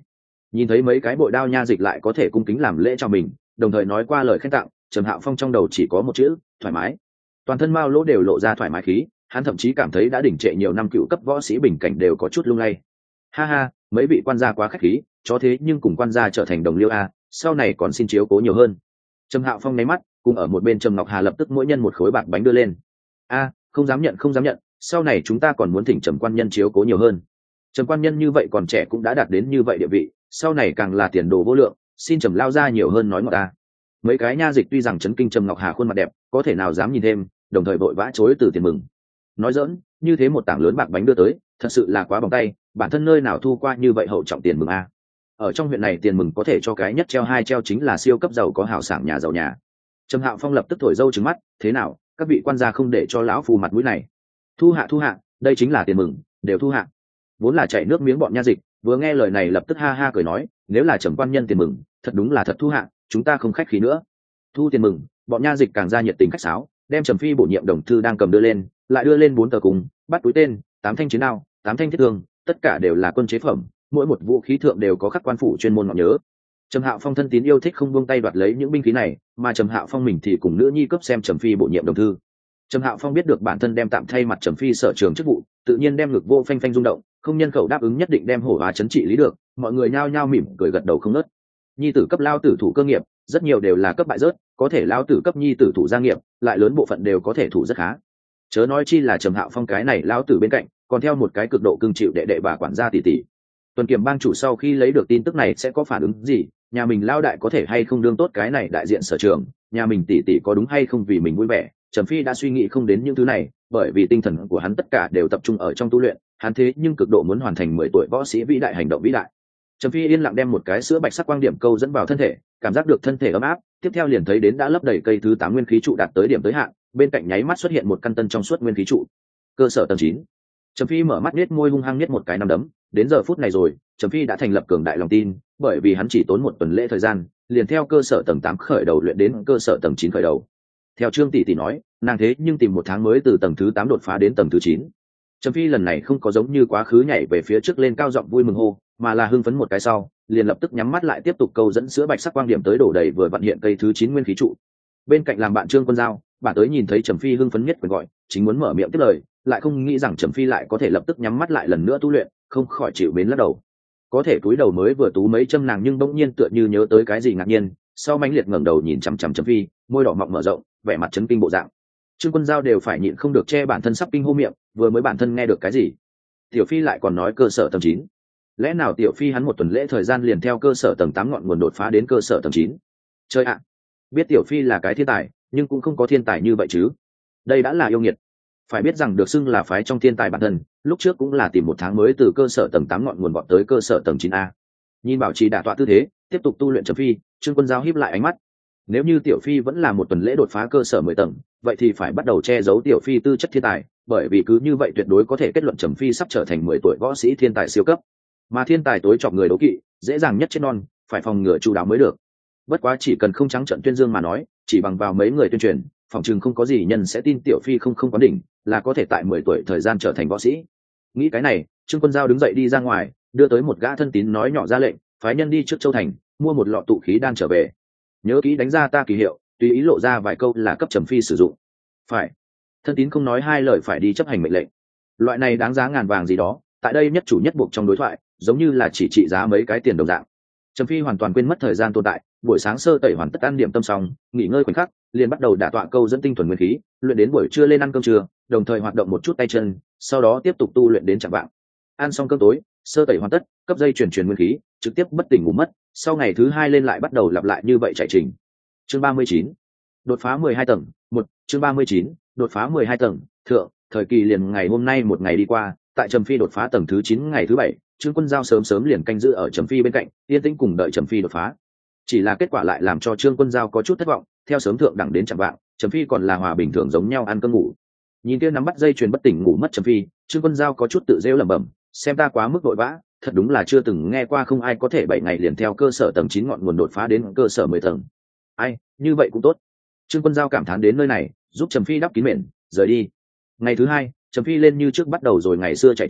Nhìn thấy mấy cái bội đao nha dịch lại có thể cung kính làm lễ cho mình, đồng thời nói qua lời khen tặng, Trầm Hạo Phong trong đầu chỉ có một chữ: thoải mái. Toàn thân mao lỗ đều lộ ra thoải mái khí, hắn thậm chí cảm thấy đã đỉnh trệ nhiều năm cựu cấp võ sĩ bình cảnh đều có chút lung lay. Ha ha, mấy vị quan gia quá khách khí, chó thế nhưng cùng quan gia trở thành đồng liêu a, sau này còn xin chiếu cố nhiều hơn. Trầm Hạo Phong nháy mắt, cùng ở một bên Trầm Ngọc Hà lập tức mỗi nhân một khối bạc bánh đưa lên. A, không dám nhận, không dám nhận, sau này chúng ta còn muốn thỉnh Trầm quan nhân chiếu cố nhiều hơn. Trầm quan nhân như vậy còn trẻ cũng đã đạt đến như vậy địa vị, sau này càng là tiền đồ vô lượng, xin Trầm lao ra nhiều hơn nói ngọt ta. Mấy cái nha dịch tuy rằng chấn kinh Trầm Ngọc Hà khuôn mặt đẹp, có thể nào dám nhìn thêm, đồng thời vội vã chối từ tiền mừng. Nói giỡn, như thế một tảng lớn bạc bánh đưa tới, thật sự là quá bỏng tay, bản thân nơi nào thu qua như vậy hậu trọng tiền mừng a. Ở trong huyện này tiền mừng có thể cho cái nhất treo hai treo chính là siêu cấp giàu có hào sảng nhà giàu nhà. Trầm Hạo Phong lập tức thổi dâu trừng mắt, thế nào, các vị quan gia không để cho lão phu mặt mũi này. Thu hạ, đây chính là tiền mừng, đều thu hạ. Vốn là chảy nước miếng bọn nha dịch, vừa nghe lời này lập tức ha ha cười nói, nếu là Trầm quan nhân tiền mừng, thật đúng là thật thu hạ, chúng ta không khách khí nữa. Thu tiền mừng, bọn nha dịch càng ra nhiệt tình khách sáo, đem Trầm phi bổ nhiệm đồng thư đang cầm đưa lên, lại đưa lên 4 tờ cùng, bắt túi tên, 8 thanh chiến đao, 8 thanh thiết thương, tất cả đều là quân chế phẩm, mỗi một vũ khí thượng đều có khắc quan phủ chuyên môn ngọn nhớ. Trầm Hạo Phong thân tín yêu thích không buông tay đoạt lấy những binh khí này, mà Trầm Hạo Phong mình thì cùng nữ nhi cấp xem Trầm phi bổ nhiệm đồng thư. Trầm Hạo Phong biết được bản thân đem tạm thay mặt Trầm phi sở trường chức vụ, tự nhiên đem ngực vô phanh phanh rung động, không nhân khẩu đáp ứng nhất định đem hổ hóa trấn trị lý được, mọi người nhao nhao mỉm cười gật đầu không ngớt. Nhi tử cấp lao tử thủ cơ nghiệp, rất nhiều đều là cấp bại rớt, có thể lao tử cấp nhi tử thủ gia nghiệp, lại lớn bộ phận đều có thể thủ rất khá. Chớ nói chi là Trầm Hạo Phong cái này lao tử bên cạnh, còn theo một cái cực độ cưng chịu đệ đệ bà quản gia tỷ tỷ. Tuần Kiểm bang chủ sau khi lấy được tin tức này sẽ có phản ứng gì, nhà mình lao đại có thể hay không đương tốt cái này đại diện sở trường, nhà mình tỷ tỷ có đúng hay không vì mình vui vẻ. Trầm phi đã suy nghĩ không đến những thứ này, bởi vì tinh thần của hắn tất cả đều tập trung ở trong tu luyện, hắn thế nhưng cực độ muốn hoàn thành 10 tuổi võ sĩ vĩ đại hành động vĩ đại. Trầm phi yên lặng đem một cái sữa bạch sắc quang điểm câu dẫn vào thân thể, cảm giác được thân thể ấm áp, tiếp theo liền thấy đến đã lấp đầy cây thứ 8 nguyên khí trụ đạt tới điểm tới hạn, bên cạnh nháy mắt xuất hiện một căn tân trong suốt nguyên khí trụ. Cơ sở tầng 9. Trầm phi mở mắt nhếch môi hung hăng nhếch một cái nắm đấm, đến giờ phút này rồi, Trầm phi đã thành lập cường đại lòng tin, bởi vì hắn chỉ tốn 1 tuần lễ thời gian, liền theo cơ sở tầng 8 khởi đầu luyện đến cơ sở tầng 9 khởi đầu. Theo Trương tỷ tỷ nói, nàng thế nhưng tìm 1 tháng mới từ tầng thứ 8 đột phá đến tầng thứ 9. Trầm phi lần này không có giống như quá khứ nhảy về phía trước lên cao giọng vui mừng hô, mà là hưng phấn một cái sau, liền lập tức nhắm mắt lại tiếp tục câu dẫn sữa bạch sắc quang điểm tới đổ đầy vừa vận hiện cây thứ 9 nguyên khí trụ. Bên cạnh làm bạn Trương Quân Giao, bà tới nhìn thấy Trầm phi hưng phấn nhất quyền gọi, chính muốn mở miệng tiếp lời, lại không nghĩ rằng Trầm phi lại có thể lập tức nhắm mắt lại lần nữa tu luyện, không khỏi chịu mến lắc đầu. Có thể cúi đầu mới vừa tú mấy châm nàng nhưng bỗng nhiên tựa như nhớ tới cái gì ngạc nhiên, sau mãnh liệt ngẩng đầu nhìn chằm chằm Trầm phi, môi đỏ mọng mở rộng, vẻ mặt chấn kinh bộ dạng. Trương Quân Giao đều phải nhịn không được che bản thân sắp kinh hô miệng, vừa mới bản thân nghe được cái gì, Tiểu phi lại còn nói cơ sở tầng 9. Lẽ nào Tiểu phi hắn 1 tuần lễ thời gian liền theo cơ sở tầng 8 ngọn nguồn đột phá đến cơ sở tầng 9? Chơi ạ, biết Tiểu phi là cái thiên tài, nhưng cũng không có thiên tài như vậy chứ. Đây đã là yêu nghiệt. Phải biết rằng được xưng là phái trong thiên tài bản thân, lúc trước cũng là tìm 1 tháng mới từ cơ sở tầng 8 ngọn nguồn vọt tới cơ sở tầng 9A. Nhìn bảo trì đả tọa tư thế, tiếp tục tu luyện Trầm phi, Trương Quân Giao híp lại ánh mắt. Nếu như Tiểu phi vẫn là 1 tuần lễ đột phá cơ sở 10 tầng, vậy thì phải bắt đầu che giấu Tiểu phi tư chất thiên tài, bởi vì cứ như vậy tuyệt đối có thể kết luận Trầm phi sắp trở thành 10 tuổi võ sĩ thiên tài siêu cấp. Mà thiên tài tối chọc người đố kỵ, dễ dàng nhất chết non, phải phòng ngừa chu đáo mới được. Bất quá chỉ cần không trắng trợn tuyên dương mà nói, chỉ bằng vào mấy người tuyên truyền, phòng chừng không có gì nhân sẽ tin Tiểu phi không quán đỉnh, là có thể tại 10 tuổi thời gian trở thành võ sĩ. Nghĩ cái này, Trương Quân Giao đứng dậy đi ra ngoài, đưa tới một gã thân tín nói nhỏ ra lệnh, phái nhân đi trước Châu Thành, mua một lọ tụ khí đan trở về. Nhớ kỹ đánh ra ta kỳ hiệu, tùy ý lộ ra vài câu là cấp Trầm phi sử dụng. Phải. Thân tín không nói hai lời phải đi chấp hành mệnh lệnh. Loại này đáng giá ngàn vàng gì đó, tại đây nhất chủ nhất buộc trong đối thoại, giống như là chỉ trị giá mấy cái tiền đồng dạng. Trầm phi hoàn toàn quên mất thời gian tồn tại, buổi sáng sơ tẩy hoàn tất ăn điểm tâm xong, nghỉ ngơi khoảnh khắc, liền bắt đầu đả tọa câu dẫn tinh thuần nguyên khí, luyện đến buổi trưa lên ăn cơm trưa, đồng thời hoạt động một chút tay chân, sau đó tiếp tục tu luyện đến chạng vạng. Ăn xong cơm tối, sơ tẩy hoàn tất, cấp dây truyền nguyên khí, trực tiếp bất tỉnh ngủ mất, sau ngày thứ 2 lên lại bắt đầu lặp lại như vậy chạy trình. Chương 39. Đột phá 12 tầng, 1, chương 39, đột phá 12 tầng, thượng, thời kỳ liền ngày hôm nay một ngày đi qua, tại Trầm phi đột phá tầng thứ 9 ngày thứ 7, Trương Quân Giao sớm sớm liền canh giữ ở Trầm phi bên cạnh, yên tĩnh cùng đợi Trầm phi đột phá. Chỉ là kết quả lại làm cho Trương Quân Giao có chút thất vọng, theo sớm thượng đẳng đến chạng vạng, Trầm phi còn là hòa bình thường giống nhau ăn cơm ngủ. Nhìn kia nắm bắt dây chuyền bất tỉnh ngủ mất Trầm phi, Trương Quân Giao có chút tự rêu lẩm bẩm, xem ta quá mức vội vã, thật đúng là chưa từng nghe qua không ai có thể 7 ngày liền theo cơ sở tầng 9 ngọn nguồn đột phá đến cơ sở 10 tầng. Ai, như vậy cũng tốt. Trương Quân Giao cảm thán đến nơi này, giúp Trầm phi đắp kín mền, rời đi. Ngày thứ 2, Trầm phi lên như trước bắt đầu rồi ngày xưa chạy trình,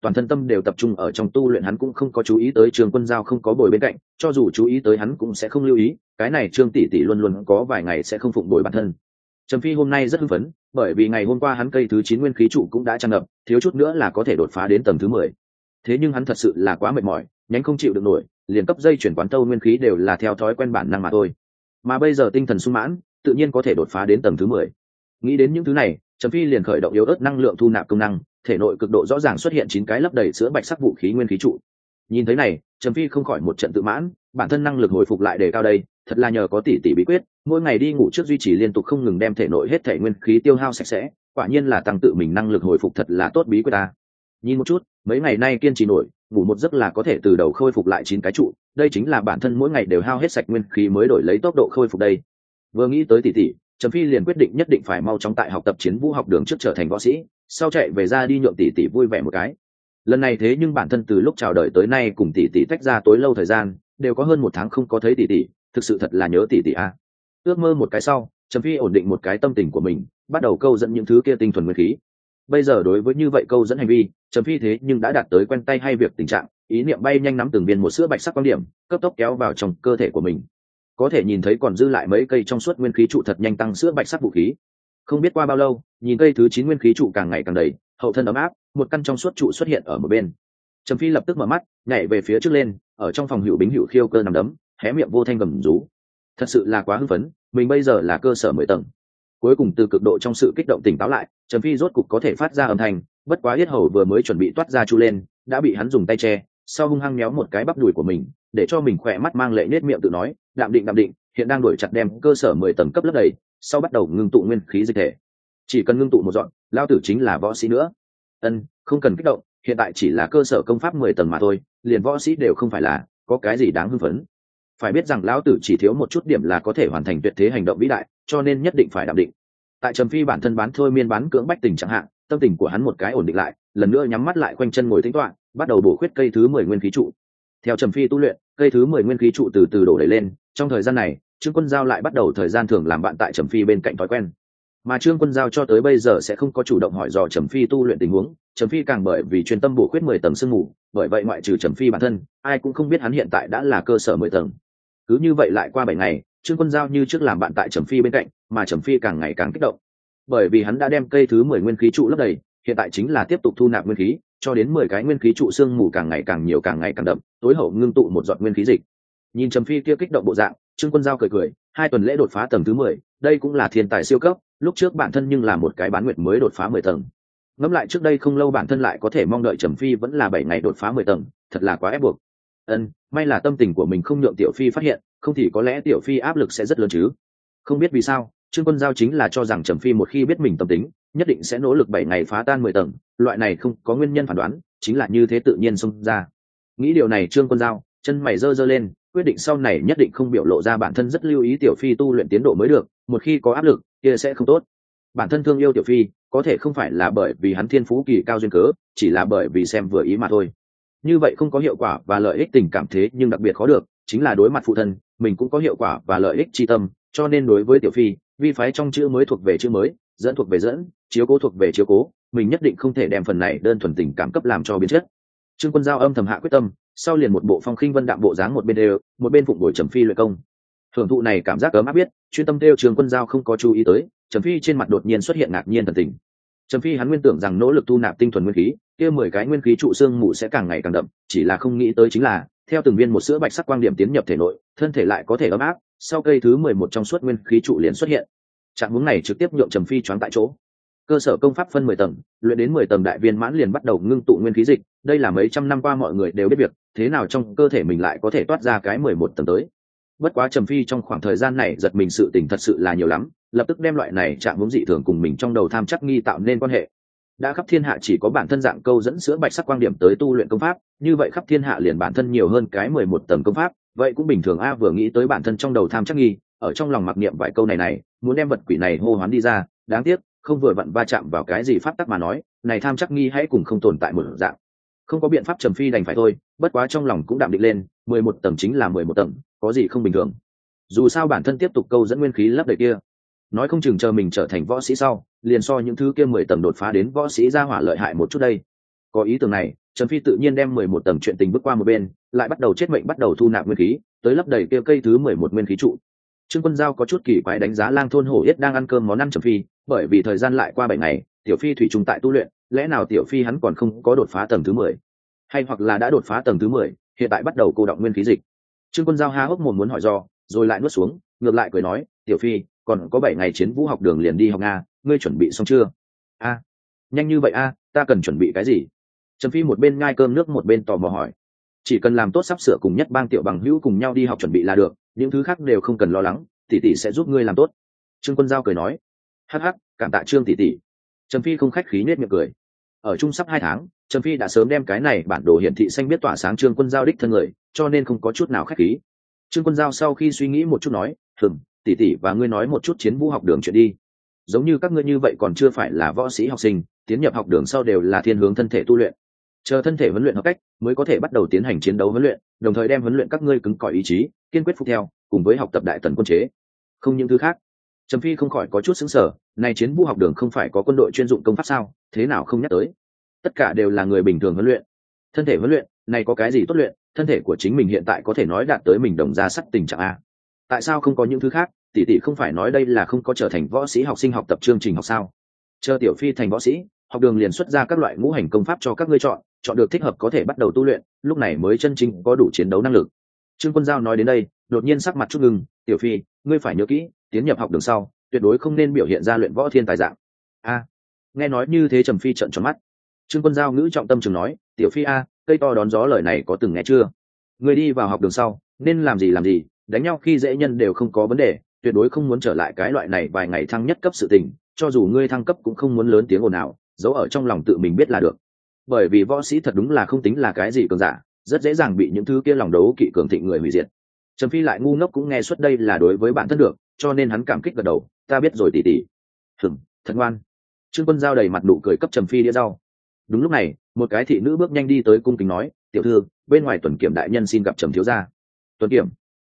toàn thân tâm đều tập trung ở trong tu luyện, hắn cũng không có chú ý tới Trương Quân Giao không có bồi bên cạnh, cho dù chú ý tới hắn cũng sẽ không lưu ý, cái này Trương tỷ tỷ luôn luôn có vài ngày sẽ không phụng bồi bản thân. Trầm Phi hôm nay rất hưng phấn, bởi vì ngày hôm qua hắn cây thứ 9 nguyên khí trụ cũng đã tràn ngập, thiếu chút nữa là có thể đột phá đến tầng thứ 10. Thế nhưng hắn thật sự là quá mệt mỏi, nhánh không chịu được nổi, liền cấp dây chuyển quán tâu nguyên khí đều là theo thói quen bản năng mà thôi. Mà bây giờ tinh thần sung mãn, tự nhiên có thể đột phá đến tầng thứ 10. Nghĩ đến những thứ này, Trầm Phi liền khởi động yếu ớt năng lượng thu nạp công năng, thể nội cực độ rõ ràng xuất hiện 9 cái lấp đầy sữa bạch sắc vũ khí nguyên khí trụ. Nhìn thấy này, Trầm Phi không khỏi một trận tự mãn, bản thân năng lực hồi phục lại đề cao đây, thật là nhờ có tỷ tỷ bí quyết, mỗi ngày đi ngủ trước duy trì liên tục không ngừng đem thể nội hết thể nguyên khí tiêu hao sạch sẽ, quả nhiên là tăng tự mình năng lực hồi phục thật là tốt bí quyết ta. Nhìn một chút, mấy ngày nay kiên trì nổi, ngủ một giấc là có thể từ đầu khôi phục lại 9 cái trụ, đây chính là bản thân mỗi ngày đều hao hết sạch nguyên khí mới đổi lấy tốc độ khôi phục đây. Vừa nghĩ tới tỷ tỷ, Trầm Phi liền quyết định nhất định phải mau chóng tại học tập chiến vũ học đường trước trở thành võ sĩ, sau chạy về ra đi nhượng tỷ tỷ vui vẻ một cái. Lần này thế nhưng bản thân từ lúc chào đời tới nay cùng tỷ tỷ tách ra tối lâu thời gian, đều có hơn 1 tháng không có thấy tỷ tỷ, thực sự thật là nhớ tỷ tỷ a. Ước mơ một cái sau, Trầm Phi ổn định một cái tâm tình của mình, bắt đầu câu dẫn những thứ kia tinh thuần nguyên khí. Bây giờ đối với như vậy câu dẫn hành vi, Trầm Phi thế nhưng đã đạt tới quen tay hay việc tình trạng, ý niệm bay nhanh nắm từng viên một sữa bạch sắc quan điểm, cấp tốc kéo vào trong cơ thể của mình. Có thể nhìn thấy còn dư lại mấy cây trong suốt nguyên khí trụ thật nhanh tăng sữa bạch sắc vũ khí. Không biết qua bao lâu, nhìn cây thứ 9 nguyên khí trụ càng ngày càng đầy, hậu thân ấm áp, một căn trong suốt trụ xuất hiện ở một bên. Trầm Phi lập tức mở mắt, nhảy về phía trước lên, ở trong phòng Hữu Bính Hữu Khiêu cơ nằm đấm, hé miệng vô thanh gầm rú. Thật sự là quá hưng phấn, mình bây giờ là cơ sở 10 tầng. Cuối cùng từ cực độ trong sự kích động tỉnh táo lại, Trầm Phi rốt cục có thể phát ra âm thanh, bất quá yết hầu vừa mới chuẩn bị toát ra chu lên, đã bị hắn dùng tay che, sau hung hăng méo một cái bắp đùi của mình, để cho mình khỏe mắt mang lệ nết miệng tự nói, đạm định, hiện đang đuổi chặt đem cơ sở 10 tầng cấp lấp đầy, sau bắt đầu ngưng tụ nguyên khí dịch thể. Chỉ cần ngưng tụ một dọn, lao tử chính là võ sĩ nữa. Không cần kích động, hiện tại chỉ là cơ sở công pháp 10 tầng mà thôi, liền võ sĩ đều không phải là, có cái gì đáng hưng phấn. Phải biết rằng lão tử chỉ thiếu một chút điểm là có thể hoàn thành tuyệt thế hành động vĩ đại, cho nên nhất định phải đạm định. Tại Trầm Phi bản thân bán thôi miên bán cưỡng bách tình chẳng hạn, tâm tình của hắn một cái ổn định lại, lần nữa nhắm mắt lại quanh chân ngồi tĩnh tọa, bắt đầu bổ khuyết cây thứ 10 nguyên khí trụ. Theo Trầm Phi tu luyện, cây thứ 10 nguyên khí trụ từ từ đổ đầy lên, trong thời gian này, Trương Quân Giao lại bắt đầu thời gian thường làm bạn tại Trầm Phi bên cạnh thói quen. Mà Trương Quân Giao cho tới bây giờ sẽ không có chủ động hỏi dò Trầm Phi tu luyện tình huống, Trầm Phi càng bởi vì chuyên tâm bổ khuyết 10 tầng sương mù, bởi vậy ngoại trừ Trầm Phi bản thân, ai cũng không biết hắn hiện tại đã là cơ sở 10 tầng. Cứ như vậy lại qua 7 ngày, Trương Quân Giao như trước làm bạn tại Trầm Phi bên cạnh, mà Trầm Phi càng ngày càng kích động. Bởi vì hắn đã đem cây thứ 10 nguyên khí trụ lấp đầy, hiện tại chính là tiếp tục thu nạp nguyên khí, cho đến 10 cái nguyên khí trụ sương mù càng ngày càng nhiều càng ngày càng đậm, tối hậu ngưng tụ một giọt nguyên khí dịch. Nhìn Trầm Phi kia kích động bộ dạng, Trương Quân Giao cười, 2 tuần lễ đột phá tầng thứ 10, đây cũng là thiên tài siêu cấp, lúc trước bản thân nhưng là một cái bán nguyệt mới đột phá 10 tầng. Ngẫm lại trước đây không lâu bản thân lại có thể mong đợi Trầm Phi vẫn là 7 ngày đột phá 10 tầng, thật là quá ép buộc. May là tâm tình của mình không nhượng Tiểu Phi phát hiện, không thì có lẽ Tiểu Phi áp lực sẽ rất lớn chứ. Không biết vì sao, Trương Quân Giao chính là cho rằng Trầm Phi một khi biết mình tâm tính, nhất định sẽ nỗ lực 7 ngày phá tan 10 tầng, loại này không có nguyên nhân phản đoán, chính là như thế tự nhiên xông ra. Nghĩ điều này Trương Quân Giao, chân mày giơ lên, quyết định sau này nhất định không biểu lộ ra bản thân rất lưu ý Tiểu Phi tu luyện tiến độ mới được, một khi có áp lực, kia sẽ không tốt. Bản thân thương yêu Tiểu Phi, có thể không phải là bởi vì hắn thiên phú kỳ cao duyên cớ, chỉ là bởi vì xem vừa ý mà thôi. Như vậy không có hiệu quả và lợi ích tình cảm thế nhưng đặc biệt khó được, chính là đối mặt phụ thân, mình cũng có hiệu quả và lợi ích chi tâm, cho nên đối với Tiểu Phi, vi phái trong chữ mới thuộc về chữ mới, dẫn thuộc về dẫn, chiếu cố thuộc về chiếu cố, mình nhất định không thể đem phần này đơn thuần tình cảm cấp làm cho biến chất. Trương Quân Giao âm thầm hạ quyết tâm, sau liền một bộ phong khinh vân đạm bộ dáng một bên đều, một bên phụng bồi Trầm Phi luyện công. Hưởng thụ này cảm giác ấm áp biết, chuyên tâm theo Trương Quân Giao không có chú ý tới, Trầm Phi trên mặt đột nhiên xuất hiện ngạc nhiên thần tình. Trầm Phi hắn nguyên tưởng rằng nỗ lực tu nạp tinh thuần nguyên khí, kia 10 cái nguyên khí trụ xương mù sẽ càng ngày càng đậm, chỉ là không nghĩ tới chính là, theo từng viên một sữa bạch sắc quang điểm tiến nhập thể nội, thân thể lại có thể ấm áp, sau cây thứ 11 trong suốt nguyên khí trụ liền xuất hiện. Trạng huống này trực tiếp nhượng Trầm Phi choáng tại chỗ. Cơ sở công pháp phân 10 tầng, luyện đến 10 tầng đại viên mãn liền bắt đầu ngưng tụ nguyên khí dịch, đây là mấy trăm năm qua mọi người đều biết việc, thế nào trong cơ thể mình lại có thể toát ra cái 11 tầng tới. Bất quá Trầm Phi trong khoảng thời gian này giật mình sự tình thật sự là nhiều lắm, lập tức đem loại này trạng huống dị thường cùng mình trong đầu tham chắc nghi tạo nên quan hệ. Đã khắp thiên hạ chỉ có bản thân dạng câu dẫn sữa bạch sắc quang điểm tới tu luyện công pháp, như vậy khắp thiên hạ liền bản thân nhiều hơn cái 11 tầng công pháp, vậy cũng bình thường a. Vừa nghĩ tới bản thân trong đầu tham chắc nghi, ở trong lòng mặc niệm vài câu này, muốn đem vật quỷ này hô hoán đi ra, đáng tiếc không vừa vặn va chạm vào cái gì pháp tắc mà nói, này tham chắc nghi hãy cùng không tồn tại một dạng. Không có biện pháp, Trầm Phi đành phải thôi, bất quá trong lòng cũng đạm định lên, 11 tầng chính là 11 tầng, có gì không bình thường. Dù sao bản thân tiếp tục câu dẫn nguyên khí lấp đầy kia, nói không chừng chờ mình trở thành võ sĩ sau, liền so những thứ kia 10 tầng đột phá đến võ sĩ ra hỏa lợi hại một chút đây. Có ý tưởng này, Trầm Phi tự nhiên đem 11 tầng chuyện tình bước qua một bên, lại bắt đầu chết mệnh bắt đầu thu nạp nguyên khí, tới lấp đầy kia cây thứ 11 nguyên khí trụ. Trương Quân Giao có chút kỳ quái đánh giá Lang thôn hổ yết đang ăn cơm món ăn Trầm Phi, bởi vì thời gian lại qua 7 ngày, Tiểu Phi thủy trùng tại tu luyện, lẽ nào Tiểu Phi hắn còn không có đột phá tầng thứ 10, hay hoặc là đã đột phá tầng thứ 10, hiện tại bắt đầu cô đọng nguyên khí dịch. Trương Quân Giao há hốc mồm muốn hỏi do, rồi lại nuốt xuống, ngược lại cười nói, Tiểu Phi, còn có 7 ngày chiến vũ học đường liền đi học Nga, ngươi chuẩn bị xong chưa? A, nhanh như vậy a, ta cần chuẩn bị cái gì? Trầm Phi một bên ngai cơm nước một bên tò mò hỏi. Chỉ cần làm tốt sắp sửa cùng Nhất Bang tiểu bằng hữu cùng nhau đi học chuẩn bị là được, những thứ khác đều không cần lo lắng, tỷ tỷ sẽ giúp ngươi làm tốt. Trương Quân Giao cười nói. Hắc hắc, cảm tạ Trương tỷ tỷ. Trầm Phi không khách khí nết miệng cười. Ở chung sắp 2 tháng, Trầm Phi đã sớm đem cái này bản đồ hiển thị xanh biết tỏa sáng Trương Quân Giao đích thân người, cho nên không có chút nào khách khí. Trương Quân Giao sau khi suy nghĩ một chút nói, tỷ tỷ và ngươi nói một chút chiến vũ học đường chuyện đi. Giống như các ngươi như vậy còn chưa phải là võ sĩ học sinh, tiến nhập học đường sau đều là thiên hướng thân thể tu luyện, chờ thân thể huấn luyện hợp cách mới có thể bắt đầu tiến hành chiến đấu huấn luyện, đồng thời đem huấn luyện các ngươi cứng cỏi ý chí, kiên quyết phục theo, cùng với học tập đại tần quân chế, không những thứ khác. Trầm Phi không khỏi có chút sững sờ, này chiến vũ học đường không phải có quân đội chuyên dụng công pháp sao, thế nào không nhắc tới? Tất cả đều là người bình thường huấn luyện, thân thể huấn luyện này có cái gì tốt luyện, thân thể của chính mình hiện tại có thể nói đạt tới mình đồng ra sắt tình trạng a, tại sao không có những thứ khác? Tỷ tỷ không phải nói đây là không có trở thành võ sĩ học sinh học tập chương trình học sao? Chờ Tiểu Phi thành võ sĩ, học đường liền xuất ra các loại ngũ hành công pháp cho các ngươi chọn được thích hợp có thể bắt đầu tu luyện, lúc này mới chân chính có đủ chiến đấu năng lực. Trương Quân Giao nói đến đây, đột nhiên sắc mặt chút ngưng, Tiểu Phi, ngươi phải nhớ kỹ, tiến nhập học đường sau, tuyệt đối không nên biểu hiện ra luyện võ thiên tài dạng. A, nghe nói như thế Trầm Phi trợn tròn mắt. Trương Quân Giao ngữ trọng tâm trường nói, Tiểu Phi a, cây to đón gió lời này có từng nghe chưa? Ngươi đi vào học đường sau, nên làm gì, đánh nhau khi dễ nhân đều không có vấn đề, tuyệt đối không muốn trở lại cái loại này vài ngày thăng nhất cấp sự tình, cho dù ngươi thăng cấp cũng không muốn lớn tiếng ồn ào, giấu ở trong lòng tự mình biết là được. Bởi vì võ sĩ thật đúng là không tính là cái gì cường giả, rất dễ dàng bị những thứ kia lòng đấu kỵ cường thịnh người hủy diệt. Trầm Phi lại ngu ngốc cũng nghe suốt đây là đối với bản thân được, cho nên hắn cảm kích gật đầu, ta biết rồi tỷ tỷ. Thật ngoan. Trương Quân Giao đầy mặt nụ cười cấp Trầm Phi đĩa rau. Đúng lúc này, một cái thị nữ bước nhanh đi tới cung kính nói, tiểu thư, bên ngoài Tuần Kiểm đại nhân xin gặp Trầm thiếu gia. Tuần Kiểm?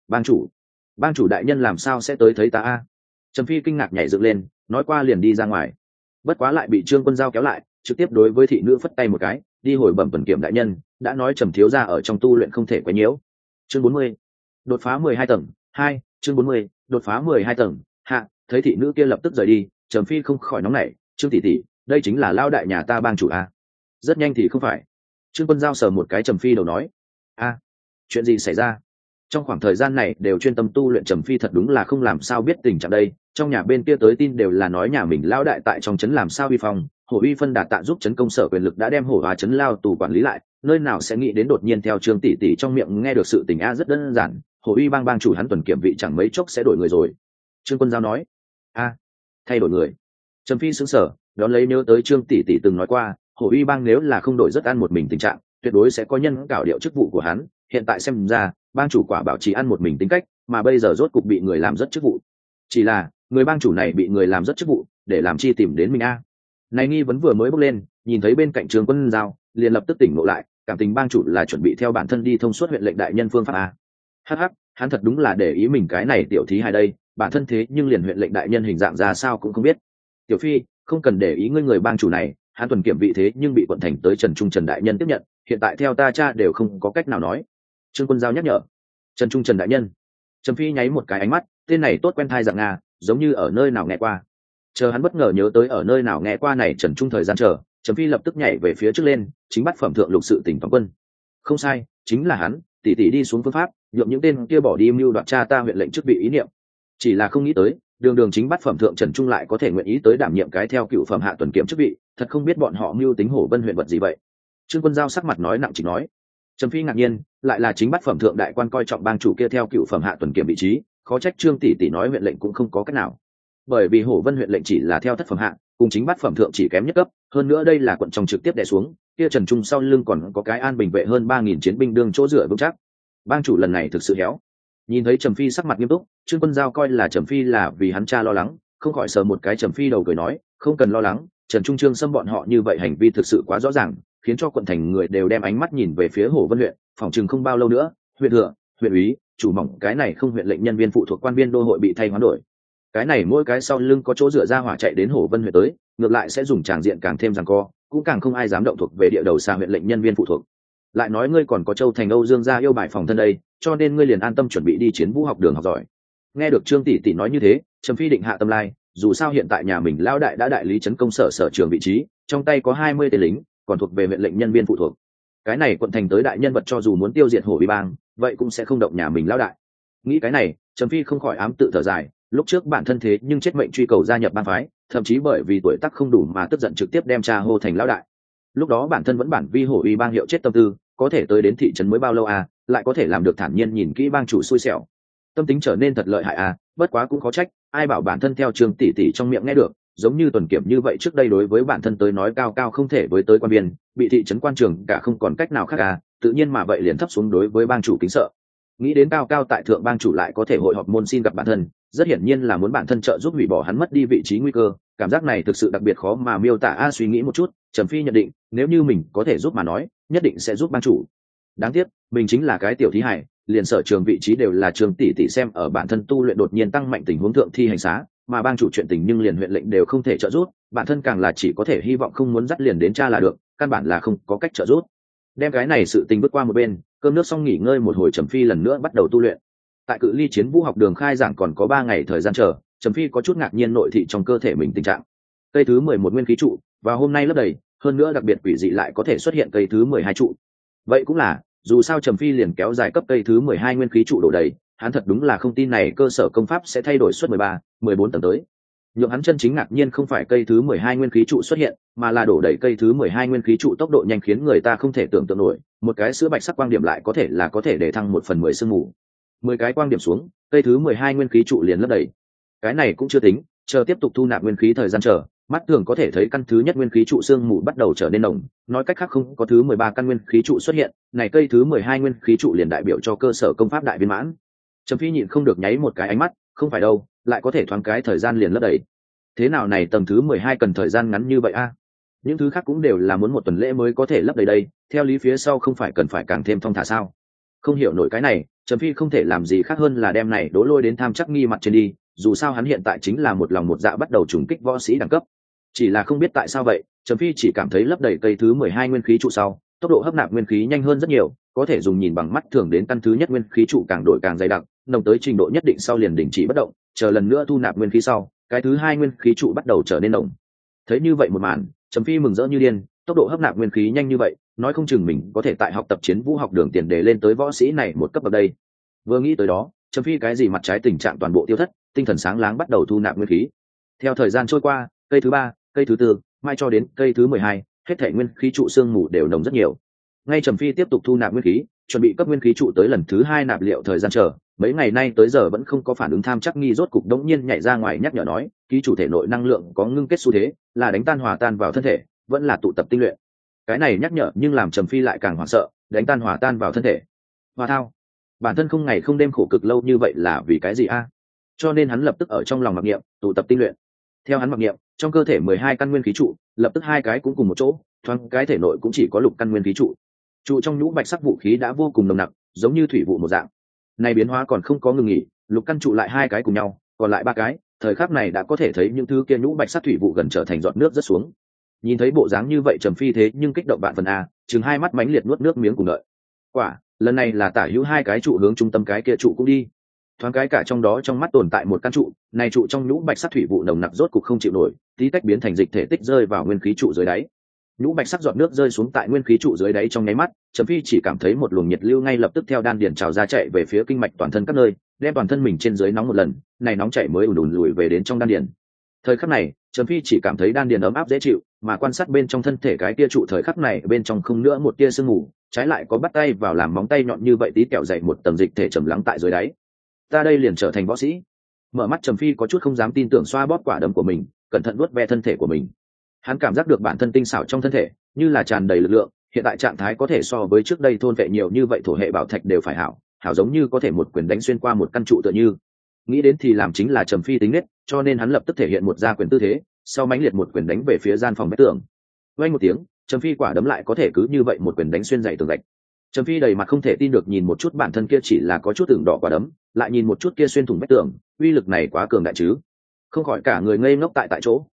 Bang chủ đại nhân làm sao sẽ tới thấy ta a? Trầm Phi kinh ngạc nhảy dựng lên, nói qua liền đi ra ngoài. Bất quá lại bị Trương Quân Giao kéo lại, trực tiếp đối với thị nữ phất tay một cái, đi hồi bẩm Tuần Kiểm đại nhân, đã nói Trầm thiếu gia ở trong tu luyện không thể quấy nhiễu. Chương 40. Đột phá 12 tầng. 2, chương 40. Đột phá 12 tầng. Hạ, thấy thị nữ kia lập tức rời đi, Trầm Phi không khỏi nóng nảy, Trương tỷ tỷ, đây chính là lao đại nhà ta bang chủ a. Rất nhanh thì không phải. Trương Quân Giao sờ một cái Trầm Phi đầu nói, a, chuyện gì xảy ra? Trong khoảng thời gian này đều chuyên tâm tu luyện Trầm Phi thật đúng là không làm sao biết tình trạng đây, trong nhà bên kia tới tin đều là nói nhà mình lao đại tại trong trấn làm sao vi phong, hổ uy phân đạt tạ giúp trấn công sở quyền lực đã đem hổ hóa trấn lao tù quản lý lại, nơi nào sẽ nghĩ đến đột nhiên theo Trương tỷ tỷ trong miệng nghe được sự tình a, rất đơn giản, hổ uy bang chủ hắn Tuần Kiểm vị chẳng mấy chốc sẽ đổi người rồi. Trương Quân Giao nói, a, thay đổi người? Trầm Phi sững sờ, đón lấy nhớ tới Trương tỷ tỷ từng nói qua, hổ uy bang nếu là không đổi rất ăn một mình tình trạng, tuyệt đối sẽ có nhân cảo điệu chức vụ của hắn, hiện tại xem ra bang chủ quả bảo chỉ ăn một mình tính cách, mà bây giờ rốt cục bị người làm rất chức vụ. Chỉ là người bang chủ này bị người làm rất chức vụ, để làm chi tìm đến mình a? Này nghi vấn vừa mới bốc lên, nhìn thấy bên cạnh Trương Quân Giao, liền lập tức tỉnh ngộ lại, cảm tình bang chủ là chuẩn bị theo bản thân đi thông suốt huyện lệnh đại nhân phương pháp a. Hắc, hắn thật đúng là để ý mình cái này tiểu thí hài đây, bản thân thế nhưng liền huyện lệnh đại nhân hình dạng ra sao cũng không biết. Tiểu Phi, không cần để ý ngươi người bang chủ này, hắn Tuần Kiểm vị thế nhưng bị quận thành tới Trần Trung Trần đại nhân tiếp nhận, hiện tại theo ta cha đều không có cách nào nói. Trương Quân Giao nhắc nhở. Trần Trung Trần đại nhân. Trầm Phi nháy một cái ánh mắt, tên này tốt quen thai dạng Nga, giống như ở nơi nào nghe qua. Chờ hắn bất ngờ nhớ tới ở nơi nào nghe qua này Trần Trung thời gian chờ, Trầm Phi lập tức nhảy về phía trước lên, chính bắt phẩm thượng lục sự tỉnh toàn quân. Không sai, chính là hắn, tỷ tỷ đi xuống phương pháp, nhượng những tên kia bỏ đi mưu đoạt cha ta huyện lệnh chức vị ý niệm. Chỉ là không nghĩ tới, đường chính bắt phẩm thượng Trần Trung lại có thể nguyện ý tới đảm nhiệm cái theo cựu phẩm hạ tuần kiểm chức vị, thật không biết bọn họ mưu tính Hổ Vân huyện vật gì vậy. Trương Quân Giao sắc mặt nói nặng trịch nói. Trầm Phi ngạc nhiên, lại là chính bắt phẩm thượng đại quan coi trọng bang chủ kia theo cựu phẩm hạ tuần kiểm vị trí, khó trách Trương tỷ tỷ nói huyện lệnh cũng không có cách nào. Bởi vì Hổ Vân huyện lệnh chỉ là theo thất phẩm hạ, cùng chính bắt phẩm thượng chỉ kém nhất cấp, hơn nữa đây là quận trong trực tiếp đè xuống, kia Trần Trung sau lưng còn có cái an bình vệ hơn 3000 chiến binh đương chỗ dựa vững chắc. Bang chủ lần này thực sự héo. Nhìn thấy Trầm Phi sắc mặt nghiêm túc, Trương Quân Giao coi là Trầm Phi là vì hắn cha lo lắng, không khỏi sờ một cái Trầm Phi đầu cười nói, không cần lo lắng, Trần Trung Trương xâm bọn họ như vậy hành vi thực sự quá rõ ràng, khiến cho quận thành người đều đem ánh mắt nhìn về phía Hổ Vân huyện, phỏng chừng không bao lâu nữa, huyện thừa, huyện úy, chủ mỏng cái này không huyện lệnh nhân viên phụ thuộc quan viên đô hội bị thay hoán đổi. Cái này mỗi cái sau lưng có chỗ dựa ra hỏa chạy đến Hổ Vân huyện tới, ngược lại sẽ dùng tràng diện càng thêm giằng co, cũng càng không ai dám động thuộc về địa đầu xa huyện lệnh nhân viên phụ thuộc. Lại nói ngươi còn có Châu Thành Âu Dương gia yêu bài phòng thân đây, cho nên ngươi liền an tâm chuẩn bị đi Chiến Vũ học đường học giỏi. Nghe được Trương tỷ tỷ nói như thế, Trầm Phi định hạ tâm lai, dù sao hiện tại nhà mình lão đại đã đại lý trấn công sở trường vị trí, trong tay có 20 tên lính, còn thuộc về huyện lệnh nhân viên phụ thuộc. Cái này quận thành tới đại nhân vật cho dù muốn tiêu diệt Hổ Uy bang, vậy cũng sẽ không động nhà mình lão đại. Nghĩ cái này, Trầm Phi không khỏi ám tự thở dài, lúc trước bản thân thế nhưng chết mệnh truy cầu gia nhập bang phái, thậm chí bởi vì tuổi tác không đủ mà tức giận trực tiếp đem cha hô thành lão đại. Lúc đó bản thân vẫn bản vi Hổ Uy bang hiệu chết tâm tư, có thể tới đến thị trấn mới bao lâu à, lại có thể làm được thản nhiên nhìn kỹ bang chủ xui xẻo, tâm tính trở nên thật lợi hại à. Bất quá cũng khó trách, ai bảo bản thân theo Trương tỷ tỷ trong miệng nghe được, giống như Tuần Kiểm như vậy trước đây đối với bản thân tới nói cao cao không thể với tới quan viên, bị thị trấn quan trường cả không còn cách nào khác à, tự nhiên mà vậy liền thấp xuống đối với bang chủ kính sợ. Nghĩ đến cao cao tại thượng bang chủ lại có thể hội họp môn xin gặp bản thân, rất hiển nhiên là muốn bản thân trợ giúp hủy bỏ hắn mất đi vị trí nguy cơ, cảm giác này thực sự đặc biệt khó mà miêu tả a. Suy nghĩ một chút, Trầm Phi nhận định nếu như mình có thể giúp mà nói, nhất định sẽ giúp bang chủ. Đáng tiếc mình chính là cái tiểu thí hải, liền sở trường vị trí đều là Trường tỷ tỷ xem ở bản thân tu luyện đột nhiên tăng mạnh tình huống thượng thi hành xá, mà bang chủ chuyện tình nhưng liền huyện lệnh đều không thể trợ giúp, bản thân càng là chỉ có thể hy vọng không muốn dắt liền đến cha là được, căn bản là không có cách trợ giúp. Đem cái này sự tình bước qua một bên, cơm nước xong nghỉ ngơi một hồi, Trầm Phi lần nữa bắt đầu tu luyện. Tại cự ly Chiến Vũ học đường khai giảng còn có 3 ngày thời gian chờ, Trầm Phi có chút ngạc nhiên nội thị trong cơ thể mình tình trạng. Cây thứ 11 nguyên khí trụ và hôm nay lấp đầy, hơn nữa đặc biệt quỷ dị lại có thể xuất hiện cây thứ 12 trụ. Vậy cũng là, dù sao Trầm Phi liền kéo dài cấp cây thứ 12 nguyên khí trụ đổ đầy, hắn thật đúng là không tin này cơ sở công pháp sẽ thay đổi suốt 13, 14 tầng tới. Nhưng hắn chân chính ngạc nhiên không phải cây thứ 12 nguyên khí trụ xuất hiện, mà là đổ đầy cây thứ 12 nguyên khí trụ tốc độ nhanh khiến người ta không thể tưởng tượng nổi, một cái sữa bạch sắc quang điểm lại có thể để thăng 1/10 sương mù. 10 cái quang điểm xuống, cây thứ 12 nguyên khí trụ liền lấp đầy. Cái này cũng chưa tính, chờ tiếp tục thu nạp nguyên khí thời gian chờ, mắt thường có thể thấy căn thứ nhất nguyên khí trụ sương mù bắt đầu trở nên nồng, nói cách khác không có thứ 13 căn nguyên khí trụ xuất hiện, này cây thứ 12 nguyên khí trụ liền đại biểu cho cơ sở công pháp đại viên mãn. Trầm Phi nhịn không được nháy một cái ánh mắt, không phải đâu, lại có thể thoáng cái thời gian liền lấp đầy. Thế nào này tầng thứ 12 cần thời gian ngắn như vậy a? Những thứ khác cũng đều là muốn một tuần lễ mới có thể lấp đầy đây, theo lý phía sau không phải cần phải càng thêm thong thả sao? Không hiểu nổi cái này, Trầm Phi không thể làm gì khác hơn là đem này đố lôi đến tham chắc nghi mặt trên đi, dù sao hắn hiện tại chính là một lòng một dạ bắt đầu trùng kích võ sĩ đẳng cấp. Chỉ là không biết tại sao vậy, Trầm Phi chỉ cảm thấy lấp đầy cây thứ 12 nguyên khí trụ sau, tốc độ hấp nạp nguyên khí nhanh hơn rất nhiều, có thể dùng nhìn bằng mắt thường đến căn thứ nhất nguyên khí trụ càng đổi càng dày đặc, nồng tới trình độ nhất định sau liền đình chỉ bất động, chờ lần nữa thu nạp nguyên khí sau, cái thứ 2 nguyên khí trụ bắt đầu trở nên nồng. Thấy như vậy một màn, Trầm Phi mừng rỡ như điên, tốc độ hấp nạp nguyên khí nhanh như vậy, nói không chừng mình có thể tại học tập Chiến Vũ học đường tiền đề lên tới võ sĩ này một cấp bậc đây. Vừa nghĩ tới đó, Trầm Phi cái gì mặt trái tình trạng toàn bộ tiêu thất, tinh thần sáng láng bắt đầu thu nạp nguyên khí. Theo thời gian trôi qua, cây thứ 3, cây thứ 4, mai cho đến cây thứ 12, hết thảy nguyên khí trụ xương mù đều nồng rất nhiều. Ngay Trầm Phi tiếp tục thu nạp nguyên khí, chuẩn bị cấp nguyên khí trụ tới lần thứ 2 nạp liệu thời gian chờ, mấy ngày nay tới giờ vẫn không có phản ứng tham chắc nghi rốt cục đống nhiên nhảy ra ngoài nhắc nhở nói, ký chủ thể nội năng lượng có ngưng kết xu thế, là đánh tan hòa tan vào thân thể, vẫn là tụ tập tinh luyện. Cái này nhắc nhở nhưng làm Trầm Phi lại càng hoảng sợ, đánh tan hòa tan vào thân thể. Hòa thao, bản thân không ngày không đêm khổ cực lâu như vậy là vì cái gì a? Cho nên hắn lập tức ở trong lòng mặc niệm, tụ tập tinh luyện. Theo hắn mặc niệm, trong cơ thể 12 căn nguyên khí trụ, lập tức hai cái cũng cùng một chỗ, thoáng cái thể nội cũng chỉ có lục căn nguyên khí trụ. Trụ trong nhũ bạch sắc vũ khí đã vô cùng nồng nặc, giống như thủy vụ một dạng. Này biến hóa còn không có ngừng nghỉ, lục căn trụ lại hai cái cùng nhau, còn lại ba cái, thời khắc này đã có thể thấy những thứ kia nhũ bạch sắc thủy vụ gần trở thành giọt nước rất xuống. Nhìn thấy bộ dáng như vậy Trầm Phi thế nhưng kích động bạn phần a, chừng hai mắt mãnh liệt nuốt nước miếng cùng đợi. Quả, lần này là tả hữu hai cái trụ hướng trung tâm cái kia trụ cũng đi. Thoáng cái cả trong đó trong mắt tồn tại một căn trụ, này trụ trong nhũ bạch sắc thủy vụ nồng nặc rốt cục không chịu nổi, tí tách biến thành dịch thể tích rơi vào nguyên khí trụ dưới đáy. Nhũ bạch sắc giọt nước rơi xuống tại nguyên khí trụ dưới đáy trong nháy mắt, Trầm Phi chỉ cảm thấy một luồng nhiệt lưu ngay lập tức theo đan điền trào ra chạy về phía kinh mạch toàn thân các nơi, đem toàn thân mình trên dưới nóng một lần, này nóng chảy mới ùn ùn lùi về đến trong đan điền. Thời khắc này, Trầm Phi chỉ cảm thấy đan điền ấm áp dễ chịu, mà quan sát bên trong thân thể cái tia trụ thời khắc này bên trong không nữa một tia sương mù, trái lại có bắt tay vào làm móng tay nhọn như vậy tí kẹo dày một tầng dịch thể trầm lắng tại dưới đáy. Ta đây liền trở thành võ sĩ. Mở mắt Trầm Phi có chút không dám tin tưởng xoa bóp quả đấm của mình, cẩn thận vuốt ve thân thể của mình. Hắn cảm giác được bản thân tinh xảo trong thân thể, như là tràn đầy lực lượng, hiện tại trạng thái có thể so với trước đây thôn vệ nhiều như vậy thổ hệ bảo thạch đều phải hảo, hảo giống như có thể một quyền đánh xuyên qua một căn trụ tựa như. Nghĩ đến thì làm chính là Trầm Phi tính nết, cho nên hắn lập tức thể hiện một gia quyền tư thế, sau mãnh liệt một quyền đánh về phía gian phòng vách tường. Vang một tiếng, Trầm Phi quả đấm lại có thể cứ như vậy một quyền đánh xuyên dày tường gạch. Trầm Phi đầy mặt không thể tin được nhìn một chút bản thân kia chỉ là có chút ửng đỏ quả đấm, lại nhìn một chút kia xuyên thủng vách tường, uy lực này quá cường đại chứ. Không khỏi cả người ngây ngốc tại chỗ.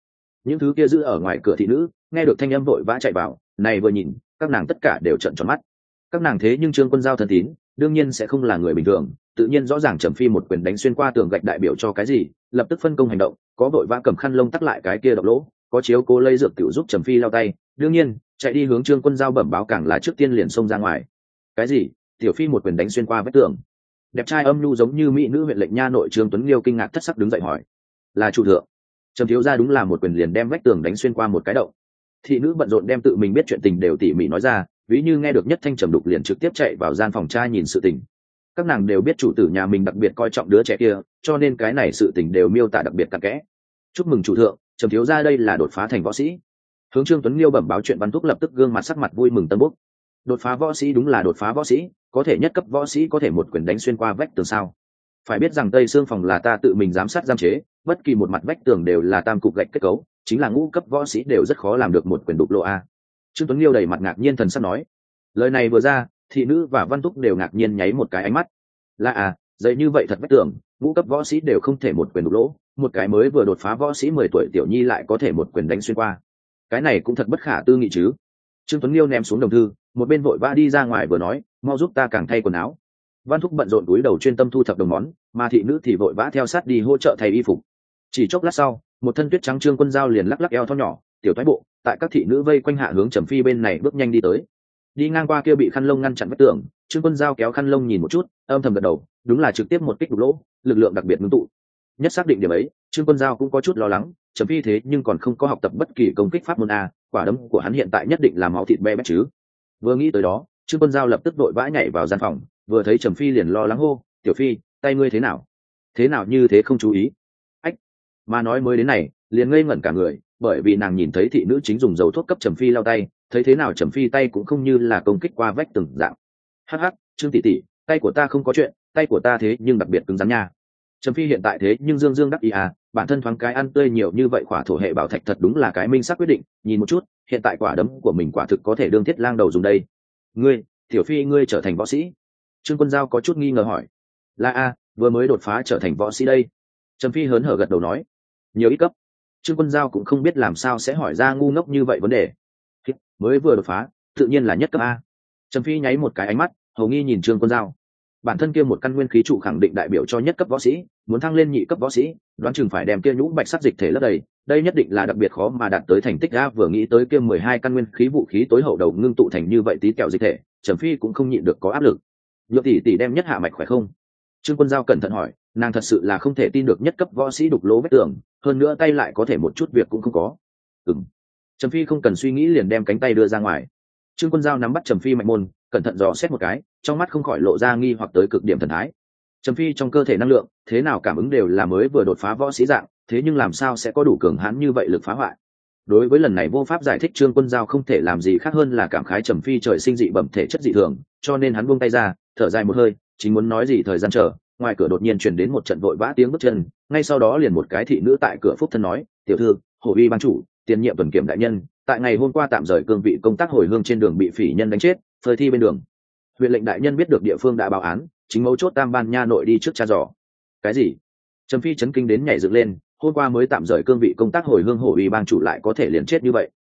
những thứ kia giữ ở ngoài cửa thị nữ nghe được thanh âm vội vã chạy vào, này vừa nhìn các nàng tất cả đều trợn tròn mắt. Các nàng thế nhưng Trương Quân Giao thân tín, đương nhiên sẽ không là người bình thường, tự nhiên rõ ràng Trầm Phi một quyền đánh xuyên qua tường gạch đại biểu cho cái gì, lập tức phân công hành động, có vội vã cầm khăn lông tắc lại cái kia độc lỗ, có chiếu cố lây dược tiểu giúp Trầm Phi lao tay, đương nhiên chạy đi hướng Trương Quân Giao bẩm báo càng là trước tiên liền xông ra ngoài. Cái gì? Tiểu Phi một quyền đánh xuyên qua vách tường? Đẹp trai âm nhu giống như mỹ nữ huyện lệnh nha nội Trương Tuấn Liêu kinh ngạc thất sắc đứng dậy hỏi: là chủ thượng? Trầm thiếu gia đúng là một quyền liền đem vách tường đánh xuyên qua một cái động. Thị nữ bận rộn đem tự mình biết chuyện tình đều tỉ mỉ nói ra, ví như nghe được nhất thanh trầm đục liền trực tiếp chạy vào gian phòng tra nhìn sự tình. Các nàng đều biết chủ tử nhà mình đặc biệt coi trọng đứa trẻ kia, cho nên cái này sự tình đều miêu tả đặc biệt cặn kẽ. Chúc mừng chủ thượng, Trầm thiếu gia đây là đột phá thành võ sĩ. Hướng Trương Tuấn Liêu bẩm báo chuyện Văn Thúc lập tức gương mặt sắc mặt vui mừng tân bốc. Đột phá võ sĩ đúng là đột phá võ sĩ, có thể nhất cấp võ sĩ có thể một quyền đánh xuyên qua vách tường sao? Phải biết rằng Tây Xương phòng là ta tự mình giám sát giam chế, bất kỳ một mặt vách tường đều là tam cục gạch kết cấu, chính là ngũ cấp võ sĩ đều rất khó làm được một quyền đục lỗ a. Trương Tuấn Liêu đầy mặt ngạc nhiên thần sắc nói. Lời này vừa ra, thị nữ và Văn Thúc đều ngạc nhiên nháy một cái ánh mắt. Là à, dậy như vậy thật vách tường, ngũ cấp võ sĩ đều không thể một quyền đục lỗ, một cái mới vừa đột phá võ sĩ 10 tuổi tiểu nhi lại có thể một quyền đánh xuyên qua. Cái này cũng thật bất khả tư nghị chứ. Trương Tuấn Liêu ném xuống đồng thư, một bên vội vã đi ra ngoài vừa nói, mau giúp ta càng thay quần áo. Văn Thúc bận rộn túi đầu chuyên tâm thu thập đồng món, mà thị nữ thì vội vã theo sát đi hỗ trợ thay y phục. Chỉ chốc lát sau, một thân tuyết trắng Trương Quân Giao liền lắc lắc eo thon nhỏ, tiểu thoái bộ, tại các thị nữ vây quanh hạ hướng Trầm Phi bên này bước nhanh đi tới. Đi ngang qua kia bị khăn lông ngăn chặn vách tường, Trương Quân Giao kéo khăn lông nhìn một chút, âm thầm gật đầu, đúng là trực tiếp một kích đục lỗ, lực lượng đặc biệt ngưng tụ. Nhất xác định điểm ấy, Trương Quân Giao cũng có chút lo lắng, Trầm Phi thế nhưng còn không có học tập bất kỳ công kích pháp môn a, quả đấm của hắn hiện tại nhất định là máu thịt be bét chứ. Vừa nghĩ tới đó, Trương Quân Giao lập tức vội vã nhảy vào gian phòng, vừa thấy Trầm Phi liền lo lắng hô: "Tiểu Phi, tay ngươi thế nào? Thế nào như thế không chú ý?" Ách, mà nói mới đến này, liền ngây ngẩn cả người, bởi vì nàng nhìn thấy thị nữ chính dùng dầu thuốc cấp Trầm Phi lau tay, thấy thế nào Trầm Phi tay cũng không như là công kích qua vách từng dạng. Hắc hắc, Trương tỷ tỷ, tay của ta không có chuyện, tay của ta thế nhưng đặc biệt cứng rắn nha. Trầm Phi hiện tại thế nhưng dương dương đắc ý à, bản thân thoáng cái ăn tươi nhiều như vậy khỏa thổ hệ bảo thạch thật đúng là cái minh xác quyết định, nhìn một chút, hiện tại quả đấm của mình quả thực có thể đương thiết lang đầu dùng đây. Ngươi, Tiểu Phi ngươi trở thành võ sĩ? Trương Quân Giao có chút nghi ngờ hỏi. Là a, vừa mới đột phá trở thành võ sĩ đây. Trầm Phi hớn hở gật đầu nói. Nhiều ít cấp? Trương Quân Giao cũng không biết làm sao sẽ hỏi ra ngu ngốc như vậy vấn đề. Mới vừa đột phá, tự nhiên là nhất cấp a. Trầm Phi nháy một cái ánh mắt, hầu nghi nhìn Trương Quân Giao. Bản thân kia một căn nguyên khí trụ khẳng định đại biểu cho nhất cấp võ sĩ, muốn thăng lên nhị cấp võ sĩ, đoán chừng phải đem kia nhũ bạch sắc dịch thể lấp đầy, đây nhất định là đặc biệt khó mà đạt tới thành tích a. Vừa nghĩ tới kia 12 căn nguyên khí vũ khí tối hậu đầu ngưng tụ thành như vậy tí kẹo dịch thể, Trầm Phi cũng không nhịn được có áp lực. Nhược tỷ tỷ đem nhất hạ mạch khỏe không? Trương Quân Giao cẩn thận hỏi, nàng thật sự là không thể tin được nhất cấp võ sĩ đục lỗ vết tường, hơn nữa tay lại có thể một chút việc cũng không có. Ừm. Trầm Phi không cần suy nghĩ liền đem cánh tay đưa ra ngoài. Trương Quân Giao nắm bắt Trầm Phi mạch môn, cẩn thận dò xét một cái, trong mắt không khỏi lộ ra nghi hoặc tới cực điểm thần thái. Trầm Phi trong cơ thể năng lượng, thế nào cảm ứng đều là mới vừa đột phá võ sĩ dạng, thế nhưng làm sao sẽ có đủ cường hãn như vậy lực phá hoại? Đối với lần này vô pháp giải thích, Trương Quân Giao không thể làm gì khác hơn là cảm khái Trầm Phi trời sinh dị bẩm thể chất dị thường, cho nên hắn buông tay ra, thở dài một hơi, chính muốn nói gì thời gian chờ, ngoài cửa đột nhiên truyền đến một trận vội vã tiếng bước chân, ngay sau đó liền một cái thị nữ tại cửa phúc thân nói: "Tiểu thư, Hổ uy ban chủ, tiền nhiệm tuần kiểm đại nhân, tại ngày hôm qua tạm rời cương vị công tác hồi hương trên đường bị phỉ nhân đánh chết, phơi thi bên đường. Huyện lệnh đại nhân biết được địa phương đã báo án, chính mấu chốt Tam Ban nha nội đi trước tra dò." Cái gì? Trầm Phi chấn kinh đến nhảy dựng lên, hôm qua mới tạm rời cương vị công tác hồi hương Hổ uy bang chủ lại có thể liền chết như vậy,